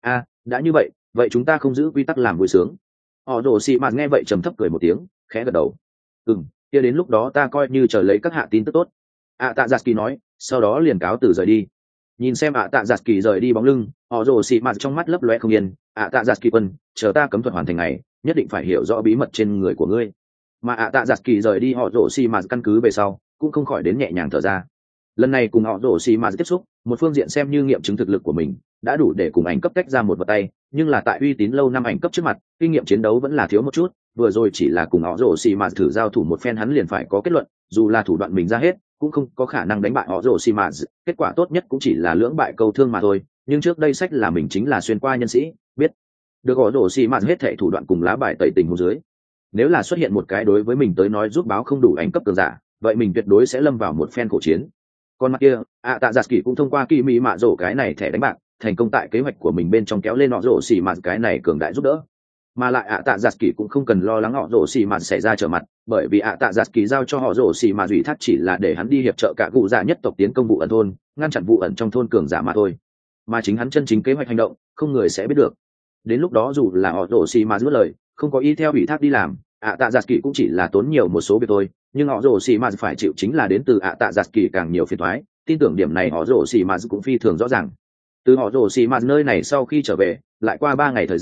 Đã như vậy, vậy chúng ta không giữ quy tắc làm vui sướng. Họ rồ xì mạt nghe vậy trầm thấp cười một tiếng, khẽ gật đầu. Kia đến lúc đó ta coi như chờ lấy các hạ tin tức tốt. Tạ giặc kỳ nói, sau đó liền cáo từ rời đi. Nhìn xem tạ giặc kỳ rời đi bóng lưng, họ rồ xì mạt trong mắt lấp loe không yên. Tạ giặc kỳ quân, chờ ta cấm thuật hoàn thành ngày, nhất định phải hiểu rõ bí mật trên người của ngươi. Mà tạ giặc kỳ rời đi họ rồ xì mạt căn cứ về sau, cũng không khỏi đến nhẹ nhàng thở ra. Lần này cùng họ rồ xì mạt tiếp xúc, một phương diện xem như nghiệm chứng thực lực của mình, đã đủ để cùng ảnh cấp tách ra một vật tay, nhưng là tại uy tín lâu năm ảnh cấp trước mặt, kinh nghiệm chiến đấu vẫn là thiếu một chút. Vừa rồi chỉ là cùng họ rồ xì mạt thử giao thủ một phen, hắn liền phải có kết luận, dù là thủ đoạn mình ra hết, cũng không có khả năng đánh bại họ rồ xì mạt, kết quả tốt nhất cũng chỉ là lưỡng bại câu thương mà thôi. Nhưng trước đây sách là mình chính là xuyên qua nhân sĩ, biết được họ rồ xì mạt hết thảy thủ đoạn cùng lá bài tẩy tình huống dưới, nếu là xuất hiện một cái đối với mình tới nói giúp báo không đủ ảnh cấp cường giả, vậy mình tuyệt đối sẽ lâm vào một phen khổ chiến. Còn mặt kia, tạ giặc kỳ cũng thông qua kỳ mỹ mạ rổ cái này thẻ đánh bạc, thành công tại kế hoạch của mình bên trong kéo lên họ rổ xì mạt cái này cường đại giúp đỡ. Mà lại tạ giặc kỳ cũng không cần lo lắng họ rổ xì mạt xảy ra trở mặt, bởi vì tạ giặc kỳ giao cho họ rổ xì mạt ủy thác chỉ là để hắn đi hiệp trợ cả cụ già nhất tộc tiến công vụ ẩn thôn, ngăn chặn vụ ẩn trong thôn cường giả mà thôi. Mà chính hắn chân chính kế hoạch hành động, không người sẽ biết được. Đến lúc đó dù là họ rổ xì mạt nuốt lời, không có y theo ủy thác đi làm, tạ giặc kỳ cũng chỉ là tốn nhiều một số việc thôi, nhưng họ rổ xì mạt phải chịu chính là đến từ tạ giặc kỳ càng nhiều phiền toái. Tin tưởng điểm này họ rổ xì mạt cũng phi thường rõ ràng. Từ họ rổ xì mạt nơi này sau khi trở về, lại qua 3 ngày thời gian,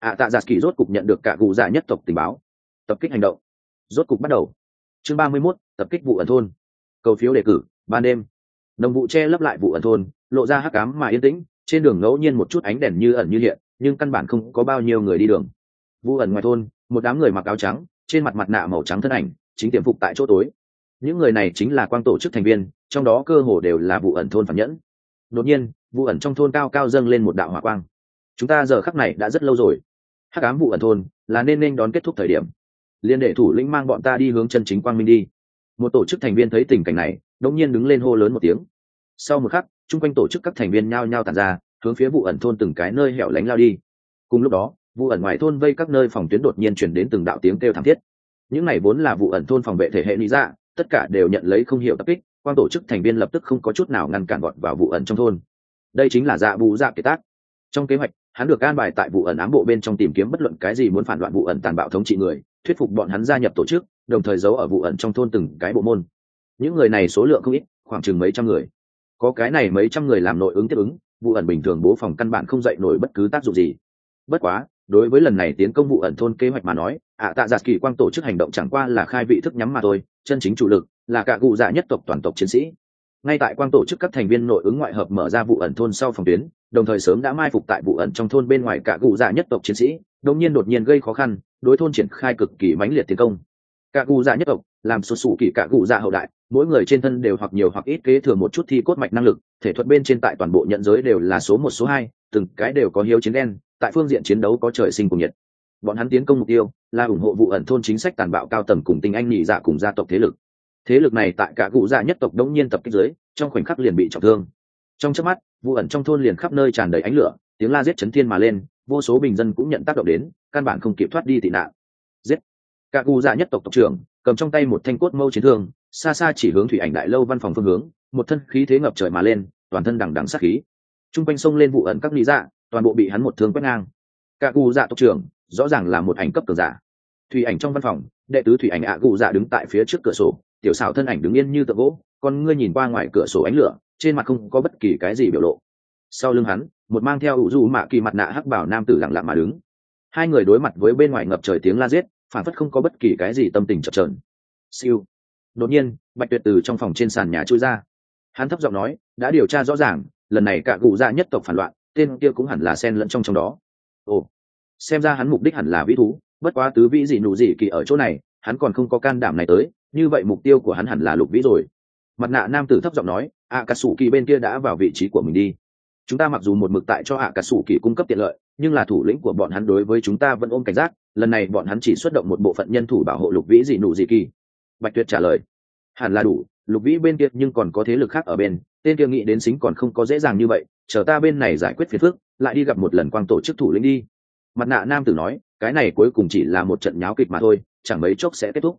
ạ tạ giặt kỳ rốt cục nhận được cả cụ dạ nhất tộc tình báo. Tập kích hành động rốt cục bắt đầu. Chương 31, tập kích vụ ẩn thôn. Cầu phiếu đề cử. Ban đêm, nồng vụ che lấp lại vụ ẩn thôn, lộ ra hắc ám mà yên tĩnh. Trên đường ngẫu nhiên một chút ánh đèn như ẩn như hiện, nhưng căn bản không có bao nhiêu người đi đường. Vụ ẩn ngoài thôn, một đám người mặc áo trắng, trên mặt mặt nạ màu trắng thân ảnh, chính tiềm phục tại chỗ tối. Những người này chính là quang tổ chức thành viên, trong đó cơ hồ đều là vụ ẩn thôn phản nhẫn. Đột nhiên, vụ ẩn trong thôn cao cao dâng lên một đạo hỏa quang. Chúng ta giờ khắc này đã rất lâu rồi. Hắc ám vụ ẩn thôn là nên đón kết thúc thời điểm. Liên đệ thủ lĩnh mang bọn ta đi hướng chân chính quang minh đi. Một tổ chức thành viên thấy tình cảnh này, đột nhiên đứng lên hô lớn một tiếng. Sau một khắc, chung quanh tổ chức các thành viên nhao nhao tản ra, hướng phía vụ ẩn thôn từng cái nơi hẻo lánh lao đi. Cùng lúc đó, vụ ẩn ngoài thôn vây các nơi phòng tuyến đột nhiên chuyển đến từng đạo tiếng kêu thảm thiết. Những này vốn là vụ ẩn thôn phòng vệ thể hệ lý dạ, tất cả đều nhận lấy không hiểu tập kích, quan tổ chức thành viên lập tức không có chút nào ngăn cản gọn vào vụ ẩn trong thôn. Đây chính là dạ bù dạ kiệt tác. Trong kế hoạch, hắn được an bài tại vụ ẩn ám bộ bên trong tìm kiếm bất luận cái gì muốn phản loạn vụ ẩn tàn bạo thống trị người, thuyết phục bọn hắn gia nhập tổ chức, đồng thời giấu ở vụ ẩn trong thôn từng cái bộ môn. Những người này số lượng không ít, khoảng chừng mấy trăm người. Có cái này mấy trăm người làm nội ứng tiếp ứng, vụ ẩn bình thường bố phòng căn bản không dậy nổi bất cứ tác dụng gì. Bất quá, đối với lần này tiến công vụ ẩn thôn kế hoạch mà nói, tạ giạt kỳ quang tổ chức hành động chẳng qua là khai vị thức nhắm mà thôi, chân chính chủ lực là cả cụ dạ nhất tộc toàn tộc chiến sĩ. Ngay tại quang tổ chức các thành viên nội ứng ngoại hợp mở ra vụ ẩn thôn sau phòng tuyến, đồng thời sớm đã mai phục tại vụ ẩn trong thôn bên ngoài cả cụ dạ nhất tộc chiến sĩ, đột nhiên gây khó khăn, đối thôn triển khai cực kỳ mãnh liệt tiến công. Cả cụ dạ nhất tộc làm sụt sụ kỳ cả cụ dạ hậu đại, mỗi người trên thân đều hoặc nhiều hoặc ít kế thừa một chút thi cốt mạch năng lực, thể thuật bên trên tại toàn bộ nhận giới đều là số 1 số 2, từng cái đều có hiếu chiến đen, tại phương diện chiến đấu có trời sinh cùng nhiệt. Bọn hắn tiến công mục tiêu là ủng hộ vụ ẩn thôn chính sách tàn bạo cao tầng cùng tinh anh nhị dạ cùng gia tộc thế lực này tại cả cụ dạ nhất tộc đống nhiên tập kích dưới, trong khoảnh khắc liền bị trọng thương. Trong chớp mắt, vụ ẩn trong thôn liền khắp nơi tràn đầy ánh lửa, tiếng la giết chấn thiên mà lên, vô số bình dân cũng nhận tác động đến, căn bản không kịp thoát đi tị nạn. Giết! Cả cụ dạ nhất tộc tộc trưởng cầm trong tay một thanh cốt mâu chiến thương, xa xa chỉ hướng thủy ảnh đại lâu văn phòng phương hướng, một thân khí thế ngập trời mà lên, toàn thân đằng đằng sát khí. Trung quanh sông lên vụ ẩn các lý dạ, toàn bộ bị hắn một thương quét ngang. Cả cụ dạ tộc trưởng rõ ràng là một ảnh cấp cường giả. Thủy ảnh trong văn phòng, đệ tứ thủy ảnh ạ cụ dạ đứng tại phía trước cửa sổ, tiểu xảo thân ảnh đứng yên như tượng gỗ, con ngươi nhìn qua ngoài cửa sổ ánh lửa, trên mặt không có bất kỳ cái gì biểu lộ. Sau lưng hắn, một mang theo ủ du mạ kỳ mặt nạ hắc bảo nam tử lặng lặng mà đứng. Hai người đối mặt với bên ngoài ngập trời tiếng la giết, phản phất không có bất kỳ cái gì tâm tình chập chờn. Siêu. Đột nhiên, Bạch Tuyệt từ trong phòng trên sàn nhà chui ra. Hắn thấp giọng nói, đã điều tra rõ ràng, lần này cả cụ dạ nhất tộc phản loạn, tên kia cũng hẳn là xen lẫn trong đó. Ồ, xem ra hắn mục đích hẳn là vĩ thú, bất quá tứ vĩ gì nụ gì kỳ ở chỗ này, hắn còn không có can đảm này tới, như vậy mục tiêu của hắn hẳn là lục vĩ rồi. Mặt nạ nam tử thấp giọng nói, cà sủ kỳ bên kia đã vào vị trí của mình đi. Chúng ta mặc dù một mực tại cho cà sủ kỳ cung cấp tiện lợi, nhưng là thủ lĩnh của bọn hắn đối với chúng ta vẫn ôm cảnh giác, lần này bọn hắn chỉ xuất động một bộ phận nhân thủ bảo hộ lục vĩ gì nụ gì kỳ. Bạch Tuyệt trả lời, hẳn là đủ, lục vĩ bên kia nhưng còn có thế lực khác ở bên, tên kia nghĩ đến xính còn không có dễ dàng như vậy, chờ ta bên này giải quyết phiền phức, lại đi gặp một lần quang tổ chức thủ lĩnh đi. Mặt nạ nam tử nói, cái này cuối cùng chỉ là một trận nháo kịch mà thôi, chẳng mấy chốc sẽ kết thúc.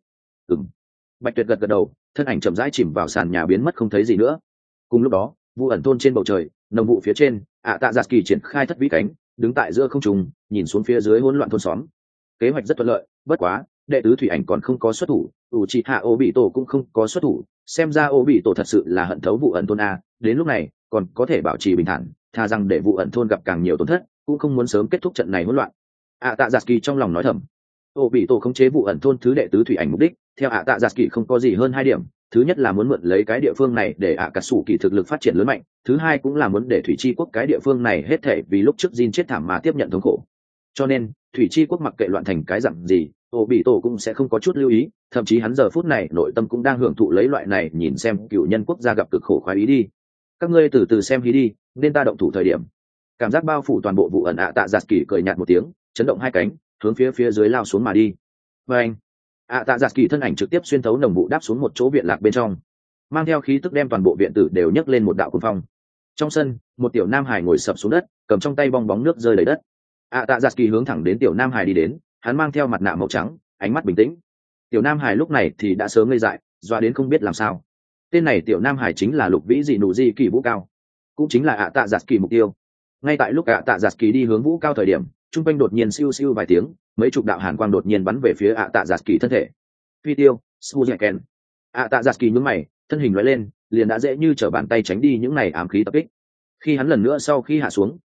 Bạch Tuyệt gật gật đầu, thân ảnh chậm rãi chìm vào sàn nhà biến mất không thấy gì nữa. Cùng lúc đó, vụ ẩn thôn trên bầu trời, nồng vụ phía trên, tạ giạt kỳ triển khai thất vĩ cánh, đứng tại giữa không trung, nhìn xuống phía dưới hỗn loạn thôn xóm. Kế hoạch rất thuận lợi, bất quá, đệ tứ thủy ảnh còn không có xuất thủ, Uchiha Obito cũng không có xuất thủ, xem ra Obito thật sự là hận thấu vụ ẩn thôn a, đến lúc này còn có thể bảo trì bình thản, tha rằng để vụ ẩn thôn gặp càng nhiều tổn thất, cũng không muốn sớm kết thúc trận này hỗn loạn. Tạ giạt kỳ trong lòng nói thầm. Obito khống chế vụ ẩn thôn thứ đệ tứ thủy ảnh mục đích, theo tạ giạt kỳ không có gì hơn hai điểm, thứ nhất là muốn mượn lấy cái địa phương này để cà sủ kỳ thực lực phát triển lớn mạnh, thứ hai cũng là muốn để thủy chi quốc cái địa phương này hết thể vì lúc trước Jin chết thảm mà tiếp nhận thống khổ. Cho nên thủy chi quốc mặc kệ loạn thành cái dạng gì, Obito cũng sẽ không có chút lưu ý, thậm chí hắn giờ phút này nội tâm cũng đang hưởng thụ lấy loại này nhìn xem cựu nhân quốc gia gặp cực khổ khoái ý đi. Các ngươi từ từ xem hí đi, nên ta động thủ thời điểm. Cảm giác bao phủ toàn bộ vụ ẩn tạ giạt kỳ cười nhạt một tiếng, chấn động hai cánh, hướng phía dưới lao xuống mà đi. Và anh, tạ giạt kỳ thân ảnh trực tiếp xuyên thấu nồng vụ đáp xuống một chỗ viện lạc bên trong, mang theo khí tức đem toàn bộ viện tử đều nhấc lên một đạo cuồng phong. Trong sân, một tiểu nam hải ngồi sập xuống đất, cầm trong tay bong bóng nước rơi đầy đất. Tạ giạt kỳ hướng thẳng đến tiểu nam hải đi đến, hắn mang theo mặt nạ màu trắng, ánh mắt bình tĩnh. Tiểu nam hải lúc này thì đã sớm ngây dại, doa đến không biết làm sao. Tên này tiểu nam hải chính là lục vĩ dị nụ di kỳ vũ cao, cũng chính là tạ giạt kỳ mục tiêu. Ngay tại lúc tạ giạt kỳ đi hướng vũ cao thời điểm, trung quanh đột nhiên siêu siêu vài tiếng, mấy chục đạo hàn quang đột nhiên bắn về phía tạ giạt kỳ thân thể. Phi tiêu, Suzuken. Tạ giạt kỳ nhướng mày, thân hình lóe lên, liền đã dễ như trở bàn tay tránh đi những này ám khí tập kích. Khi hắn lần nữa sau khi hạ xuống,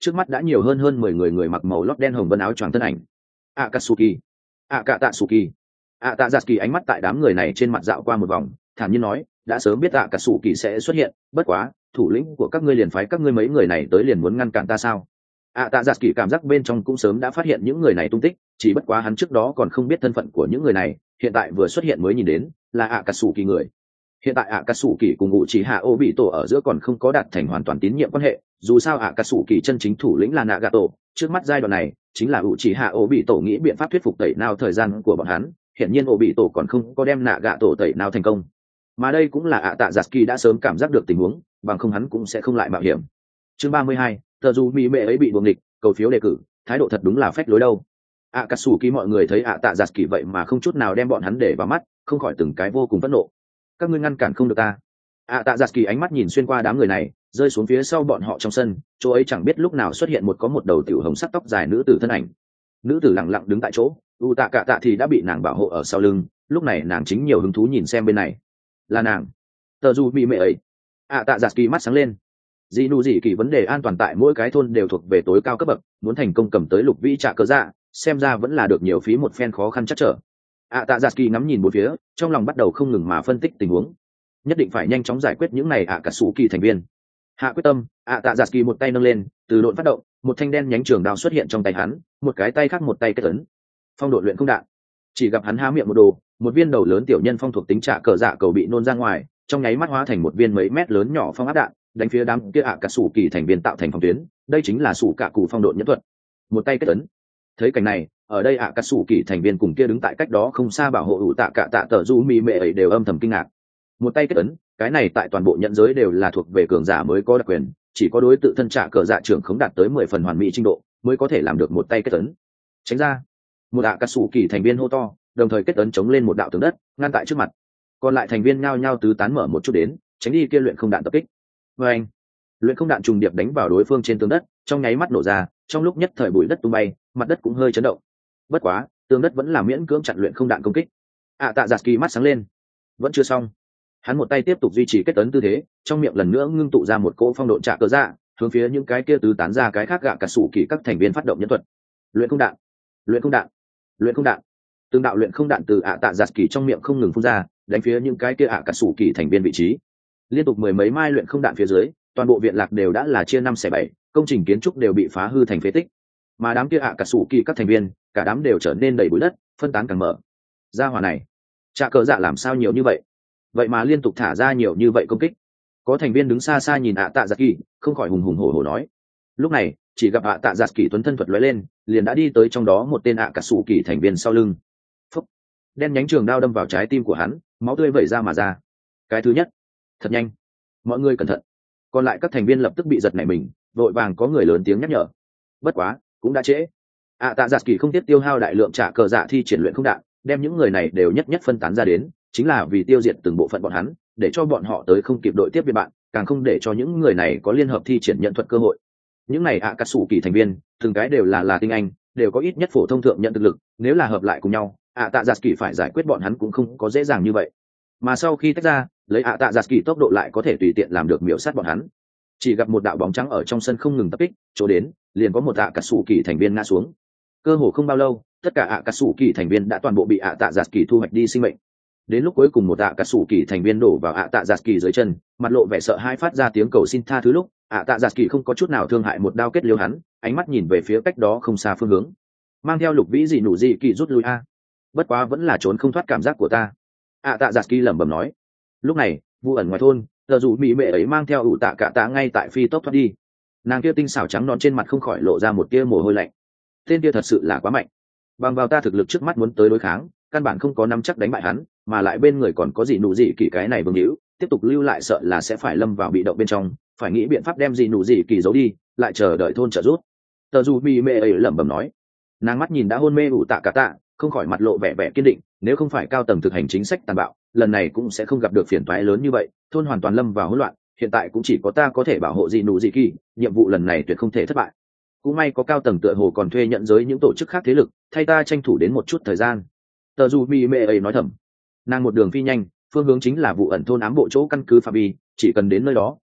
trước mắt đã nhiều hơn 10 người mặc màu lót đen hồng vân áo choàng thân ảnh. Akatsuki, Akatatsuki, Atazaki ánh mắt tại đám người này trên mặt dạo qua một vòng, thản nhiên nói, đã sớm biết Akatsuki sẽ xuất hiện, bất quá thủ lĩnh của các ngươi liền phái các ngươi mấy người này tới liền muốn ngăn cản ta sao? Atazaki cảm giác bên trong cũng sớm đã phát hiện những người này tung tích, chỉ bất quá hắn trước đó còn không biết thân phận của những người này, hiện tại vừa xuất hiện mới nhìn đến là Akatsuki người. Hiện tại Akatsuki cùng Uchiha Obito ở giữa còn không có đạt thành hoàn toàn tín nhiệm quan hệ, dù sao Akatsuki chân chính thủ lĩnh là Nagato, trước mắt giai đoạn này chính là Uchiha Obito nghĩ biện pháp thuyết phục tẩy nào thời gian của bọn hắn, hiển nhiên Obito còn không có đem Nagato tẩy nào thành công. Mà đây cũng là Atazaki đã sớm cảm giác được tình huống, bằng không hắn cũng sẽ không lại mạo hiểm. Chương 32, tờ dù mỹ mẹ ấy bị buồng địch, cầu phiếu đề cử, thái độ thật đúng là phách lối đâu. Akatsuki mọi người thấy Atazaki vậy mà không chút nào đem bọn hắn để vào mắt, không khỏi từng cái vô cùng phẫn nộ. Các ngươi ngăn cản không được ta. Atazaki ánh mắt nhìn xuyên qua đám người này, rơi xuống phía sau bọn họ trong sân, chỗ ấy chẳng biết lúc nào xuất hiện có một đầu tiểu hồng sắc tóc dài nữ tử thân ảnh. Nữ tử lặng lặng đứng tại chỗ, Utakata thì đã bị nàng bảo hộ ở sau lưng, lúc này nàng chính nhiều hứng thú nhìn xem bên này. Là nàng, tờ dù bị mẹ ấy. Atazaki mắt sáng lên. Dị nụ dị kỳ vấn đề an toàn tại mỗi cái thôn đều thuộc về tối cao cấp bậc, muốn thành công cầm tới lục vĩ trạ cơ dạ, xem ra vẫn là được nhiều phí một phen khó khăn chắc trở. Atazaki ngắm nhìn bốn phía, trong lòng bắt đầu không ngừng mà phân tích tình huống, nhất định phải nhanh chóng giải quyết những này Akatsuki thành viên. Hạ quyết tâm, Atazaki một tay nâng lên, từ độn phát động, một thanh đen nhánh trường đao xuất hiện trong tay hắn, một cái tay khác một tay kết ấn. Phong độ luyện không đạn. Chỉ gặp hắn há miệng một đồ, một viên đầu lớn tiểu nhân phong thuộc tính trạ cờ dạ cầu bị nôn ra ngoài, trong nháy mắt hóa thành một viên mấy mét lớn nhỏ phong áp đạn, đánh phía đám kia Akatsuki thành viên tạo thành phòng tuyến, đây chính là sủ cả cụ phong độ nhẫn thuật. Một tay kết ấn. Thấy cảnh này, ở đây Akatsuki thành viên cùng kia đứng tại cách đó không xa bảo hộ ủ tạ cả tạ tờ du mi mẹ ấy đều âm thầm kinh ngạc. Một tay kết ấn, cái này tại toàn bộ nhận giới đều là thuộc về cường giả mới có đặc quyền, chỉ có đối tự thân trạ cờ dạ trưởng không đạt tới 10 phần hoàn mỹ trình độ mới có thể làm được một tay kết ấn. Tránh ra. Một Akatsuki thành viên hô to, đồng thời kết ấn chống lên một đạo tường đất, ngăn tại trước mặt. Còn lại thành viên nhao nhao tứ tán mở một chút đến, tránh đi kia luyện không đạn tập kích. Và anh, luyện không đạn trùng điệp đánh vào đối phương trên tường đất, trong nháy mắt nổ ra, trong lúc nhất thời bụi đất tung bay, mặt đất cũng hơi chấn động. Bất quá, tường đất vẫn là miễn cưỡng chặn luyện không đạn công kích. Atazaki mắt sáng lên, vẫn chưa xong. Hắn một tay tiếp tục duy trì kết ấn tư thế, trong miệng lần nữa ngưng tụ ra một cỗ phong độ trạ cờ dạ, hướng phía những cái kia tứ tán ra cái khác gạ cả sủ kỳ các thành viên phát động nhân thuật. Luyện không đạn, luyện không đạn, luyện không đạn. Từng đạo luyện không đạn từ Atazaki trong miệng không ngừng phun ra, đánh phía những cái kia cả sủ kỳ thành viên vị trí. Liên tục mười mấy mai luyện không đạn phía dưới, toàn bộ viện lạc đều đã là chia 5/7, công trình kiến trúc đều bị phá hư thành phế tích. Mà đám kia cả sủ kỳ các thành viên, cả đám đều trở nên đầy bụi đất, phân tán càng mở. Gia hỏa này, trạ cờ dạ làm sao nhiều như vậy? Vậy mà liên tục thả ra nhiều như vậy công kích. Có thành viên đứng xa xa nhìn Atazaki, không khỏi hùng hùng hổ hổ nói. Lúc này, chỉ gặp Atazaki tuấn thân thuật lóe lên, liền đã đi tới trong đó một tên Akatsuki thành viên sau lưng. Phúc! Đen nhánh trường đao đâm vào trái tim của hắn, máu tươi vẩy ra mà ra. Cái thứ nhất, thật nhanh, mọi người cẩn thận. Còn lại các thành viên lập tức bị giật nảy mình, vội vàng có người lớn tiếng nhắc nhở. Bất quá, cũng đã trễ. Atazaki không tiếc tiêu hao đại lượng trả cờ dạ thi triển luyện không đạn, đem những người này đều nhất nhất phân tán ra đến, chính là vì tiêu diệt từng bộ phận bọn hắn, để cho bọn họ tới không kịp đội tiếp viện bạn, càng không để cho những người này có liên hợp thi triển nhận thuật cơ hội. Những này Akatsuki thành viên, từng cái đều là tinh anh, đều có ít nhất phổ thông thượng nhận thực lực, nếu là hợp lại cùng nhau, Atazaki phải giải quyết bọn hắn cũng không có dễ dàng như vậy. Mà sau khi tách ra, lấy Atazaki tốc độ lại có thể tùy tiện làm được miểu sát bọn hắn. Chỉ gặp một đạo bóng trắng ở trong sân không ngừng tập kích, chỗ đến, liền có một Akatsuki thành viên ngã xuống. Cơ hồ không bao lâu, tất cả Akatsuki thành viên đã toàn bộ bị Atazaki thu hoạch đi sinh mệnh. Đến lúc cuối cùng một Akatsuki thành viên đổ vào Atazaki dưới chân, mặt lộ vẻ sợ hãi phát ra tiếng cầu xin tha thứ lúc, Atazaki không có chút nào thương hại một đao kết liễu hắn, ánh mắt nhìn về phía cách đó không xa phương hướng. Mang theo lục vĩ dị nụ dị kỳ rút lui a. Bất quá vẫn là trốn không thoát cảm giác của ta. Atazaki lẩm bẩm nói. Lúc này, Vu ẩn ngoài thôn, giờ dù mỹ mẹ ấy mang theo ủ tạ cả tạ ngay tại phi tốc thoát đi. Nàng kia tinh xảo trắng non trên mặt không khỏi lộ ra một tia mồ hôi lạnh. Tên kia thật sự là quá mạnh. Bằng vào ta thực lực trước mắt muốn tới đối kháng, căn bản không có nắm chắc đánh bại hắn, mà lại bên người còn có gì nụ gì kỳ cái này vương hữu, tiếp tục lưu lại sợ là sẽ phải lâm vào bị động bên trong, phải nghĩ biện pháp đem gì nụ gì kỳ giấu đi, lại chờ đợi thôn trợ giúp. Tờ dù mỹ mẹ ấy lẩm bẩm nói. Nàng mắt nhìn đã hôn mê ủ tạ cả tạ, không khỏi mặt lộ vẻ vẻ kiên định, nếu không phải cao tầng thực hành chính sách tàn bạo, lần này cũng sẽ không gặp được phiền toái lớn như vậy, thôn hoàn toàn lâm vào hỗn loạn, hiện tại cũng chỉ có ta có thể bảo hộ gì nụ gì kỳ, nhiệm vụ lần này tuyệt không thể thất bại. Cũng may có cao tầng tựa hồ còn thuê nhận giới những tổ chức khác thế lực, thay ta tranh thủ đến một chút thời gian. Tờ dù mỹ mẹ ấy nói thầm. Nàng một đường phi nhanh, phương hướng chính là vụ ẩn thôn ám bộ chỗ căn cứ phạm vi, chỉ cần đến nơi đó,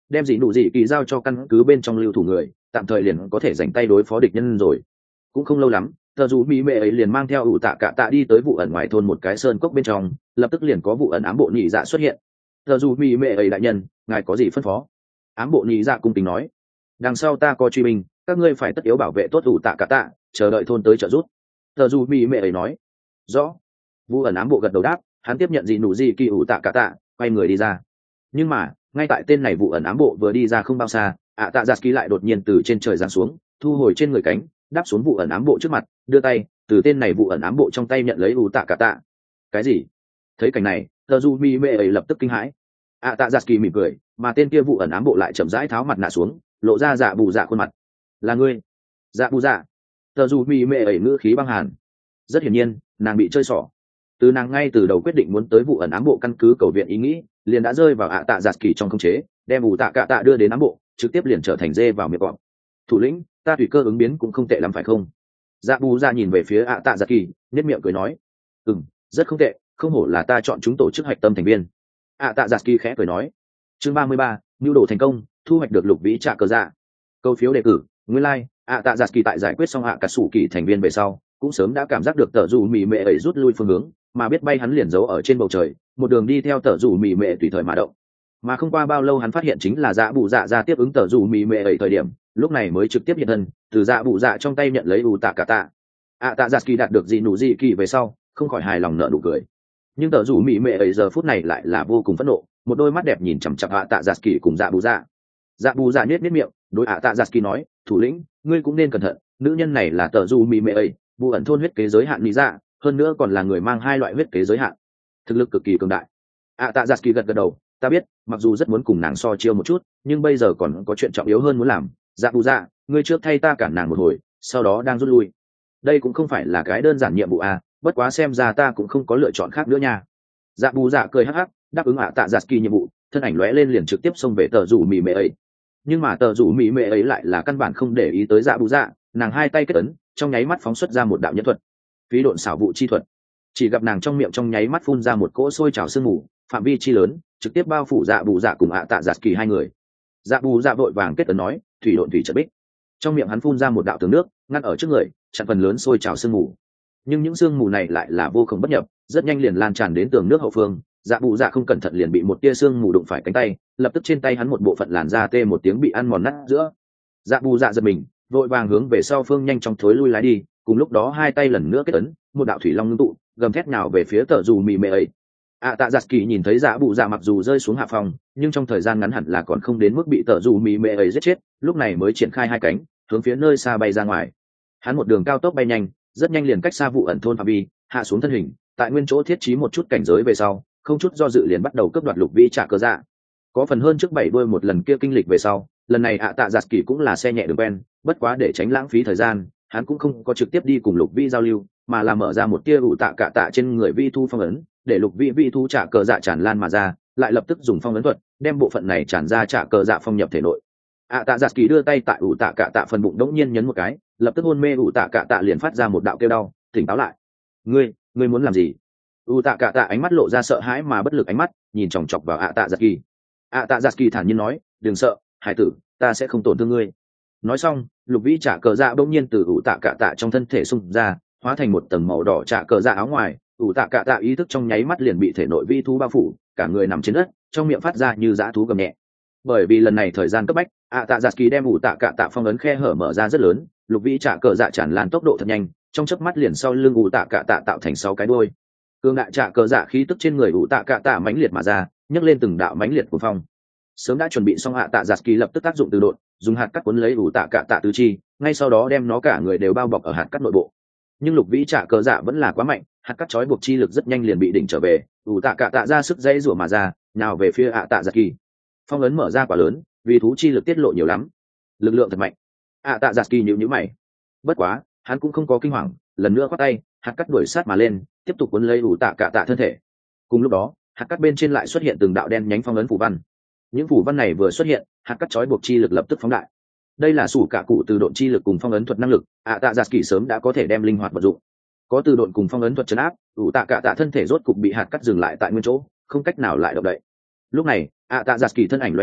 đem dị nụ dị kỳ giao cho căn cứ bên trong lưu thủ người, tạm thời liền có thể dành tay đối phó địch nhân rồi. Cũng không lâu lắm, tờ dù mỹ mệ ấy liền mang theo ủ tạ cả tạ đi tới vụ ẩn ngoài thôn một cái sơn cốc bên trong, lập tức liền có vụ ẩn ám bộ nhị dạ xuất hiện. Tờ dù mỹ mệ ấy đại nhân, ngài có gì phân phó? Ám bộ nhị dạ cung kính nói, đằng sau ta có truy binh, các ngươi phải tất yếu bảo vệ tốt ủ tạ cả tạ, chờ đợi thôn tới trợ giúp. Tờ dù mỹ mệ ấy nói, rõ. Vụ ẩn ám bộ gật đầu đáp, hắn tiếp nhận dị nụ dị kỳ ủ tạ cả tạ, quay người đi ra. Nhưng mà ngay tại tên này vụ ẩn ám bộ vừa đi ra không bao xa, tạ giặt kỳ lại đột nhiên từ trên trời giáng xuống, thu hồi trên người cánh, đáp xuống vụ ẩn ám bộ trước mặt, đưa tay từ tên này vụ ẩn ám bộ trong tay nhận lấy ủ tạ cả tạ. Cái gì? Thấy cảnh này, tờ du mi mê ấy lập tức kinh hãi. Tạ giặt kỳ mỉm cười, mà tên kia vụ ẩn ám bộ lại chậm rãi tháo mặt nạ xuống, lộ ra dạ bù dạ khuôn mặt. Là ngươi? Dạ bù dạ. Tờ du mi mê ấy ngữ khí băng hàn. Rất hiển nhiên nàng bị chơi xỏ. Từ nàng ngay từ đầu quyết định muốn tới vụ ẩn ám bộ căn cứ cầu viện ý nghĩ liền đã rơi vào tạ giặt kỳ trong khống chế, đem ủ tạ cả tạ đưa đến ám bộ, trực tiếp liền trở thành dê vào miệng cọp. Thủ lĩnh, ta tùy cơ ứng biến cũng không tệ lắm phải không? Dạ bù dạ nhìn về phía tạ giặt kỳ, nét miệng cười nói, rất không tệ, không hổ là ta chọn chúng tổ chức hạch tâm thành viên. Tạ giặt kỳ khẽ cười nói. Chương 33, nhu đồ thành công, thu hoạch được lục vĩ trạ cờ dạ. Câu phiếu đề cử, nguyên lai, tạ giặt kỳ tại giải quyết xong cả sủ kỳ thành viên về sau, cũng sớm đã cảm giác được tờ dù mì mệ ấy rút lui phương hướng, mà biết bay hắn liền giấu ở trên bầu trời, một đường đi theo tờ dù mì mệ tùy thời mà động. Mà không qua bao lâu hắn phát hiện chính là dạ bù dạ ra tiếp ứng tờ dù mì mệ ấy thời điểm, lúc này mới trực tiếp hiện thân, từ dạ bù dạ trong tay nhận lấy ủ tạ cả tạ. Tạ giặt kỳ đạt được gì nụ gì kỳ về sau, không khỏi hài lòng nở nụ cười. Nhưng tờ dù mì mệ ấy giờ phút này lại là vô cùng phẫn nộ, một đôi mắt đẹp nhìn chằm chằm tạ giặt kỳ cùng dạ bù dạ. Dạ bù dạ nhếch miệng, đối tạ giặt kỳ nói, thủ lĩnh, ngươi cũng nên cẩn thận, nữ nhân này là tờ dù mì mệ ấy, vụ ẩn thôn huyết kế giới hạn lý dạ, hơn nữa còn là người mang hai loại huyết kế giới hạn, thực lực cực kỳ cường đại. Tạ giặt kỳ gật gật đầu, ta biết, mặc dù rất muốn cùng nàng so chiêu một chút, nhưng bây giờ còn có chuyện trọng yếu hơn muốn làm. Dạ bù dạ, ngươi trước thay ta cản nàng một hồi, sau đó đang rút lui. Đây cũng không phải là cái đơn giản nhiệm vụ bất quá xem ra ta cũng không có lựa chọn khác nữa nha. Dạ bù dạ cười hắc hắc, đáp ứng tạ giặt kỳ nhiệm vụ, thân ảnh lóe lên liền trực tiếp xông về tờ rủ mì mệ ấy. Nhưng mà tờ rủ mì mệ ấy lại là căn bản không để ý tới dạ bù dạ, nàng hai tay kết ấn, trong nháy mắt phóng xuất ra một đạo nhân thuật, phí độn xảo vụ chi thuật. Chỉ gặp nàng trong miệng trong nháy mắt phun ra một cỗ sôi trào sương mù, phạm vi chi lớn, trực tiếp bao phủ dạ bù dạ cùng tạ giặt kỳ hai người. Dạ bù dạ vội vàng kết ấn nói, thủy độn thủy trận bích. Trong miệng hắn phun ra một đạo tường nước, ngăn ở trước người, chặn phần lớn sôi trào sương mù. Nhưng những sương mù này lại là vô cùng bất nhập, rất nhanh liền lan tràn đến tường nước hậu phương. Dạ bù dạ không cẩn thận liền bị một tia sương mù đụng phải cánh tay, lập tức trên tay hắn một bộ phận làn da tê một tiếng bị ăn mòn nát giữa. Dạ bù dạ giật mình, vội vàng hướng về sau phương nhanh chóng thối lui lái đi. Cùng lúc đó hai tay lần nữa kết ấn, một đạo thủy long ngưng tụ, gầm thét nào về phía tờ dù mì mệ ấy. Tạ giặt kỳ nhìn thấy dạ bù dạ mặc dù rơi xuống hạ phòng, nhưng trong thời gian ngắn hẳn là còn không đến mức bị tờ dù mì mệ ấy giết chết, lúc này mới triển khai hai cánh, hướng phía nơi xa bay ra ngoài. Hắn một đường cao tốc bay nhanh, rất nhanh liền cách xa vụ ẩn thôn phạm vi, hạ xuống thân hình, tại nguyên chỗ thiết trí một chút cảnh giới về sau, không chút do dự liền bắt đầu cướp đoạt lục vĩ trả cờ dạ. Có phần hơn trước 7 đuôi một lần kia kinh lịch về sau, lần này tạ giặt kỳ cũng là xe nhẹ đường quen, bất quá để tránh lãng phí thời gian, hắn cũng không có trực tiếp đi cùng lục vĩ giao lưu, mà là mở ra một tia ủ tạ cả tạ trên người vi thu phong ấn, để lục vĩ thu trả cờ dạ tràn lan mà ra, lại lập tức dùng phong ấn thuật đem bộ phận này tràn ra trả cờ dạ phong nhập thể nội. Tạ giặt kỳ đưa tay tại ủ tạ cả tạ phần bụng đống nhiên nhấn một cái, lập tức hôn mê ủ tạ cả tạ liền phát ra một đạo kêu đau, tỉnh táo lại. Ngươi muốn làm gì? ủ tạ cả tạ ánh mắt lộ ra sợ hãi mà bất lực ánh mắt, nhìn chòng chọc vào tạ giặt kỳ. Tạ giặt kỳ thản nhiên nói, đừng sợ, hải tử, ta sẽ không tổn thương ngươi. Nói xong, lục vĩ trả cờ dạ bỗng nhiên từ ủ tạ cả tạ trong thân thể xung ra, hóa thành một tầng màu đỏ trả cờ dạ áo ngoài. Ủ tạ cả tạ ý thức trong nháy mắt liền bị thể nội vi thú bao phủ, cả người nằm trên đất, trong miệng phát ra như dã thú gầm nhẹ. Bởi vì lần này thời gian cấp bách, tạ giặt kỳ đem ủ tạ cả tạ phong ấn khe hở mở ra rất lớn, lục vĩ trả cờ dạ tràn lan tốc độ thật nhanh, trong chớp mắt liền sau lưng ủ tạ cả tạ tạo thành 6 cái đuôi. Cương đại trả cờ dạ khí tức trên người ủ tạ cả tạ mãnh liệt mà ra, nhấc lên từng đạo mãnh liệt của phong. Sớm đã chuẩn bị xong tạ giặt kỳ lập tức tác dụng từ độn, dùng hạt cắt cuốn lấy ủ tạ cả tạ tứ chi, ngay sau đó đem nó cả người đều bao bọc ở hạt cắt nội bộ. Nhưng lục vĩ trả cờ dạ vẫn là quá mạnh, hạt cắt trói buộc chi lực rất nhanh liền bị đỉnh trở về, ủ tạ cả tạ ra sức dây rủa mà ra, nào về phía tạ giặt kỳ. Phong ấn mở ra quá lớn, vì thú chi lực tiết lộ nhiều lắm, lực lượng thật mạnh. Tạ giặt kỳ nhíu mày, bất quá hắn cũng không có kinh hoàng, lần nữa quát tay, hạt cắt đuổi sát mà lên, tiếp tục cuốn lấy ủ tạ cả tạ thân thể. Cùng lúc đó, hạt cắt bên trên lại xuất hiện từng đạo đen nhánh phong ấn phù văn. Những phù văn này vừa xuất hiện, hạt cắt trói buộc chi lực lập tức phóng đại. Đây là sủ cả cụ từ độn chi lực cùng phong ấn thuật năng lực, tạ giặt kỳ sớm đã có thể đem linh hoạt vận dụng. Có từ độn cùng phong ấn thuật trấn áp, ủ tạ cả tạ thân thể rốt cục bị hạt cắt dừng lại tại nguyên chỗ, không cách nào lại động đậy. Lúc này tạ giặt kỳ thân ảnh lóe lên,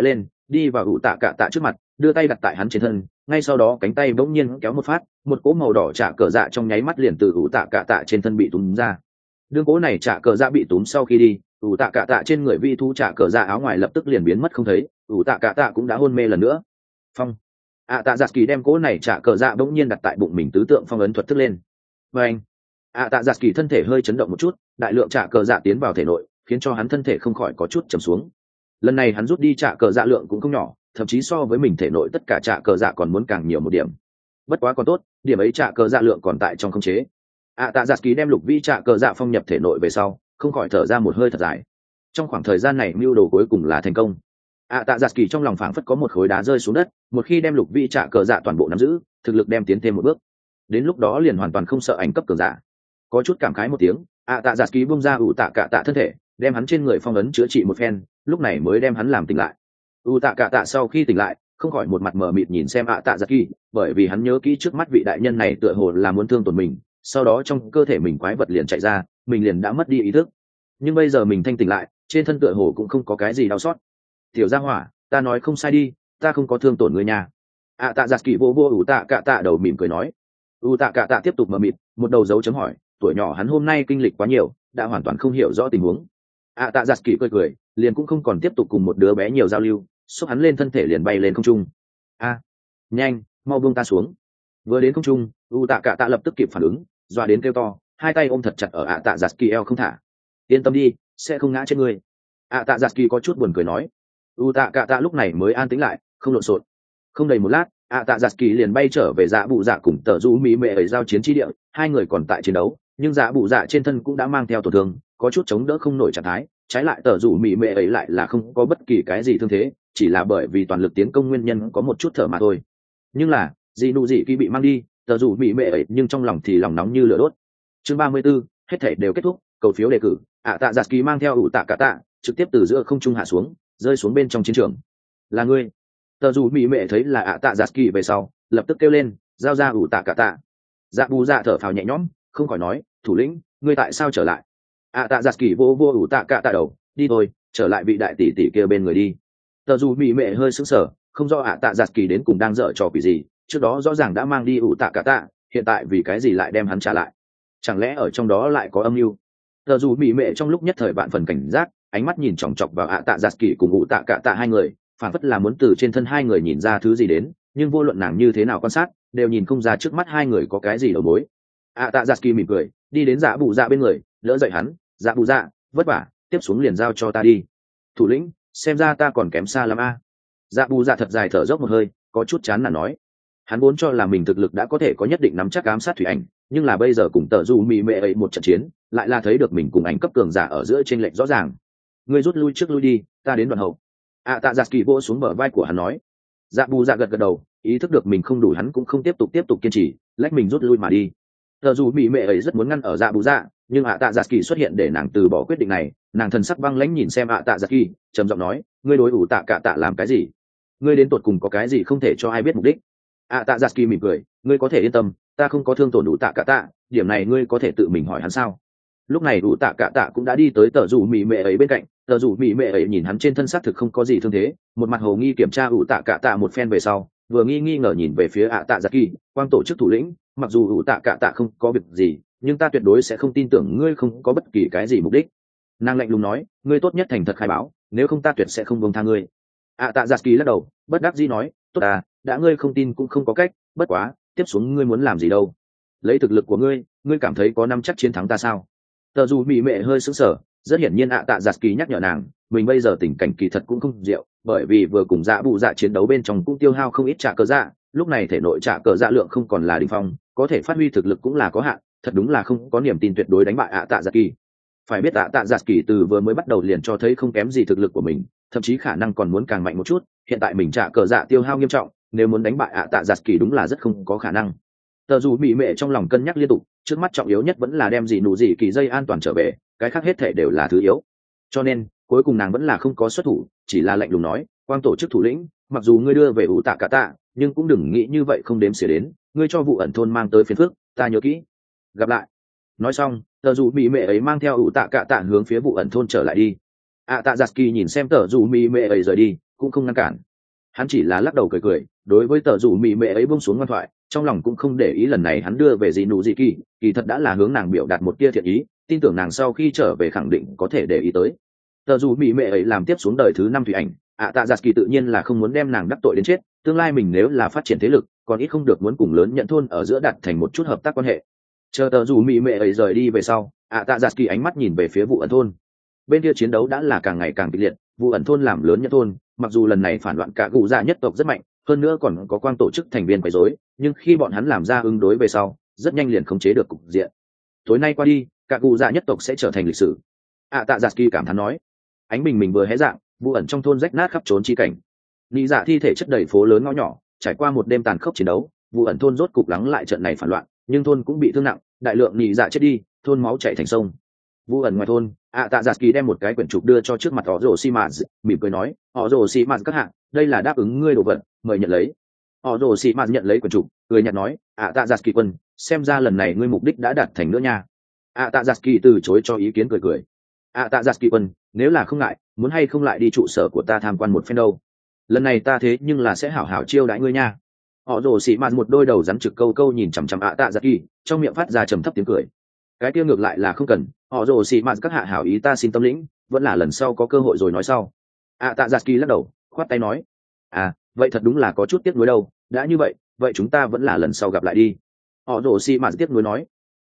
đi vào ủ tạ cạ tạ trước mặt, đưa tay đặt tại hắn trên thân, ngay sau đó cánh tay bỗng nhiên kéo một phát, một cỗ màu đỏ trả cờ dạ trong nháy mắt liền từ ủ tạ cạ tạ trên thân bị túm ra. Đương cỗ này trả cờ dạ bị túm sau khi đi, ủ tạ cạ tạ trên người vi thu trả cờ dạ áo ngoài lập tức liền biến mất không thấy, ủ tạ cạ tạ cũng đã hôn mê lần nữa. Phong tạ giặt kỳ đem cỗ này trả cờ dạ bỗng nhiên đặt tại bụng mình tứ tượng phong ấn thuật thức lên. Và anh tạ giặt kỳ thân thể hơi chấn động một chút, đại lượng trả cờ dạ tiến vào thể nội, khiến cho hắn thân thể không khỏi có chút trầm xuống. Lần này hắn rút đi trả cờ dạ lượng cũng không nhỏ, thậm chí so với mình thể nội tất cả trả cờ dạ còn muốn càng nhiều một điểm. Bất quá còn tốt, điểm ấy trả cờ dạ lượng còn tại trong khống chế. Tạ giặt kỳ đem lục vi trả cờ dạ phong nhập thể nội về sau, không khỏi thở ra một hơi thật dài. Trong khoảng thời gian này mưu đồ cuối cùng là thành công. Tạ giặt kỳ trong lòng phảng phất có một khối đá rơi xuống đất, một khi đem lục vi trả cờ dạ toàn bộ nắm giữ, thực lực đem tiến thêm một bước. Đến lúc đó liền hoàn toàn không sợ ảnh cấp cường giả. Có chút cảm khái một tiếng, tạ giặt kỳ bung ra ủ tạ cạ tạ thân thể, đem hắn trên người phong ấn chữa trị một phen, lúc này mới đem hắn làm tỉnh lại. Tạ cạ tạ sau khi tỉnh lại, không khỏi một mặt mờ mịt nhìn xem tạ giặt kỳ, bởi vì hắn nhớ kỹ trước mắt vị đại nhân này tựa hồ là muốn thương tổn mình, sau đó trong cơ thể mình quái vật liền chạy ra, mình liền đã mất đi ý thức. Nhưng bây giờ mình thanh tỉnh lại, trên thân tựa hồ cũng không có cái gì đau xót. Tiểu gia hỏa, ta nói không sai đi, ta không có thương tổn người nhà. Tạ giặt kỳ vô ủ tạ cạ tạ đầu mỉm cười nói. Tạ cạ tạ tiếp tục mờ mịt, một đầu dấu chấm hỏi, tuổi nhỏ hắn hôm nay kinh lịch quá nhiều, đã hoàn toàn không hiểu rõ tình huống. Tạ giặt kỳ cười, liền cũng không còn tiếp tục cùng một đứa bé nhiều giao lưu, xúc hắn lên thân thể liền bay lên không trung. Nhanh, mau buông ta xuống. Vừa đến không trung, tạ cạ tạ lập tức kịp phản ứng, doa đến kêu to, hai tay ôm thật chặt ở tạ giặt kỳ eo không thả. Yên tâm đi, sẽ không ngã trên ngươi. Tạ giặt kỳ có chút buồn cười nói. Tạ cạ tạ lúc này mới an tĩnh lại, không lộn xộn. Không đầy một lát, tạ giặt kỳ liền bay trở về dạ bụ dạ cùng tờ du mỹ mệ ấy giao chiến chi địa, hai người còn tại chiến đấu, nhưng dạ bụ dạ trên thân cũng đã mang theo tổn thương, có chút chống đỡ không nổi trạng thái. Trái lại tờ du mỹ mệ ấy lại là không có bất kỳ cái gì thương thế, chỉ là bởi vì toàn lực tiến công nguyên nhân có một chút thở mà thôi. Nhưng là dị nụ dị kỳ bị mang đi, tờ du mỹ mệ ấy nhưng trong lòng thì lòng nóng như lửa đốt. Chương 34, hết thể đều kết thúc, cầu phiếu đề cử. Tạ giặt kỳ mang theo tạ cạ tạ trực tiếp từ giữa không trung hạ xuống, rơi xuống bên trong chiến trường. Là ngươi? Tờ dù mỹ mệ thấy là tạ giặt kỳ về sau, lập tức kêu lên, giao ra tạ cạ tạ. Dạ bù dạ thở phào nhẹ nhõm, không khỏi nói, thủ lĩnh, ngươi tại sao trở lại? Tạ giặt kỳ vô tạ cạ tạ đầu, đi thôi, trở lại vị đại tỷ tỷ kia bên người đi. Tờ dù mỹ mệ hơi sững sờ, không rõ tạ giặt kỳ đến cùng đang dở trò quỷ gì, trước đó rõ ràng đã mang đi tạ cạ tạ, hiện tại vì cái gì lại đem hắn trả lại? Chẳng lẽ ở trong đó lại có âm mưu? Tờ dù mỹ mệ trong lúc nhất thời vạn phần cảnh giác, ánh mắt nhìn chòng chọc vào tạ giặt kỳ cùng tạ cạ tạ hai người, phản phất là muốn từ trên thân hai người nhìn ra thứ gì đến, nhưng vô luận nàng như thế nào quan sát, đều nhìn không ra trước mắt hai người có cái gì đầu mối. Tạ giặt kỳ mỉm cười, đi đến dạ bụ dạ bên người, đỡ dậy hắn, dạ bụ dạ, vất vả, tiếp xuống liền giao cho ta đi. Thủ lĩnh, xem ra ta còn kém xa lắm a. Dạ bụ dạ thật dài thở dốc một hơi, có chút chán nản nói. Hắn vốn cho là mình thực lực đã có thể có nhất định nắm chắc ám sát thủy ảnh, nhưng là bây giờ cùng tờ dù mì mệ ấy một trận chiến, lại là thấy được mình cùng ảnh cấp cường giả ở giữa chênh lệch rõ ràng. Ngươi rút lui trước lui đi, ta đến đoạn hậu. Tạ giặt kỳ vỗ xuống bờ vai của hắn nói. Dạ bù dạ gật gật đầu, ý thức được mình không đủ, hắn cũng không tiếp tục kiên trì, lách mình rút lui mà đi. Tờ dù mì mệ ấy rất muốn ngăn ở dạ bù dạ, nhưng tạ giặt kỳ xuất hiện để nàng từ bỏ quyết định này. Nàng thần sắc băng lãnh nhìn xem tạ giặt kỳ, trầm giọng nói, ngươi đối tạ cạ tạ làm cái gì? Ngươi đến tột cùng có cái gì không thể cho ai biết mục đích? Tạ giặt kỳ mỉm cười, ngươi có thể yên tâm, ta không có thương tổn tạ cạ tạ, điểm này ngươi có thể tự mình hỏi hắn sao? Lúc này tạ cạ tạ cũng đã đi tới tờ dù mì mệ ấy bên cạnh, tờ dù mì mệ ấy nhìn hắn trên thân xác thực không có gì thương thế, một mặt hồ nghi kiểm tra tạ cạ tạ một phen về sau, vừa nghi ngờ nhìn về phía tạ giặt kỳ, quang tổ chức thủ lĩnh, mặc dù tạ cạ tạ không có việc gì, nhưng ta tuyệt đối sẽ không tin tưởng ngươi không có bất kỳ cái gì mục đích. Nàng lạnh lùng nói, ngươi tốt nhất thành thật khai báo, nếu không ta tuyệt sẽ không buông tha ngươi. Tạ giặt kỳ lắc đầu, bất đắc dĩ nói, tốt đã ngươi không tin cũng không có cách, bất quá tiếp xuống ngươi muốn làm gì đâu? Lấy thực lực của ngươi cảm thấy có nắm chắc chiến thắng ta sao? Tờ dù mỹ mệ hơi sững sờ, rất hiển nhiên tạ giặt kỳ nhắc nhở nàng, mình bây giờ tình cảnh kỳ thật cũng không diệu, bởi vì vừa cùng dạ bụ dạ chiến đấu bên trong cũng tiêu hao không ít trả cờ dạ, lúc này thể nội trả cờ dạ lượng không còn là đỉnh phong, có thể phát huy thực lực cũng là có hạn, thật đúng là không có niềm tin tuyệt đối đánh bại tạ giặt kỳ. Phải biết tạ giặt kỳ từ vừa mới bắt đầu liền cho thấy không kém gì thực lực của mình, thậm chí khả năng còn muốn càng mạnh một chút, hiện tại mình trả cờ dạ tiêu hao nghiêm trọng, nếu muốn đánh bại tạ giặt kỳ đúng là rất không có khả năng. Tờ dù mỹ mệ trong lòng cân nhắc liên tục, trước mắt trọng yếu nhất vẫn là đem dị nụ dị kỳ dây an toàn trở về, cái khác hết thể đều là thứ yếu, cho nên cuối cùng nàng vẫn là không có xuất thủ, chỉ là lạnh lùng nói, quang tổ chức thủ lĩnh, mặc dù ngươi đưa về tạ cạ tạ, nhưng cũng đừng nghĩ như vậy không đếm xỉa đến, ngươi cho vụ ẩn thôn mang tới phiền phức, ta nhớ kỹ. Gặp lại. Nói xong, tờ dù mỹ mệ ấy mang theo tạ cạ tạ hướng phía vụ ẩn thôn trở lại đi. Tạ giặt kỳ nhìn xem tờ dù mỹ mệ ấy rời đi, cũng không ngăn cản. Hắn chỉ là lắc đầu cười cười, đối với tờ rủ mị mệ ấy buông xuống ngoan thoại, trong lòng cũng không để ý lần này hắn đưa về gì nụ gì kỳ thật đã là hướng nàng biểu đạt một tia thiện ý, tin tưởng nàng sau khi trở về khẳng định có thể để ý tới. Tờ rủ mị mệ ấy làm tiếp xuống đời thứ 5 thủy ảnh, tạ giặt kỳ tự nhiên là không muốn đem nàng đắc tội đến chết, tương lai mình nếu là phát triển thế lực, còn ít không được muốn cùng lớn nhận thôn ở giữa đặt thành một chút hợp tác quan hệ. Chờ tờ rủ mị mệ ấy rời đi về sau, tạ giặt kỳ ánh mắt nhìn về phía vụ ẩn thôn. Bên kia chiến đấu đã là càng ngày càng kịch liệt, vụ ẩn thôn làm lớn nhận thôn, mặc dù lần này phản loạn cả gù dạ nhất tộc rất mạnh, hơn nữa còn có quang tổ chức thành viên quấy rối, nhưng khi bọn hắn làm ra ứng đối về sau, rất nhanh liền khống chế được cục diện. Tối nay qua đi, cả gù dạ nhất tộc sẽ trở thành lịch sử. Tạ giặt kỳ cảm thán nói. Ánh bình mình vừa hé dạng, vụ ẩn trong thôn rách nát khắp trốn chi cảnh. Nị dạ thi thể chất đầy phố lớn ngõ nhỏ, trải qua một đêm tàn khốc chiến đấu, vụ ẩn thôn rốt cục lắng lại trận này phản loạn, nhưng thôn cũng bị thương nặng, đại lượng nị dạ chết đi, thôn máu chảy thành sông. Vụ ẩn ngoài thôn, tạ giặt kỳ đem một cái quyển trục đưa cho trước mặt họ rồ xi mạt, mỉm cười nói, họ rồ xi mạt các hạ, đây là đáp ứng ngươi đồ vật, mời nhận lấy. Họ rồ xi mạt nhận lấy quyển trục, cười nhạt nói, tạ giặt kỳ quân, xem ra lần này ngươi mục đích đã đạt thành nữa nha. Tạ giặt kỳ từ chối cho ý kiến cười cười. Tạ giặt kỳ quân, nếu là không ngại, muốn hay không lại đi trụ sở của ta tham quan một phen đâu. Lần này ta thế nhưng là sẽ hảo hảo chiêu đãi ngươi nha. Họ rồ xi mạt một đôi đầu rắn trực câu câu nhìn chằm chằm tạ giặt kỳ, trong miệng phát ra trầm thấp tiếng cười. Cái kia ngược lại là không cần, họ rồ xì mạt các hạ hảo ý ta xin tâm lĩnh, vẫn là lần sau có cơ hội rồi nói sau. Tạ giặt kỳ lắc đầu, khoát tay nói, vậy thật đúng là có chút tiếc nuối đâu, đã như vậy, vậy chúng ta vẫn là lần sau gặp lại đi. Họ rồ xì mạt tiếc nuối nói,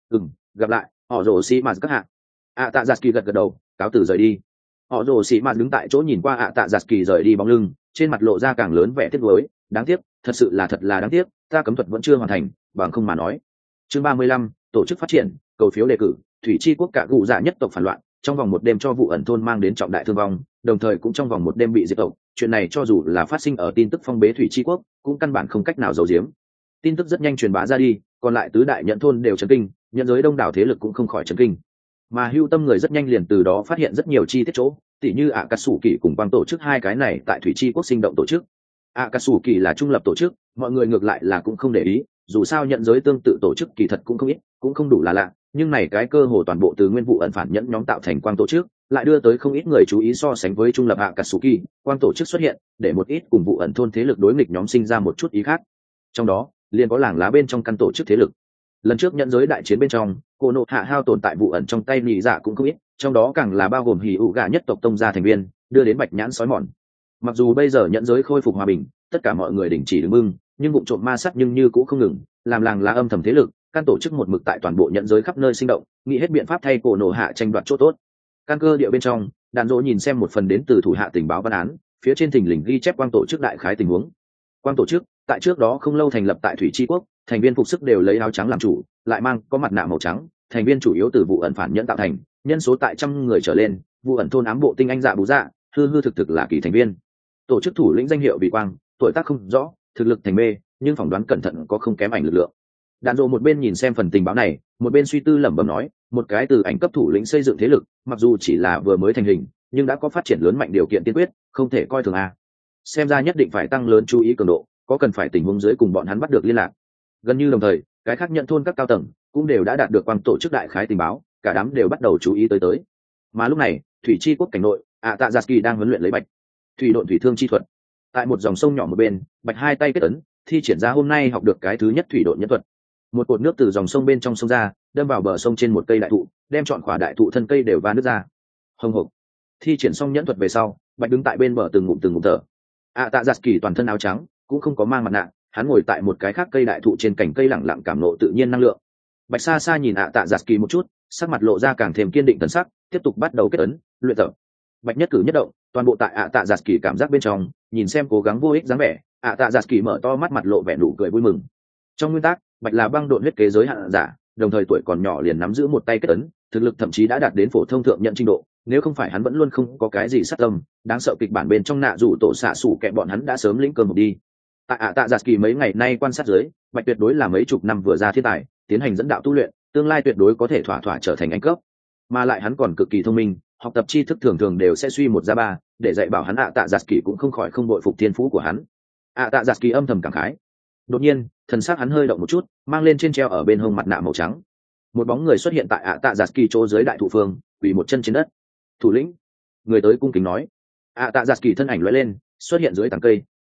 gặp lại, họ rồ xì mạt các hạ. Tạ giặt kỳ gật gật đầu, cáo từ rời đi. Họ rồ xì mạt đứng tại chỗ nhìn qua tạ giặt kỳ rời đi bóng lưng, trên mặt lộ ra càng lớn vẻ tiếc nuối, đáng tiếc, thật sự là thật là đáng tiếc, ta cấm thuật vẫn chưa hoàn thành, bằng không mà nói. Chương 35, tổ chức phát triển, cầu phiếu đề cử, thủy chi quốc cả gù dạ nhất tộc phản loạn, trong vòng một đêm cho vụ ẩn thôn mang đến trọng đại thương vong, đồng thời cũng trong vòng một đêm bị diệt tộc. Chuyện này cho dù là phát sinh ở tin tức phong bế thủy chi quốc, cũng căn bản không cách nào giấu giếm. Tin tức rất nhanh truyền bá ra đi, còn lại tứ đại nhận thôn đều chấn kinh, nhận giới đông đảo thế lực cũng không khỏi chấn kinh. Mà hưu tâm người rất nhanh liền từ đó phát hiện rất nhiều chi tiết chỗ, tỉ như cà sủ kỳ cùng quang tổ chức hai cái này tại thủy chi quốc sinh động tổ chức. Cà sủ kỳ là trung lập tổ chức, mọi người ngược lại là cũng không để ý, dù sao nhận giới tương tự tổ chức kỳ thật cũng không ít, cũng không đủ là lạ, nhưng này cái cơ hồ toàn bộ từ nguyên vụ ẩn phản nhẫn nhóm tạo thành quang tổ chức, lại đưa tới không ít người chú ý so sánh với trung lập Akatsuki, quang tổ chức xuất hiện, để một ít cùng vụ ẩn thôn thế lực đối nghịch nhóm sinh ra một chút ý khác. Trong đó, liền có làng lá bên trong căn tổ chức thế lực. Lần trước nhận giới đại chiến bên trong, cô nộ hạ hao tồn tại vụ ẩn trong tay nhị dạ cũng không ít, trong đó càng là bao gồm hỉ ụ gà nhất tộc tông gia thành viên, đưa đến bạch nhãn sói mòn. Mặc dù bây giờ nhận giới khôi phục hòa bình, tất cả mọi người đình chỉ đứng bưng, nhưng vụ trộm ma sát nhưng như cũng không ngừng, làm làng lá âm thầm thế lực, căn tổ chức một mực tại toàn bộ nhận giới khắp nơi sinh động, nghĩ hết biện pháp thay cổ nổ hạ tranh đoạt chỗ tốt. Căn cơ địa bên trong, đàn dỗ nhìn xem một phần đến từ thủ hạ tình báo văn án, phía trên thình lình ghi chép quang tổ chức đại khái tình huống. Quang tổ chức tại trước đó không lâu thành lập tại thủy tri quốc, thành viên phục sức đều lấy áo trắng làm chủ, lại mang có mặt nạ màu trắng, thành viên chủ yếu từ vụ ẩn phản nhẫn tạo thành, nhân số tại trăm người trở lên, vụ ẩn thôn ám bộ tinh anh dạ bú dạ, hư hư thực thực là kỳ thành viên. Tổ chức thủ lĩnh danh hiệu vì quang, tuổi tác không rõ, thực lực thành mê, nhưng phỏng đoán cẩn thận có không kém ảnh lực lượng. Đàn rộ một bên nhìn xem phần tình báo này, một bên suy tư lẩm bẩm nói, một cái từ ảnh cấp thủ lĩnh xây dựng thế lực, mặc dù chỉ là vừa mới thành hình, nhưng đã có phát triển lớn mạnh điều kiện tiên quyết, không thể coi thường a. Xem ra nhất định phải tăng lớn chú ý cường độ, có cần phải tình huống dưới cùng bọn hắn bắt được liên lạc. Gần như đồng thời, cái khác nhận thôn các cao tầng cũng đều đã đạt được quang tổ chức đại khái tình báo, cả đám đều bắt đầu chú ý tới. Mà lúc này, thủy chi quốc cảnh nội, Tạ Giặt Kỳ đang huấn luyện lấy bạch thủy độn thủy thương chi thuật. Tại một dòng sông nhỏ một bên, bạch hai tay kết ấn, thi triển ra hôm nay học được cái thứ nhất thủy độn nhân thuật. Một cột nước từ dòng sông bên trong sông ra, đâm vào bờ sông trên một cây đại thụ, đem trọn khỏa đại thụ thân cây đều va nước ra. Hồng hộc. Thi triển xong nhẫn thuật về sau, bạch đứng tại bên bờ từng ngụm thở. Tạ Giặt Kỳ toàn thân áo trắng, cũng không có mang mặt nạ, hắn ngồi tại một cái khác cây đại thụ trên cành cây lặng lặng cảm nộ tự nhiên năng lượng. Bạch xa xa nhìn Tạ Giặt Kỳ một chút, sắc mặt lộ ra càng thêm kiên định thần sắc, tiếp tục bắt đầu kết ấn luyện tập. Bạch nhất cử nhất động, toàn bộ tại Tạ Giặt Kỳ cảm giác bên trong, nhìn xem cố gắng vô ích dáng vẻ, Tạ Giặt Kỳ mở to mắt mặt lộ vẻ nụ cười vui mừng. Trong nguyên tắc, bạch là băng độn huyết kế giới hạn giả, đồng thời tuổi còn nhỏ liền nắm giữ một tay kết ấn, thực lực thậm chí đã đạt đến phổ thông thượng nhận trình độ, nếu không phải hắn vẫn luôn không có cái gì sát tâm, đáng sợ kịch bản bên trong nạ dụ tổ xạ sủ kẹ bọn hắn đã sớm lĩnh cơm một đi. Tại Tạ Giặt Kỳ mấy ngày nay quan sát dưới, bạch tuyệt đối là mấy chục năm vừa ra thiên tài, tiến hành dẫn đạo tu luyện, tương lai tuyệt đối có thể thỏa thỏa trở thành anh cấp. Mà lại hắn còn cực kỳ thông minh, học tập tri thức thường thường đều sẽ suy một ra ba, để dạy bảo hắn Tạ Giặt Kỳ cũng không khỏi không bội phục thiên phú của hắn. Tạ Giặt Kỳ âm thầm cảm khái. Đột nhiên, thần sắc hắn hơi động một chút, mang lên trên treo ở bên hông mặt nạ màu trắng. Một bóng người xuất hiện tại Tạ Giặt Kỳ chỗ dưới đại thụ phương, quỳ một chân trên đất. Thủ lĩnh. Người tới cung kính nói. Tạ Giặt Kỳ thân ảnh lóe lên, xuất hiện dưới tàng cây,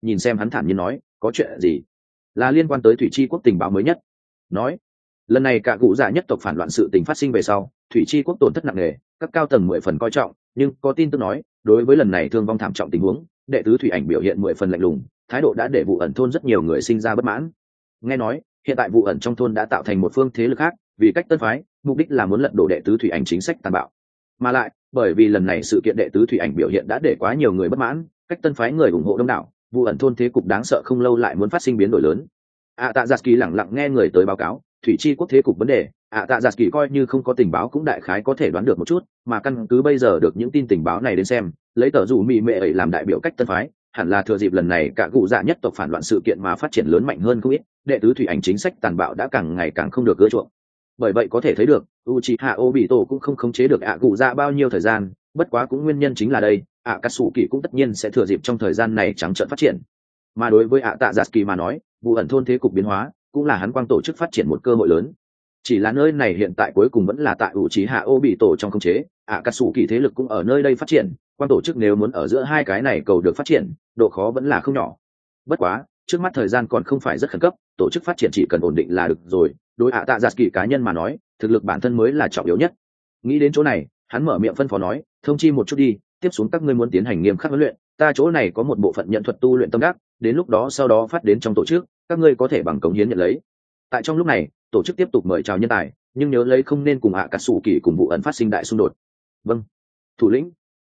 nhìn xem hắn thản nhiên nói, có chuyện gì? Là liên quan tới thủy chi quốc tình báo mới nhất. Nói, lần này cả cụ dạ nhất tộc phản loạn sự tình phát sinh về sau, thủy chi quốc tổn thất nặng nề, các cao tầng 10 phần coi trọng, nhưng có tin tức nói, đối với lần này thương vong thảm trọng tình huống, đệ tứ thủy ảnh biểu hiện 10 phần lạnh lùng, thái độ đã để vụ ẩn thôn rất nhiều người sinh ra bất mãn. Nghe nói, hiện tại vụ ẩn trong thôn đã tạo thành một phương thế lực khác, vì cách tân phái, mục đích là muốn lật đổ đệ tứ thủy ảnh chính sách tàn bạo. Mà lại, bởi vì lần này sự kiện đệ tứ thủy ảnh biểu hiện đã để quá nhiều người bất mãn, cách tân phái người ủng hộ đông đảo, vụ ẩn thôn thế cục đáng sợ không lâu lại muốn phát sinh biến đổi lớn. Tạ Giặc Kỳ lẳng lặng nghe người tới báo cáo thủy chi quốc thế cục vấn đề. Tạ Giặc Kỳ coi như không có tình báo cũng đại khái có thể đoán được một chút, mà căn cứ bây giờ được những tin tình báo này đến xem, lấy tờ rủ mị mệ ấy làm đại biểu cách tân phái, hẳn là thừa dịp lần này cả cụ dạ nhất tộc phản loạn sự kiện mà phát triển lớn mạnh hơn không ít, đệ tứ thủy ảnh chính sách tàn bạo đã càng ngày càng không được ưa chuộng. Bởi vậy có thể thấy được Uchiha Obito cũng không khống chế được cụ dạ bao nhiêu thời gian, bất quá cũng nguyên nhân chính là đây, Akatsuki cũng tất nhiên sẽ thừa dịp trong thời gian này trắng trợn phát triển. Mà đối với Tạ Giặc Kỳ mà nói, vụ ẩn thôn thế cục biến hóa cũng là hắn quang tổ chức phát triển một cơ hội lớn. Chỉ là nơi này hiện tại cuối cùng vẫn là tại Uchiha Obito trong khống chế, Akatsuki thế lực cũng ở nơi đây phát triển, quang tổ chức nếu muốn ở giữa hai cái này cầu được phát triển, độ khó vẫn là không nhỏ. Bất quá, trước mắt thời gian còn không phải rất khẩn cấp, tổ chức phát triển chỉ cần ổn định là được rồi. Đối Tạ Giặc Kỳ cá nhân mà nói, thực lực bản thân mới là trọng yếu nhất. Nghĩ đến chỗ này, hắn mở miệng phân phó nói, thông chi một chút đi, tiếp xuống các ngươi muốn tiến hành nghiêm khắc huấn luyện, ta chỗ này có một bộ phận nhận thuật tu luyện tâm đắc, đến lúc đó sau đó phát đến trong tổ chức, các ngươi có thể bằng cống hiến nhận lấy. Tại trong lúc này, tổ chức tiếp tục mời chào nhân tài, nhưng nhớ lấy không nên cùng Akatsuki cùng vụ ẩn phát sinh đại xung đột. Vâng, thủ lĩnh.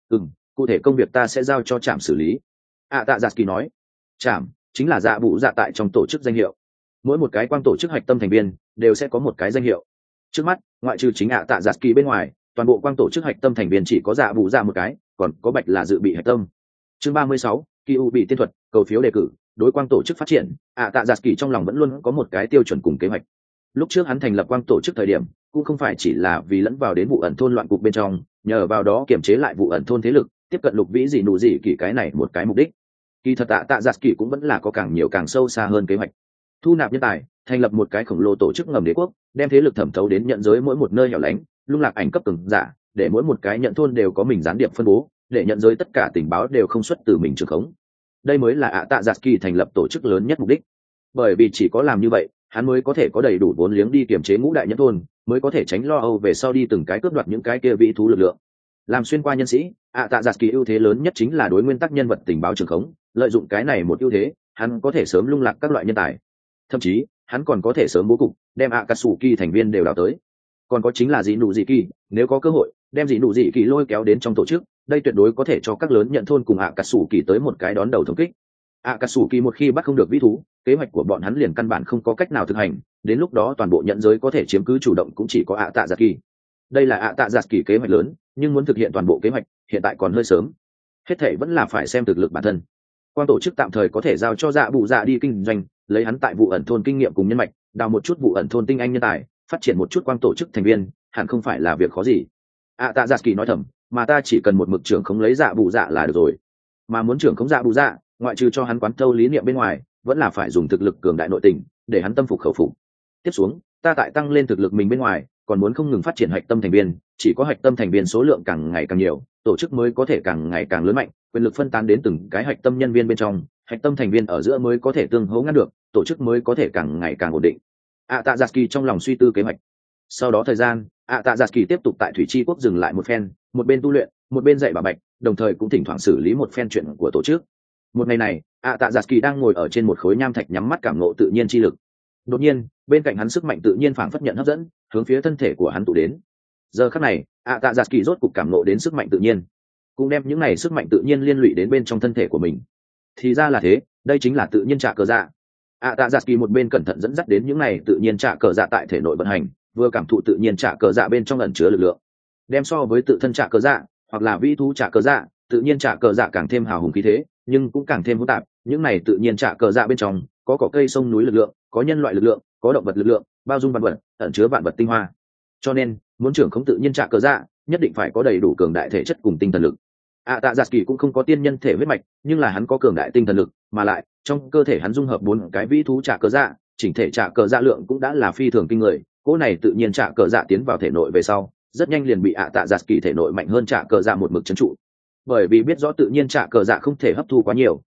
Cụ thể công việc ta sẽ giao cho trạm xử lý. Tạ Giặc Kỳ nói. Trạm chính là dạ vụ dạ tại trong tổ chức danh hiệu. Mỗi một cái quang tổ chức hạch tâm thành viên đều sẽ có một cái danh hiệu. Trước mắt, ngoại trừ chính Tạ Giặc Kỳ bên ngoài, toàn bộ quang tổ chức hạch tâm thành viên chỉ có dạ vụ dạ một cái, còn có bạch là dự bị hạch tâm. Chương 36, Kyu bị tiên thuật, cầu phiếu đề cử, đối quang tổ chức phát triển. Tạ Giặc Kỳ trong lòng vẫn luôn có một cái tiêu chuẩn cùng kế hoạch. Lúc trước hắn thành lập quang tổ chức thời điểm, cũng không phải chỉ là vì lẫn vào đến vụ ẩn thôn loạn cục bên trong, nhờ vào đó kiểm chế lại vụ ẩn thôn thế lực, tiếp cận lục vĩ dị nụ dị kỳ cái này một cái mục đích. Kỳ thật Tạ Giặc Kỳ cũng vẫn là có càng nhiều càng sâu xa hơn kế hoạch. Thu nạp nhân tài, thành lập một cái khổng lồ tổ chức ngầm đế quốc, đem thế lực thẩm thấu đến nhận giới mỗi một nơi hẻo lánh, lung lạc ảnh cấp cường giả, để mỗi một cái nhận thôn đều có mình gián điệp phân bố, để nhận giới tất cả tình báo đều không xuất từ mình trường khống. Đây mới là Tạ Giặc Kỳ thành lập tổ chức lớn nhất mục đích. Bởi vì chỉ có làm như vậy, hắn mới có thể có đầy đủ vốn liếng đi kiểm chế ngũ đại nhân thôn, mới có thể tránh lo âu về sau đi từng cái cướp đoạt những cái kia vĩ thú lực lượng. Làm xuyên qua nhân sĩ, Tạ Giặc Kỳ ưu thế lớn nhất chính là đối nguyên tắc nhân vật tình báo trường khống, lợi dụng cái này một ưu thế, hắn có thể sớm lung lạc các loại nhân tài. Thậm chí, hắn còn có thể sớm bố cục, đem Akatsuki thành viên đều đào tới. Còn có chính là dị nụ dị kỳ, nếu có cơ hội, đem dị nụ dị kỳ lôi kéo đến trong tổ chức, đây tuyệt đối có thể cho các lớn nhận thôn cùng Akatsuki tới một cái đón đầu thống kích. Akatsuki một khi bắt không được vĩ thú, kế hoạch của bọn hắn liền căn bản không có cách nào thực hành, đến lúc đó toàn bộ nhận giới có thể chiếm cứ chủ động cũng chỉ có Tạ Giặc Kỳ. Đây là Tạ Giặc Kỳ kế hoạch lớn, nhưng muốn thực hiện toàn bộ kế hoạch, hiện tại còn hơi sớm. Hết thảy vẫn là phải xem thực lực bản thân. Quan tổ chức tạm thời có thể giao cho Dạ Bụ Dạ đi kinh doanh, lấy hắn tại vụ ẩn thôn kinh nghiệm cùng nhân mạch, đào một chút vụ ẩn thôn tinh anh nhân tài, phát triển một chút quang tổ chức thành viên, hẳn không phải là việc khó gì. Tạ Giặc Kỳ nói thầm, mà ta chỉ cần một mực trưởng khống lấy Dạ Bụ Dạ là được rồi. Mà muốn trưởng khống Dạ Bụ Dạ, ngoại trừ cho hắn quán thâu lý niệm bên ngoài, vẫn là phải dùng thực lực cường đại nội tình, để hắn tâm phục khẩu phục. Tiếp xuống, ta tại tăng lên thực lực mình bên ngoài, còn muốn không ngừng phát triển hạch tâm thành viên, chỉ có hạch tâm thành viên số lượng càng ngày càng nhiều, tổ chức mới có thể càng ngày càng lớn mạnh, quyền lực phân tán đến từng cái hạch tâm nhân viên bên trong, hạch tâm thành viên ở giữa mới có thể tương hỗ ngăn được, tổ chức mới có thể càng ngày càng ổn định. Tạ Giặc Kỳ trong lòng suy tư kế hoạch. Sau đó thời gian, Tạ Giặc Kỳ tiếp tục tại thủy chi quốc dừng lại một phen, một bên tu luyện, một bên dạy bảo bạch, đồng thời cũng thỉnh thoảng xử lý một phen chuyện của tổ chức. Một ngày này, Tạ Giặc Kỳ đang ngồi ở trên một khối nham thạch nhắm mắt cảm ngộ tự nhiên chi lực. Đột nhiên, bên cạnh hắn sức mạnh tự nhiên phảng phất nhận hấp dẫn, hướng phía thân thể của hắn tụ đến. Giờ khắc này, Tạ Giặc Kỳ rốt cục cảm ngộ đến sức mạnh tự nhiên, cũng đem những này sức mạnh tự nhiên liên lụy đến bên trong thân thể của mình. Thì ra là thế, đây chính là tự nhiên trả cờ dạ. Tạ Giặc Kỳ một bên cẩn thận dẫn dắt đến những này tự nhiên trả cờ dạ tại thể nội vận hành, vừa cảm thụ tự nhiên trả cờ dạ bên trong ẩn chứa lực lượng. Đem so với tự thân trả cờ dạ, hoặc là vĩ thú trả cờ dạ, tự nhiên trả cờ dạ càng thêm hào hùng khí thế, nhưng cũng càng thêm hỗn tạp. Những này tự nhiên trả cờ dạ bên trong có cỏ cây sông núi lực lượng, có nhân loại lực lượng, có động vật lực lượng, bao dung vạn vật, ẩn chứa vạn vật tinh hoa. Cho nên, muốn trưởng khống tự nhiên trả cờ dạ, nhất định phải có đầy đủ cường đại thể chất cùng tinh thần lực. Tạ Giặc Kỳ cũng không có tiên nhân thể huyết mạch, nhưng là hắn có cường đại tinh thần lực, mà lại trong cơ thể hắn dung hợp 4 cái vĩ thú trả cờ dạ, chỉnh thể trả cờ dạ lượng cũng đã là phi thường kinh người. Cỗ này tự nhiên trả cờ dạ tiến vào thể nội về sau, rất nhanh liền bị Tạ Giặc Kỳ thể nội mạnh hơn trả cờ dạ một mực trấn trụ. Bởi vì biết rõ tự nhiên trả cờ dạ không thể hấp thu quá nhiều,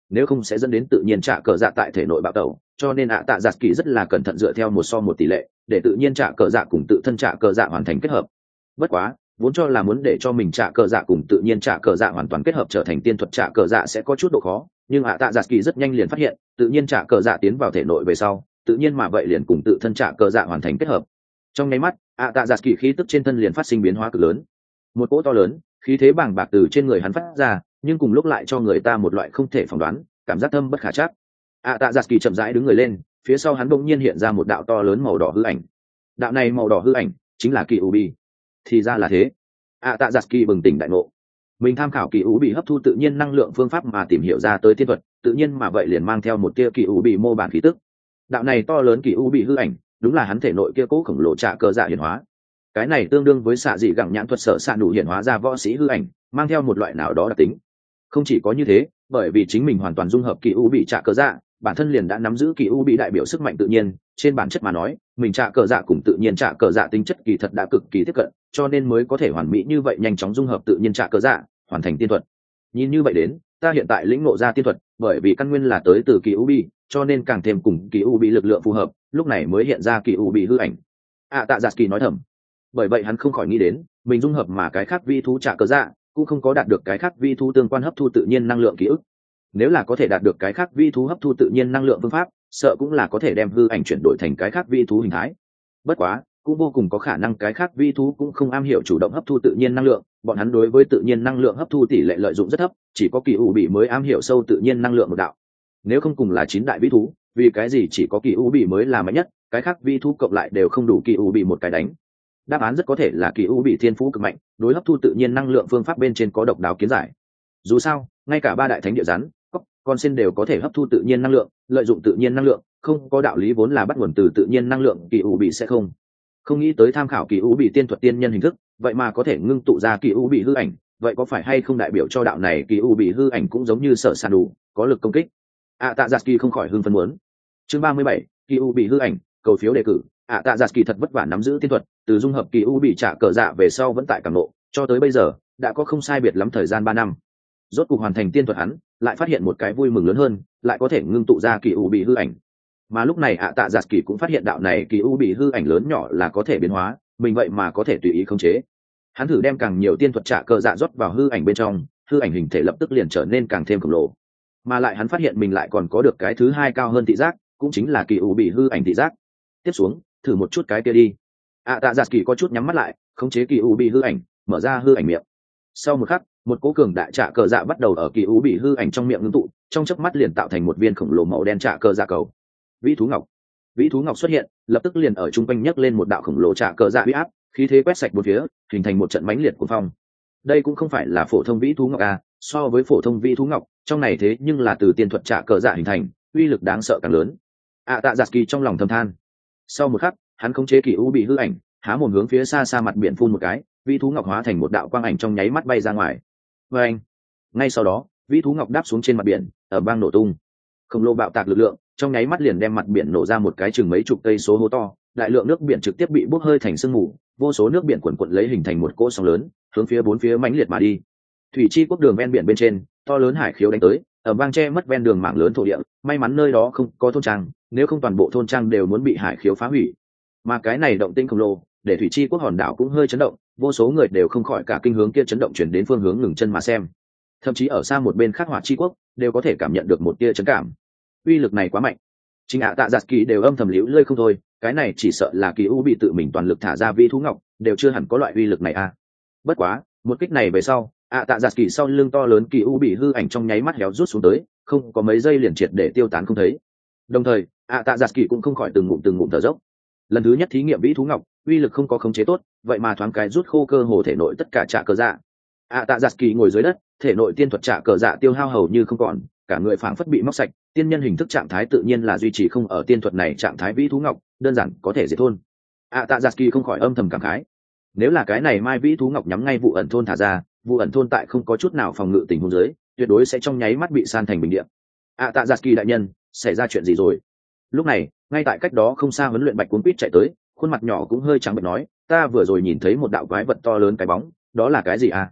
nếu không sẽ dẫn đến tự nhiên trả cờ dạ tại thể nội bạo tẩu, cho nên ạ tạ giặt kỳ rất là cẩn thận dựa theo 1:1 tỷ lệ để tự nhiên trả cờ dạ cùng tự thân trả cờ dạ hoàn thành kết hợp. Bất quá vốn cho là muốn để cho mình trả cờ dạ cùng tự nhiên trả cờ dạ hoàn toàn kết hợp trở thành tiên thuật trả cờ dạ sẽ có chút độ khó, nhưng ạ tạ giặt kỳ rất nhanh liền phát hiện tự nhiên trả cờ dạ tiến vào thể nội về sau tự nhiên mà vậy liền cùng tự thân trả cờ dạ hoàn thành kết hợp. Trong nháy mắt ạ tạ giặt kỳ khí tức trên thân liền phát sinh biến hóa cực lớn, một cỗ to lớn khí thế bàng bạc từ trên người hắn phát ra, nhưng cùng lúc lại cho người ta một loại không thể phỏng đoán cảm giác thâm bất khả trắc. ạ tạ giặt kỳ chậm rãi đứng người lên, phía sau hắn bỗng nhiên hiện ra một đạo to lớn màu đỏ hư ảnh. Đạo này màu đỏ hư ảnh chính là kỳ u bi. Thì ra là thế. ạ tạ giặt kỳ bừng tỉnh đại ngộ, mình tham khảo kỳ u bị hấp thu tự nhiên năng lượng phương pháp mà tìm hiểu ra tới tiên thuật, tự nhiên mà vậy liền mang theo một tia kỳ u bị mô bản khí tức. Đạo này to lớn kỳ u bị hư ảnh đúng là hắn thể nội kia cố khổng lồ trả cờ dạ hiển hóa. Cái này tương đương với xạ dị gẳng nhãn thuật sở xạ đủ hiển hóa ra võ sĩ hư ảnh, mang theo một loại nào đó đặc tính. Không chỉ có như thế, bởi vì chính mình hoàn toàn dung hợp kỳ u bị trả cờ dạ, bản thân liền đã nắm giữ kỳ u bị đại biểu sức mạnh tự nhiên, trên bản chất mà nói mình trả cờ dạ cùng tự nhiên trả cờ dạ tính chất kỳ thật đã cực kỳ tiếp cận, cho nên mới có thể hoàn mỹ như vậy nhanh chóng dung hợp tự nhiên trả cờ dạ hoàn thành tiên thuật. Nhìn như vậy đến ta hiện tại lĩnh ngộ ra tiên thuật bởi vì căn nguyên là tới từ kỳ u bị, cho nên càng thêm cùng kỳ u bị lực lượng phù hợp, lúc này mới hiện ra kỳ u bị hư ảnh. Tạ giặt kỳ nói thầm. Bởi vậy hắn không khỏi nghĩ đến mình dung hợp mà cái khác vi thú trả cờ dạ cũng không có đạt được cái khác vi thú tương quan hấp thu tự nhiên năng lượng ký ức. Nếu là có thể đạt được cái khác vi thú hấp thu tự nhiên năng lượng phương pháp, sợ cũng là có thể đem hư ảnh chuyển đổi thành cái khác vi thú hình thái. Bất quá cũng vô cùng có khả năng cái khác vi thú cũng không am hiểu chủ động hấp thu tự nhiên năng lượng, bọn hắn đối với tự nhiên năng lượng hấp thu tỷ lệ lợi dụng rất thấp, chỉ có kỳ u bị mới am hiểu sâu tự nhiên năng lượng một đạo. Nếu không cùng là 9 đại vi thú, vì cái gì chỉ có kỳ u bị mới là mạnh nhất, cái khác vi thú cộng lại đều không đủ kỳ u bị một cái đánh? Đáp án rất có thể là kỳ u bị thiên phú cực mạnh, đối hấp thu tự nhiên năng lượng phương pháp bên trên có độc đáo kiến giải. Dù sao ngay cả 3 đại thánh địa rắn, cóc, con sen đều có thể hấp thu tự nhiên năng lượng, lợi dụng tự nhiên năng lượng, không có đạo lý vốn là bắt nguồn từ tự nhiên năng lượng kỳ u bị sẽ không nghĩ tới tham khảo kỳ u bị tiên thuật tiên nhân hình thức, vậy mà có thể ngưng tụ ra kỳ u bị hư ảnh, vậy có phải hay không đại biểu cho đạo này kỳ u bị hư ảnh cũng giống như sở sàn đủ có lực công kích? Tạ giặt kỳ không khỏi hưng phấn muốn. Chương 37, kỳ u bị hư ảnh, cầu phiếu đề cử. Tạ giặt kỳ thật vất vả nắm giữ tiên thuật, từ dung hợp kỳ u bị trả cờ dạ về sau vẫn tại cảm nộ, cho tới bây giờ đã có không sai biệt lắm thời gian 3 năm. Rốt cuộc hoàn thành tiên thuật hắn lại phát hiện một cái vui mừng lớn hơn, lại có thể ngưng tụ ra kỳ u bị hư ảnh. Mà lúc này Tạ giặt kỳ cũng phát hiện đạo này kỳ u bị hư ảnh lớn nhỏ là có thể biến hóa, mình vậy mà có thể tùy ý khống chế. Hắn thử đem càng nhiều tiên thuật trả cờ dạ rót vào hư ảnh bên trong, hư ảnh hình thể lập tức liền trở nên càng thêm khổng lồ. Mà lại hắn phát hiện mình lại còn có được cái thứ hai cao hơn thị giác, cũng chính là kỳ u bị hư ảnh thị giác. Tiếp xuống thử một chút cái kia đi. Tạ giặt kỳ có chút nhắm mắt lại, khống chế kỳ u bị hư ảnh, mở ra hư ảnh miệng. Sau một khắc một cỗ cường đại trả cờ dạ bắt đầu ở kỳ u bị hư ảnh trong miệng ngưng tụ, trong chớp mắt liền tạo thành một viên khổng lồ màu đen trả cờ dạ cầu. Vĩ thú ngọc xuất hiện, lập tức liền ở trung quanh nhấc lên một đạo khổng lồ trả cờ dạ uy áp, khí thế quét sạch bốn phía, hình thành một trận mãnh liệt của phong. Đây cũng không phải là phổ thông vĩ thú ngọc so với phổ thông vĩ thú ngọc, trong này thế nhưng là từ tiên thuật trả cờ dạ hình thành, uy lực đáng sợ càng lớn. Tạ giặt kỳ trong lòng thầm than. Sau một khắc hắn khống chế kỳ u bị hư ảnh, há mồm hướng phía xa xa mặt biển phun một cái, vĩ thú ngọc hóa thành một đạo quang ảnh trong nháy mắt bay ra ngoài. Ngay sau đó vĩ thú ngọc đáp xuống trên mặt biển, ở bang nổ tung. Khổng lồ bạo tạc lực lượng trong nháy mắt liền đem mặt biển nổ ra một cái chừng mấy chục cây số hố to, đại lượng nước biển trực tiếp bị bốc hơi thành sương mù, vô số nước biển quần quật lấy hình thành một cỗ sóng lớn, hướng phía bốn phía mãnh liệt mà đi. Thủy chi quốc đường ven biển bên trên, to lớn hải khiếu đánh tới, ở bang che mất ven đường mảng lớn thổ địa, may mắn nơi đó không có thôn trang, nếu không toàn bộ thôn trang đều muốn bị hải khiếu phá hủy. Mà cái này động tĩnh khổng lồ, để thủy chi quốc hòn đảo cũng hơi chấn động, vô số người đều không khỏi cả kinh hướng kia chấn động chuyển đến phương hướng ngừng chân mà xem. Thậm chí ở xa một bên khác hỏa chi quốc đều có thể cảm nhận được một tia chấn cảm. Uy lực này quá mạnh, chính Tạ giặt kỳ đều âm thầm liễu lơi không thôi, cái này chỉ sợ là kỳ u bị tự mình toàn lực thả ra vi thú ngọc đều chưa hẳn có loại uy lực này Bất quá một kích này về sau, Tạ giặt kỳ sau lưng to lớn kỳ u bị hư ảnh trong nháy mắt héo rút xuống tới, không có mấy giây liền triệt để tiêu tán không thấy. Đồng thời Tạ giặt kỳ cũng không khỏi từng ngụm thở dốc. Lần thứ nhất thí nghiệm vĩ thú ngọc uy lực không có khống chế tốt, vậy mà thoáng cái rút khô cơ hồ thể nội tất cả trả cờ dạ. Tạ giặt kỳ ngồi dưới đất, thể nội tiên thuật trả cờ dạ tiêu hao hầu như không còn, cả người phảng phất bị móc sạch, tiên nhân hình thức trạng thái tự nhiên là duy trì không ở tiên thuật này trạng thái vĩ thú ngọc, đơn giản có thể diệt thôn. Tạ giặt kỳ không khỏi âm thầm cảm khái, nếu là cái này mai vĩ thú ngọc nhắm ngay vụ ẩn thôn thả ra, vụ ẩn thôn tại không có chút nào phòng ngự tình huống dưới, tuyệt đối sẽ trong nháy mắt bị san thành bình địa. Tạ giặt kỳ đại nhân, xảy ra chuyện gì rồi? Lúc này ngay tại cách đó không xa huấn luyện bạch cuốn quýt chạy tới, khuôn mặt nhỏ cũng hơi trắng bệch nói, ta vừa rồi nhìn thấy một đạo quái vật to lớn cái bóng, đó là cái gì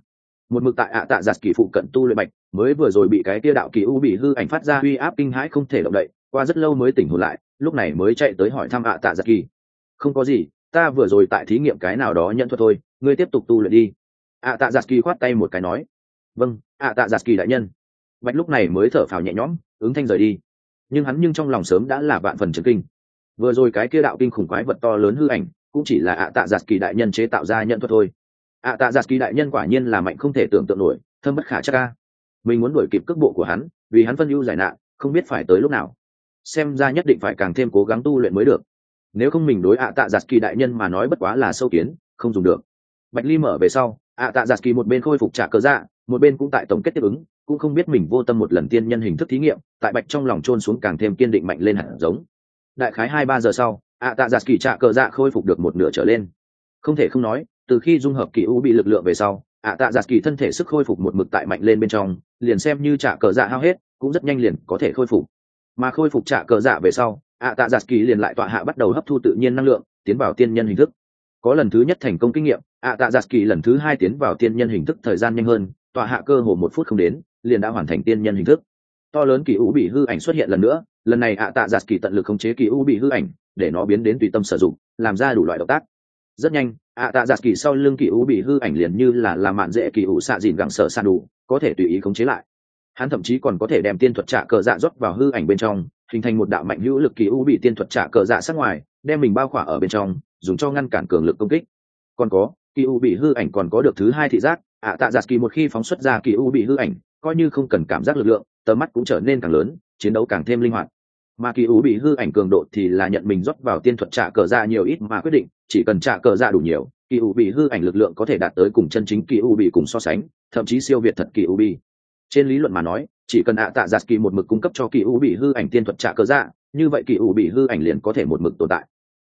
một mực tại ạ tạ giặt kỳ phụ cận tu luyện bạch mới vừa rồi bị cái kia đạo kỳ u bị hư ảnh phát ra uy áp kinh hãi không thể động đậy, qua rất lâu mới tỉnh hồn lại, lúc này mới chạy tới hỏi thăm ạ tạ giặt kỳ. Không có gì, ta vừa rồi tại thí nghiệm cái nào đó nhận thuật thôi, ngươi tiếp tục tu luyện đi. ạ tạ giặt kỳ khoát tay một cái nói. Vâng, ạ tạ giặt kỳ đại nhân. Bạch lúc này mới thở phào nhẹ nhõm, ứng thanh rời đi. Nhưng trong lòng sớm đã là vạn phần chấn kinh. Vừa rồi cái kia đạo kinh khủng quái vật to lớn hư ảnh cũng chỉ là ạ tạ giặt kỳ đại nhân chế tạo ra nhận thuật thôi. ạ tạ giặt kỳ đại nhân quả nhiên là mạnh không thể tưởng tượng nổi, thâm bất khả chắc ca. Mình muốn đuổi kịp cước bộ của hắn, vì hắn phân ưu giải nạn, không biết phải tới lúc nào. Xem ra nhất định phải càng thêm cố gắng tu luyện mới được, nếu không mình đối ạ tạ giặt kỳ đại nhân mà nói bất quá là sâu kiến, không dùng được. Bạch ly mở về sau, ạ tạ giặt kỳ một bên khôi phục trả cờ dạ, một bên cũng tại tổng kết tiếp ứng, cũng không biết mình vô tâm một lần tiên nhân hình thức thí nghiệm, tại Bạch trong lòng chôn xuống càng thêm kiên định mạnh lên hẳn giống. Đại khái 2-3 giờ sau, ạ tạ giặt kỳ trả cờ dạ khôi phục được một nửa trở lên. Không thể không nói, từ khi dung hợp kỳ u bị lực lượng về sau, ạ tạ giặt kỳ thân thể sức khôi phục một mực tại mạnh lên bên trong, liền xem như trả cờ dạ hao hết cũng rất nhanh liền có thể khôi phục. Mà khôi phục trả cờ dạ về sau, ạ tạ giặt kỳ liền lại tọa hạ bắt đầu hấp thu tự nhiên năng lượng, tiến vào tiên nhân hình thức. Có lần thứ nhất thành công kinh nghiệm, ạ tạ giặt kỳ lần thứ 2 tiến vào tiên nhân hình thức thời gian nhanh hơn, tọa hạ cơ hồ 1 phút không đến liền đã hoàn thành tiên nhân hình thức. To lớn kỳ u bị hư ảnh xuất hiện lần nữa, lần này ạ tạ giặt kỳ tận lực khống chế kỳ u bị hư ảnh, để nó biến đến tùy tâm sử dụng, làm ra đủ loại động tác. Rất nhanh, ạ tạ giặt kỳ sau lưng kỳ u bị hư ảnh liền như là làm mạn dễ kỳ u xạ dìn gẳng sở san đủ, có thể tùy ý khống chế lại. Hắn thậm chí còn có thể đem tiên thuật trả cờ dạ rót vào hư ảnh bên trong, hình thành một đạo mạnh hữu lực kỳ u bị tiên thuật trả cờ dạ sát ngoài, đem mình bao khỏa ở bên trong, dùng cho ngăn cản cường lực công kích. Còn có kỳ u bị hư ảnh còn có được thứ 2 thị giác, ạ tạ giặt kỳ một khi phóng xuất ra kỳ u bị hư ảnh, coi như không cần cảm giác lực lượng, tầm mắt cũng trở nên càng lớn, chiến đấu càng thêm linh hoạt. Mà kỳ u bị hư ảnh cường độ thì là nhận mình rót vào tiên thuật trả cờ dạ nhiều ít mà quyết định, chỉ cần trả cờ dạ đủ nhiều, kỳ u bị hư ảnh lực lượng có thể đạt tới cùng chân chính kỳ u bị cùng so sánh, thậm chí siêu việt thật kỳ u bị. Trên lý luận mà nói, chỉ cần ạ tạ giặt kỳ một mực cung cấp cho kỳ u bị hư ảnh tiên thuật trả cờ dạ, như vậy kỳ u bị hư ảnh liền có thể một mực tồn tại.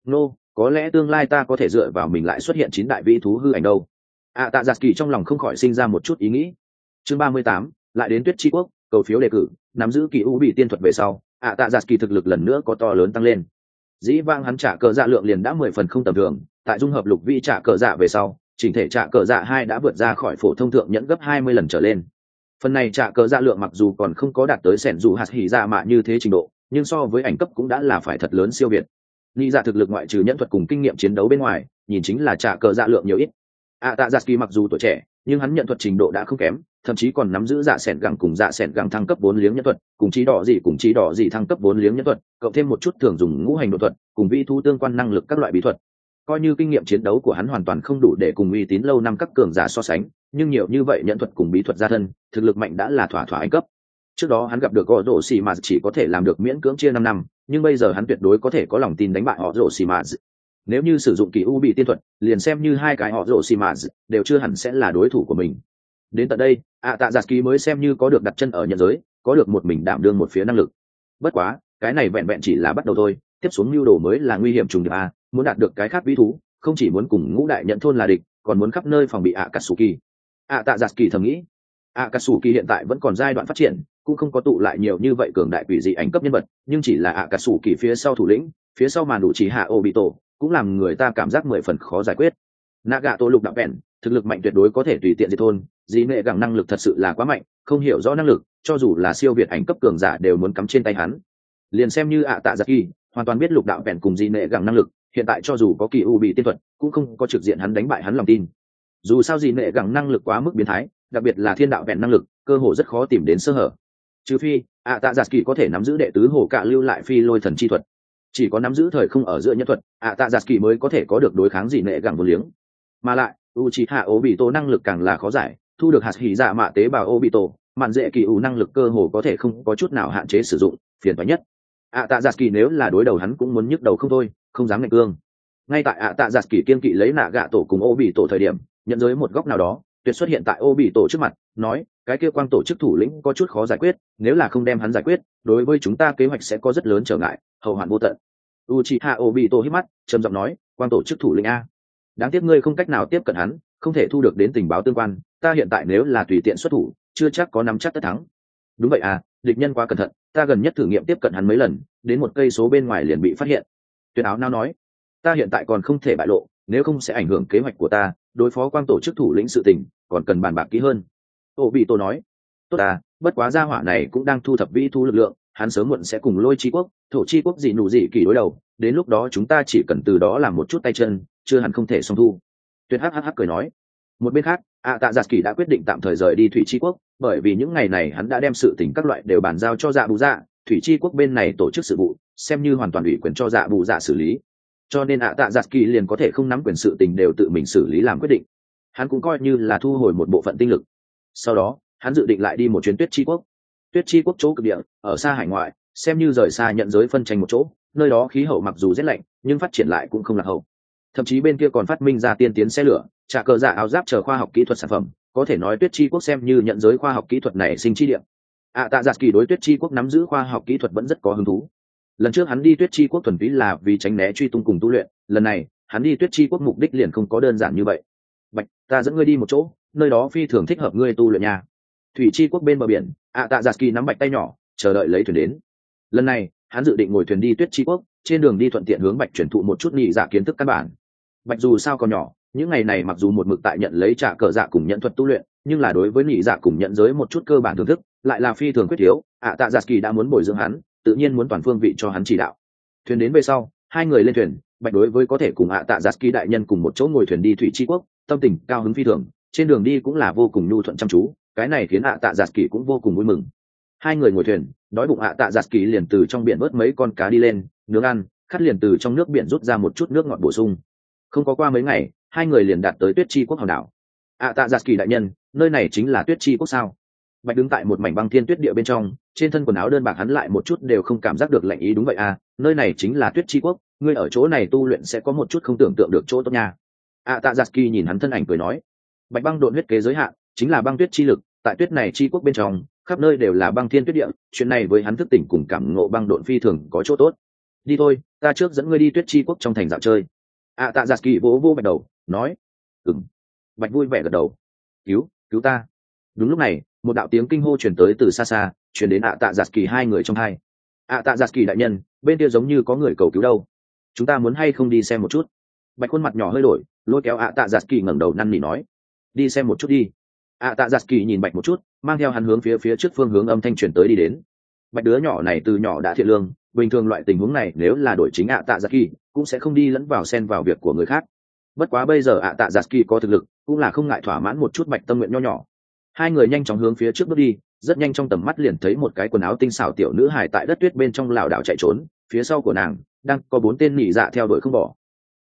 Có lẽ tương lai ta có thể dựa vào mình lại xuất hiện 9 đại vĩ thú hư ảnh đâu. ạ tạ giặt kỳ trong lòng không khỏi sinh ra một chút ý nghĩ. Chương 38, lại đến Tuyết Chi Quốc, cầu phiếu đề cử, nắm giữ kỳ u bị tiên thuật về sau, ạ tạ giặt kỳ thực lực lần nữa có to lớn tăng lên. Dĩ vang hắn trả cờ dạ lượng liền đã 10 phần không tầm thường, tại dung hợp lục vị trả cờ dạ về sau, chỉnh thể trả cờ dạ 2 đã vượt ra khỏi phổ thông thượng nhẫn gấp 20 lần trở lên. Phần này trả cờ dạ lượng mặc dù còn không có đạt tới sẻn dù hạt hỉ dạ mạ như thế trình độ, nhưng so với ảnh cấp cũng đã là phải thật lớn siêu việt. Nghĩ dạ thực lực ngoại trừ nhẫn thuật cùng kinh nghiệm chiến đấu bên ngoài, nhìn chính là trả cờ dạ lượng nhiều ít. ạ tạ giặt kỳ mặc dù tuổi trẻ, nhưng hắn nhận thuật trình độ đã không kém, thậm chí còn nắm giữ dạ sẻn gẳng cùng dạ sẻn gẳng thăng cấp 4 liếng nhẫn thuật, cùng trí đỏ gì thăng cấp 4 liếng nhẫn thuật, cộng thêm một chút thường dùng ngũ hành độ thuật, cùng vi thu tương quan năng lực các loại bí thuật. Coi như kinh nghiệm chiến đấu của hắn hoàn toàn không đủ để cùng uy tín lâu năm các cường giả so sánh, nhưng nhiều như vậy nhẫn thuật cùng bí thuật gia thân, thực lực mạnh đã là thỏa anh cấp. Trước đó hắn gặp được gõ rổ xì mà chỉ có thể làm được miễn cưỡng chia 5 năm, nhưng bây giờ hắn tuyệt đối có thể có lòng tin đánh bại họ rổ xì mà. Nếu như sử dụng kỳ u bị tiên thuật, liền xem như 2 cái họ rổ xì mà đều chưa hẳn sẽ là đối thủ của mình. Đến tận đây, ạ tạ giặt kỳ mới xem như có được đặt chân ở nhận giới, có được một mình đảm đương một phía năng lực. Bất quá, cái này vẹn vẹn chỉ là bắt đầu thôi, tiếp xuống mưu đồ mới là nguy hiểm trùng điệp a, muốn đạt được cái khác vĩ thú, không chỉ muốn cùng ngũ đại nhận thôn là địch, còn muốn khắp nơi phòng bị Akatsuki. Tạ giặt kỳ thầm nghĩ, Akatsuki hiện tại vẫn còn giai đoạn phát triển, cũng không có tụ lại nhiều như vậy cường đại quỷ dị ảnh cấp nhân vật, nhưng chỉ là Akatsuki phía sau thủ lĩnh, phía sau màn đủ chỉ hạ Obito, cũng làm người ta cảm giác 10 phần khó giải quyết. Nagato lục đạo vẹn, thực lực mạnh tuyệt đối có thể tùy tiện diệt thôn, dĩ nghệ gẳng năng lực thật sự là quá mạnh, không hiểu rõ năng lực, cho dù là siêu việt ảnh cấp cường giả đều muốn cắm trên tay hắn. Liền xem như Tạ giặt kỳ, hoàn toàn biết lục đạo vẹn cùng dĩ nghệ gẳng năng lực, hiện tại cho dù có kỳ u bị tiên thuật, cũng không có trực diện hắn đánh bại hắn lòng tin. Dù sao dĩ nghệ gẳng năng lực quá mức biến thái, đặc biệt là thiên đạo vẹn năng lực, cơ hồ rất khó tìm đến sơ hở. Trừ phi Tạ giặt kỳ có thể nắm giữ đệ tứ hồ cạ lưu lại phi lôi thần chi thuật, chỉ có nắm giữ thời không ở giữa nhân thuật, Tạ giặt kỳ mới có thể có được đối kháng dĩ nghệ gẳng vô liếng. Mà lại Uchiha Obito năng lực càng là khó giải, thu được hạt hỉ dạ mạ tế bào Obito, mạn dễ kỳ ủ năng lực cơ hồ có thể không có chút nào hạn chế sử dụng, phiền toái nhất. Tạ giặt kỳ nếu là đối đầu hắn cũng muốn nhức đầu không thôi, không dám ngạnh cương. Ngay tại Tạ giặt kỳ kiên kỵ lấy nạ gạ tổ cùng Obito thời điểm, nhận giới một góc nào đó, tuyệt xuất hiện tại Obito trước mặt, nói, cái kia quang tổ chức thủ lĩnh có chút khó giải quyết, nếu là không đem hắn giải quyết, đối với chúng ta kế hoạch sẽ có rất lớn trở ngại, hậu hoạn vô tận. Uchiha Obito hít mắt, trầm giọng nói, quang tổ chức thủ lĩnh a, đáng tiếc ngươi không cách nào tiếp cận hắn, không thể thu được đến tình báo tương quan, ta hiện tại nếu là tùy tiện xuất thủ, chưa chắc có nắm chắc tất thắng. Đúng vậy à, địch nhân quá cẩn thận, ta gần nhất thử nghiệm tiếp cận hắn mấy lần, đến 1 cây số bên ngoài liền bị phát hiện. Tuyệt áo nao nói, ta hiện tại còn không thể bại lộ, nếu không sẽ ảnh hưởng kế hoạch của ta, đối phó quang tổ chức thủ lĩnh sự tình, còn cần bàn bạc kỹ hơn. Ô bị tổ nói. Tốt à, bất quá gia hỏa này cũng đang thu thập vĩ thú lực lượng, hắn sớm muộn sẽ cùng Lôi Chi quốc, Thổ Chi quốc gì nụ gì kỳ đối đầu, đến lúc đó chúng ta chỉ cần từ đó làm một chút tay chân, chưa hẳn không thể song thu. Tuyệt hắc cười nói. Một bên khác, tạ giặt kỳ đã quyết định tạm thời rời đi Thủy Chi quốc, bởi vì những ngày này hắn đã đem sự tình các loại đều bàn giao cho Dạ Bù Dạ, Thủy Chi quốc bên này tổ chức sự vụ, xem như hoàn toàn ủy quyền cho Dạ Bù Dạ xử lý. Cho nên tạ giặt kỳ liền có thể không nắm quyền sự tình đều tự mình xử lý làm quyết định. Hắn cũng coi như là thu hồi một bộ phận tinh lực. Sau đó, hắn dự định lại đi một chuyến Tuyết Chi quốc. Tuyết Chi quốc chỗ cực địa, ở xa hải ngoại, xem như rời xa nhận giới phân tranh một chỗ, nơi đó khí hậu mặc dù rét lạnh, nhưng phát triển lại cũng không lạc hậu. Thậm chí bên kia còn phát minh ra tiên tiến xe lửa, trả cờ dạ áo giáp chờ khoa học kỹ thuật sản phẩm, có thể nói Tuyết Chi quốc xem như nhận giới khoa học kỹ thuật này sinh chi địa. Tạ giặt kỳ đối Tuyết Chi quốc nắm giữ khoa học kỹ thuật vẫn rất có hứng thú. Lần trước hắn đi Tuyết Chi quốc thuần túy là vì tránh né truy tung cùng tu luyện, lần này hắn đi Tuyết Chi quốc mục đích liền không có đơn giản như vậy. Bạch, ta dẫn ngươi đi một chỗ, nơi đó phi thường thích hợp ngươi tu luyện nha. Thủy Chi quốc bên bờ biển, tạ giặt kỳ nắm Bạch tay nhỏ, chờ đợi lấy thuyền đến. Lần này hắn dự định ngồi thuyền đi Tuyết Chi quốc, trên đường đi thuận tiện hướng Bạch truyền thụ một chút nhị dạ kiến thức căn bản. Bạch dù sao còn nhỏ, những ngày này mặc dù một mực tại nhận lấy trả cờ dạ cùng nhận thuật tu luyện, nhưng là đối với nhị dạ cùng nhận giới một chút cơ bản thưởng thức lại là phi thường quyết thiếu. Tạ giặt kỳ đã muốn bồi dưỡng hắn, tự nhiên muốn toàn phương vị cho hắn chỉ đạo. Thuyền đến về sau, hai người lên thuyền. Bạch đối với có thể cùng tạ giặt kỳ đại nhân cùng một chỗ ngồi thuyền đi Thủy Chi quốc, tâm tình cao hứng phi thường, trên đường đi cũng là vô cùng nhu thuận chăm chú, cái này khiến tạ giặt kỳ cũng vô cùng vui mừng. Hai người ngồi thuyền, đói bụng tạ giặt kỳ liền từ trong biển vớt mấy con cá đi lên nướng ăn, khát liền từ trong nước biển rút ra một chút nước ngọt bổ sung. Không có qua mấy ngày, hai người liền đạt tới Tuyết Chi quốc hòn đảo. Tạ giặt kỳ đại nhân, nơi này chính là Tuyết Chi quốc sao? Bạch đứng tại một mảnh băng thiên tuyết địa bên trong, trên thân quần áo đơn bạc hắn lại một chút đều không cảm giác được lạnh ý. Đúng vậy à, nơi này chính là Tuyết Chi quốc, ngươi ở chỗ này tu luyện sẽ có một chút không tưởng tượng được chỗ tốt nha. Tạ giặt kỳ nhìn hắn thân ảnh cười nói. Bạch băng độn huyết kế giới hạn chính là băng tuyết chi lực, tại tuyết này chi quốc bên trong, khắp nơi đều là băng thiên tuyết địa, chuyện này với hắn thức tỉnh cùng cảm ngộ băng độn phi thường có chỗ tốt. Đi thôi, ta trước dẫn ngươi đi Tuyết Chi quốc trong thành dạo chơi. Tạ giặt kỳ vỗ vô Bạch đầu, nói. Bạch vui vẻ gật đầu. Cứu ta. Đúng lúc này, một đạo tiếng kinh hô truyền tới từ xa xa, truyền đến tạ giặt kỳ hai người trong hai. Tạ giặt kỳ đại nhân, bên kia giống như có người cầu cứu đâu, chúng ta muốn hay không đi xem một chút? Bạch khuôn mặt nhỏ hơi đổi, lôi kéo tạ giặt kỳ ngẩng đầu năn nỉ nói. Đi xem một chút đi. Tạ giặt kỳ nhìn Bạch một chút, mang theo hắn hướng phía trước phương hướng âm thanh truyền tới đi đến. Bạch đứa nhỏ này từ nhỏ đã thiện lương, bình thường loại tình huống này nếu là đổi chính tạ giặt kỳ cũng sẽ không đi lẫn vào xen vào việc của người khác. Bất quá bây giờ tạ giặt kỳ có thực lực, cũng là không ngại thỏa mãn một chút Bạch tâm nguyện nho nhỏ. Hai người nhanh chóng hướng phía trước bước đi, rất nhanh trong tầm mắt liền thấy một cái quần áo tinh xảo tiểu nữ hài tại đất tuyết bên trong lảo đảo chạy trốn, phía sau của nàng đang có 4 tên nhị dạ theo đuổi không bỏ.